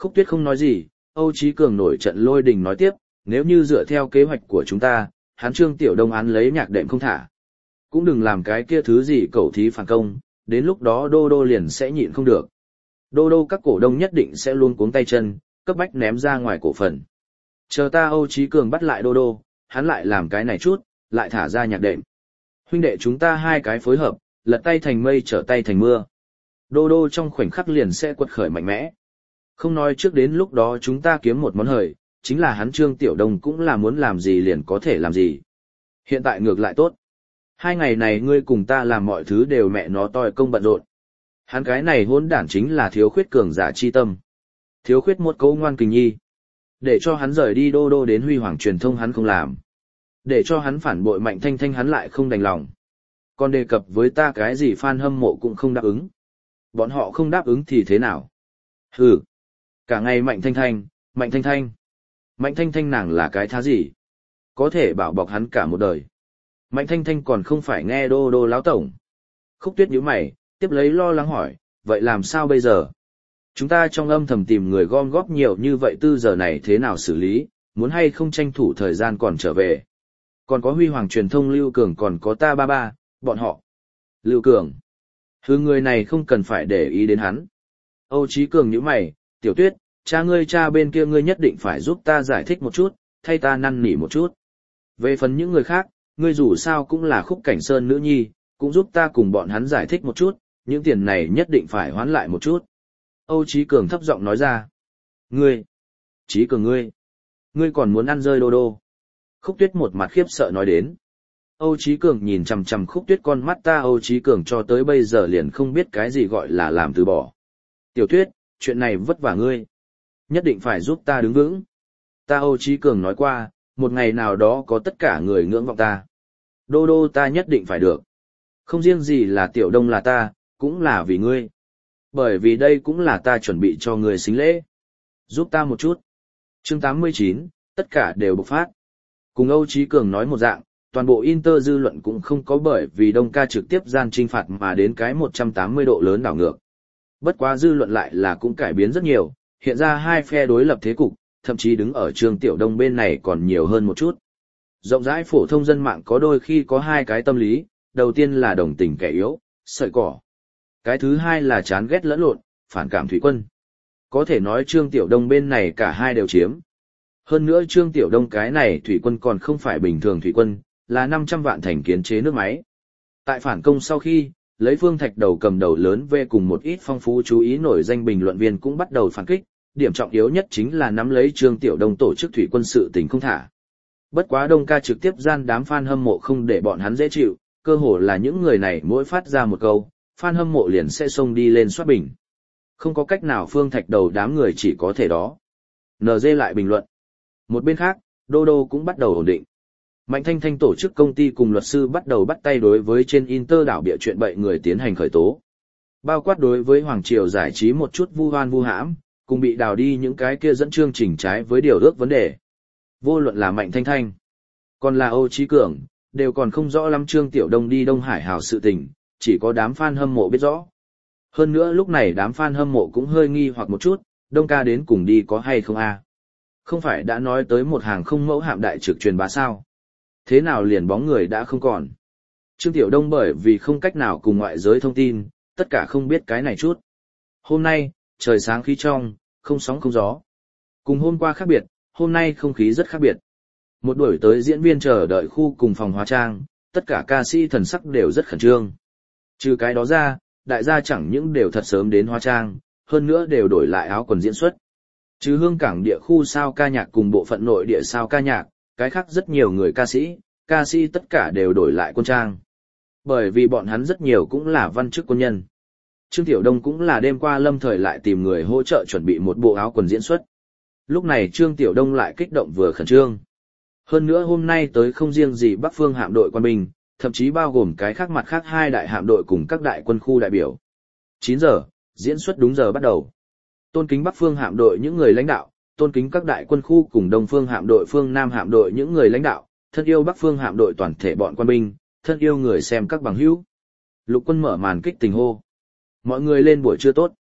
Khúc Tuyết không nói gì, Âu Chí Cường nổi trận lôi đình nói tiếp, nếu như dựa theo kế hoạch của chúng ta, hắn Trương Tiểu Đông án lấy nhạc đệm không thả. Cũng đừng làm cái kia thứ gì cẩu thí phản công, đến lúc đó Đô Đô liền sẽ nhịn không được. Đô Đô các cổ đông nhất định sẽ luôn cuống tay chân, cấp bách ném ra ngoài cổ phần. Chờ ta Âu Chí Cường bắt lại Đô Đô, hắn lại làm cái này chút, lại thả ra nhạc đệm. Huynh đệ chúng ta hai cái phối hợp, lật tay thành mây trở tay thành mưa. Đô Đô trong khoảnh khắc liền sẽ quật khởi mạnh mẽ. Không nói trước đến lúc đó chúng ta kiếm một món hời, chính là hắn Trương Tiểu Đông cũng là muốn làm gì liền có thể làm gì. Hiện tại ngược lại tốt. Hai ngày này ngươi cùng ta làm mọi thứ đều mẹ nó toi công bận rộn. Hắn cái này hỗn đản chính là thiếu khuyết cường giả chi tâm. Thiếu khuyết một câu ngoan kình nhi. Để cho hắn rời đi Đô Đô đến huy hoàng truyền thông hắn không làm. Để cho hắn phản bội Mạnh Thanh Thanh hắn lại không đành lòng. Còn đề cập với ta cái gì fan hâm mộ cũng không đáp ứng. Bọn họ không đáp ứng thì thế nào? Hừ. Cả ngày Mạnh Thanh Thanh, Mạnh Thanh Thanh. Mạnh Thanh Thanh nàng là cái thá gì? Có thể bảo bọc hắn cả một đời. Mạnh Thanh Thanh còn không phải nghe Đô Đô láo tổng. Khúc Tuyết nhíu mày, tiếp lấy lo lắng hỏi, vậy làm sao bây giờ? Chúng ta trong âm thầm tìm người gom góp nhiều như vậy tư giờ này thế nào xử lý, muốn hay không tranh thủ thời gian còn trở về. Còn có huy hoàng truyền thông Lưu Cường còn có ta ba ba, bọn họ. Lưu Cường. Hư người này không cần phải để ý đến hắn. Âu Chí Cường nhíu mày, Tiểu Tuyết, cha ngươi cha bên kia ngươi nhất định phải giúp ta giải thích một chút, thay ta năn nỉ một chút. Về phần những người khác, ngươi dù sao cũng là Khúc Cảnh Sơn nữ nhi, cũng giúp ta cùng bọn hắn giải thích một chút, những tiền này nhất định phải hoán lại một chút. Âu Chí Cường thấp giọng nói ra. Ngươi, Chí Cường ngươi, ngươi còn muốn ăn rơi Đô Đô. Khúc Tuyết một mặt khiếp sợ nói đến. Âu Chí Cường nhìn chằm chằm Khúc Tuyết con mắt ta Âu Chí Cường cho tới bây giờ liền không biết cái gì gọi là làm từ bỏ. Tiểu Tuyết, chuyện này vất vả ngươi. Nhất định phải giúp ta đứng vững. Ta Âu Chí Cường nói qua, một ngày nào đó có tất cả người ngưỡng vọng ta. Đô Đô ta nhất định phải được. Không riêng gì là Tiểu Đông là ta, cũng là vì ngươi. Bởi vì đây cũng là ta chuẩn bị cho ngươi xính lễ. Giúp ta một chút. Chương tám mươi chín, tất cả đều bộc phát. Cùng Âu Chí Cường nói một dạng, toàn bộ Inter dư luận cũng không có bởi vì Đông ca trực tiếp gian trinh phạt mà đến cái một trăm tám mươi độ lớn đảo ngược. Bất quá dư luận lại là cũng cải biến rất nhiều, hiện ra hai phe đối lập thế cục, thậm chí đứng ở Trương Tiểu Đông bên này còn nhiều hơn một chút. Rộng rãi phổ thông dân mạng có đôi khi có hai cái tâm lý, đầu tiên là đồng tình kẻ yếu, sợi cỏ. Cái thứ hai là chán ghét lẫn lộn, phản cảm Thủy Quân. Có thể nói Trương Tiểu Đông bên này cả hai đều chiếm. Hơn nữa Trương Tiểu Đông cái này Thủy Quân còn không phải bình thường Thủy Quân, là năm trăm vạn thành kiến chế nước máy. Tại phản công sau khi, lấy Phương Thạch Đầu cầm đầu lớn về cùng một ít phong phú chú ý nổi danh bình luận viên cũng bắt đầu phản kích, điểm trọng yếu nhất chính là nắm lấy Trương Tiểu Đông tổ chức Thủy Quân sự tình không thả. Bất quá Đông ca trực tiếp gian đám fan hâm mộ không để bọn hắn dễ chịu, cơ hồ là những người này mỗi phát ra một câu, fan hâm mộ liền sẽ xông đi lên soát bình. Không có cách nào Phương Thạch Đầu đám người chỉ có thể đó. en giê lại bình luận. Một bên khác, Đô Đô cũng bắt đầu ổn định. Mạnh Thanh Thanh tổ chức công ty cùng luật sư bắt đầu bắt tay đối với trên Inter đảo bịa chuyện bậy người tiến hành khởi tố. Bao quát đối với Hoàng Triều giải trí một chút vu oan vu hãm, cùng bị đào đi những cái kia dẫn chương trình trái với điều ước vấn đề. Vô luận là Mạnh Thanh Thanh, còn là Âu Chí Cường, đều còn không rõ lắm Trương Tiểu Đông đi Đông Hải hào sự tình, chỉ có đám fan hâm mộ biết rõ. Hơn nữa lúc này đám fan hâm mộ cũng hơi nghi hoặc một chút, Đông ca đến cùng đi có hay không a? Không phải đã nói tới một hàng không mẫu hạm đại trực truyền bá sao? Thế nào liền bóng người đã không còn? Trương Tiểu Đông bởi vì không cách nào cùng ngoại giới thông tin, tất cả không biết cái này chút. Hôm nay, trời sáng khí trong, không sóng không gió. Cùng hôm qua khác biệt, hôm nay không khí rất khác biệt. Một đuổi tới diễn viên chờ đợi khu cùng phòng hóa trang, tất cả ca sĩ thần sắc đều rất khẩn trương. Trừ cái đó ra, đại gia chẳng những đều thật sớm đến hóa trang, hơn nữa đều đổi lại áo quần diễn xuất. Trừ Hương Cảng địa khu sao ca nhạc cùng bộ phận nội địa sao ca nhạc, cái khác rất nhiều người ca sĩ, ca sĩ tất cả đều đổi lại quân trang. Bởi vì bọn hắn rất nhiều cũng là văn chức quân nhân. Trương Tiểu Đông cũng là đêm qua lâm thời lại tìm người hỗ trợ chuẩn bị một bộ áo quần diễn xuất. Lúc này Trương Tiểu Đông lại kích động vừa khẩn trương. Hơn nữa hôm nay tới không riêng gì Bắc Phương hạm đội quân binh, thậm chí bao gồm cái khác mặt khác hai đại hạm đội cùng các đại quân khu đại biểu. chín giờ, diễn xuất đúng giờ bắt đầu. Tôn kính Bắc Phương hạm đội những người lãnh đạo, tôn kính các đại quân khu cùng Đông Phương hạm đội phương Nam hạm đội những người lãnh đạo, thân yêu Bắc Phương hạm đội toàn thể bọn quân binh, thân yêu người xem các bằng hữu. Lục Quân mở màn kích tình hô. Mọi người lên buổi trưa tốt.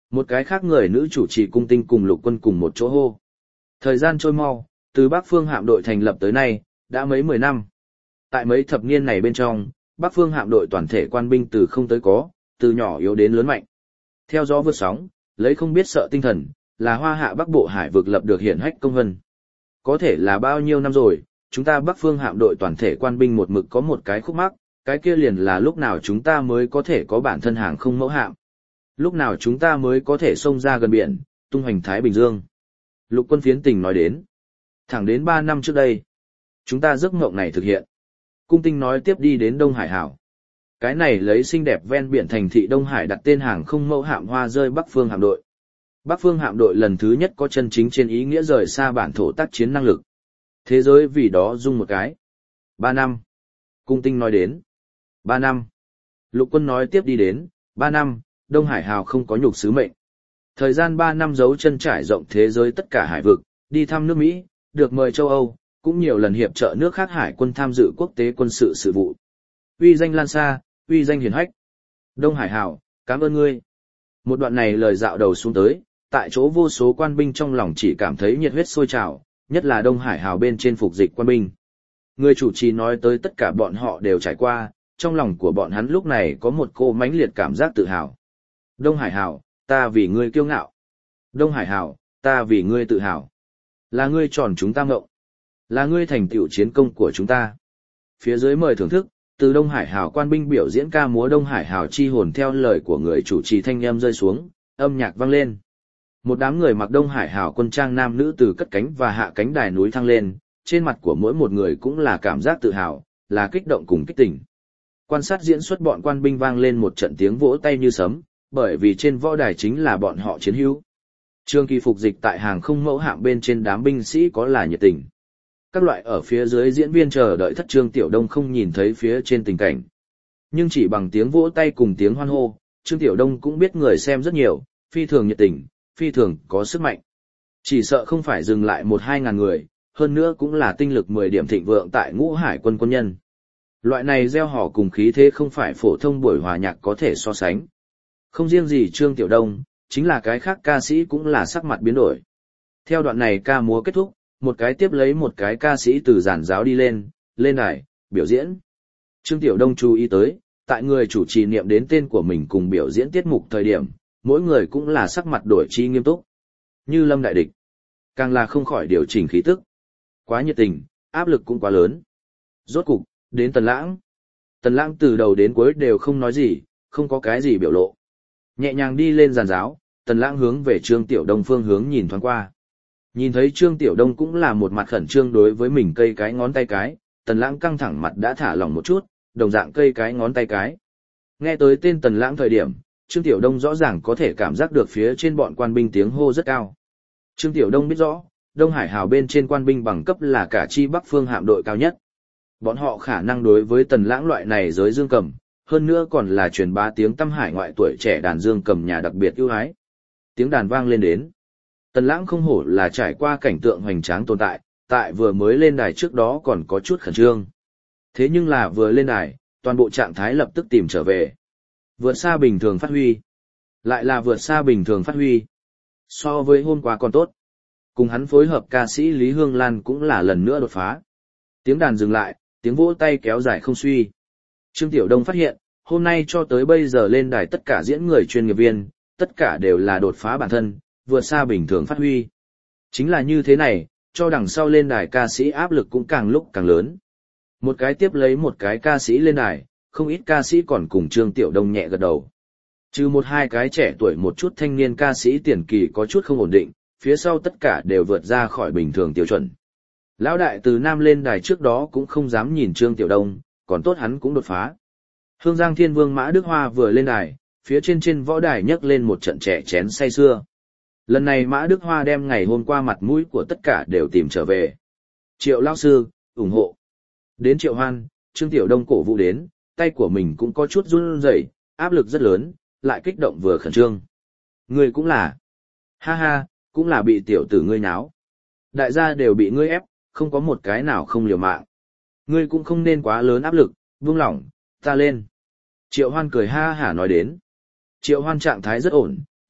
Một cái khác người nữ chủ trì cung tinh cùng Lục Quân cùng một chỗ hô. Thời gian trôi mau, từ Bắc Phương hạm đội thành lập tới nay, đã mấy mười năm. Tại mấy thập niên này bên trong, Bắc Phương hạm đội toàn thể quan binh từ không tới có, từ nhỏ yếu đến lớn mạnh. Theo gió vượt sóng, lấy không biết sợ tinh thần, là Hoa Hạ Bắc Bộ hải vực lập được hiển hách công vân. Có thể là bao nhiêu năm rồi, chúng ta Bắc Phương hạm đội toàn thể quan binh một mực có một cái khúc mắc, cái kia liền là lúc nào chúng ta mới có thể có bản thân hàng không mẫu hạm. Lúc nào chúng ta mới có thể xông ra gần biển, tung hoành Thái Bình Dương. Lục Quân phiến tình nói đến. Thẳng đến ba năm trước đây, chúng ta giấc mộng này thực hiện. Cung tinh nói tiếp đi đến Đông Hải hảo. Cái này lấy xinh đẹp ven biển thành thị Đông Hải đặt tên hàng không mẫu hạm hoa rơi Bắc Phương hạm đội. Bắc Phương hạm đội lần thứ nhất có chân chính trên ý nghĩa rời xa bản thổ tác chiến năng lực. Thế giới vì đó rung một cái. Ba năm. Cung tinh nói đến. Ba năm. Lục Quân nói tiếp đi đến. Ba năm, Đông Hải hào không có nhục sứ mệnh. Thời gian ba năm dấu chân trải rộng thế giới tất cả hải vực, đi thăm nước Mỹ, được mời châu Âu, cũng nhiều lần hiệp trợ nước khác hải quân tham dự quốc tế quân sự sự vụ. Uy danh lan xa, uy danh hiển hách. Đông Hải hào, cảm ơn ngươi. Một đoạn này lời dạo đầu xuống tới, tại chỗ vô số quan binh trong lòng chỉ cảm thấy nhiệt huyết sôi trào, nhất là Đông Hải hào bên trên phục dịch quan binh. Người chủ trì nói tới tất cả bọn họ đều trải qua, trong lòng của bọn hắn lúc này có một cô mãnh liệt cảm giác tự hào. Đông Hải hào, ta vì ngươi kiêu ngạo. Đông Hải hào, ta vì ngươi tự hào. Là ngươi tròn chúng ta ngộng. Là ngươi thành tựu chiến công của chúng ta. Phía dưới mời thưởng thức, từ Đông Hải hào quan binh biểu diễn ca múa Đông Hải hào chi hồn theo lời của người chủ trì thanh âm rơi xuống, âm nhạc vang lên. Một đám người mặc Đông Hải hào quân trang nam nữ từ cất cánh và hạ cánh đài núi thăng lên, trên mặt của mỗi một người cũng là cảm giác tự hào, là kích động cùng kích tỉnh. Quan sát diễn xuất bọn quan binh vang lên một trận tiếng vỗ tay như sấm, bởi vì trên võ đài chính là bọn họ chiến hữu. Trương Kỳ phục dịch tại hàng không mẫu hạm bên trên đám binh sĩ có là nhiệt tình. Các loại ở phía dưới diễn viên chờ đợi thất Trương Tiểu Đông không nhìn thấy phía trên tình cảnh. Nhưng chỉ bằng tiếng vỗ tay cùng tiếng hoan hô, Trương Tiểu Đông cũng biết người xem rất nhiều, phi thường nhiệt tình, phi thường có sức mạnh. Chỉ sợ không phải dừng lại một hai ngàn người, hơn nữa cũng là tinh lực mười điểm thịnh vượng tại Ngũ Hải quân quân nhân. Loại này gieo họ cùng khí thế không phải phổ thông buổi hòa nhạc có thể so sánh. Không riêng gì Trương Tiểu Đông, chính là cái khác ca sĩ cũng là sắc mặt biến đổi. Theo đoạn này ca múa kết thúc, một cái tiếp lấy một cái ca sĩ từ giàn giáo đi lên, lên đài, biểu diễn. Trương Tiểu Đông chú ý tới, tại người chủ trì niệm đến tên của mình cùng biểu diễn tiết mục thời điểm, mỗi người cũng là sắc mặt đổi chi nghiêm túc. Như lâm đại địch, càng là không khỏi điều chỉnh khí tức. Quá nhiệt tình, áp lực cũng quá lớn. Rốt cục, đến Tần Lãng. Tần Lãng từ đầu đến cuối đều không nói gì, không có cái gì biểu lộ. Nhẹ nhàng đi lên giàn giáo, Tần Lãng hướng về Trương Tiểu Đông phương hướng nhìn thoáng qua. Nhìn thấy Trương Tiểu Đông cũng là một mặt khẩn trương đối với mình cây cái ngón tay cái, Tần Lãng căng thẳng mặt đã thả lỏng một chút, đồng dạng cây cái ngón tay cái. Nghe tới tên Tần Lãng thời điểm, Trương Tiểu Đông rõ ràng có thể cảm giác được phía trên bọn quan binh tiếng hô rất cao. Trương Tiểu Đông biết rõ, Đông Hải hào bên trên quan binh bằng cấp là cả chi Bắc Phương hạm đội cao nhất. Bọn họ khả năng đối với Tần Lãng loại này giới dương cầm, hơn nữa còn là truyền bá tiếng tăm hải ngoại tuổi trẻ đàn dương cầm nhà đặc biệt ưu ái. Tiếng đàn vang lên đến. Tần Lãng không hổ là trải qua cảnh tượng hoành tráng tồn tại, tại vừa mới lên đài trước đó còn có chút khẩn trương. Thế nhưng là vừa lên đài, toàn bộ trạng thái lập tức tìm trở về. Vượt xa bình thường phát huy. Lại là vượt xa bình thường phát huy. So với hôm qua còn tốt. Cùng hắn phối hợp ca sĩ Lý Hương Lan cũng là lần nữa đột phá. Tiếng đàn dừng lại, tiếng vỗ tay kéo dài không suy. Trương Tiểu Đông phát hiện, hôm nay cho tới bây giờ lên đài tất cả diễn người chuyên nghiệp viên, tất cả đều là đột phá bản thân, vượt xa bình thường phát huy. Chính là như thế này, cho đằng sau lên đài ca sĩ áp lực cũng càng lúc càng lớn. Một cái tiếp lấy một cái ca sĩ lên đài, không ít ca sĩ còn cùng Trương Tiểu Đông nhẹ gật đầu. Trừ một hai cái trẻ tuổi một chút thanh niên ca sĩ tiền kỳ có chút không ổn định, phía sau tất cả đều vượt ra khỏi bình thường tiêu chuẩn. Lão đại từ Nam lên đài trước đó cũng không dám nhìn Trương Tiểu Đông, còn tốt hắn cũng đột phá. Hương Giang Thiên Vương Mã Đức Hoa vừa lên đài, phía trên trên võ đài nhấc lên một trận trẻ chén say sưa. Lần này Mã Đức Hoa đem ngày hôm qua mặt mũi của tất cả đều tìm trở về. Triệu lão sư, ủng hộ. Đến Triệu Hoan, Trương Tiểu Đông cổ vũ đến, tay của mình cũng có chút run rẩy, áp lực rất lớn, lại kích động vừa khẩn trương. Ngươi cũng là. Ha ha, cũng là bị tiểu tử ngươi náo. Đại gia đều bị ngươi ép, không có một cái nào không liều mạng. Ngươi cũng không nên quá lớn áp lực, buông lỏng, ta lên. Triệu Hoan cười ha hả nói đến. Triệu Hoan trạng thái rất ổn,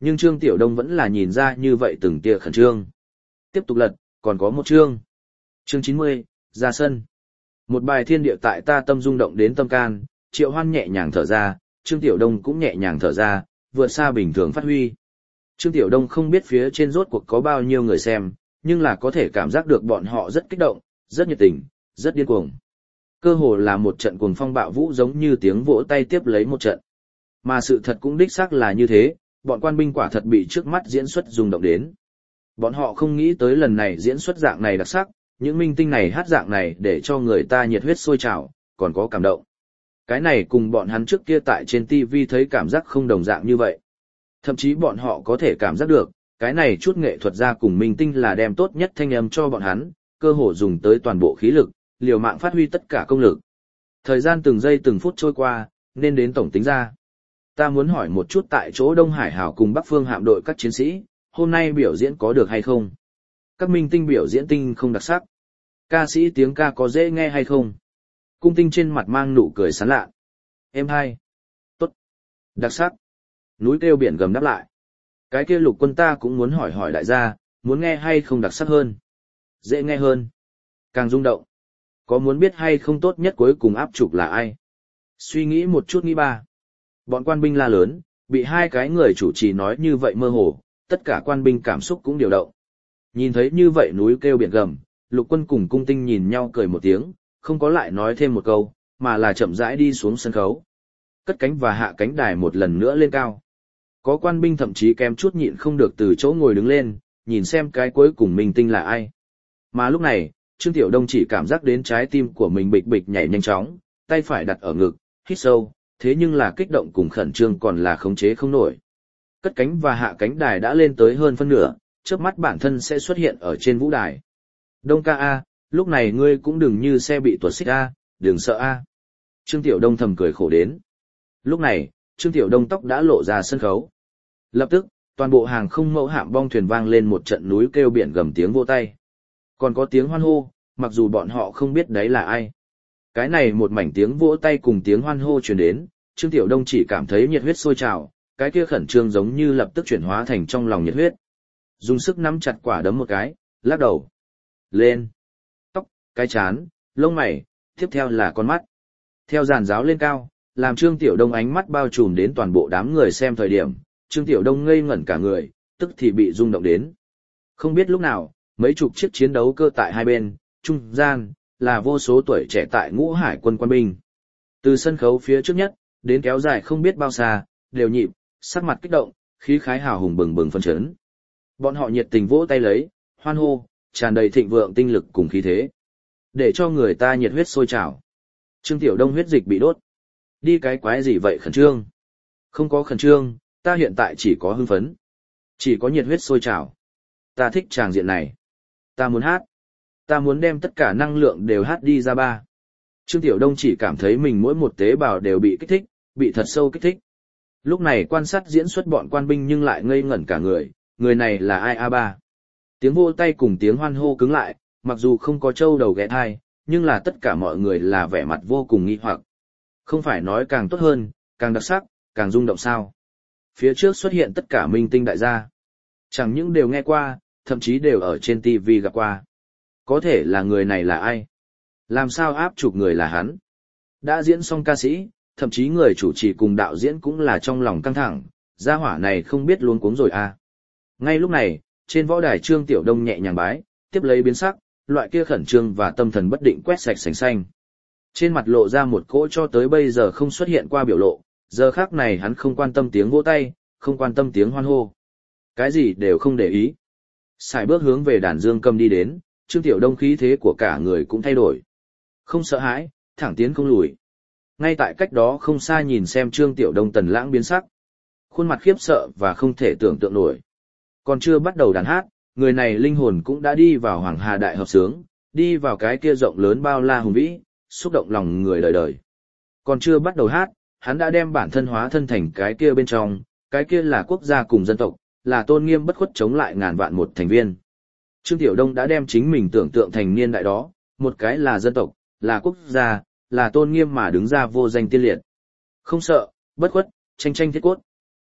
Nhưng Trương Tiểu Đông vẫn là nhìn ra như vậy từng tia khẩn trương. Tiếp tục lật, còn có một chương. Chương chín mươi, ra sân. Một bài thiên địa tại ta tâm rung động đến tâm can, Triệu Hoan nhẹ nhàng thở ra, Trương Tiểu Đông cũng nhẹ nhàng thở ra, vượt xa bình thường phát huy. Trương Tiểu Đông không biết phía trên rốt cuộc có bao nhiêu người xem, nhưng là có thể cảm giác được bọn họ rất kích động, rất nhiệt tình, rất điên cuồng. Cơ hồ là một trận cuồng phong bạo vũ giống như tiếng vỗ tay tiếp lấy một trận. Mà sự thật cũng đích xác là như thế, bọn quan binh quả thật bị trước mắt diễn xuất rung động đến. Bọn họ không nghĩ tới lần này diễn xuất dạng này đặc sắc, những minh tinh này hát dạng này để cho người ta nhiệt huyết sôi trào, còn có cảm động. Cái này cùng bọn hắn trước kia tại trên ti vi thấy cảm giác không đồng dạng như vậy. Thậm chí bọn họ có thể cảm giác được, cái này chút nghệ thuật gia cùng minh tinh là đem tốt nhất thanh âm cho bọn hắn, cơ hồ dùng tới toàn bộ khí lực, liều mạng phát huy tất cả công lực. Thời gian từng giây từng phút trôi qua, nên đến tổng tính ra. Ta muốn hỏi một chút tại chỗ Đông Hải Hảo cùng Bắc Phương hạm đội các chiến sĩ, hôm nay biểu diễn có được hay không? Các minh tinh biểu diễn tinh không đặc sắc. Ca sĩ tiếng ca có dễ nghe hay không? Cung tinh trên mặt mang nụ cười sán lạ. Em hai. Tốt. Đặc sắc. Núi kêu biển gầm đáp lại. Cái kia Lục Quân ta cũng muốn hỏi hỏi đại gia, muốn nghe hay không đặc sắc hơn? Dễ nghe hơn. Càng rung động. Có muốn biết hay không tốt nhất cuối cùng áp trục là ai? Suy nghĩ một chút nghĩ ba. Bọn quan binh la lớn, bị hai cái người chủ trì nói như vậy mơ hồ, tất cả quan binh cảm xúc cũng điều động. Nhìn thấy như vậy núi kêu biển gầm, Lục Quân cùng Cung Tinh nhìn nhau cười một tiếng, không có lại nói thêm một câu, mà là chậm rãi đi xuống sân khấu. Cất cánh và hạ cánh đài một lần nữa lên cao. Có quan binh thậm chí kém chút nhịn không được từ chỗ ngồi đứng lên, nhìn xem cái cuối cùng minh tinh là ai. Mà lúc này, Trương Tiểu Đông chỉ cảm giác đến trái tim của mình bịch bịch nhảy nhanh chóng, tay phải đặt ở ngực, hít sâu, thế nhưng là kích động cùng khẩn trương còn là khống chế không nổi. Cất cánh và hạ cánh đài đã lên tới hơn phân nửa, chớp mắt bản thân sẽ xuất hiện ở trên vũ đài. Đông ca A, lúc này ngươi cũng đừng như xe bị tuột xích A, đừng sợ A. Trương Tiểu Đông thầm cười khổ đến. Lúc này, Trương Tiểu Đông tóc đã lộ ra sân khấu. Lập tức, toàn bộ hàng không mẫu hạm bong thuyền vang lên một trận núi kêu biển gầm tiếng vỗ tay. Còn có tiếng hoan hô, mặc dù bọn họ không biết đấy là ai. Cái này một mảnh tiếng vỗ tay cùng tiếng hoan hô truyền đến, Trương Tiểu Đông chỉ cảm thấy nhiệt huyết sôi trào, cái kia khẩn trương giống như lập tức chuyển hóa thành trong lòng nhiệt huyết. Dùng sức nắm chặt quả đấm một cái, lắc đầu. Lên. Tóc, cái chán, lông mày, tiếp theo là con mắt. Theo giàn giáo lên cao, làm Trương Tiểu Đông ánh mắt bao trùm đến toàn bộ đám người xem thời điểm, Trương Tiểu Đông ngây ngẩn cả người, tức thì bị rung động đến. Không biết lúc nào, mấy chục chiếc chiến đấu cơ tại hai bên, trung gian, là vô số tuổi trẻ tại Ngũ Hải quân quân binh. Từ sân khấu phía trước nhất, đến kéo dài không biết bao xa, đều nhịp, sắc mặt kích động, khí khái hào hùng bừng bừng phấn chấn. Bọn họ nhiệt tình vỗ tay lấy, hoan hô, tràn đầy thịnh vượng tinh lực cùng khí thế, để cho người ta nhiệt huyết sôi trào. Trương Tiểu Đông huyết dịch bị đốt. Đi cái quái gì vậy khẩn trương? Không có khẩn trương, ta hiện tại chỉ có hưng phấn, chỉ có nhiệt huyết sôi trào. Ta thích tràng diện này. Ta muốn hát. Ta muốn đem tất cả năng lượng đều hát đi ra ba. Trương Tiểu Đông chỉ cảm thấy mình mỗi một tế bào đều bị kích thích, bị thật sâu kích thích. Lúc này quan sát diễn xuất bọn quan binh nhưng lại ngây ngẩn cả người, người này là ai a ba? Tiếng vỗ tay cùng tiếng hoan hô cứng lại, mặc dù không có trâu đầu ghé thai, nhưng là tất cả mọi người là vẻ mặt vô cùng nghi hoặc. Không phải nói càng tốt hơn, càng đặc sắc, càng rung động sao? Phía trước xuất hiện tất cả minh tinh đại gia. Chẳng những đều nghe qua, thậm chí đều ở trên ti vi gặp qua. Có thể là người này là ai? Làm sao áp chụp người là hắn? Đã diễn xong ca sĩ, thậm chí người chủ trì cùng đạo diễn cũng là trong lòng căng thẳng, gia hỏa này không biết luống cuống rồi à. Ngay lúc này, trên võ đài Trương Tiểu Đông nhẹ nhàng bái, tiếp lấy biến sắc, loại kia khẩn trương và tâm thần bất định quét sạch sành xanh. Trên mặt lộ ra một cỗ cho tới bây giờ không xuất hiện qua biểu lộ, giờ khác này hắn không quan tâm tiếng vỗ tay, không quan tâm tiếng hoan hô. Cái gì đều không để ý. Xài bước hướng về đàn dương cầm đi đến, Trương Tiểu Đông khí thế của cả người cũng thay đổi. Không sợ hãi, thẳng tiến không lùi. Ngay tại cách đó không xa nhìn xem Trương Tiểu Đông tần lãng biến sắc. Khuôn mặt khiếp sợ và không thể tưởng tượng nổi. Còn chưa bắt đầu đàn hát, người này linh hồn cũng đã đi vào Hoàng Hà Đại Hợp Sướng, đi vào cái kia rộng lớn bao la hùng vĩ, xúc động lòng người đời đời. Còn chưa bắt đầu hát, hắn đã đem bản thân hóa thân thành cái kia bên trong, cái kia là quốc gia cùng dân tộc, là tôn nghiêm bất khuất chống lại ngàn vạn một thành viên. Trương Tiểu Đông đã đem chính mình tưởng tượng thành niên đại đó, một cái là dân tộc, là quốc gia, là tôn nghiêm mà đứng ra vô danh tiên liệt. Không sợ, bất khuất, tranh tranh thiết cốt.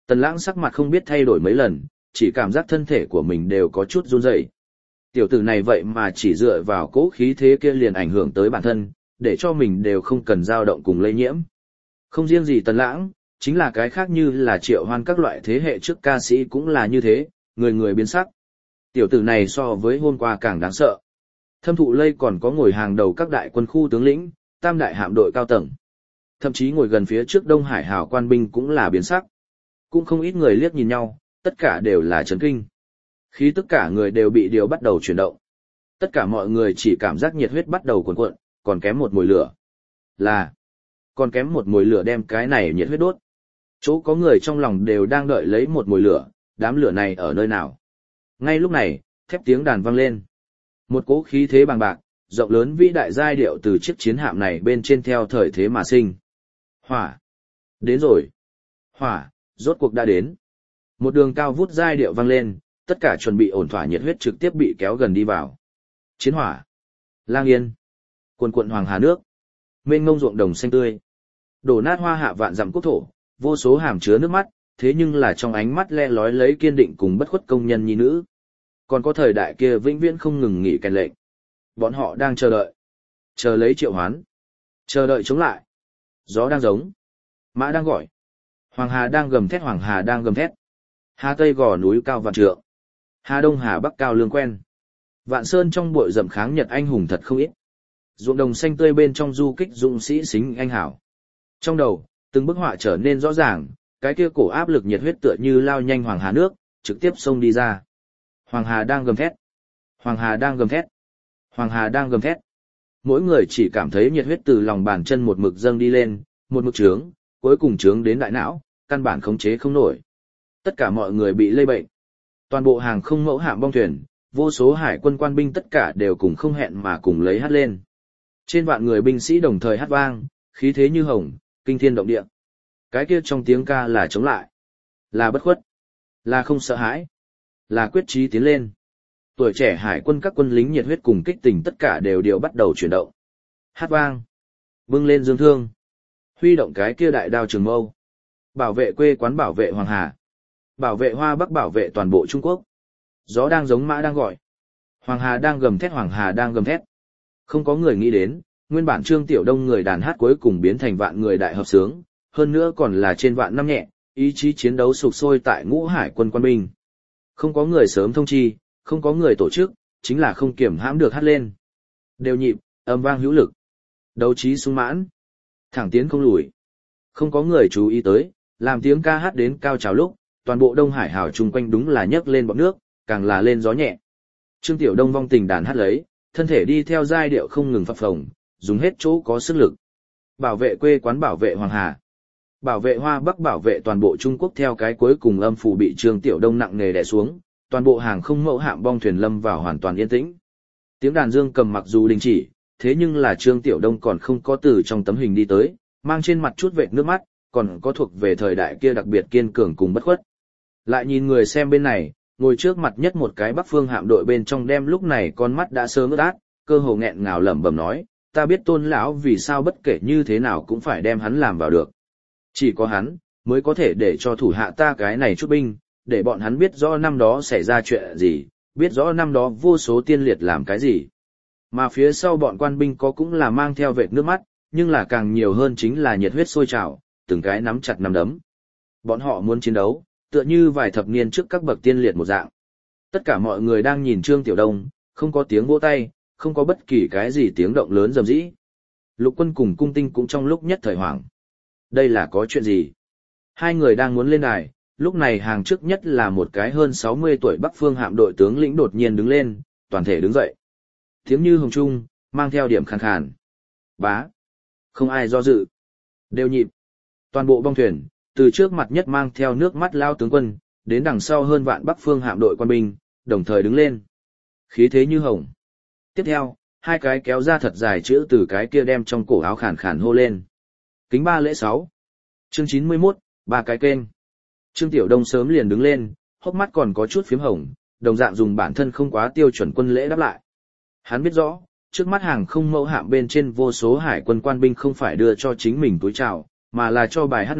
Tần Lãng sắc mặt không biết thay đổi mấy lần, chỉ cảm giác thân thể của mình đều có chút run rẩy. Tiểu tử này vậy mà chỉ dựa vào cố khí thế kia liền ảnh hưởng tới bản thân, để cho mình đều không cần dao động cùng lây nhiễm. Không riêng gì Tần Lãng, chính là cái khác như là Triệu Hoan các loại thế hệ trước ca sĩ cũng là như thế, người người biến sắc. Tiểu tử này so với hôm qua càng đáng sợ. Thâm Thụ Lây còn có ngồi hàng đầu các đại quân khu tướng lĩnh, tam đại hạm đội cao tầng. Thậm chí ngồi gần phía trước Đông Hải hào quan binh cũng là biến sắc. Cũng không ít người liếc nhìn nhau, tất cả đều là chấn kinh. Khí tất cả người đều bị điều bắt đầu chuyển động. Tất cả mọi người chỉ cảm giác nhiệt huyết bắt đầu cuồn cuộn, còn kém một mùi lửa. Là, còn kém một mùi lửa đem cái này nhiệt huyết đốt. Chỗ có người trong lòng đều đang đợi lấy một mùi lửa, đám lửa này ở nơi nào. Ngay lúc này, thép tiếng đàn vang lên. Một cỗ khí thế bằng bạc, rộng lớn vĩ đại giai điệu từ chiếc chiến hạm này bên trên theo thời thế mà sinh. Hỏa! Đến rồi! Hỏa! Rốt cuộc đã đến. Một đường cao vút giai điệu vang lên, tất cả chuẩn bị ổn thỏa nhiệt huyết trực tiếp bị kéo gần đi vào. Chiến hỏa! Lang yên! Cuồn cuộn hoàng hà nước! Mênh mông ruộng đồng xanh tươi! Đổ nát hoa hạ vạn dặm quốc thổ, vô số hàm chứa nước mắt, thế nhưng là trong ánh mắt le lói lấy kiên định cùng bất khuất công nhân nhi nữ. Còn có thời đại kia vĩnh viễn không ngừng nghỉ kèn lệnh. Bọn họ đang chờ đợi. Chờ lấy Triệu Hoán. Chờ đợi chống lại. Gió đang giống. Mã đang gọi. Hoàng Hà đang gầm thét, Hoàng Hà đang gầm thét. Hà Tây gò núi cao vạn trượng. Hà Đông Hà Bắc cao lương quen. Vạn Sơn trong bụi rậm kháng Nhật anh hùng thật không ít. Ruộng đồng xanh tươi bên trong du kích dũng sĩ xính anh hảo. Trong đầu, từng bức họa trở nên rõ ràng, cái kia cổ áp lực nhiệt huyết tựa như lao nhanh Hoàng Hà nước, trực tiếp xông đi ra. Hoàng Hà đang gầm thét. Hoàng Hà đang gầm thét. Hoàng Hà đang gầm thét. Mỗi người chỉ cảm thấy nhiệt huyết từ lòng bàn chân một mực dâng đi lên, một mực trướng, cuối cùng trướng đến đại não, căn bản khống chế không nổi. Tất cả mọi người bị lây bệnh. Toàn bộ hàng không mẫu hạm bong thuyền, vô số hải quân quan binh tất cả đều cùng không hẹn mà cùng lấy hát lên. Trên vạn người binh sĩ đồng thời hát vang, khí thế như hồng, kinh thiên động địa. Cái kia trong tiếng ca là chống lại, là bất khuất, là không sợ hãi, là quyết chí tiến lên. Tuổi trẻ hải quân các quân lính nhiệt huyết cùng kích tình tất cả đều đều bắt đầu chuyển động. Hát vang, bưng lên dương thương, huy động cái kia đại đao trường mâu, bảo vệ quê quán, bảo vệ Hoàng Hà, bảo vệ Hoa Bắc, bảo vệ toàn bộ Trung Quốc. Gió đang giống, mã đang gọi. Hoàng Hà đang gầm thét, Hoàng Hà đang gầm thét. Không có người nghĩ đến, nguyên bản Trương Tiểu Đông người đàn hát cuối cùng biến thành vạn người đại hợp sướng, hơn nữa còn là trên vạn năm nhẹ, ý chí chiến đấu sục sôi tại ngũ hải quân quân binh. Không có người sớm thông chi, không có người tổ chức, chính là không kiểm hãm được hát lên. Đều nhịp, âm vang hữu lực. Đấu trí sung mãn. Thẳng tiến không lùi. Không có người chú ý tới, làm tiếng ca hát đến cao trào lúc, toàn bộ Đông Hải hào chung quanh đúng là nhấc lên bọt nước, càng là lên gió nhẹ. Trương Tiểu Đông vong tình đàn hát lấy, thân thể đi theo giai điệu không ngừng phập phồng, dùng hết chỗ có sức lực. Bảo vệ quê quán, bảo vệ Hoàng Hà. Bảo vệ Hoa Bắc, bảo vệ toàn bộ Trung Quốc. Theo cái cuối cùng âm phủ bị Trương Tiểu Đông nặng nề đè xuống, toàn bộ hàng không mẫu hạm bong thuyền lâm vào hoàn toàn yên tĩnh. Tiếng đàn dương cầm mặc dù đình chỉ, thế nhưng là Trương Tiểu Đông còn không có từ trong tấm hình đi tới, mang trên mặt chút vệt nước mắt, còn có thuộc về thời đại kia đặc biệt kiên cường cùng bất khuất. Lại nhìn người xem bên này, ngồi trước mặt nhất một cái Bắc Phương hạm đội bên trong đem lúc này con mắt đã sớm ướt át, cơ hồ nghẹn ngào lẩm bẩm nói, ta biết Tôn lão vì sao bất kể như thế nào cũng phải đem hắn làm vào được. Chỉ có hắn, mới có thể để cho thủ hạ ta cái này chút binh, để bọn hắn biết rõ năm đó xảy ra chuyện gì, biết rõ năm đó vô số tiên liệt làm cái gì. Mà phía sau bọn quan binh có cũng là mang theo vệt nước mắt, nhưng là càng nhiều hơn chính là nhiệt huyết sôi trào, từng cái nắm chặt nắm đấm. Bọn họ muốn chiến đấu, tựa như vài thập niên trước các bậc tiên liệt một dạng. Tất cả mọi người đang nhìn Trương Tiểu Đông, không có tiếng vỗ tay, không có bất kỳ cái gì tiếng động lớn rầm rĩ. Lục Quân cùng Cung Tinh cũng trong lúc nhất thời hoảng. Đây là có chuyện gì? Hai người đang muốn lên đài, lúc này hàng trước nhất là một cái hơn sáu mươi tuổi Bắc Phương hạm đội tướng lĩnh đột nhiên đứng lên, toàn thể đứng dậy. Tiếng như hồng trung, mang theo điểm khàn khàn. Bá. Không ai do dự. Đều nhịp. Toàn bộ bong thuyền, từ trước mặt nhất mang theo nước mắt lao tướng quân, đến đằng sau hơn vạn Bắc Phương hạm đội quan binh, đồng thời đứng lên. Khí thế như hồng. Tiếp theo, hai cái kéo ra thật dài chữ từ cái kia đem trong cổ áo khàn khàn hô lên. Kính ba lễ sáu. Chương chín mươi mốt, ba cái kênh. Trương Tiểu Đông sớm liền đứng lên, hốc mắt còn có chút phím hồng, đồng dạng dùng bản thân không quá tiêu chuẩn quân lễ đáp lại. Hắn biết rõ, trước mắt hàng không mẫu hạm bên trên vô số hải quân quan binh không phải đưa cho chính mình túi chào, mà là cho bài hát này,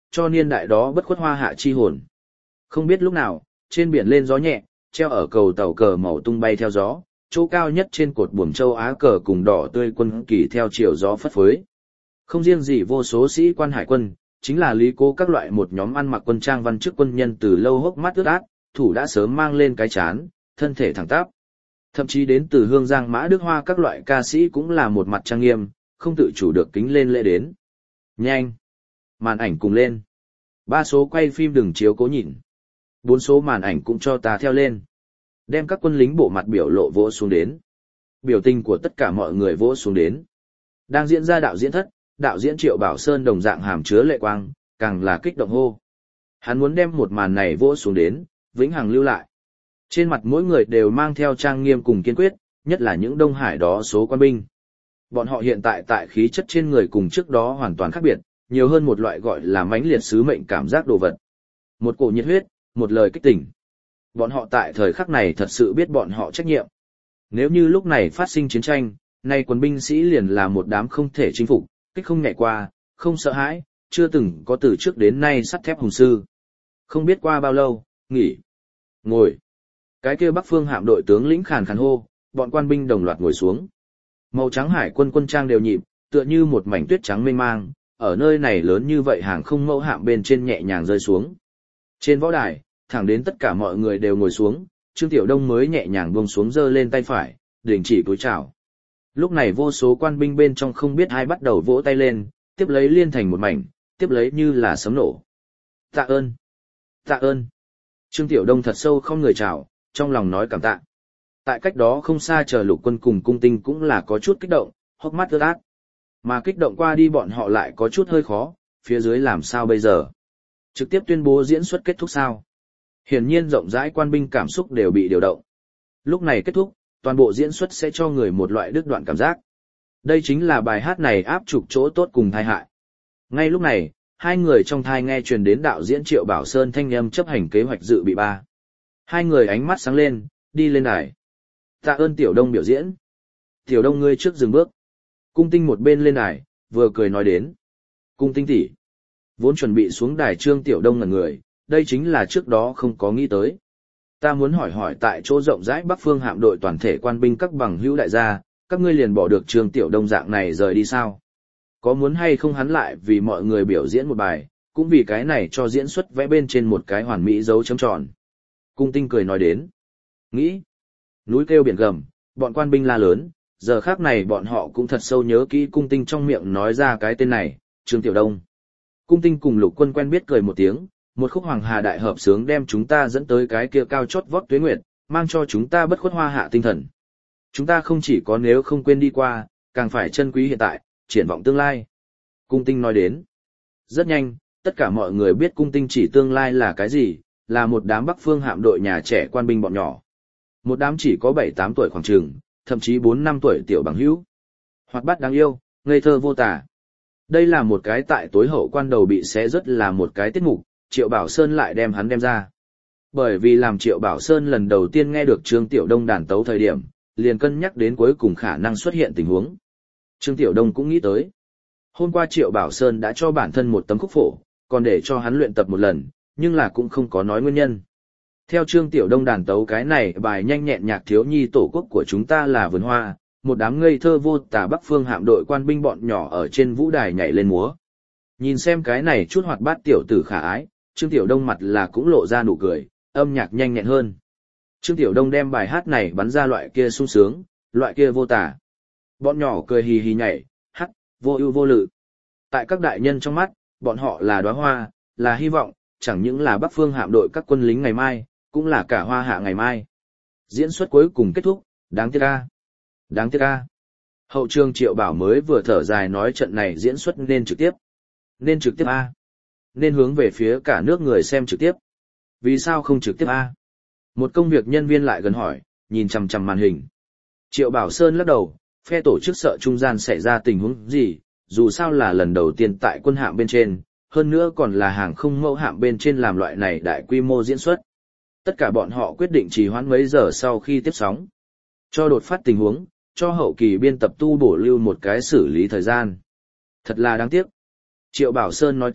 cho niên đại đó bất khuất hoa hạ chi hồn. Không biết lúc nào, trên biển lên gió nhẹ, treo ở cầu tàu cờ màu tung bay theo gió, chỗ cao nhất trên cột buồm châu Á cờ cùng đỏ tươi quân kỳ theo chiều gió phất phới. Không riêng gì vô số sĩ quan hải quân, chính là lý cố các loại một nhóm ăn mặc quân trang văn chức quân nhân từ lâu hốc mắt ướt át, thủ đã sớm mang lên cái chán, thân thể thẳng tắp. Thậm chí đến từ Hương Giang Mã Đức Hoa các loại ca sĩ cũng là một mặt trang nghiêm, không tự chủ được kính lên lễ đến. Nhanh! Màn ảnh cùng lên. Ba số quay phim đừng chiếu cố nhìn. Bốn số màn ảnh cũng cho ta theo lên. Đem các quân lính bộ mặt biểu lộ vỗ xuống đến. Biểu tình của tất cả mọi người vỗ xuống đến. Đang diễn ra đạo diễn thất, đạo diễn Triệu Bảo Sơn đồng dạng hàm chứa lệ quang, càng là kích động hô. Hắn muốn đem một màn này vỗ xuống đến, vĩnh hằng lưu lại. Trên mặt mỗi người đều mang theo trang nghiêm cùng kiên quyết, nhất là những Đông Hải đó số quan binh. Bọn họ hiện tại tại khí chất trên người cùng trước đó hoàn toàn khác biệt, nhiều hơn một loại gọi là mãnh liệt sứ mệnh cảm giác đồ vật. Một cổ nhiệt huyết, một lời kích tỉnh. Bọn họ tại thời khắc này thật sự biết bọn họ trách nhiệm. Nếu như lúc này phát sinh chiến tranh, nay quân binh sĩ liền là một đám không thể chinh phục, kích không nhảy qua, không sợ hãi, chưa từng có từ trước đến nay sắt thép hùng sư. Không biết qua bao lâu, nghỉ, ngồi. Cái kia Bắc Phương hạm đội tướng lĩnh khàn khàn hô, bọn quan binh đồng loạt ngồi xuống. Màu trắng hải quân quân trang đều nhịp, tựa như một mảnh tuyết trắng mênh mang, ở nơi này lớn như vậy hàng không mẫu hạm bên trên nhẹ nhàng rơi xuống. Trên võ đài, thẳng đến tất cả mọi người đều ngồi xuống, Trương Tiểu Đông mới nhẹ nhàng buông xuống giơ lên tay phải, đình chỉ cúi chào. Lúc này vô số quan binh bên trong không biết ai bắt đầu vỗ tay lên, tiếp lấy liên thành một mảnh, tiếp lấy như là sấm nổ. Tạ ơn! Tạ ơn! Trương Tiểu Đông thật sâu không người chào, trong lòng nói cảm tạ. Tại cách đó không xa chờ lục quân cùng cung tinh cũng là có chút kích động, hốc mắt ướt át. Mà kích động qua đi bọn họ lại có chút hơi khó, phía dưới làm sao bây giờ? Trực tiếp tuyên bố diễn xuất kết thúc sao? Hiển nhiên rộng rãi quan binh cảm xúc đều bị điều động. Lúc này kết thúc, toàn bộ diễn xuất sẽ cho người một loại đứt đoạn cảm giác. Đây chính là bài hát này áp trục chỗ tốt cùng tai hại. Ngay lúc này, hai người trong thai nghe truyền đến đạo diễn Triệu Bảo Sơn thanh âm chấp hành kế hoạch dự bị ba. Hai người ánh mắt sáng lên, đi lên đài. Tạ ơn Tiểu Đông biểu diễn. Tiểu Đông ngươi trước dừng bước. Cung tinh một bên lên đài, vừa cười nói đến. Cung tinh tỷ. Vốn chuẩn bị xuống đài Trương Tiểu Đông ngẩn người, đây chính là trước đó không có nghĩ tới. Ta muốn hỏi hỏi tại chỗ rộng rãi Bắc Phương hạm đội toàn thể quan binh các bằng hữu đại gia, các ngươi liền bỏ được Trương Tiểu Đông dạng này rời đi sao? Có muốn hay không hắn lại vì mọi người biểu diễn một bài, cũng vì cái này cho diễn xuất vẽ bên trên một cái hoàn mỹ dấu chấm tròn. Cung tinh cười nói đến. Nghĩ. Núi kêu biển gầm, bọn quan binh la lớn, giờ khác này bọn họ cũng thật sâu nhớ kỹ cung tinh trong miệng nói ra cái tên này, Trương Tiểu Đông. Cung tinh cùng lục quân quen biết cười một tiếng, một khúc hoàng hà đại hợp sướng đem chúng ta dẫn tới cái kia cao chót vót tuế nguyệt, mang cho chúng ta bất khuất hoa hạ tinh thần. Chúng ta không chỉ có nếu không quên đi qua, càng phải trân quý hiện tại, triển vọng tương lai. Cung tinh nói đến. Rất nhanh, tất cả mọi người biết cung tinh chỉ tương lai là cái gì, là một đám Bắc Phương hạm đội nhà trẻ quan binh bọn nhỏ. Một đám chỉ có bảy tám tuổi khoảng trường, thậm chí bốn năm tuổi tiểu bằng hữu. Hoạt bát đáng yêu, ngây thơ vô tả. Đây là một cái tại tối hậu quan đầu bị xé rất là một cái tiết mục, Triệu Bảo Sơn lại đem hắn đem ra. Bởi vì làm Triệu Bảo Sơn lần đầu tiên nghe được Trương Tiểu Đông đàn tấu thời điểm, liền cân nhắc đến cuối cùng khả năng xuất hiện tình huống. Trương Tiểu Đông cũng nghĩ tới. Hôm qua Triệu Bảo Sơn đã cho bản thân một tấm khúc phổ, còn để cho hắn luyện tập một lần, nhưng là cũng không có nói nguyên nhân. Theo Trương Tiểu Đông đàn tấu cái này bài nhanh nhẹn nhạc thiếu nhi tổ quốc của chúng ta là vườn hoa, một đám ngây thơ vô tả Bắc Phương hạm đội quan binh bọn nhỏ ở trên vũ đài nhảy lên múa. Nhìn xem cái này chút hoạt bát tiểu tử khả ái, Trương Tiểu Đông mặt là cũng lộ ra nụ cười, âm nhạc nhanh nhẹn hơn. Trương Tiểu Đông đem bài hát này bắn ra loại kia sung sướng, loại kia vô tả. Bọn nhỏ cười hì hì nhảy, hát, vô ưu vô lự. Tại các đại nhân trong mắt, bọn họ là đóa hoa, là hy vọng, chẳng những là Bắc Phương hạm đội các quân lính ngày mai, cũng là cả hoa hạ ngày mai. Diễn xuất cuối cùng kết thúc, đáng tiếc a. Đáng tiếc a. Hậu trường Triệu Bảo mới vừa thở dài nói trận này diễn xuất nên trực tiếp. Nên trực tiếp a. Nên hướng về phía cả nước người xem trực tiếp. Vì sao không trực tiếp a? Một công việc nhân viên lại gần hỏi, nhìn chằm chằm màn hình. Triệu Bảo Sơn lắc đầu, phe tổ chức sợ trung gian xảy ra tình huống gì, dù sao là lần đầu tiên tại quân hạm bên trên, hơn nữa còn là hàng không mẫu hạm bên trên làm loại này đại quy mô diễn xuất. Tất cả bọn họ quyết định trì hoãn mấy giờ sau khi tiếp sóng. Cho đột phát tình huống, cho hậu kỳ biên tập tu bổ lưu một cái xử lý thời gian. Thật là đáng tiếc. Triệu Bảo Sơn nói tiếp,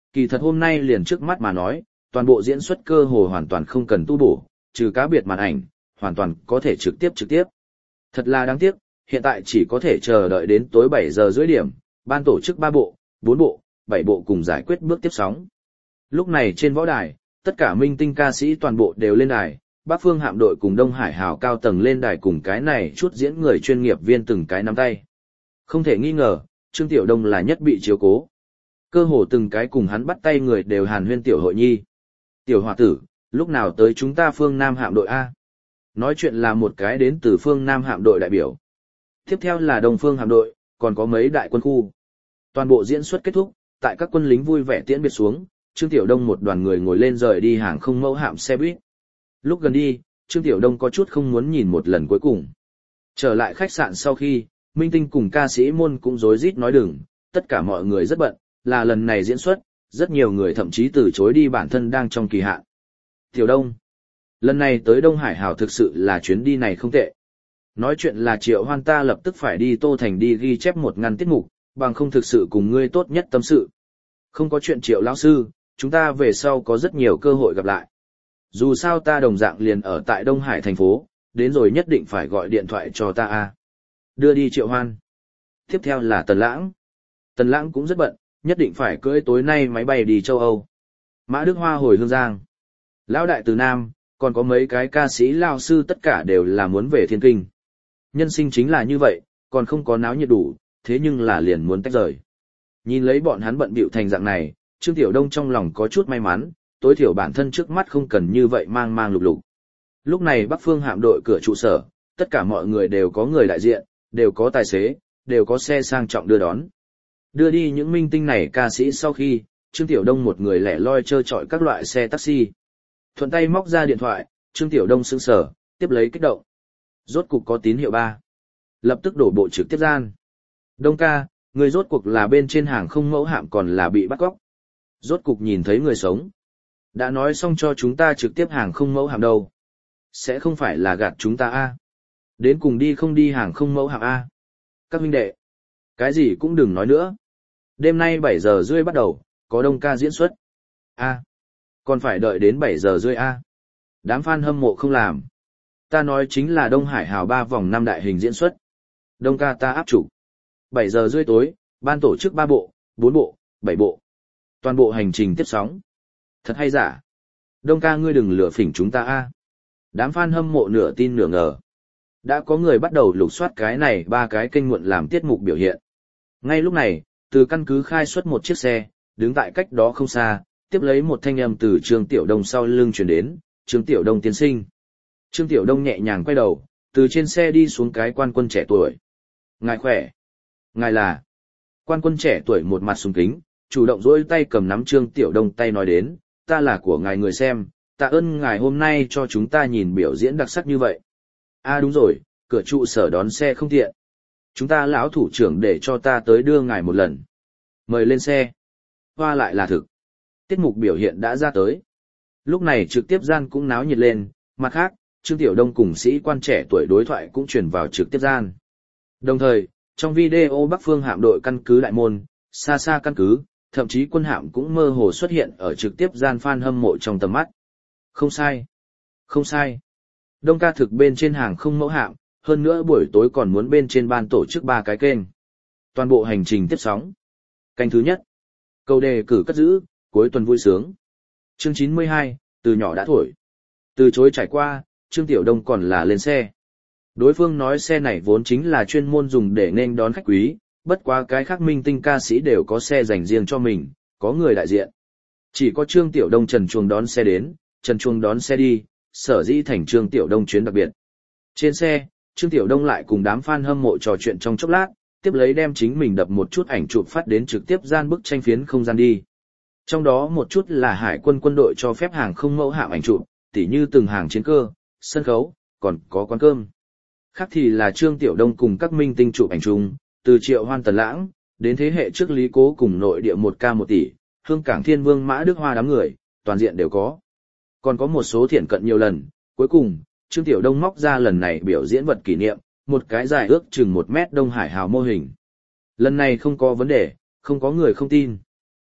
kỳ thật hôm nay liền trước mắt mà nói, toàn bộ diễn xuất cơ hồ hoàn toàn không cần tu bổ, trừ cá biệt màn ảnh, hoàn toàn có thể trực tiếp trực tiếp. Thật là đáng tiếc, hiện tại chỉ có thể chờ đợi đến tối bảy giờ rưỡi điểm, ban tổ chức ba bộ, bốn bộ, bảy bộ cùng giải quyết bước tiếp sóng. Lúc này trên võ đài, tất cả minh tinh ca sĩ toàn bộ đều lên đài, Bắc Phương Hạm đội cùng Đông Hải Hào cao tầng lên đài cùng cái này chút diễn người chuyên nghiệp viên từng cái nắm tay. Không thể nghi ngờ, Trương Tiểu Đông là nhất bị chiếu cố. Cơ hồ từng cái cùng hắn bắt tay người đều hàn huyên tiểu hội nhi. Tiểu hòa tử, lúc nào tới chúng ta Phương Nam Hạm đội A? Nói chuyện là một cái đến từ Phương Nam Hạm đội đại biểu. Tiếp theo là Đông Phương Hạm đội, còn có mấy đại quân khu. Toàn bộ diễn xuất kết thúc, tại các quân lính vui vẻ tiễn biệt xuống, Trương Tiểu Đông một đoàn người ngồi lên rời đi hàng không mẫu hạm xe buýt. Lúc gần đi, Trương Tiểu Đông có chút không muốn nhìn một lần cuối cùng. Trở lại khách sạn sau khi, minh tinh cùng ca sĩ môn cũng rối rít nói đừng, tất cả mọi người rất bận, là lần này diễn xuất, rất nhiều người thậm chí từ chối đi bản thân đang trong kỳ hạn. Tiểu Đông, lần này tới Đông Hải Hào thực sự là chuyến đi này không tệ. Nói chuyện là Triệu Hoan ta lập tức phải đi Tô Thành đi ghi chép một ngăn tiết mục, bằng không thực sự cùng ngươi tốt nhất tâm sự. Không có chuyện Triệu lão sư, chúng ta về sau có rất nhiều cơ hội gặp lại. Dù sao ta đồng dạng liền ở tại Đông Hải thành phố, đến rồi nhất định phải gọi điện thoại cho ta a. Đưa đi Triệu Hoan. Tiếp theo là Tần Lãng. Tần Lãng cũng rất bận, nhất định phải cưỡi tối nay máy bay đi châu Âu. Mã Đức Hoa hồi Hương Giang. Lão đại từ Nam, còn có mấy cái ca sĩ lao sư tất cả đều là muốn về Thiên Kinh. Nhân sinh chính là như vậy, còn không có náo nhiệt đủ, thế nhưng là liền muốn tách rời. Nhìn lấy bọn hắn bận bịu thành dạng này, Trương Tiểu Đông trong lòng có chút may mắn, tối thiểu bản thân trước mắt không cần như vậy mang mang lục lục. Lúc này Bắc Phương Hạm đội cửa trụ sở, tất cả mọi người đều có người đại diện, đều có tài xế, đều có xe sang trọng đưa đón. Đưa đi những minh tinh này ca sĩ sau khi, Trương Tiểu Đông một người lẻ loi trơ trọi các loại xe taxi. Thuận tay móc ra điện thoại, Trương Tiểu Đông sững sờ, tiếp lấy kích động. Rốt cục có tín hiệu ba. Lập tức đổ bộ trực tiếp gian. Đông ca, người rốt cuộc là bên trên hàng không mẫu hạm còn là bị bắt cóc. Rốt cục nhìn thấy người sống. Đã nói xong cho chúng ta trực tiếp hàng không mẫu hạm đâu. Sẽ không phải là gạt chúng ta a? Đến cùng đi không đi hàng không mẫu hạm a? Các huynh đệ, cái gì cũng đừng nói nữa. Đêm nay bảy giờ rưỡi bắt đầu, có Đông ca diễn xuất. A, còn phải đợi đến bảy giờ rưỡi a. Đám fan hâm mộ không làm. Ta nói chính là Đông Hải Hào ba vòng năm đại hình diễn xuất. Đông ca ta áp chủ. bảy giờ rưỡi tối, ban tổ chức ba bộ, bốn bộ, bảy bộ. Toàn bộ hành trình tiếp sóng. Thật hay giả? Đông ca ngươi đừng lừa phỉnh chúng ta a. Đám fan hâm mộ nửa tin nửa ngờ. Đã có người bắt đầu lục soát cái này ba cái kênh muộn làm tiết mục biểu hiện. Ngay lúc này, từ căn cứ khai xuất một chiếc xe, đứng tại cách đó không xa, tiếp lấy một thanh âm từ Trương Tiểu Đông sau lưng truyền đến, Trương Tiểu Đông tiên sinh. Trương Tiểu Đông nhẹ nhàng quay đầu, từ trên xe đi xuống cái quan quân trẻ tuổi. Ngài khỏe. Ngài là. Quan quân trẻ tuổi một mặt sùng kính, chủ động dỗi tay cầm nắm Trương Tiểu Đông tay nói đến, ta là của ngài người xem, tạ ơn ngài hôm nay cho chúng ta nhìn biểu diễn đặc sắc như vậy. À đúng rồi, cửa trụ sở đón xe không tiện. Chúng ta lão thủ trưởng để cho ta tới đưa ngài một lần. Mời lên xe. Hoa lại là thực. Tiết mục biểu hiện đã ra tới. Lúc này trực tiếp gian cũng náo nhiệt lên, mặt khác, Trương Tiểu Đông cùng sĩ quan trẻ tuổi đối thoại cũng truyền vào trực tiếp gian. Đồng thời, trong video Bắc Phương Hạm đội căn cứ đại môn, xa xa căn cứ, thậm chí quân hạm cũng mơ hồ xuất hiện ở trực tiếp gian fan hâm mộ trong tầm mắt. Không sai. Không sai. Đông ca thực bên trên hàng không mẫu hạm, hơn nữa buổi tối còn muốn bên trên ban tổ chức ba cái kênh. Toàn bộ hành trình tiếp sóng. Canh thứ nhất. Câu đề cử cất giữ, cuối tuần vui sướng. Chương chín mươi hai, từ nhỏ đã thổi. Từ chối trải qua, Trương Tiểu Đông còn là lên xe. Đối phương nói xe này vốn chính là chuyên môn dùng để nên đón khách quý, bất quá cái khác minh tinh ca sĩ đều có xe dành riêng cho mình, có người đại diện. Chỉ có Trương Tiểu Đông trần chuồng đón xe đến, trần chuồng đón xe đi, sở dĩ thành Trương Tiểu Đông chuyến đặc biệt. Trên xe, Trương Tiểu Đông lại cùng đám fan hâm mộ trò chuyện trong chốc lát, tiếp lấy đem chính mình đập một chút ảnh chụp phát đến trực tiếp gian bức tranh phiến không gian đi. Trong đó một chút là hải quân quân đội cho phép hàng không mẫu hạm ảnh chụp, tỉ như từng hàng chiến cơ, sân khấu, còn có quán cơm. Khác thì là Trương Tiểu Đông cùng các minh tinh chụp ảnh chung, từ Triệu Hoan Tần Lãng, đến thế hệ trước Lý Cố cùng nội địa một ca một tỷ, Hương Cảng Thiên Vương Mã Đức Hoa đám người, toàn diện đều có. Còn có một số thiện cận nhiều lần, cuối cùng, Trương Tiểu Đông móc ra lần này biểu diễn vật kỷ niệm, một cái dài ước chừng một mét Đông Hải Hào mô hình. Lần này không có vấn đề, không có người không tin.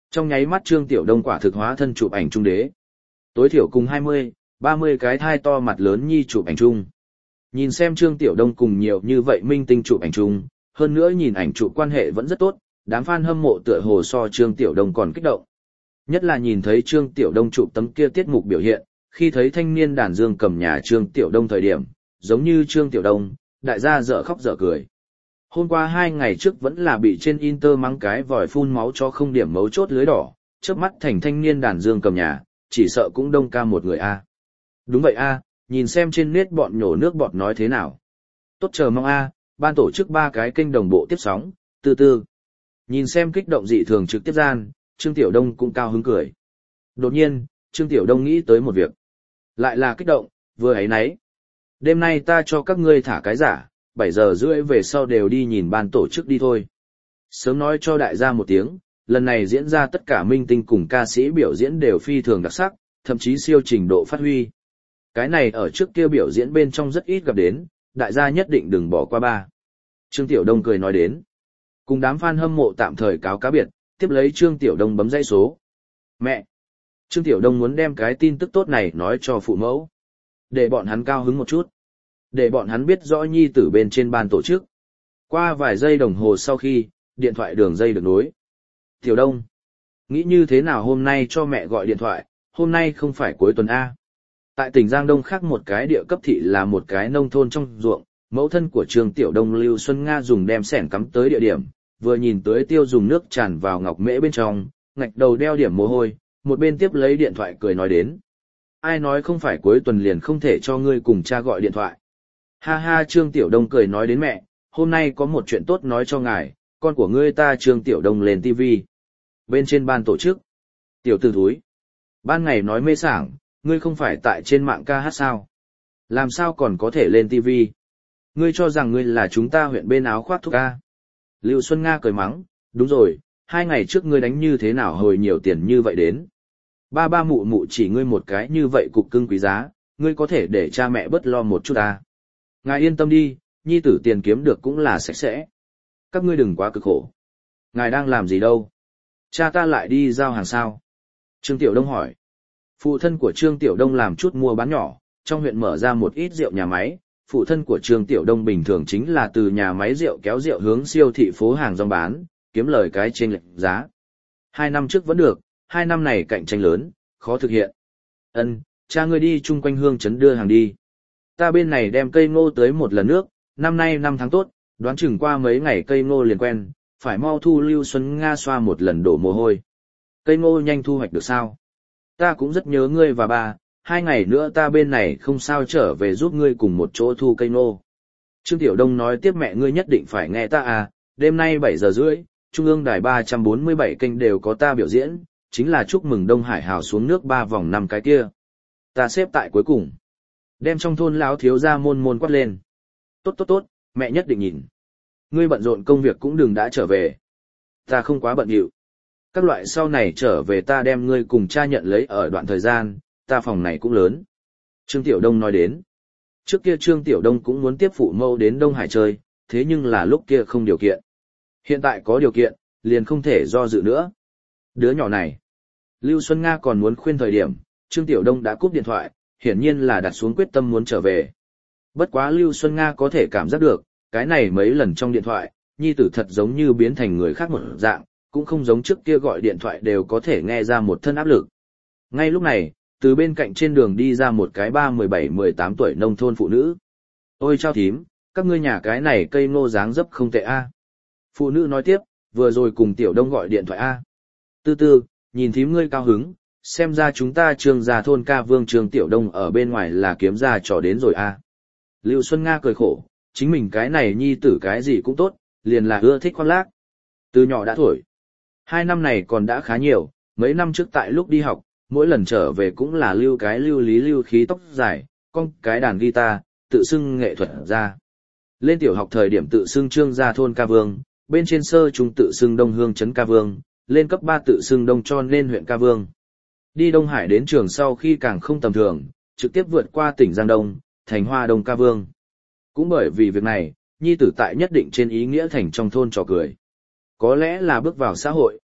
Trong nháy mắt Trương Tiểu Đông quả thực hóa thân chụp ảnh trung đế. Tối thiểu cùng hai mươi, ba mươi cái thai to mặt lớn nhi chụp ảnh chung. Nhìn xem Trương Tiểu Đông cùng nhiều như vậy minh tinh chụp ảnh chung, hơn nữa nhìn ảnh chụp quan hệ vẫn rất tốt, đám fan hâm mộ tựa hồ so Trương Tiểu Đông còn kích động. Nhất là nhìn thấy Trương Tiểu Đông chụp tấm kia tiết mục biểu hiện, khi thấy thanh niên đàn dương cầm nhà Trương Tiểu Đông thời điểm, giống như Trương Tiểu Đông, đại gia dở khóc dở cười. Hôm qua hai ngày trước vẫn là bị trên Inter mắng cái vòi phun máu cho không điểm mấu chốt lưới đỏ, chớp mắt thành thanh niên đàn dương cầm nhà, chỉ sợ cũng đông ca một người a. Đúng vậy a, nhìn xem trên nét bọn nhổ nước bọt nói thế nào. Tốt chờ mong a, ban tổ chức ba cái kênh đồng bộ tiếp sóng, từ từ. Nhìn xem kích động dị thường trực tiếp gian, Trương Tiểu Đông cũng cao hứng cười. Đột nhiên, Trương Tiểu Đông nghĩ tới một việc. Lại là kích động, vừa ấy nấy. Đêm nay ta cho các ngươi thả cái giả, bảy giờ rưỡi về sau đều đi nhìn ban tổ chức đi thôi. Sớm nói cho đại gia một tiếng, lần này diễn ra tất cả minh tinh cùng ca sĩ biểu diễn đều phi thường đặc sắc, thậm chí siêu trình độ phát huy. Cái này ở trước kia biểu diễn bên trong rất ít gặp đến, đại gia nhất định đừng bỏ qua ba. Trương Tiểu Đông cười nói đến. Cùng đám fan hâm mộ tạm thời cáo cá biệt, tiếp lấy Trương Tiểu Đông bấm dãy số. Mẹ! Trương Tiểu Đông muốn đem cái tin tức tốt này nói cho phụ mẫu. Để bọn hắn cao hứng một chút. Để bọn hắn biết rõ nhi tử bên trên ban tổ chức. Qua vài giây đồng hồ sau khi, điện thoại đường dây được nối. Tiểu Đông! Nghĩ như thế nào hôm nay cho mẹ gọi điện thoại, hôm nay không phải cuối tuần A. Tại tỉnh Giang Đông khác một cái địa cấp thị là một cái nông thôn trong ruộng, mẫu thân của Trương Tiểu Đông Lưu Xuân Nga dùng đem sẻn cắm tới địa điểm, vừa nhìn tới tiêu dùng nước tràn vào ngọc mễ bên trong, ngạch đầu đeo điểm mồ hôi, một bên tiếp lấy điện thoại cười nói đến. Ai nói không phải cuối tuần liền không thể cho ngươi cùng cha gọi điện thoại. Ha ha Trương Tiểu Đông cười nói đến mẹ, hôm nay có một chuyện tốt nói cho ngài, con của ngươi ta Trương Tiểu Đông lên ti vi. Bên trên ban tổ chức. Tiểu tử thúi. Ban ngày nói mê sảng, ngươi không phải tại trên mạng ca hát sao? Làm sao còn có thể lên ti vi? Ngươi cho rằng ngươi là chúng ta huyện bên áo khoác thuốc ca. Lưu Xuân Nga cười mắng, đúng rồi, hai ngày trước ngươi đánh như thế nào hồi nhiều tiền như vậy đến. Ba ba mụ mụ chỉ ngươi một cái như vậy cục cưng quý giá, ngươi có thể để cha mẹ bớt lo một chút à. Ngài yên tâm đi, nhi tử tiền kiếm được cũng là sạch sẽ. Các ngươi đừng quá cực khổ. Ngài đang làm gì đâu? Cha ta lại đi giao hàng sao? Trương Tiểu Đông hỏi. Phụ thân của Trương Tiểu Đông làm chút mua bán nhỏ, trong huyện mở ra một ít rượu nhà máy. Phụ thân của Trương Tiểu Đông bình thường chính là từ nhà máy rượu kéo rượu hướng siêu thị phố hàng rong bán, kiếm lời cái trên lệch giá. Hai năm trước vẫn được, hai năm này cạnh tranh lớn, khó thực hiện. Ân, cha ngươi đi chung quanh hương trấn đưa hàng đi. Ta bên này đem cây ngô tới một lần nước, năm nay năm tháng tốt, đoán chừng qua mấy ngày cây ngô liền quen, phải mau thu Lưu Xuân Nga xoa một lần đổ mồ hôi. Cây ngô nhanh thu hoạch được sao? Ta cũng rất nhớ ngươi và ba, hai ngày nữa ta bên này không sao trở về giúp ngươi cùng một chỗ thu cây ngô. Trương Tiểu Đông nói tiếp mẹ ngươi nhất định phải nghe ta à, đêm nay bảy giờ rưỡi, Trung ương đài ba trăm bốn mươi bảy kênh đều có ta biểu diễn, chính là chúc mừng Đông Hải Hào xuống nước ba vòng năm cái kia. Ta xếp tại cuối cùng. Đem trong thôn lão thiếu ra môn môn quát lên. Tốt tốt tốt, mẹ nhất định nhìn. Ngươi bận rộn công việc cũng đừng đã trở về. Ta không quá bận rộn. Các loại sau này trở về ta đem ngươi cùng cha nhận lấy ở đoạn thời gian, ta phòng này cũng lớn. Trương Tiểu Đông nói đến. Trước kia Trương Tiểu Đông cũng muốn tiếp phụ mẫu đến Đông Hải chơi, thế nhưng là lúc kia không điều kiện. Hiện tại có điều kiện, liền không thể do dự nữa. Đứa nhỏ này. Lưu Xuân Nga còn muốn khuyên thời điểm, Trương Tiểu Đông đã cúp điện thoại, hiển nhiên là đặt xuống quyết tâm muốn trở về. Bất quá Lưu Xuân Nga có thể cảm giác được, cái này mấy lần trong điện thoại, nhi tử thật giống như biến thành người khác một dạng, cũng không giống trước kia gọi điện thoại đều có thể nghe ra một thân áp lực. Ngay lúc này, từ bên cạnh trên đường đi ra một cái ba mười bảy mười tám tuổi nông thôn phụ nữ. Ôi chao thím, các ngươi nhà cái này cây ngô dáng dấp không tệ a. Phụ nữ nói tiếp, vừa rồi cùng Tiểu Đông gọi điện thoại a. Tư tư, nhìn thím ngươi cao hứng, xem ra chúng ta Trương gia thôn ca vương Trương Tiểu Đông ở bên ngoài là kiếm ra trò đến rồi a. Lưu Xuân Nga cười khổ, chính mình cái này nhi tử cái gì cũng tốt, liền là ưa thích khoác lác. Từ nhỏ đã thổi. Hai năm này còn đã khá nhiều, mấy năm trước tại lúc đi học, mỗi lần trở về cũng là lưu cái lưu lý lưu khí tóc dài, con cái đàn guitar, tự xưng nghệ thuật ra. Lên tiểu học thời điểm tự xưng Trương gia thôn ca vương, bên trên sơ trung tự xưng Đông Hương trấn ca vương, lên cấp ba tự xưng Đông Cho nên huyện ca vương. Đi Đông Hải đến trường sau khi càng không tầm thường, trực tiếp vượt qua tỉnh Giang Đông, thành Hoa Đông ca vương. Cũng bởi vì việc này, nhi tử tại nhất định trên ý nghĩa thành trong thôn trò cười. Có lẽ là bước vào xã hội,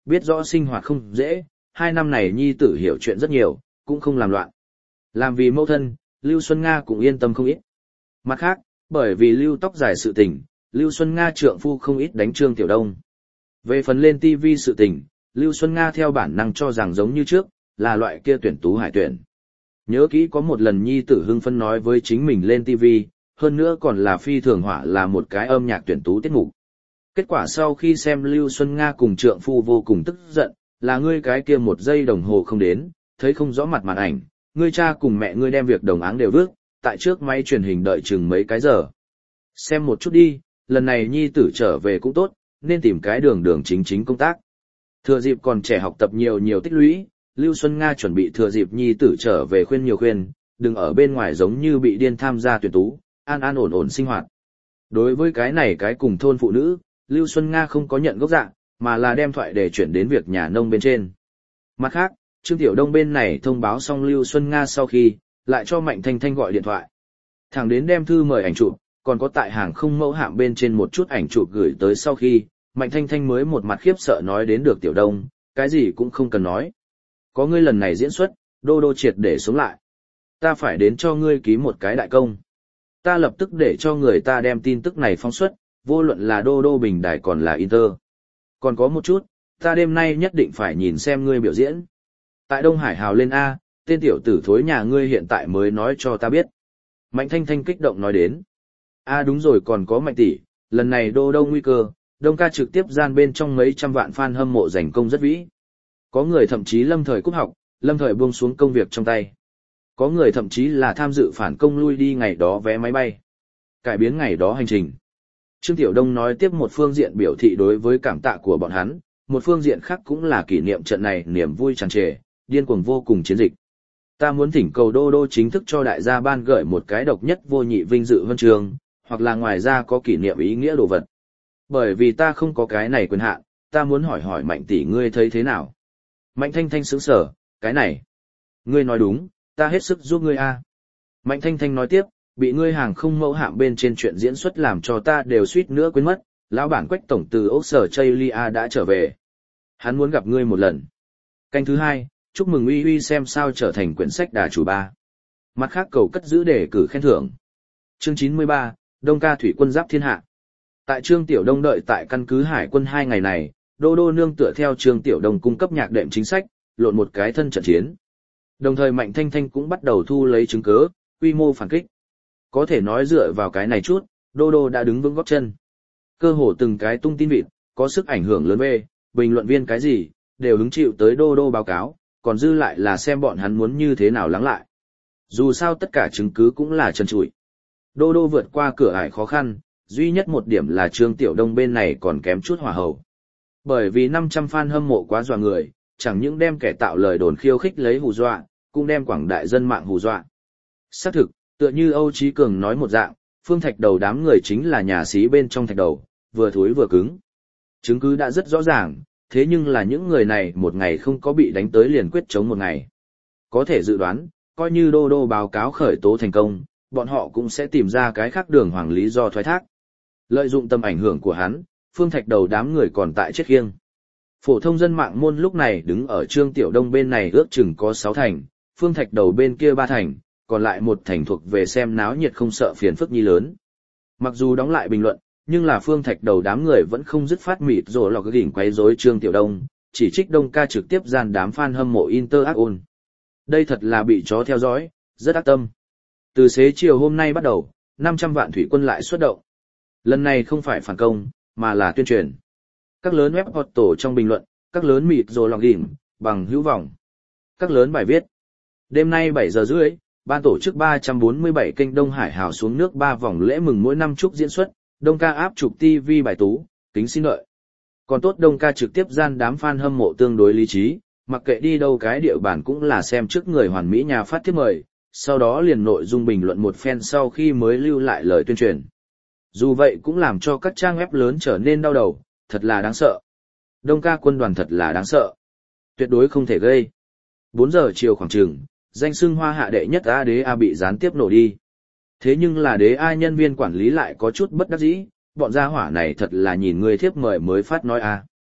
biết rõ sinh hoạt không dễ, hai năm này nhi tử hiểu chuyện rất nhiều, cũng không làm loạn. Làm vì mẫu thân, Lưu Xuân Nga cũng yên tâm không ít. Mặt khác, bởi vì Lưu tóc dài sự tình, Lưu Xuân Nga trượng phu không ít đánh Trương Tiểu Đông. Về phần lên ti vi sự tình, Lưu Xuân Nga theo bản năng cho rằng giống như trước, là loại kia tuyển tú hải tuyển. Nhớ kỹ có một lần nhi tử hưng phân nói với chính mình lên ti vi, hơn nữa còn là phi thường họa là một cái âm nhạc tuyển tú tiết mục. Kết quả sau khi xem Lưu Xuân Nga cùng trượng phu vô cùng tức giận, là ngươi cái kia một giây đồng hồ không đến, thấy không rõ mặt màn ảnh, ngươi cha cùng mẹ ngươi đem việc đồng áng đều vước, tại trước máy truyền hình đợi chừng mấy cái giờ. Xem một chút đi, lần này nhi tử trở về cũng tốt, nên tìm cái đường đường chính chính công tác. Thừa dịp còn trẻ học tập nhiều nhiều tích lũy, Lưu Xuân Nga chuẩn bị thừa dịp nhi tử trở về khuyên nhiều khuyên, đừng ở bên ngoài giống như bị điên tham gia tuyển tú, an an ổn ổn sinh hoạt. Đối với cái này cái cùng thôn phụ nữ, Lưu Xuân Nga không có nhận gốc dạng, mà là đem thoại để chuyển đến việc nhà nông bên trên. Mặt khác, Trương Tiểu Đông bên này thông báo xong Lưu Xuân Nga sau khi, lại cho Mạnh Thanh Thanh gọi điện thoại. Thẳng đến đem thư mời ảnh chụp, còn có tại hàng không mẫu hạm bên trên một chút ảnh chụp gửi tới sau khi, Mạnh Thanh Thanh mới một mặt khiếp sợ nói đến được Tiểu Đông, cái gì cũng không cần nói. Có ngươi lần này diễn xuất, đô đô triệt để sống lại. Ta phải đến cho ngươi ký một cái đại công. Ta lập tức để cho người ta đem tin tức này phóng xuất, vô luận là đô đô bình đài còn là Inter. Còn có một chút, ta đêm nay nhất định phải nhìn xem ngươi biểu diễn. Tại Đông Hải hào lên A, tên tiểu tử thối nhà ngươi hiện tại mới nói cho ta biết. Mạnh Thanh Thanh kích động nói đến. A đúng rồi, còn có Mạnh tỷ, lần này đô đô nguy cơ, Đông ca trực tiếp gian bên trong mấy trăm vạn fan hâm mộ giành công rất vĩ. Có người thậm chí lâm thời cúp học, lâm thời buông xuống công việc trong tay. Có người thậm chí là tham dự phản công lui đi ngày đó vé máy bay. Cải biến ngày đó hành trình. Trương Tiểu Đông nói tiếp một phương diện biểu thị đối với cảm tạ của bọn hắn, một phương diện khác cũng là kỷ niệm trận này niềm vui tràn trề, điên cuồng vô cùng chiến dịch. Ta muốn thỉnh cầu đô đô chính thức cho đại gia ban gửi một cái độc nhất vô nhị vinh dự huân trường, hoặc là ngoài ra có kỷ niệm ý nghĩa đồ vật. Bởi vì ta không có cái này quyền hạn, ta muốn hỏi hỏi Mạnh tỷ ngươi thấy thế nào? Mạnh Thanh Thanh sững sờ, cái này. Ngươi nói đúng, ta hết sức giúp ngươi a. Mạnh Thanh Thanh nói tiếp, bị ngươi hàng không mẫu hạm bên trên chuyện diễn xuất làm cho ta đều suýt nữa quên mất, lão bản Quách tổng từ ốc sở Chaylia đã trở về. Hắn muốn gặp ngươi một lần. Canh thứ hai, chúc mừng uy uy xem sao trở thành quyển sách đà chủ ba. Mặt khác cầu cất giữ để cử khen thưởng. Chương chín mươi ba, Đông ca thủy quân giáp thiên hạ. Tại Trương Tiểu Đông đợi tại căn cứ hải quân hai ngày này, đô đô nương tựa theo Trương Tiểu Đông cung cấp nhạc đệm chính sách, lộn một cái thân trận chiến. Đồng thời Mạnh Thanh Thanh cũng bắt đầu thu lấy chứng cứ, quy mô phản kích. Có thể nói dựa vào cái này chút, đô đô đã đứng vững gót chân. Cơ hồ từng cái tung tin vịt, có sức ảnh hưởng lớn về, bình luận viên cái gì, đều hứng chịu tới đô đô báo cáo, còn dư lại là xem bọn hắn muốn như thế nào lắng lại. Dù sao tất cả chứng cứ cũng là trần trụi. Đô đô vượt qua cửa ải khó khăn, duy nhất một điểm là Trương Tiểu Đông bên này còn kém chút hỏa hậu. Bởi vì năm trăm fan hâm mộ quá dọa người, chẳng những đem kẻ tạo lời đồn khiêu khích lấy hù dọa, cũng đem quảng đại dân mạng hù dọa. Xác thực, tựa như Âu Chí Cường nói một dạng, Phương Thạch Đầu đám người chính là nhà xí bên trong thạch đầu, vừa thối vừa cứng. Chứng cứ đã rất rõ ràng, thế nhưng là những người này một ngày không có bị đánh tới liền quyết chống một ngày. Có thể dự đoán, coi như đô đô báo cáo khởi tố thành công, bọn họ cũng sẽ tìm ra cái khác đường hoàng lý do thoái thác. Lợi dụng tầm ảnh hưởng của hắn, Phương Thạch Đầu đám người còn tại chết khiêng. Phổ thông dân mạng môn lúc này đứng ở Trương Tiểu Đông bên này ước chừng có sáu thành, Phương Thạch Đầu bên kia ba thành, còn lại một thành thuộc về xem náo nhiệt không sợ phiền phức nhi lớn. Mặc dù đóng lại bình luận, nhưng là Phương Thạch Đầu đám người vẫn không dứt phát mịt rồi lọc cái đỉnh quấy rối Trương Tiểu Đông, chỉ trích Đông ca trực tiếp gian đám fan hâm mộ Inter ác ôn. Đây thật là bị chó theo dõi, rất ác tâm. Từ xế chiều hôm nay bắt đầu, năm trăm vạn thủy quân lại xuất động. Lần này không phải phản công, mà là tuyên truyền. Các lớn web hot tổ trong bình luận, các lớn mịt rồi lọc đỉnh, bằng hữu vọng. Các lớn bài viết. Đêm nay bảy giờ rưỡi, ban tổ chức ba trăm bốn mươi bảy kênh Đông Hải hào xuống nước ba vòng lễ mừng mỗi năm chúc diễn xuất, Đông ca áp chụp ti vi bài tú, kính xin lợi. Còn tốt Đông ca trực tiếp gian đám fan hâm mộ tương đối lý trí, mặc kệ đi đâu cái địa bản cũng là xem trước người hoàn mỹ nhà phát thiếp mời, sau đó liền nội dung bình luận một phen sau khi mới lưu lại lời tuyên truyền. Dù vậy cũng làm cho các trang web lớn trở nên đau đầu, thật là đáng sợ. Đông ca quân đoàn thật là đáng sợ. Tuyệt đối không thể gây. bốn giờ chiều khoảng chừng, danh xưng hoa hạ đệ nhất A đế A bị gián tiếp nổ đi. Thế nhưng là đế A nhân viên quản lý lại có chút bất đắc dĩ, bọn gia hỏa này thật là nhìn người thiếp mời mới phát nói A.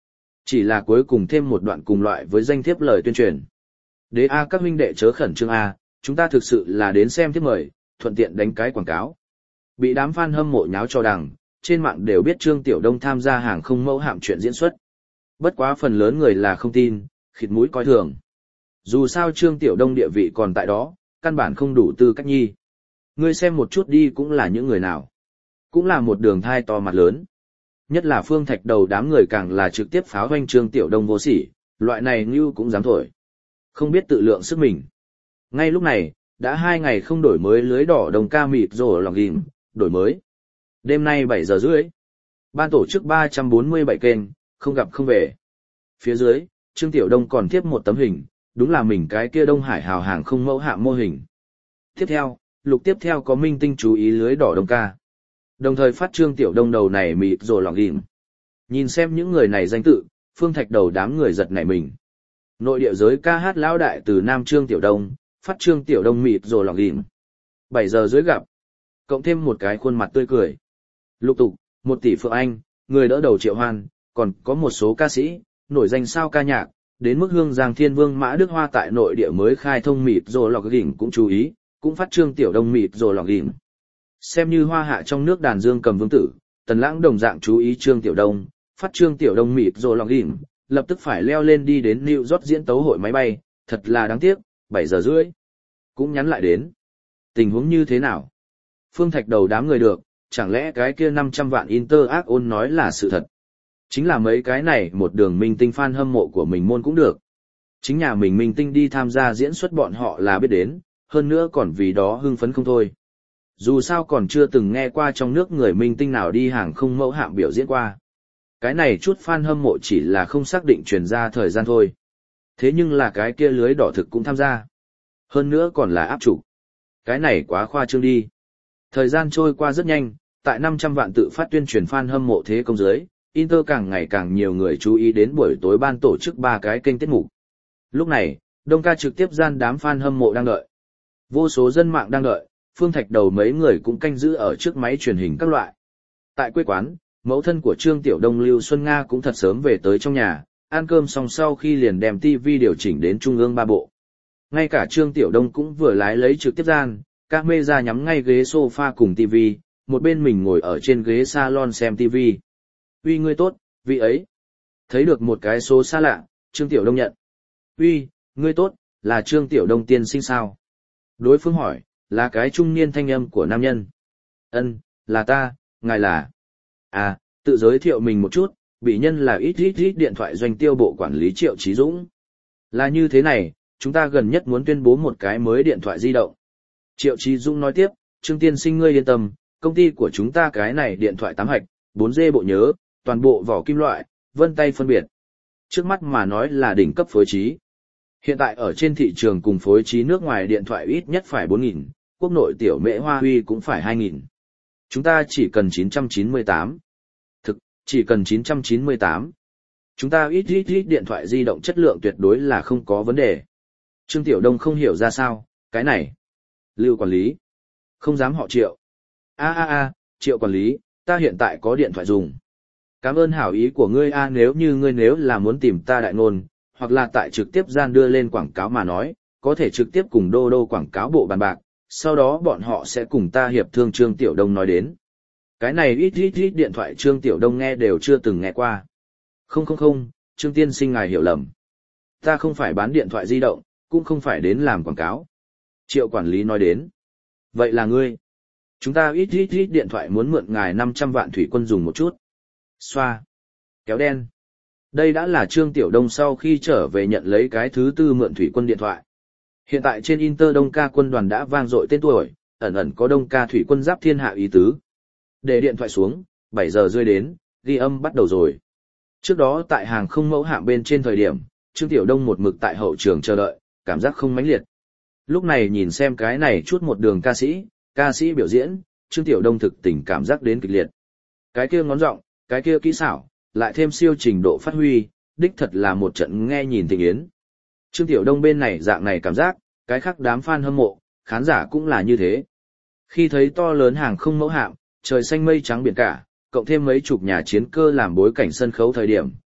Chỉ là cuối cùng thêm một đoạn cùng loại với danh thiếp lời tuyên truyền. Đế A các huynh đệ chớ khẩn trương A, chúng ta thực sự là đến xem thiếp mời, thuận tiện đánh cái quảng cáo. Bị đám fan hâm mộ nháo cho đằng, trên mạng đều biết Trương Tiểu Đông tham gia hàng không mẫu hạm chuyện diễn xuất. Bất quá phần lớn người là không tin, khịt mũi coi thường. Dù sao Trương Tiểu Đông địa vị còn tại đó, căn bản không đủ tư cách nhi. Ngươi xem một chút đi cũng là những người nào. Cũng là một đường thai to mặt lớn. Nhất là Phương Thạch đầu đám người càng là trực tiếp pháo hoanh Trương Tiểu Đông vô sỉ, loại này như cũng dám thổi. Không biết tự lượng sức mình. Ngay lúc này, đã hai ngày không đổi mới lưới đỏ đồng ca mịt rồi lòng ghim, đổi mới. Đêm nay bảy giờ rưỡi. Ban tổ chức ba trăm bốn mươi bảy kênh, không gặp không về. Phía dưới, Trương Tiểu Đông còn tiếp một tấm hình, đúng là mình cái kia Đông Hải hào hàng không mẫu hạm mô hình. Tiếp theo, lục tiếp theo có minh tinh chú ý lưới đỏ đồng ca. Đồng thời phát Trương Tiểu Đông đầu này mịt rồi lòng ghim. Nhìn xem những người này danh tự, Phương Thạch đầu đám người giật nảy mình. Nội địa giới ca hát lão đại từ Nam Trương Tiểu Đông, phát Trương Tiểu Đông mịt rồi lòng ghim. bảy giờ dưới gặp. Cộng thêm một cái khuôn mặt tươi cười. Lục tục, một tỷ Phượng Anh, người đỡ đầu Triệu Hoan, còn có một số ca sĩ, nổi danh sao ca nhạc, đến mức Hương Giang Thiên Vương Mã Đức Hoa tại nội địa mới khai thông mịt rồi lọc gỉnh cũng chú ý, cũng phát Trương Tiểu Đông mịt rồi lọc gỉnh. Xem như hoa hạ trong nước đàn dương cầm vương tử, Tần Lãng đồng dạng chú ý Trương Tiểu Đông, phát Trương Tiểu Đông mịt rồi lọc gỉnh, lập tức phải leo lên đi đến New York diễn tấu hội máy bay, thật là đáng tiếc, bảy giờ rưỡi. Cũng nhắn lại đến. Tình huống như thế nào? Phương Thạch đầu đám người được, chẳng lẽ cái kia năm trăm vạn Interact On nói là sự thật? Chính là mấy cái này một đường minh tinh fan hâm mộ của mình môn cũng được. Chính nhà mình minh tinh đi tham gia diễn xuất bọn họ là biết đến, hơn nữa còn vì đó hưng phấn không thôi. Dù sao còn chưa từng nghe qua trong nước người minh tinh nào đi hàng không mẫu hạm biểu diễn qua. Cái này chút fan hâm mộ chỉ là không xác định truyền ra thời gian thôi. Thế nhưng là cái kia lưới đỏ thực cũng tham gia. Hơn nữa còn là áp trục. Cái này quá khoa trương đi. Thời gian trôi qua rất nhanh, tại năm trăm vạn tự phát tuyên truyền fan hâm mộ thế công dưới, Inter càng ngày càng nhiều người chú ý đến buổi tối ban tổ chức ba cái kênh tiết mục. Lúc này, Đông ca trực tiếp gian đám fan hâm mộ đang đợi. Vô số dân mạng đang đợi, Phương Thạch đầu mấy người cũng canh giữ ở trước máy truyền hình các loại. Tại quê quán, mẫu thân của Trương Tiểu Đông Lưu Xuân Nga cũng thật sớm về tới trong nhà, ăn cơm xong sau khi liền đem ti vi điều chỉnh đến trung ương ba bộ. Ngay cả Trương Tiểu Đông cũng vừa lái lấy trực tiếp gian, camera nhắm ngay ghế sofa cùng ti vi, một bên mình ngồi ở trên ghế salon xem ti vi. Uy ngươi tốt, vị ấy. Thấy được một cái số xa lạ, Trương Tiểu Đông nhận. Uy, ngươi tốt, là Trương Tiểu Đông tiên sinh sao? Đối phương hỏi, là cái trung niên thanh âm của nam nhân. Ân, là ta, ngài là. À, tự giới thiệu mình một chút, bị nhân là ít ít ít điện thoại doanh tiêu bộ quản lý Triệu Chí Dũng. Là như thế này, chúng ta gần nhất muốn tuyên bố một cái mới điện thoại di động. Triệu Chí Dũng nói tiếp, Trương tiên sinh ngươi yên tâm, công ty của chúng ta cái này điện thoại tám hạch, bốn G bộ nhớ, toàn bộ vỏ kim loại, vân tay phân biệt. Trước mắt mà nói là đỉnh cấp phối trí. Hiện tại ở trên thị trường cùng phối trí nước ngoài điện thoại ít nhất phải bốn nghìn, quốc nội tiểu mễ Hoa Huy cũng phải hai nghìn. Chúng ta chỉ cần chín trăm chín mươi tám. Thực, chỉ cần chín trăm chín mươi tám. Chúng ta ít ít ít điện thoại di động chất lượng tuyệt đối là không có vấn đề. Trương Tiểu Đông không hiểu ra sao, cái này. Lưu quản lý. Không dám họ Triệu. A a a, Triệu quản lý, ta hiện tại có điện thoại dùng. Cảm ơn hảo ý của ngươi a nếu như ngươi nếu là muốn tìm ta đại ngôn, hoặc là tại trực tiếp gian đưa lên quảng cáo mà nói, có thể trực tiếp cùng đô đô quảng cáo bộ bàn bạc, sau đó bọn họ sẽ cùng ta hiệp thương Trương Tiểu Đông nói đến. Cái này ít ít ít điện thoại Trương Tiểu Đông nghe đều chưa từng nghe qua. Không không không, Trương tiên sinh ngài hiểu lầm. Ta không phải bán điện thoại di động, cũng không phải đến làm quảng cáo. Triệu quản lý nói đến. Vậy là ngươi. Chúng ta ít ít ít điện thoại muốn mượn ngài năm trăm vạn thủy quân dùng một chút. Xoa. Kéo đen. Đây đã là Trương Tiểu Đông sau khi trở về nhận lấy cái thứ tư mượn thủy quân điện thoại. Hiện tại trên Inter Đông ca quân đoàn đã vang dội tên tuổi, ẩn ẩn có Đông ca thủy quân giáp thiên hạ ý tứ. Để điện thoại xuống, bảy giờ rơi đến, ghi âm bắt đầu rồi. Trước đó tại hàng không mẫu hạm bên trên thời điểm, Trương Tiểu Đông một mực tại hậu trường chờ đợi, cảm giác không mãnh liệt. Lúc này nhìn xem cái này chút một đường ca sĩ, ca sĩ biểu diễn, Trương Tiểu Đông thực tình cảm giác đến kịch liệt. Cái kia ngón giọng, cái kia kỹ xảo, lại thêm siêu trình độ phát huy, đích thật là một trận nghe nhìn tình yến. Trương Tiểu Đông bên này dạng này cảm giác, cái khác đám fan hâm mộ, khán giả cũng là như thế. Khi thấy to lớn hàng không mẫu hạm, trời xanh mây trắng biển cả, cộng thêm mấy chục nhà chiến cơ làm bối cảnh sân khấu thời điểm,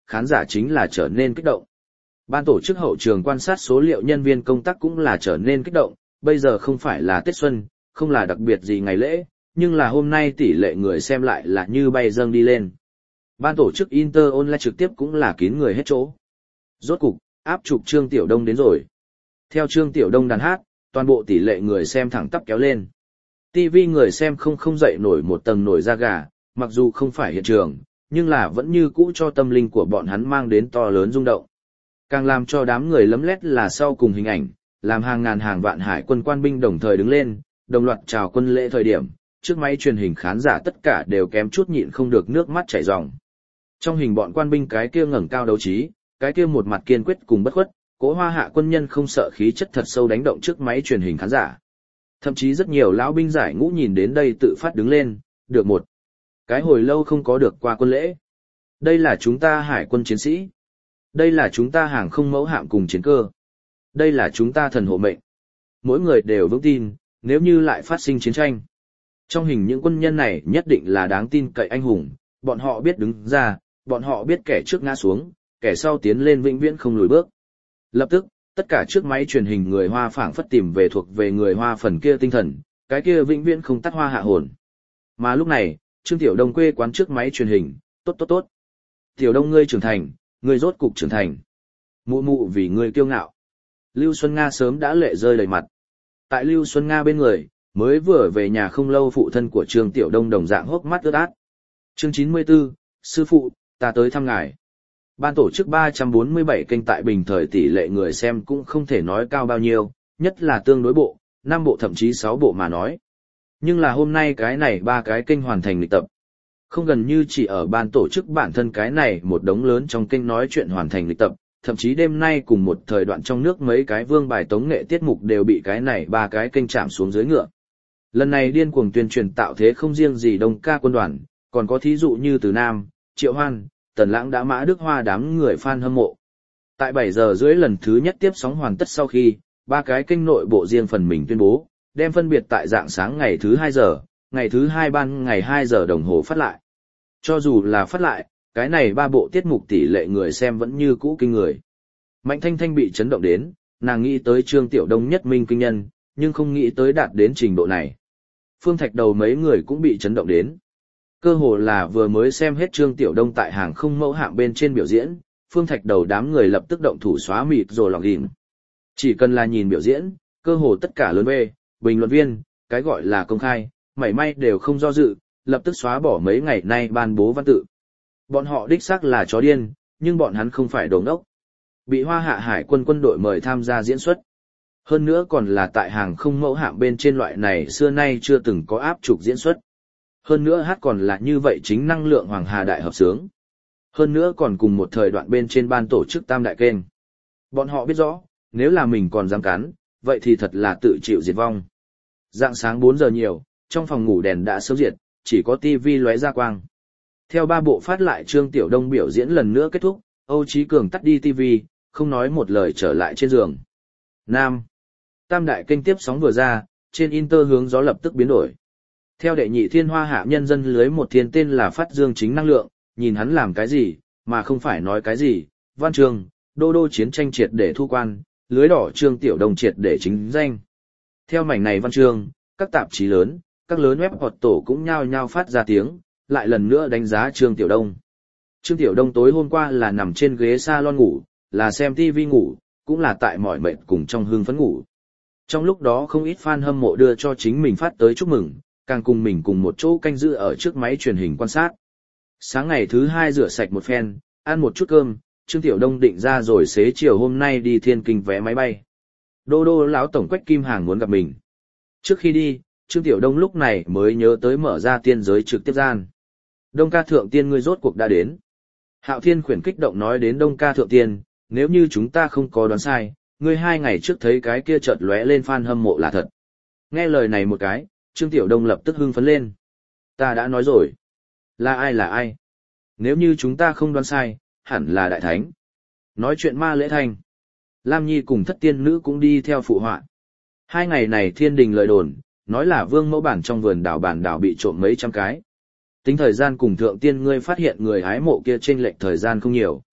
khán giả chính là trở nên kích động. Ban tổ chức hậu trường quan sát số liệu nhân viên công tác cũng là trở nên kích động, bây giờ không phải là Tết Xuân, không là đặc biệt gì ngày lễ, nhưng là hôm nay tỷ lệ người xem lại là như bay dâng đi lên. Ban tổ chức Inter Online trực tiếp cũng là kín người hết chỗ. Rốt cục, áp trục Trương Tiểu Đông đến rồi. Theo Trương Tiểu Đông đàn hát, toàn bộ tỷ lệ người xem thẳng tắp kéo lên. ti vi người xem không không dậy nổi một tầng nổi da gà, mặc dù không phải hiện trường, nhưng là vẫn như cũ cho tâm linh của bọn hắn mang đến to lớn rung động. Càng làm cho đám người lấm lét là sau cùng hình ảnh, làm hàng ngàn hàng vạn hải quân quan binh đồng thời đứng lên, đồng loạt chào quân lễ thời điểm, trước máy truyền hình khán giả tất cả đều kém chút nhịn không được nước mắt chảy ròng. Trong hình bọn quan binh cái kia ngẩng cao đấu trí, cái kia một mặt kiên quyết cùng bất khuất, Cố Hoa Hạ quân nhân không sợ khí chất thật sâu đánh động trước máy truyền hình khán giả. Thậm chí rất nhiều lão binh giải ngũ nhìn đến đây tự phát đứng lên, được một cái hồi lâu không có được qua quân lễ. Đây là chúng ta hải quân chiến sĩ. Đây là chúng ta hàng không mẫu hạm cùng chiến cơ. Đây là chúng ta thần hộ mệnh. Mỗi người đều vững tin, nếu như lại phát sinh chiến tranh. Trong hình những quân nhân này nhất định là đáng tin cậy anh hùng, bọn họ biết đứng ra, bọn họ biết kẻ trước ngã xuống, kẻ sau tiến lên vĩnh viễn không lùi bước. Lập tức, tất cả trước máy truyền hình người Hoa phảng phất tìm về thuộc về người Hoa phần kia tinh thần, cái kia vĩnh viễn không tắt hoa hạ hồn. Mà lúc này, Trương Tiểu Đông quê quán trước máy truyền hình, tốt tốt tốt. Tiểu Đông ngươi trưởng thành, ngươi rốt cục trưởng thành. Mụ mụ vì ngươi kiêu ngạo. Lưu Xuân Nga sớm đã lệ rơi đầy mặt. Tại Lưu Xuân Nga bên người, mới vừa về nhà không lâu phụ thân của Trương Tiểu Đông đồng dạng hốc mắt ướt át. Chương chín mươi tư, sư phụ, ta tới thăm ngài. Ban tổ chức ba trăm bốn mươi bảy kênh tại bình thời tỷ lệ người xem cũng không thể nói cao bao nhiêu, nhất là tương đối bộ, năm bộ thậm chí sáu bộ mà nói. Nhưng là hôm nay cái này ba cái kênh hoàn thành lịch tập. Không gần như chỉ ở ban tổ chức bản thân cái này một đống lớn trong kênh nói chuyện hoàn thành lịch tập, thậm chí đêm nay cùng một thời đoạn trong nước mấy cái vương bài tống nghệ tiết mục đều bị cái này ba cái kênh chạm xuống dưới ngựa. Lần này điên cuồng tuyên truyền tạo thế không riêng gì Đông ca quân đoàn, còn có thí dụ như Từ Nam, Triệu Hoan, Tần Lãng đã Mã Đức Hoa đám người fan hâm mộ. Tại bảy giờ rưỡi lần thứ nhất tiếp sóng hoàn tất sau khi, ba cái kênh nội bộ riêng phần mình tuyên bố, đem phân biệt tại dạng sáng ngày thứ hai giờ, ngày thứ hai ban ngày hai giờ đồng hồ phát lại. Cho dù là phát lại, cái này ba bộ tiết mục tỷ lệ người xem vẫn như cũ kinh người. Mạnh Thanh Thanh bị chấn động đến, nàng nghĩ tới Trương Tiểu Đông nhất minh kinh nhân, nhưng không nghĩ tới đạt đến trình độ này. Phương Thạch Đầu mấy người cũng bị chấn động đến. Cơ hồ là vừa mới xem hết Trương Tiểu Đông tại hàng không mẫu hạm bên trên biểu diễn, Phương Thạch Đầu đám người lập tức động thủ xóa mịt rồi lọc đỉnh. Chỉ cần là nhìn biểu diễn, cơ hồ tất cả lớn bê, bình luận viên, cái gọi là công khai, mảy may đều không do dự, lập tức xóa bỏ mấy ngày nay ban bố văn tự. Bọn họ đích xác là chó điên, nhưng bọn hắn không phải đồ ngốc. Bị Hoa Hạ Hải quân quân đội mời tham gia diễn xuất. Hơn nữa còn là tại hàng không mẫu hạm bên trên loại này xưa nay chưa từng có áp trục diễn xuất. Hơn nữa hát còn là như vậy chính năng lượng Hoàng Hà Đại hợp sướng. Hơn nữa còn cùng một thời đoạn bên trên ban tổ chức tam đại kênh. Bọn họ biết rõ, nếu là mình còn dám cắn, vậy thì thật là tự chịu diệt vong. Dạng sáng bốn giờ nhiều, trong phòng ngủ đèn đã sớm diệt, chỉ có tivi lóe ra quang. Theo ba bộ phát lại Trương Tiểu Đông biểu diễn lần nữa kết thúc, Âu Chí Cường tắt đi tivi, không nói một lời trở lại trên giường. Nam. Tam đại kênh tiếp sóng vừa ra, trên Inter hướng gió lập tức biến đổi. Theo đệ nhị thiên Hoa Hạ nhân dân lưới một thiên tên là Phát Dương chính năng lượng, nhìn hắn làm cái gì, mà không phải nói cái gì, văn trường, đô đô chiến tranh triệt để thu quan, lưới đỏ Trương Tiểu Đông triệt để chính danh. Theo mảnh này văn chương, các tạp chí lớn, các lớn web hoặc tổ cũng nhao nhao phát ra tiếng, lại lần nữa đánh giá Trương Tiểu Đông. Trương Tiểu Đông tối hôm qua là nằm trên ghế salon ngủ, là xem tivi ngủ, cũng là tại mỏi mệt cùng trong hương phấn ngủ. Trong lúc đó không ít fan hâm mộ đưa cho chính mình phát tới chúc mừng, càng cùng mình cùng một chỗ canh giữ ở trước máy truyền hình quan sát. Sáng ngày thứ hai rửa sạch một phen, ăn một chút cơm, Trương Tiểu Đông định ra rồi xế chiều hôm nay đi Thiên Kinh vé máy bay. Đô đô lão tổng Quách Kim Hàng muốn gặp mình. Trước khi đi, Trương Tiểu Đông lúc này mới nhớ tới mở ra tiên giới trực tiếp gian. Đông ca thượng tiên ngươi rốt cuộc đã đến. Hạo Thiên khuyển kích động nói đến Đông ca thượng tiên, nếu như chúng ta không có đoán sai, ngươi hai ngày trước thấy cái kia chợt lóe lên fan hâm mộ là thật. Nghe lời này một cái, Trương Tiểu Đông lập tức hưng phấn lên. Ta đã nói rồi. Là ai là ai? Nếu như chúng ta không đoán sai, hẳn là Đại Thánh. Nói chuyện ma lễ thành. Lam Nhi cùng thất tiên nữ cũng đi theo phụ họa. Hai ngày này thiên đình lời đồn, nói là vương mẫu bản trong vườn đảo bản đảo bị trộm mấy trăm cái. Tính thời gian cùng thượng tiên ngươi phát hiện người hái mộ kia chênh lệch thời gian không nhiều,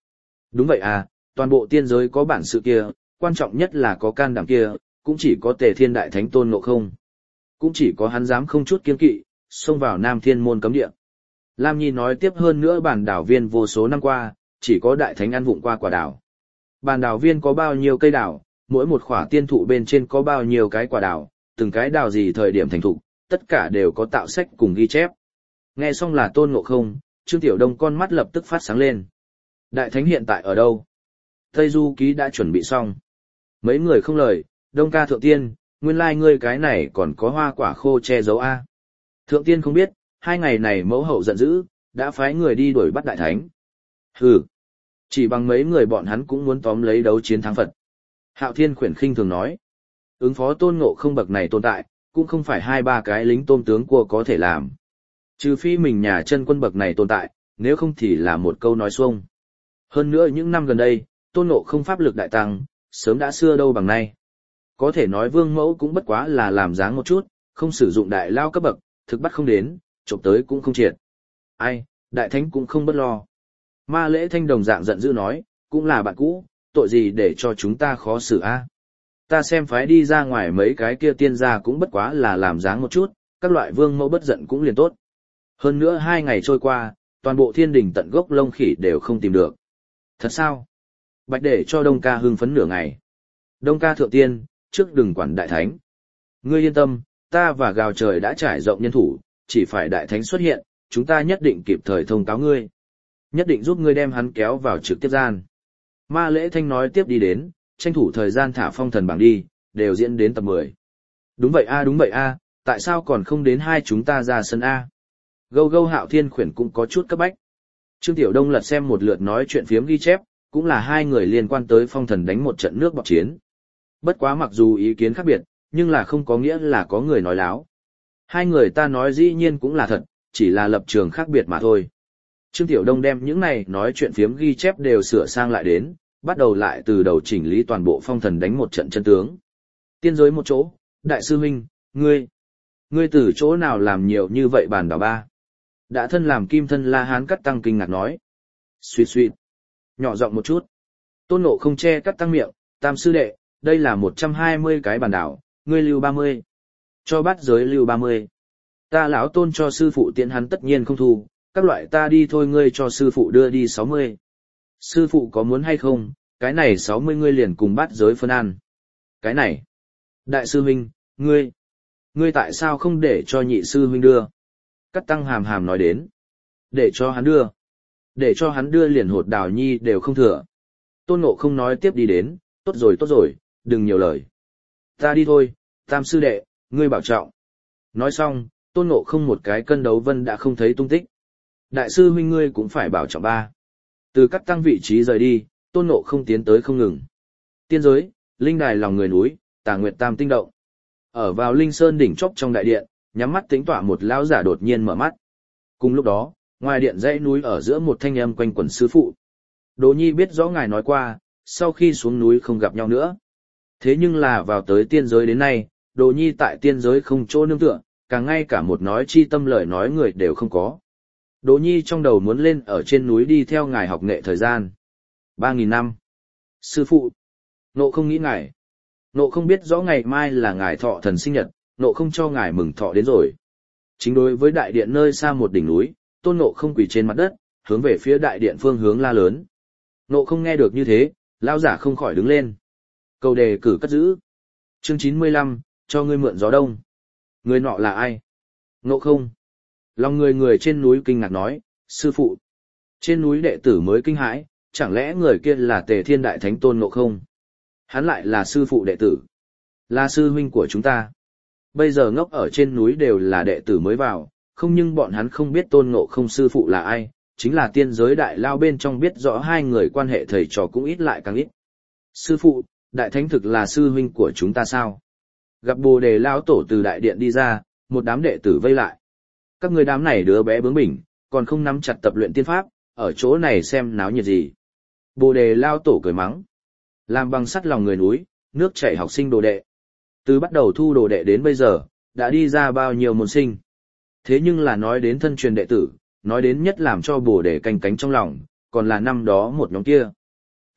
Đúng vậy à, toàn bộ tiên giới có bản sự kia, quan trọng nhất là có can đảm kia, cũng chỉ có Tề Thiên Đại Thánh Tôn Ngộ Không. Cũng chỉ có hắn dám không chút kiêng kỵ, xông vào Nam Thiên môn cấm địa. Lam Nhi nói tiếp, hơn nữa bản đảo viên vô số năm qua, chỉ có Đại Thánh ăn vụng qua quả đảo. Bản đảo viên có bao nhiêu cây đảo, mỗi một khỏa tiên thụ bên trên có bao nhiêu cái quả đảo, từng cái đảo gì thời điểm thành thụ, tất cả đều có tạo sách cùng ghi chép. Nghe xong là Tôn Ngộ Không, Trương Tiểu Đông con mắt lập tức phát sáng lên. Đại Thánh hiện tại ở đâu? Tây Du Ký đã chuẩn bị xong. Mấy người không lời, Đông ca thượng tiên, nguyên lai like ngươi cái này còn có hoa quả khô che giấu a. Thượng tiên không biết, hai ngày này mẫu hậu giận dữ, đã phái người đi đuổi bắt Đại Thánh. Hừ, chỉ bằng mấy người bọn hắn cũng muốn tóm lấy đấu chiến thắng Phật. Hạo Thiên khuyển khinh thường nói, ứng phó Tôn Ngộ Không bậc này tồn tại, cũng không phải hai ba cái lính tôm tướng cua có thể làm. Trừ phi mình nhà chân quân bậc này tồn tại, nếu không thì là một câu nói xuông. Hơn nữa những năm gần đây, Tôn Ngộ Không pháp lực đại tăng, sớm đã xưa đâu bằng nay. Có thể nói vương mẫu cũng bất quá là làm dáng một chút, không sử dụng đại lao cấp bậc, thực bắt không đến, chụp tới cũng không triệt. Ai, Đại Thánh cũng không bất lo. Ma Lễ Thanh đồng dạng giận dữ nói, cũng là bạn cũ, tội gì để cho chúng ta khó xử a? Ta xem phái đi ra ngoài mấy cái kia tiên gia cũng bất quá là làm dáng một chút, các loại vương mẫu bất giận cũng liền tốt. Hơn nữa hai ngày trôi qua, toàn bộ thiên đình tận gốc lông khỉ đều không tìm được. Thật sao? Bạch để cho Đông ca hưng phấn nửa ngày. Đông ca thượng tiên, trước đừng quản Đại Thánh. Ngươi yên tâm, ta và gào trời đã trải rộng nhân thủ, chỉ phải Đại Thánh xuất hiện, chúng ta nhất định kịp thời thông cáo ngươi. Nhất định giúp ngươi đem hắn kéo vào trực tiếp gian. Ma Lễ Thanh nói tiếp đi đến, tranh thủ thời gian thả phong thần bảng đi, đều diễn đến tập mười. Đúng vậy a đúng vậy a, tại sao còn không đến hai chúng ta ra sân a? Gâu gâu Hạo Thiên khuyển cũng có chút cấp bách. Trương Tiểu Đông lật xem một lượt nói chuyện phiếm ghi chép, cũng là hai người liên quan tới phong thần đánh một trận nước bọc chiến. Bất quá mặc dù ý kiến khác biệt, nhưng là không có nghĩa là có người nói láo. Hai người ta nói dĩ nhiên cũng là thật, chỉ là lập trường khác biệt mà thôi. Trương Tiểu Đông đem những này nói chuyện phiếm ghi chép đều sửa sang lại đến, bắt đầu lại từ đầu chỉnh lý toàn bộ phong thần đánh một trận chân tướng. Tiên giới một chỗ, Đại sư huynh, ngươi, ngươi từ chỗ nào làm nhiều như vậy bàn đảo ba? Đã thân làm kim thân La Hán Cắt Tăng kinh ngạc nói. Suýt suýt, nhỏ giọng một chút. Tôn Ngộ Không che Cắt Tăng miệng, Tam sư đệ, đây là một trăm hai mươi cái bàn đảo, ngươi lưu ba mươi. Cho bát giới lưu ba mươi. Ta lão Tôn cho sư phụ tiện hắn tất nhiên không thu, các loại ta đi thôi, ngươi cho sư phụ đưa đi sáu mươi. Sư phụ có muốn hay không, cái này sáu mươi ngươi liền cùng bát giới phân ăn. Cái này. Đại sư huynh, ngươi, ngươi tại sao không để cho nhị sư huynh đưa? Cắt Tăng hàm hàm nói đến. Để cho hắn đưa. Để cho hắn đưa liền hột đào nhi đều không thừa. Tôn Ngộ Không nói tiếp đi đến, tốt rồi tốt rồi, đừng nhiều lời. Ta đi thôi, Tam sư đệ, ngươi bảo trọng. Nói xong, Tôn Ngộ Không một cái cân đấu vân đã không thấy tung tích. Đại sư huynh ngươi cũng phải bảo trọng ba. Từ Cắt Tăng vị trí rời đi, Tôn Ngộ Không tiến tới không ngừng. Tiên giới, linh đài lòng người núi, Tà Nguyệt Tam tinh động. Ở vào Linh Sơn đỉnh chóp trong đại điện, nhắm mắt tính tọa một lão giả đột nhiên mở mắt. Cùng lúc đó, ngoài điện dãy núi ở giữa một thanh âm quanh quẩn sư phụ. Đỗ Nhi biết rõ ngài nói qua, sau khi xuống núi không gặp nhau nữa. Thế nhưng là vào tới tiên giới đến nay, Đỗ Nhi tại tiên giới không chỗ nương tựa, càng ngay cả một nói chi tâm lời nói người đều không có. Đỗ Nhi trong đầu muốn lên ở trên núi đi theo ngài học nghệ thời gian. Ba nghìn năm. Sư phụ. Nộ không nghĩ ngài. Nộ không biết rõ ngày mai là ngài thọ thần sinh nhật, nộ không cho ngài mừng thọ đến rồi. Chính đối với đại điện nơi xa một đỉnh núi, Tôn Nộ không quỳ trên mặt đất, hướng về phía đại điện phương hướng la lớn. Nộ không nghe được như thế, lão giả không khỏi đứng lên. Cầu đề cử cất giữ. Chương chín mươi lăm, cho ngươi mượn gió đông. Người nọ là ai? Nộ không. Lòng người người trên núi kinh ngạc nói, sư phụ. Trên núi đệ tử mới kinh hãi, chẳng lẽ người kia là Tề Thiên Đại Thánh Tôn Nộ không? Hắn lại là sư phụ đệ tử. Là sư huynh của chúng ta. Bây giờ ngốc ở trên núi đều là đệ tử mới vào, không nhưng bọn hắn không biết Tôn Ngộ không sư phụ là ai, chính là tiên giới đại lao bên trong biết rõ hai người quan hệ thầy trò cũng ít lại càng ít. Sư phụ, Đại Thánh thực là sư huynh của chúng ta sao? Gặp Bồ Đề lão tổ từ đại điện đi ra, một đám đệ tử vây lại. Các người đám này đứa bé bướng bỉnh, còn không nắm chặt tập luyện tiên pháp, ở chỗ này xem náo nhiệt gì. Bồ Đề lão tổ cười mắng. Làm bằng sắt lòng người núi, nước chảy học sinh đồ đệ. Từ bắt đầu thu đồ đệ đến bây giờ, đã đi ra bao nhiêu môn sinh. Thế nhưng là nói đến thân truyền đệ tử, nói đến nhất làm cho Bồ Đề canh cánh trong lòng, còn là năm đó một nhóm kia.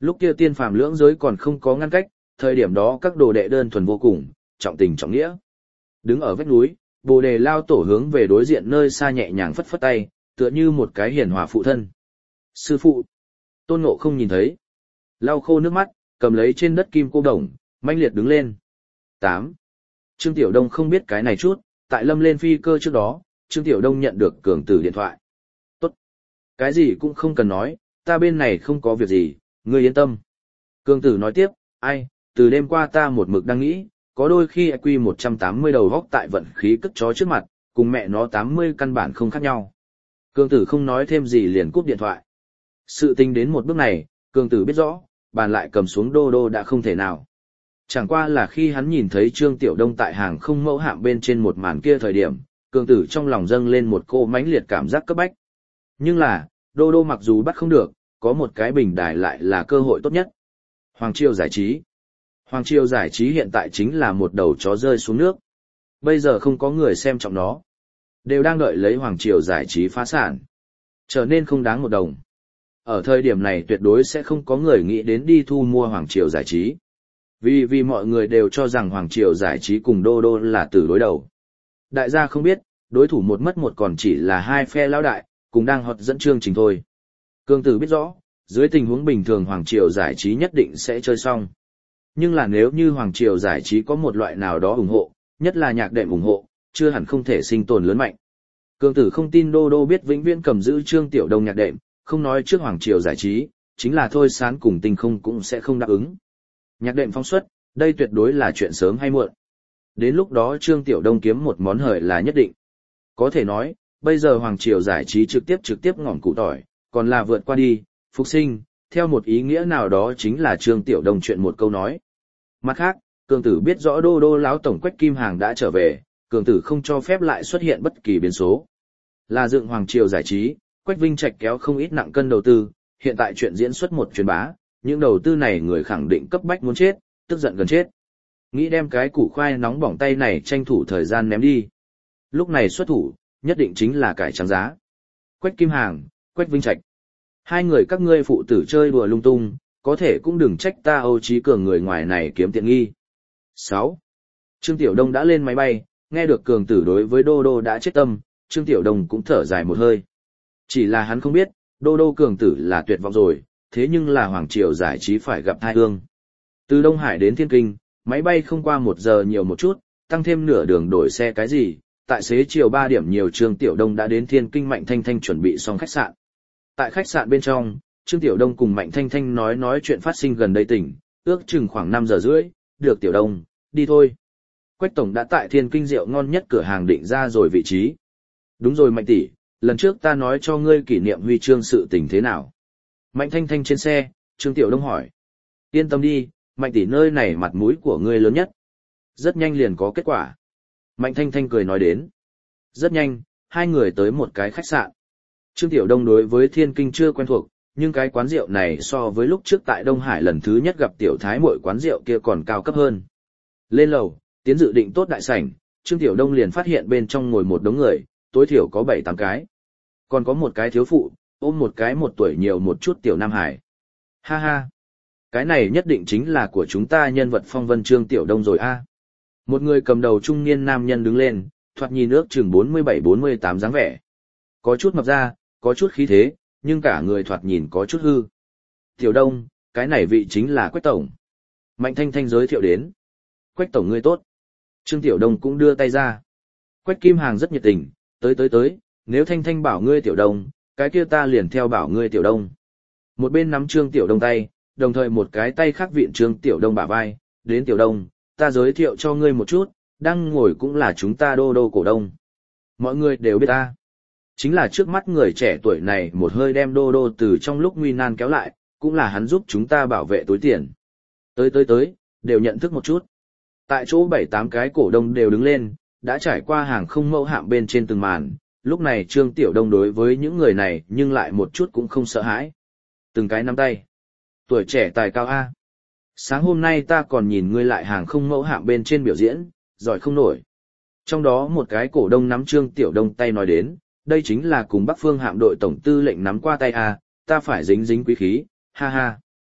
Lúc kia tiên phàm lưỡng giới còn không có ngăn cách, thời điểm đó các đồ đệ đơn thuần vô cùng, trọng tình trọng nghĩa. Đứng ở vách núi, Bồ Đề lao tổ hướng về đối diện nơi xa nhẹ nhàng phất phất tay, tựa như một cái hiền hòa phụ thân. Sư phụ. Tôn Ngộ không nhìn thấy. Lau khô nước mắt, cầm lấy trên đất kim cô đồng, manh liệt đứng lên. tám. Trương Tiểu Đông không biết cái này chút, tại lâm lên phi cơ trước đó, Trương Tiểu Đông nhận được cường tử điện thoại. Tốt. Cái gì cũng không cần nói, ta bên này không có việc gì, ngươi yên tâm. Cường tử nói tiếp, ai, từ đêm qua ta một mực đang nghĩ, có đôi khi i kiu một trăm tám mươi đầu góc tại vận khí cất chó trước mặt, cùng mẹ nó tám mươi căn bản không khác nhau. Cường tử không nói thêm gì liền cúp điện thoại. Sự tình đến một bước này, cường tử biết rõ, bàn lại cầm xuống đô đô đã không thể nào. Chẳng qua là khi hắn nhìn thấy Trương Tiểu Đông tại hàng không mẫu hạm bên trên một màn kia thời điểm, cường tử trong lòng dâng lên một cô mãnh liệt cảm giác cấp bách. Nhưng là, đô đô mặc dù bắt không được, có một cái bình đài lại là cơ hội tốt nhất. Hoàng Triều giải trí. Hoàng Triều giải trí hiện tại chính là một đầu chó rơi xuống nước. Bây giờ không có người xem trọng nó. Đều đang đợi lấy Hoàng Triều giải trí phá sản. Trở nên không đáng một đồng. Ở thời điểm này tuyệt đối sẽ không có người nghĩ đến đi thu mua Hoàng Triều giải trí. Vì vì mọi người đều cho rằng Hoàng Triều giải trí cùng đô đô là tử đối đầu. Đại gia không biết, đối thủ một mất một còn chỉ là hai phe lão đại, cùng đang hot dẫn chương trình thôi. Cương tử biết rõ, dưới tình huống bình thường Hoàng Triều giải trí nhất định sẽ chơi xong. Nhưng là nếu như Hoàng Triều giải trí có một loại nào đó ủng hộ, nhất là nhạc đệm ủng hộ, chưa hẳn không thể sinh tồn lớn mạnh. Cương tử không tin đô đô biết vĩnh viễn cầm giữ Trương Tiểu Đông nhạc đệm, không nói trước Hoàng Triều giải trí, chính là thôi sán cùng Tinh Không cũng sẽ không đáp ứng. Nhạc đệm phóng xuất, đây tuyệt đối là chuyện sớm hay muộn. Đến lúc đó Trương Tiểu Đông kiếm một món hời là nhất định. Có thể nói, bây giờ Hoàng Triều giải trí trực tiếp trực tiếp ngỏm củ tỏi, còn là vượt qua đi, phục sinh, theo một ý nghĩa nào đó chính là Trương Tiểu Đông chuyện một câu nói. Mặt khác, cường tử biết rõ đô đô lão tổng Quách Kim Hàng đã trở về, cường tử không cho phép lại xuất hiện bất kỳ biến số. Là dựng Hoàng Triều giải trí, Quách Vinh Trạch kéo không ít nặng cân đầu tư, hiện tại chuyện diễn xuất một truyền bá, những đầu tư này người khẳng định cấp bách muốn chết, tức giận gần chết. Nghĩ đem cái củ khoai nóng bỏng tay này tranh thủ thời gian ném đi. Lúc này xuất thủ, nhất định chính là cải trắng giá. Quách Kim Hàng, Quách Vinh Trạch. Hai người các ngươi phụ tử chơi đùa lung tung, có thể cũng đừng trách ta Âu Chí Cường người ngoài này kiếm tiện nghi. sáu. Trương Tiểu Đông đã lên máy bay, nghe được cường tử đối với Đô Đô đã chết tâm, Trương Tiểu Đông cũng thở dài một hơi. Chỉ là hắn không biết, Đô Đô cường tử là tuyệt vọng rồi, thế nhưng là Hoàng Triều giải trí phải gặp tai ương. Từ Đông Hải đến Thiên Kinh, máy bay không qua một giờ nhiều một chút, tăng thêm nửa đường đổi xe cái gì, tại xế chiều ba điểm nhiều Trương Tiểu Đông đã đến Thiên Kinh Mạnh Thanh Thanh chuẩn bị xong khách sạn. Tại khách sạn bên trong, Trương Tiểu Đông cùng Mạnh Thanh Thanh nói nói chuyện phát sinh gần đây tỉnh, ước chừng khoảng năm giờ rưỡi, được Tiểu Đông, đi thôi. Quách Tổng đã tại Thiên Kinh rượu ngon nhất cửa hàng định ra rồi vị trí. Đúng rồi Mạnh tỷ, lần trước ta nói cho ngươi kỷ niệm huy chương sự tình thế nào. Mạnh Thanh Thanh trên xe, Trương Tiểu Đông hỏi. Yên tâm đi, Mạnh tỷ nơi này mặt mũi của ngươi lớn nhất. Rất nhanh liền có kết quả. Mạnh Thanh Thanh cười nói đến. Rất nhanh, hai người tới một cái khách sạn. Trương Tiểu Đông đối với Thiên Kinh chưa quen thuộc, nhưng cái quán rượu này so với lúc trước tại Đông Hải lần thứ nhất gặp Tiểu Thái Muội quán rượu kia còn cao cấp hơn. Lên lầu, tiến dự định tốt đại sảnh, Trương Tiểu Đông liền phát hiện bên trong ngồi một đống người, tối thiểu có bảy tám cái. Còn có một cái thiếu phụ, ôm một cái một tuổi nhiều một chút Tiểu Nam Hải. Ha ha, cái này nhất định chính là của chúng ta nhân vật phong vân Trương Tiểu Đông rồi a. Một người cầm đầu trung niên nam nhân đứng lên, thoạt nhìn ước chừng bốn mươi bảy bốn mươi tám dáng vẻ. Có chút mập ra, có chút khí thế, nhưng cả người thoạt nhìn có chút hư. Tiểu Đông, cái này vị chính là Quách Tổng. Mạnh Thanh Thanh giới thiệu đến. Quách Tổng ngươi tốt. Trương Tiểu Đông cũng đưa tay ra. Quách Kim Hàng rất nhiệt tình, tới tới tới, nếu Thanh Thanh bảo ngươi Tiểu Đông, cái kia ta liền theo bảo ngươi Tiểu Đông. Một bên nắm Trương Tiểu Đông tay, đồng thời một cái tay khác vịn Trương Tiểu Đông bả vai, đến Tiểu Đông, ta giới thiệu cho ngươi một chút, đang ngồi cũng là chúng ta Đô Đô cổ đông. Mọi người đều biết ta. Chính là trước mắt người trẻ tuổi này một hơi đem Đô Đô từ trong lúc nguy nan kéo lại, cũng là hắn giúp chúng ta bảo vệ túi tiền. Tới tới tới, đều nhận thức một chút. Tại chỗ bảy tám cái cổ đông đều đứng lên, đã trải qua hàng không mẫu hạm bên trên từng màn, lúc này Trương Tiểu Đông đối với những người này nhưng lại một chút cũng không sợ hãi. Từng cái nắm tay. Tuổi trẻ tài cao A. Sáng hôm nay ta còn nhìn ngươi lại hàng không mẫu hạm bên trên biểu diễn, giỏi không nổi. Trong đó một cái cổ đông nắm Trương Tiểu Đông tay nói đến, đây chính là cùng Bắc Phương hạm đội tổng tư lệnh nắm qua tay A, ta phải dính dính quý khí, ha ha.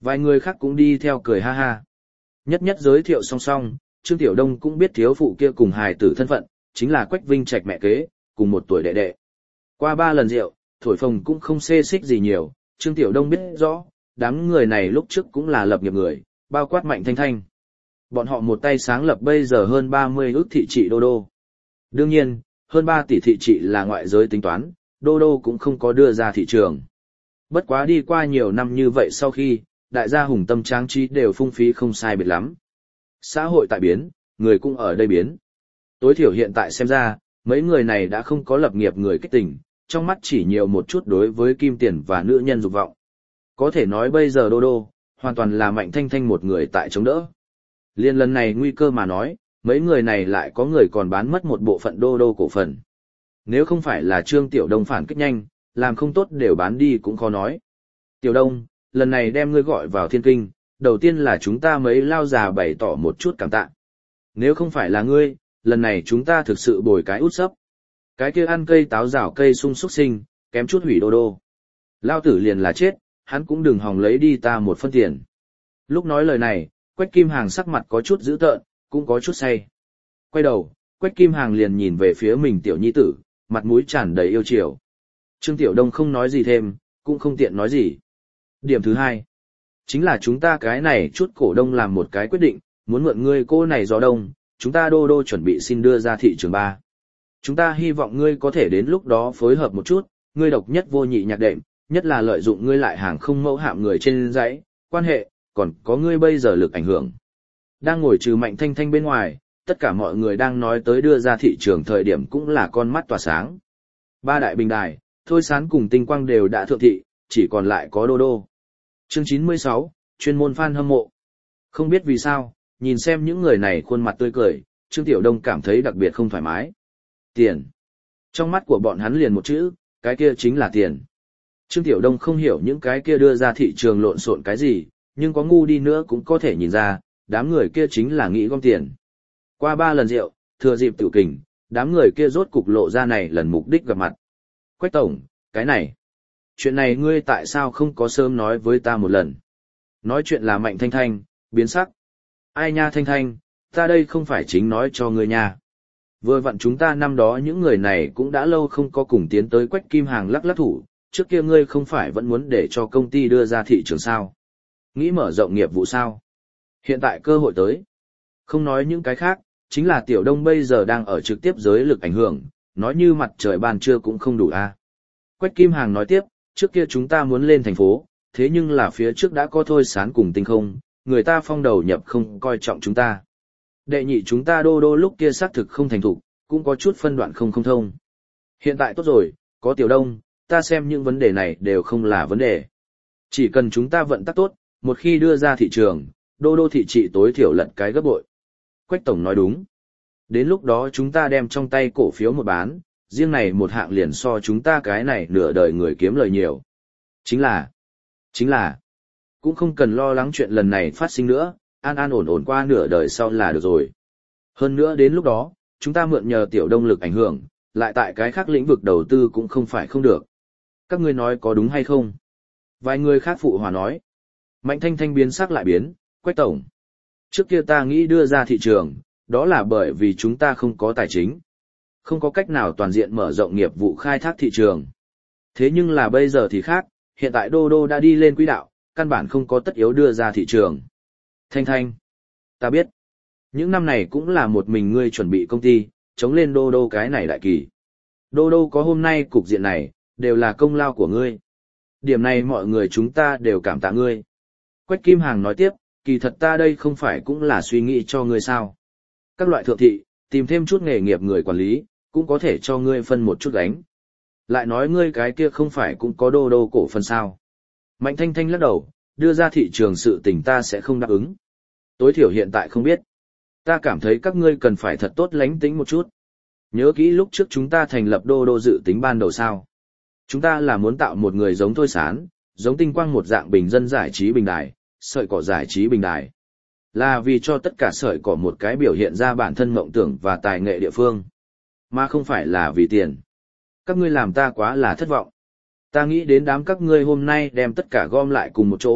Vài người khác cũng đi theo cười ha ha. Nhất nhất giới thiệu song song, Trương Tiểu Đông cũng biết thiếu phụ kia cùng hài tử thân phận, chính là Quách Vinh Trạch mẹ kế, cùng một tuổi đệ đệ. Qua ba lần rượu, thổi phồng cũng không xê xích gì nhiều, Trương Tiểu Đông biết rõ, đám người này lúc trước cũng là lập nghiệp người, bao quát Mạnh Thanh Thanh. Bọn họ một tay sáng lập bây giờ hơn ba mươi ước thị trị đô đô. Đương nhiên, hơn ba tỷ thị trị là ngoại giới tính toán, đô đô cũng không có đưa ra thị trường. Bất quá đi qua nhiều năm như vậy sau khi, đại gia hùng tâm trang trí đều phung phí không sai biệt lắm. Xã hội tại biến, người cũng ở đây biến. Tối thiểu hiện tại xem ra, mấy người này đã không có lập nghiệp người kích tình, trong mắt chỉ nhiều một chút đối với kim tiền và nữ nhân dục vọng. Có thể nói bây giờ đô đô, hoàn toàn là Mạnh Thanh Thanh một người tại chống đỡ. Liên lần này nguy cơ mà nói, mấy người này lại có người còn bán mất một bộ phận đô đô cổ phần. Nếu không phải là Trương Tiểu Đông phản kích nhanh, làm không tốt đều bán đi cũng khó nói. Tiểu Đông, lần này đem ngươi gọi vào thiên kinh, đầu tiên là chúng ta mấy lao già bày tỏ một chút cảm tạ. Nếu không phải là ngươi, lần này chúng ta thực sự bồi cái út sấp. Cái kia ăn cây táo rào cây sung súc sinh, kém chút hủy đô đô. Lao tử liền là chết, hắn cũng đừng hòng lấy đi ta một phân tiền. Lúc nói lời này, Quách Kim Hàng sắc mặt có chút dữ tợn, cũng có chút say. Quay đầu, Quách Kim Hàng liền nhìn về phía mình tiểu nhi tử, mặt mũi tràn đầy yêu chiều. Trương Tiểu Đông không nói gì thêm, cũng không tiện nói gì. Điểm thứ hai, chính là chúng ta cái này chút cổ đông làm một cái quyết định, muốn mượn ngươi cô này gió đông, chúng ta đô đô chuẩn bị xin đưa ra thị trường ba. Chúng ta hy vọng ngươi có thể đến lúc đó phối hợp một chút, ngươi độc nhất vô nhị nhạc đệm, nhất là lợi dụng ngươi lại hàng không mẫu hạm người trên dãy, quan hệ, còn có ngươi bây giờ lực ảnh hưởng. Đang ngồi trừ Mạnh Thanh Thanh bên ngoài, tất cả mọi người đang nói tới đưa ra thị trường thời điểm cũng là con mắt tỏa sáng. Ba đại bình đài, Thôi Sán cùng Tinh Quang đều đã thượng thị, chỉ còn lại có đô đô. Chương chín mươi sáu, chuyên môn fan hâm mộ. Không biết vì sao, nhìn xem những người này khuôn mặt tươi cười, Trương Tiểu Đông cảm thấy đặc biệt không thoải mái. Tiền. Trong mắt của bọn hắn liền một chữ, cái kia chính là tiền. Trương Tiểu Đông không hiểu những cái kia đưa ra thị trường lộn xộn cái gì, nhưng có ngu đi nữa cũng có thể nhìn ra, đám người kia chính là nghĩ gom tiền. Qua ba lần rượu, thừa dịp tiểu kình, đám người kia rốt cục lộ ra này lần mục đích gặp mặt. Quách tổng, cái này. Chuyện này ngươi tại sao không có sớm nói với ta một lần? Nói chuyện là Mạnh Thanh Thanh, biến sắc. Ai nha Thanh Thanh, ta đây không phải chính nói cho ngươi nha. Vừa vặn chúng ta năm đó những người này cũng đã lâu không có cùng tiến tới Quách Kim Hàng lắc lắc thủ, trước kia ngươi không phải vẫn muốn để cho công ty đưa ra thị trường sao? Nghĩ mở rộng nghiệp vụ sao? Hiện tại cơ hội tới. Không nói những cái khác, chính là Tiểu Đông bây giờ đang ở trực tiếp giới lực ảnh hưởng, nói như mặt trời ban trưa cũng không đủ a. À. Quách Kim Hàng nói tiếp, trước kia chúng ta muốn lên thành phố, thế nhưng là phía trước đã có Thôi Sán cùng Tinh Không, người ta phong đầu nhập không coi trọng chúng ta. Đệ nhị chúng ta đô đô lúc kia xác thực không thành thục, cũng có chút phân đoạn không không thông. Hiện tại tốt rồi, có Tiểu Đông, ta xem những vấn đề này đều không là vấn đề. Chỉ cần chúng ta vận tắc tốt, một khi đưa ra thị trường, đô đô thị trị tối thiểu lận cái gấp bội. Quách tổng nói đúng. Đến lúc đó chúng ta đem trong tay cổ phiếu một bán, riêng này một hạng liền so chúng ta cái này nửa đời người kiếm lời nhiều. Chính là, chính là, cũng không cần lo lắng chuyện lần này phát sinh nữa, an an ổn ổn qua nửa đời sau là được rồi. Hơn nữa đến lúc đó, chúng ta mượn nhờ Tiểu Đông lực ảnh hưởng, lại tại cái khác lĩnh vực đầu tư cũng không phải không được. Các ngươi nói có đúng hay không? Vài người khác phụ hòa nói. Mạnh Thanh Thanh biến sắc lại biến, Quách tổng. Trước kia ta nghĩ đưa ra thị trường, đó là bởi vì chúng ta không có tài chính. Không có cách nào toàn diện mở rộng nghiệp vụ khai thác thị trường. Thế nhưng là bây giờ thì khác, hiện tại đô đô đã đi lên quỹ đạo, căn bản không có tất yếu đưa ra thị trường. Thanh Thanh, ta biết. Những năm này cũng là một mình ngươi chuẩn bị công ty, chống lên đô đô cái này đại kỳ. Đô đô có hôm nay cục diện này, đều là công lao của ngươi. Điểm này mọi người chúng ta đều cảm tạ ngươi. Quách Kim Hàng nói tiếp, kỳ thật ta đây không phải cũng là suy nghĩ cho ngươi sao. Các loại thượng thị, tìm thêm chút nghề nghiệp người quản lý, cũng có thể cho ngươi phân một chút gánh. Lại nói ngươi cái kia không phải cũng có đô đô cổ phần sao. Mạnh Thanh Thanh lắc đầu, đưa ra thị trường sự tình ta sẽ không đáp ứng. Tối thiểu hiện tại không biết. Ta cảm thấy các ngươi cần phải thật tốt lánh tính một chút. Nhớ kỹ lúc trước chúng ta thành lập đô đô dự tính ban đầu sao. Chúng ta là muốn tạo một người giống Thôi Sán, giống Tinh Quang một dạng bình dân giải trí bình đài, sợi cỏ giải trí bình đài. Là vì cho tất cả sợi cỏ một cái biểu hiện ra bản thân mộng tưởng và tài nghệ địa phương. Mà không phải là vì tiền. Các ngươi làm ta quá là thất vọng. Ta nghĩ đến đám các ngươi hôm nay đem tất cả gom lại cùng một chỗ,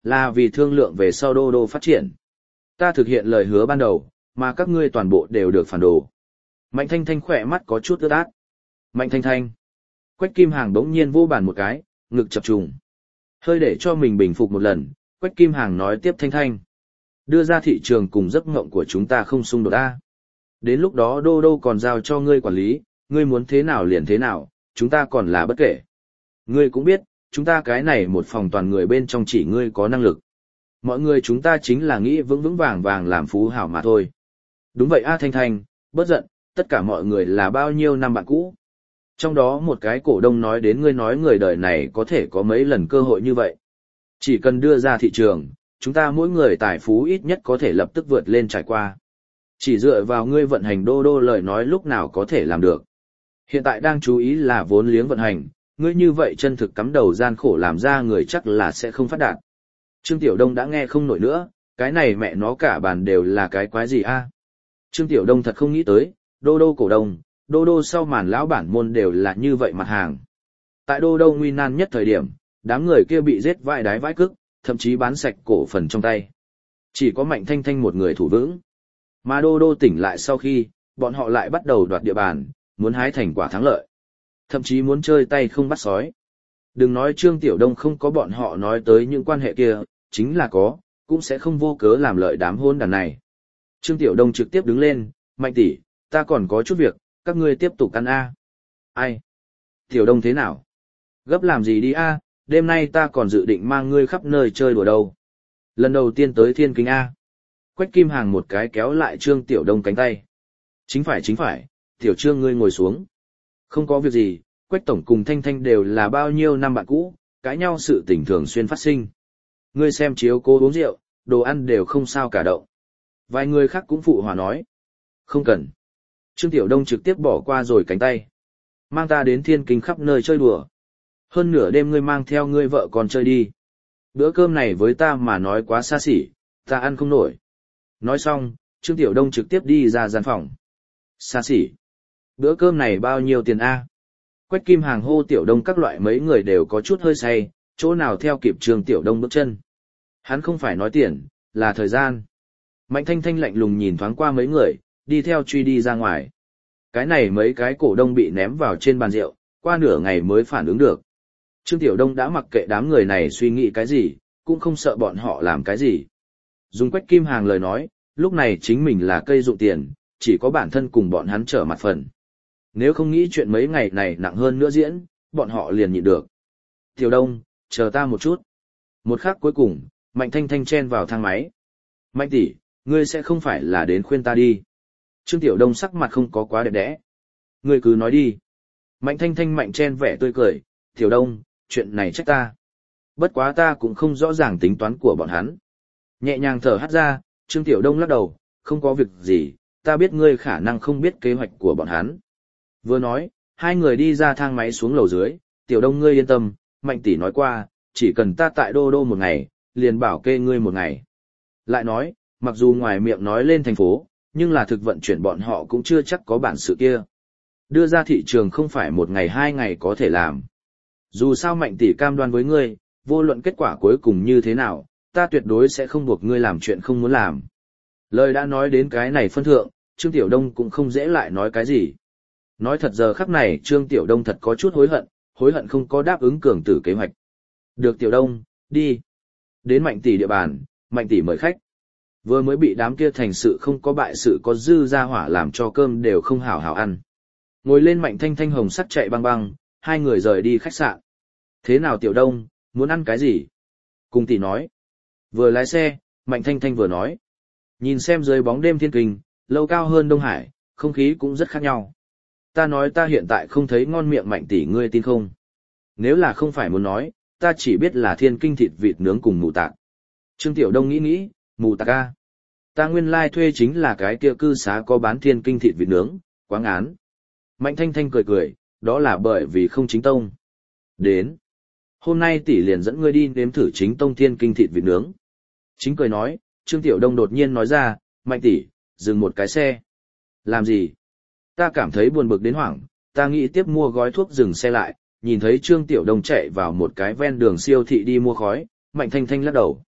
là vì thương lượng về sau đô đô phát triển. Ta thực hiện lời hứa ban đầu, mà các ngươi toàn bộ đều được phản đồ. Mạnh Thanh Thanh khỏe mắt có chút ướt át. Mạnh Thanh Thanh. Quách Kim Hàng đống nhiên vô bàn một cái, ngực chập trùng. Hơi để cho mình bình phục một lần, Quách Kim Hàng nói tiếp Thanh Thanh. Đưa ra thị trường cùng giấc mộng của chúng ta không xung đột a. Đến lúc đó đô đô còn giao cho ngươi quản lý, ngươi muốn thế nào liền thế nào, chúng ta còn là bất kể. Ngươi cũng biết, chúng ta cái này một phòng toàn người bên trong chỉ ngươi có năng lực. Mọi người chúng ta chính là nghĩ vững vững vàng vàng làm phú hảo mà thôi. Đúng vậy a Thanh Thanh, bớt giận, tất cả mọi người là bao nhiêu năm bạn cũ. Trong đó một cái cổ đông nói đến ngươi nói người đời này có thể có mấy lần cơ hội như vậy. Chỉ cần đưa ra thị trường, chúng ta mỗi người tài phú ít nhất có thể lập tức vượt lên trải qua. Chỉ dựa vào ngươi vận hành đô đô lời nói lúc nào có thể làm được. Hiện tại đang chú ý là vốn liếng vận hành, ngươi như vậy chân thực cắm đầu gian khổ làm ra người chắc là sẽ không phát đạt. Trương Tiểu Đông đã nghe không nổi nữa, cái này mẹ nó cả bàn đều là cái quái gì a? Trương Tiểu Đông thật không nghĩ tới, đô đô cổ đông, đô đô sau màn lão bản môn đều là như vậy mặt hàng. Tại đô đô nguy nan nhất thời điểm, đám người kia bị giết vãi đái vãi cức, thậm chí bán sạch cổ phần trong tay. Chỉ có Mạnh Thanh Thanh một người thủ vững. Mà đô đô tỉnh lại sau khi, bọn họ lại bắt đầu đoạt địa bàn, muốn hái thành quả thắng lợi. Thậm chí muốn chơi tay không bắt sói. Đừng nói Trương Tiểu Đông không có bọn họ nói tới những quan hệ kia, chính là có, cũng sẽ không vô cớ làm lợi đám hôn đàn này. Trương Tiểu Đông trực tiếp đứng lên, Mạnh tỷ, ta còn có chút việc, các ngươi tiếp tục ăn a. Ai? Tiểu Đông thế nào? Gấp làm gì đi a? Đêm nay ta còn dự định mang ngươi khắp nơi chơi đùa đâu. Lần đầu tiên tới Thiên Kinh a. Quách Kim Hàng một cái kéo lại Trương Tiểu Đông cánh tay. Chính phải chính phải, Tiểu Trương ngươi ngồi xuống. Không có việc gì, Quách Tổng cùng Thanh Thanh đều là bao nhiêu năm bạn cũ, cãi nhau sự tình thường xuyên phát sinh. Ngươi xem chiếu cố uống rượu, đồ ăn đều không sao cả động. Vài người khác cũng phụ hòa nói. Không cần. Trương Tiểu Đông trực tiếp bỏ qua rồi cánh tay. Mang ta đến Thiên Kinh khắp nơi chơi đùa. Hơn nửa đêm ngươi mang theo ngươi vợ con chơi đi. Bữa cơm này với ta mà nói quá xa xỉ, ta ăn không nổi. Nói xong, Trương Tiểu Đông trực tiếp đi ra gian phòng. Xa xỉ. Bữa cơm này bao nhiêu tiền a? Quách Kim Hàng hô Tiểu Đông các loại mấy người đều có chút hơi say, chỗ nào theo kịp Trương Tiểu Đông bước chân. Hắn không phải nói tiền, là thời gian. Mạnh Thanh Thanh lạnh lùng nhìn thoáng qua mấy người, đi theo truy đi ra ngoài. Cái này mấy cái cổ đông bị ném vào trên bàn rượu, qua nửa ngày mới phản ứng được. Trương Tiểu Đông đã mặc kệ đám người này suy nghĩ cái gì, cũng không sợ bọn họ làm cái gì. Dùng Quách Kim Hàng lời nói, lúc này chính mình là cây dụng tiền, chỉ có bản thân cùng bọn hắn trở mặt phần. Nếu không nghĩ chuyện mấy ngày này nặng hơn nữa diễn, bọn họ liền nhịn được. Tiểu Đông, chờ ta một chút. Một khắc cuối cùng, Mạnh Thanh Thanh chen vào thang máy. Mạnh tỷ, ngươi sẽ không phải là đến khuyên ta đi. Trương Tiểu Đông sắc mặt không có quá đẹp đẽ. Ngươi cứ nói đi. Mạnh Thanh Thanh mạnh chen vẻ tươi cười, Tiểu Đông, chuyện này trách ta. Bất quá ta cũng không rõ ràng tính toán của bọn hắn. Nhẹ nhàng thở hắt ra, Trương Tiểu Đông lắc đầu, không có việc gì, ta biết ngươi khả năng không biết kế hoạch của bọn hắn. Vừa nói, hai người đi ra thang máy xuống lầu dưới, Tiểu Đông ngươi yên tâm, Mạnh tỷ nói qua, chỉ cần ta tại đô đô một ngày, liền bảo kê ngươi một ngày. Lại nói, mặc dù ngoài miệng nói lên thành phố, nhưng là thực vận chuyển bọn họ cũng chưa chắc có bản sự kia. Đưa ra thị trường không phải một ngày hai ngày có thể làm. Dù sao Mạnh tỷ cam đoan với ngươi, vô luận kết quả cuối cùng như thế nào, ta tuyệt đối sẽ không buộc ngươi làm chuyện không muốn làm. Lời đã nói đến cái này phân thượng, Trương Tiểu Đông cũng không dễ lại nói cái gì. Nói thật giờ khắc này Trương Tiểu Đông thật có chút hối hận, hối hận không có đáp ứng cường tử kế hoạch. Được Tiểu Đông, đi. Đến Mạnh tỷ địa bàn, Mạnh tỷ mời khách. Vừa mới bị đám kia thành sự không có bại sự có dư ra hỏa làm cho cơm đều không hảo hảo ăn. Ngồi lên Mạnh Thanh Thanh hồng sắt chạy băng băng, hai người rời đi khách sạn. Thế nào Tiểu Đông, muốn ăn cái gì? Cùng tỷ nói. Vừa lái xe, Mạnh Thanh Thanh vừa nói. Nhìn xem dưới bóng đêm Thiên Kinh, lâu cao hơn Đông Hải, không khí cũng rất khác nhau. Ta nói ta hiện tại không thấy ngon miệng Mạnh tỷ ngươi tin không? Nếu là không phải muốn nói, ta chỉ biết là Thiên Kinh thịt vịt nướng cùng mù tạc. Trương Tiểu Đông nghĩ nghĩ, mù tạc a. Ta nguyên lai like thuê chính là cái kia cư xá có bán Thiên Kinh thịt vịt nướng, quá ngán. Mạnh Thanh Thanh cười cười, đó là bởi vì không chính tông. Đến. Hôm nay tỷ liền dẫn ngươi đi nếm thử chính tông Thiên Kinh thịt vịt nướng. Chính cười nói, Trương Tiểu Đông đột nhiên nói ra, Mạnh tỷ, dừng một cái xe. Làm gì? Ta cảm thấy buồn bực đến hoảng, ta nghĩ tiếp mua gói thuốc dừng xe lại, nhìn thấy Trương Tiểu Đông chạy vào một cái ven đường siêu thị đi mua khói, Mạnh Thanh Thanh lắc đầu.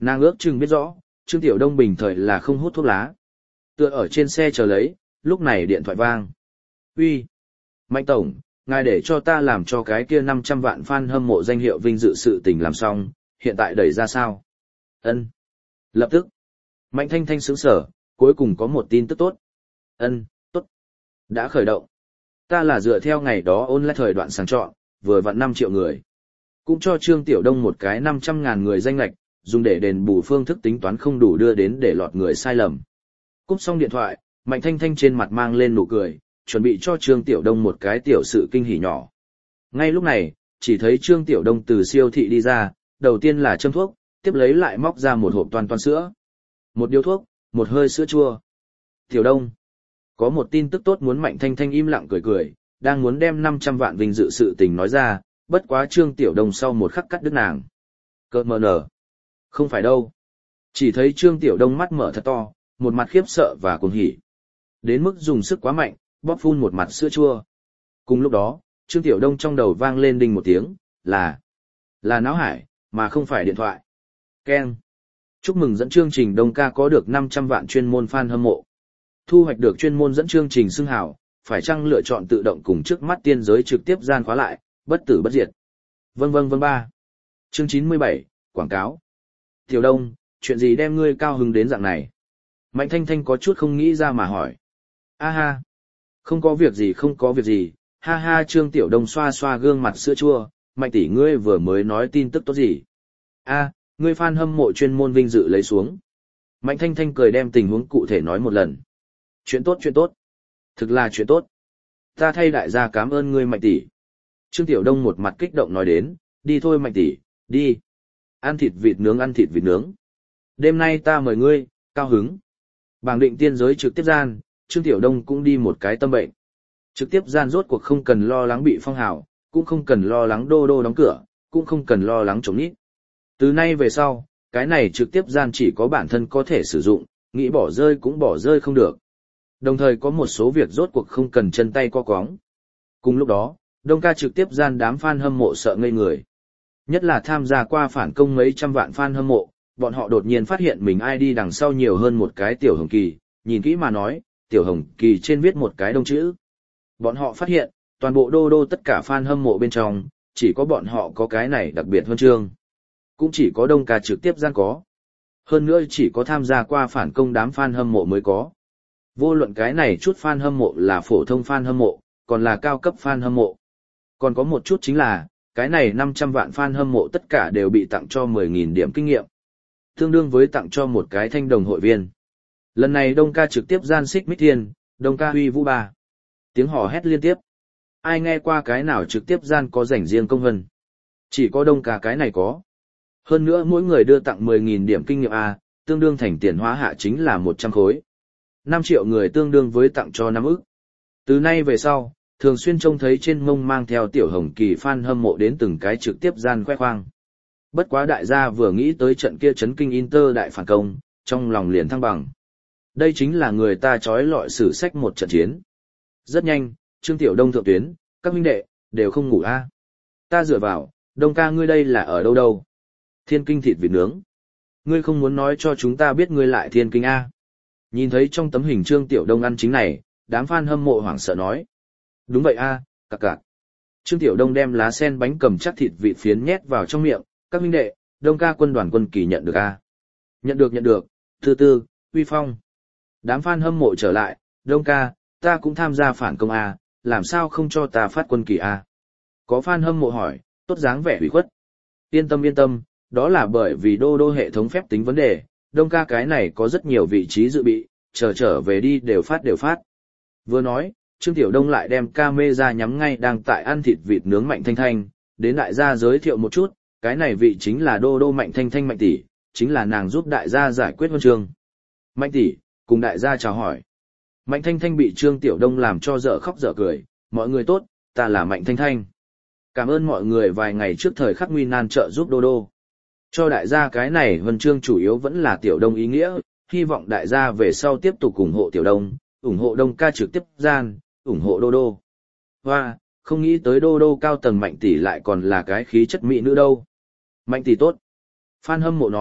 Nàng ước chừng biết rõ, Trương Tiểu Đông bình thời là không hút thuốc lá. Tựa ở trên xe chờ lấy, lúc này điện thoại vang. Uy, Mạnh Tổng, ngài để cho ta làm cho cái kia năm trăm vạn fan hâm mộ danh hiệu vinh dự sự tình làm xong, hiện tại đẩy ra sao? Ân. Lập tức. Mạnh Thanh Thanh sững sở, cuối cùng có một tin tức tốt. Ân, tốt. Đã khởi động. Ta là dựa theo ngày đó ôn lại thời đoạn sàng chọn, vừa vặn năm triệu người. Cũng cho Trương Tiểu Đông một cái năm trăm ngàn người danh lệch, dùng để đền bù phương thức tính toán không đủ đưa đến để lọt người sai lầm. Cúp xong điện thoại, Mạnh Thanh Thanh trên mặt mang lên nụ cười, chuẩn bị cho Trương Tiểu Đông một cái tiểu sự kinh hỉ nhỏ. Ngay lúc này, chỉ thấy Trương Tiểu Đông từ siêu thị đi ra, đầu tiên là châm thuốc, tiếp lấy lại móc ra một hộp toàn toàn sữa. Một điếu thuốc, một hơi sữa chua. Tiểu Đông, có một tin tức tốt muốn Mạnh Thanh Thanh im lặng cười cười, đang muốn đem năm trăm vạn vinh dự sự tình nói ra, bất quá Trương Tiểu Đông sau một khắc cắt đứt nàng. Cơ mờ nở. Không phải đâu. Chỉ thấy Trương Tiểu Đông mắt mở thật to, một mặt khiếp sợ và cuồng hỉ. Đến mức dùng sức quá mạnh, bóp phun một mặt sữa chua. Cùng lúc đó, Trương Tiểu Đông trong đầu vang lên đinh một tiếng, là, là náo hải, mà không phải điện thoại. Keng. Chúc mừng dẫn chương trình Đông ca có được năm trăm vạn chuyên môn fan hâm mộ. Thu hoạch được chuyên môn dẫn chương trình xưng hào, phải chăng lựa chọn tự động cùng trước mắt tiên giới trực tiếp gian khóa lại, bất tử bất diệt. Vâng vâng vâng ba. Chương chín mươi bảy, quảng cáo. Tiểu Đông, chuyện gì đem ngươi cao hứng đến dạng này? Mạnh Thanh Thanh có chút không nghĩ ra mà hỏi. A ha. Không có việc gì không có việc gì, ha ha. Trương Tiểu Đông xoa xoa gương mặt sữa chua, Mạnh tỷ ngươi vừa mới nói tin tức tốt gì? A, ngươi fan hâm mộ chuyên môn vinh dự lấy xuống. Mạnh Thanh Thanh cười đem tình huống cụ thể nói một lần. Chuyện tốt chuyện tốt. Thực là chuyện tốt. Ta thay đại gia cảm ơn ngươi Mạnh tỷ. Trương Tiểu Đông một mặt kích động nói đến, đi thôi Mạnh tỷ, đi. Ăn thịt vịt nướng ăn thịt vịt nướng. Đêm nay ta mời ngươi, cao hứng. Bảng định tiên giới trực tiếp gian, Trương Tiểu Đông cũng đi một cái tâm bệnh. Trực tiếp gian rốt cuộc không cần lo lắng bị phong hào, cũng không cần lo lắng đô đô đóng cửa, cũng không cần lo lắng chống nít. Từ nay về sau, cái này trực tiếp gian chỉ có bản thân có thể sử dụng, nghĩ bỏ rơi cũng bỏ rơi không được. Đồng thời có một số việc rốt cuộc không cần chân tay co cóng. Cùng lúc đó, Đông ca trực tiếp gian đám fan hâm mộ sợ ngây người. Nhất là tham gia qua phản công mấy trăm vạn fan hâm mộ, bọn họ đột nhiên phát hiện mình ai đi đằng sau nhiều hơn một cái tiểu hồng kỳ, nhìn kỹ mà nói, tiểu hồng kỳ trên viết một cái đông chữ. Bọn họ phát hiện, toàn bộ đô đô tất cả fan hâm mộ bên trong, chỉ có bọn họ có cái này đặc biệt hơn chương. Cũng chỉ có Đông ca trực tiếp gian có. Hơn nữa chỉ có tham gia qua phản công đám fan hâm mộ mới có. Vô luận cái này chút fan hâm mộ là phổ thông fan hâm mộ, còn là cao cấp fan hâm mộ. Còn có một chút chính là, cái này năm trăm vạn fan hâm mộ tất cả đều bị tặng cho mười nghìn điểm kinh nghiệm. Tương đương với tặng cho một cái thanh đồng hội viên. Lần này Đông ca trực tiếp gian xích mít thiên, Đông ca huy vũ ba. Tiếng hò hét liên tiếp. Ai nghe qua cái nào trực tiếp gian có dành riêng công vân. Chỉ có Đông ca cái này có. Hơn nữa mỗi người đưa tặng mười nghìn điểm kinh nghiệm A, tương đương thành tiền hóa hạ chính là một trăm khối. năm triệu người tương đương với tặng cho năm ức. Từ nay về sau, thường xuyên trông thấy trên mông mang theo tiểu hồng kỳ fan hâm mộ đến từng cái trực tiếp gian khoe khoang. Bất quá đại gia vừa nghĩ tới trận kia chấn kinh Inter đại phản công, trong lòng liền thăng bằng. Đây chính là người ta trói lọi sử sách một trận chiến. Rất nhanh, Trương Tiểu Đông thượng tuyến, các huynh đệ, đều không ngủ a. Ta dựa vào, Đông ca ngươi đây là ở đâu đâu? Thiên kinh thịt vịt nướng. Ngươi không muốn nói cho chúng ta biết ngươi lại thiên kinh a. Nhìn thấy trong tấm hình Trương Tiểu Đông ăn chính này, đám fan hâm mộ hoảng sợ nói. Đúng vậy a, cặc cặc. Trương Tiểu Đông đem lá sen bánh cầm chắc thịt vịt phiến nhét vào trong miệng, các huynh đệ, Đông ca quân đoàn quân kỳ nhận được a. Nhận được nhận được, từ từ, uy phong. Đám fan hâm mộ trở lại, Đông ca, ta cũng tham gia phản công a, làm sao không cho ta phát quân kỳ a? Có fan hâm mộ hỏi, tốt dáng vẻ ủy khuất. Yên tâm yên tâm, đó là bởi vì đô đô hệ thống phép tính vấn đề, Đông ca cái này có rất nhiều vị trí dự bị, chờ trở về đi đều phát đều phát. Vừa nói, Trương Tiểu Đông lại đem camera nhắm ngay đang tại ăn thịt vịt nướng Mạnh Thanh Thanh, đến đại gia giới thiệu một chút, cái này vị chính là đô đô Mạnh Thanh Thanh Mạnh tỷ, chính là nàng giúp đại gia giải quyết huân chương. Mạnh tỷ, cùng đại gia chào hỏi. Mạnh Thanh Thanh bị Trương Tiểu Đông làm cho dở khóc dở cười, mọi người tốt, ta là Mạnh Thanh Thanh. Cảm ơn mọi người vài ngày trước thời khắc nguy nan trợ giúp đô đô. Cho đại gia cái này huân chương chủ yếu vẫn là Tiểu Đông ý nghĩa, hy vọng đại gia về sau tiếp tục ủng hộ Tiểu Đông, ủng hộ Đông ca trực tiếp gian, ủng hộ đô đô. Hoa, không nghĩ tới đô đô cao tầng Mạnh tỷ lại còn là cái khí chất mỹ nữ đâu. Mạnh tỷ tốt. Phan hâm mộ nói,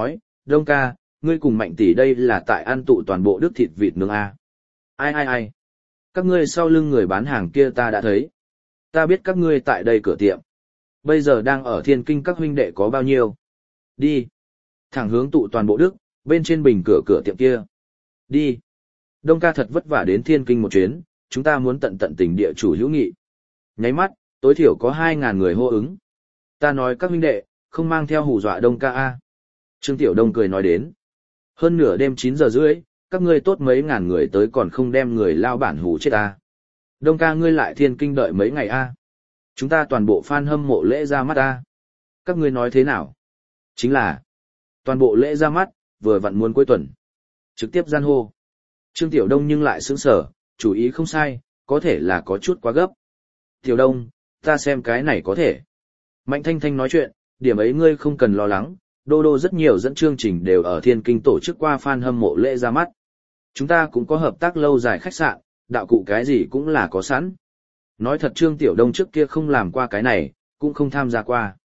Đông ca, ngươi cùng Mạnh tỷ đây là tại ăn tụ toàn bộ đức thịt vịt nướng A. Ai ai ai. Các ngươi sau lưng người bán hàng kia ta đã thấy. Ta biết các ngươi tại đây cửa tiệm. Bây giờ đang ở thiên kinh các huynh đệ có bao nhiêu. Đi. Thẳng hướng tụ toàn bộ đức, bên trên bình cửa cửa tiệm kia. Đi. Đông ca thật vất vả đến thiên kinh một chuyến, chúng ta muốn tận tận tình địa chủ hữu nghị. Nháy mắt, tối thiểu có hai ngàn người hô ứng. Ta nói các huynh đệ, không mang theo hù dọa Đông ca A. Trương Tiểu Đông cười nói đến. Hơn nửa đêm chín giờ rưỡi, các ngươi tốt mấy ngàn người tới còn không đem người lao bản hù chết A. Đông ca ngươi lại thiên kinh đợi mấy ngày A. Chúng ta toàn bộ fan hâm mộ lễ ra mắt A. Các ngươi nói thế nào? Chính là, toàn bộ lễ ra mắt, vừa vặn muốn cuối tuần. Trực tiếp gian hô. Trương Tiểu Đông nhưng lại sững sở, chủ ý không sai, có thể là có chút quá gấp. Tiểu Đông, ta xem cái này có thể. Mạnh Thanh Thanh nói chuyện, điểm ấy ngươi không cần lo lắng, Đô Đô rất nhiều dẫn chương trình đều ở thiên kinh tổ chức qua fan hâm mộ lễ ra mắt. Chúng ta cũng có hợp tác lâu dài khách sạn, đạo cụ cái gì cũng là có sẵn. Nói thật Trương Tiểu Đông trước kia không làm qua cái này, cũng không tham gia qua.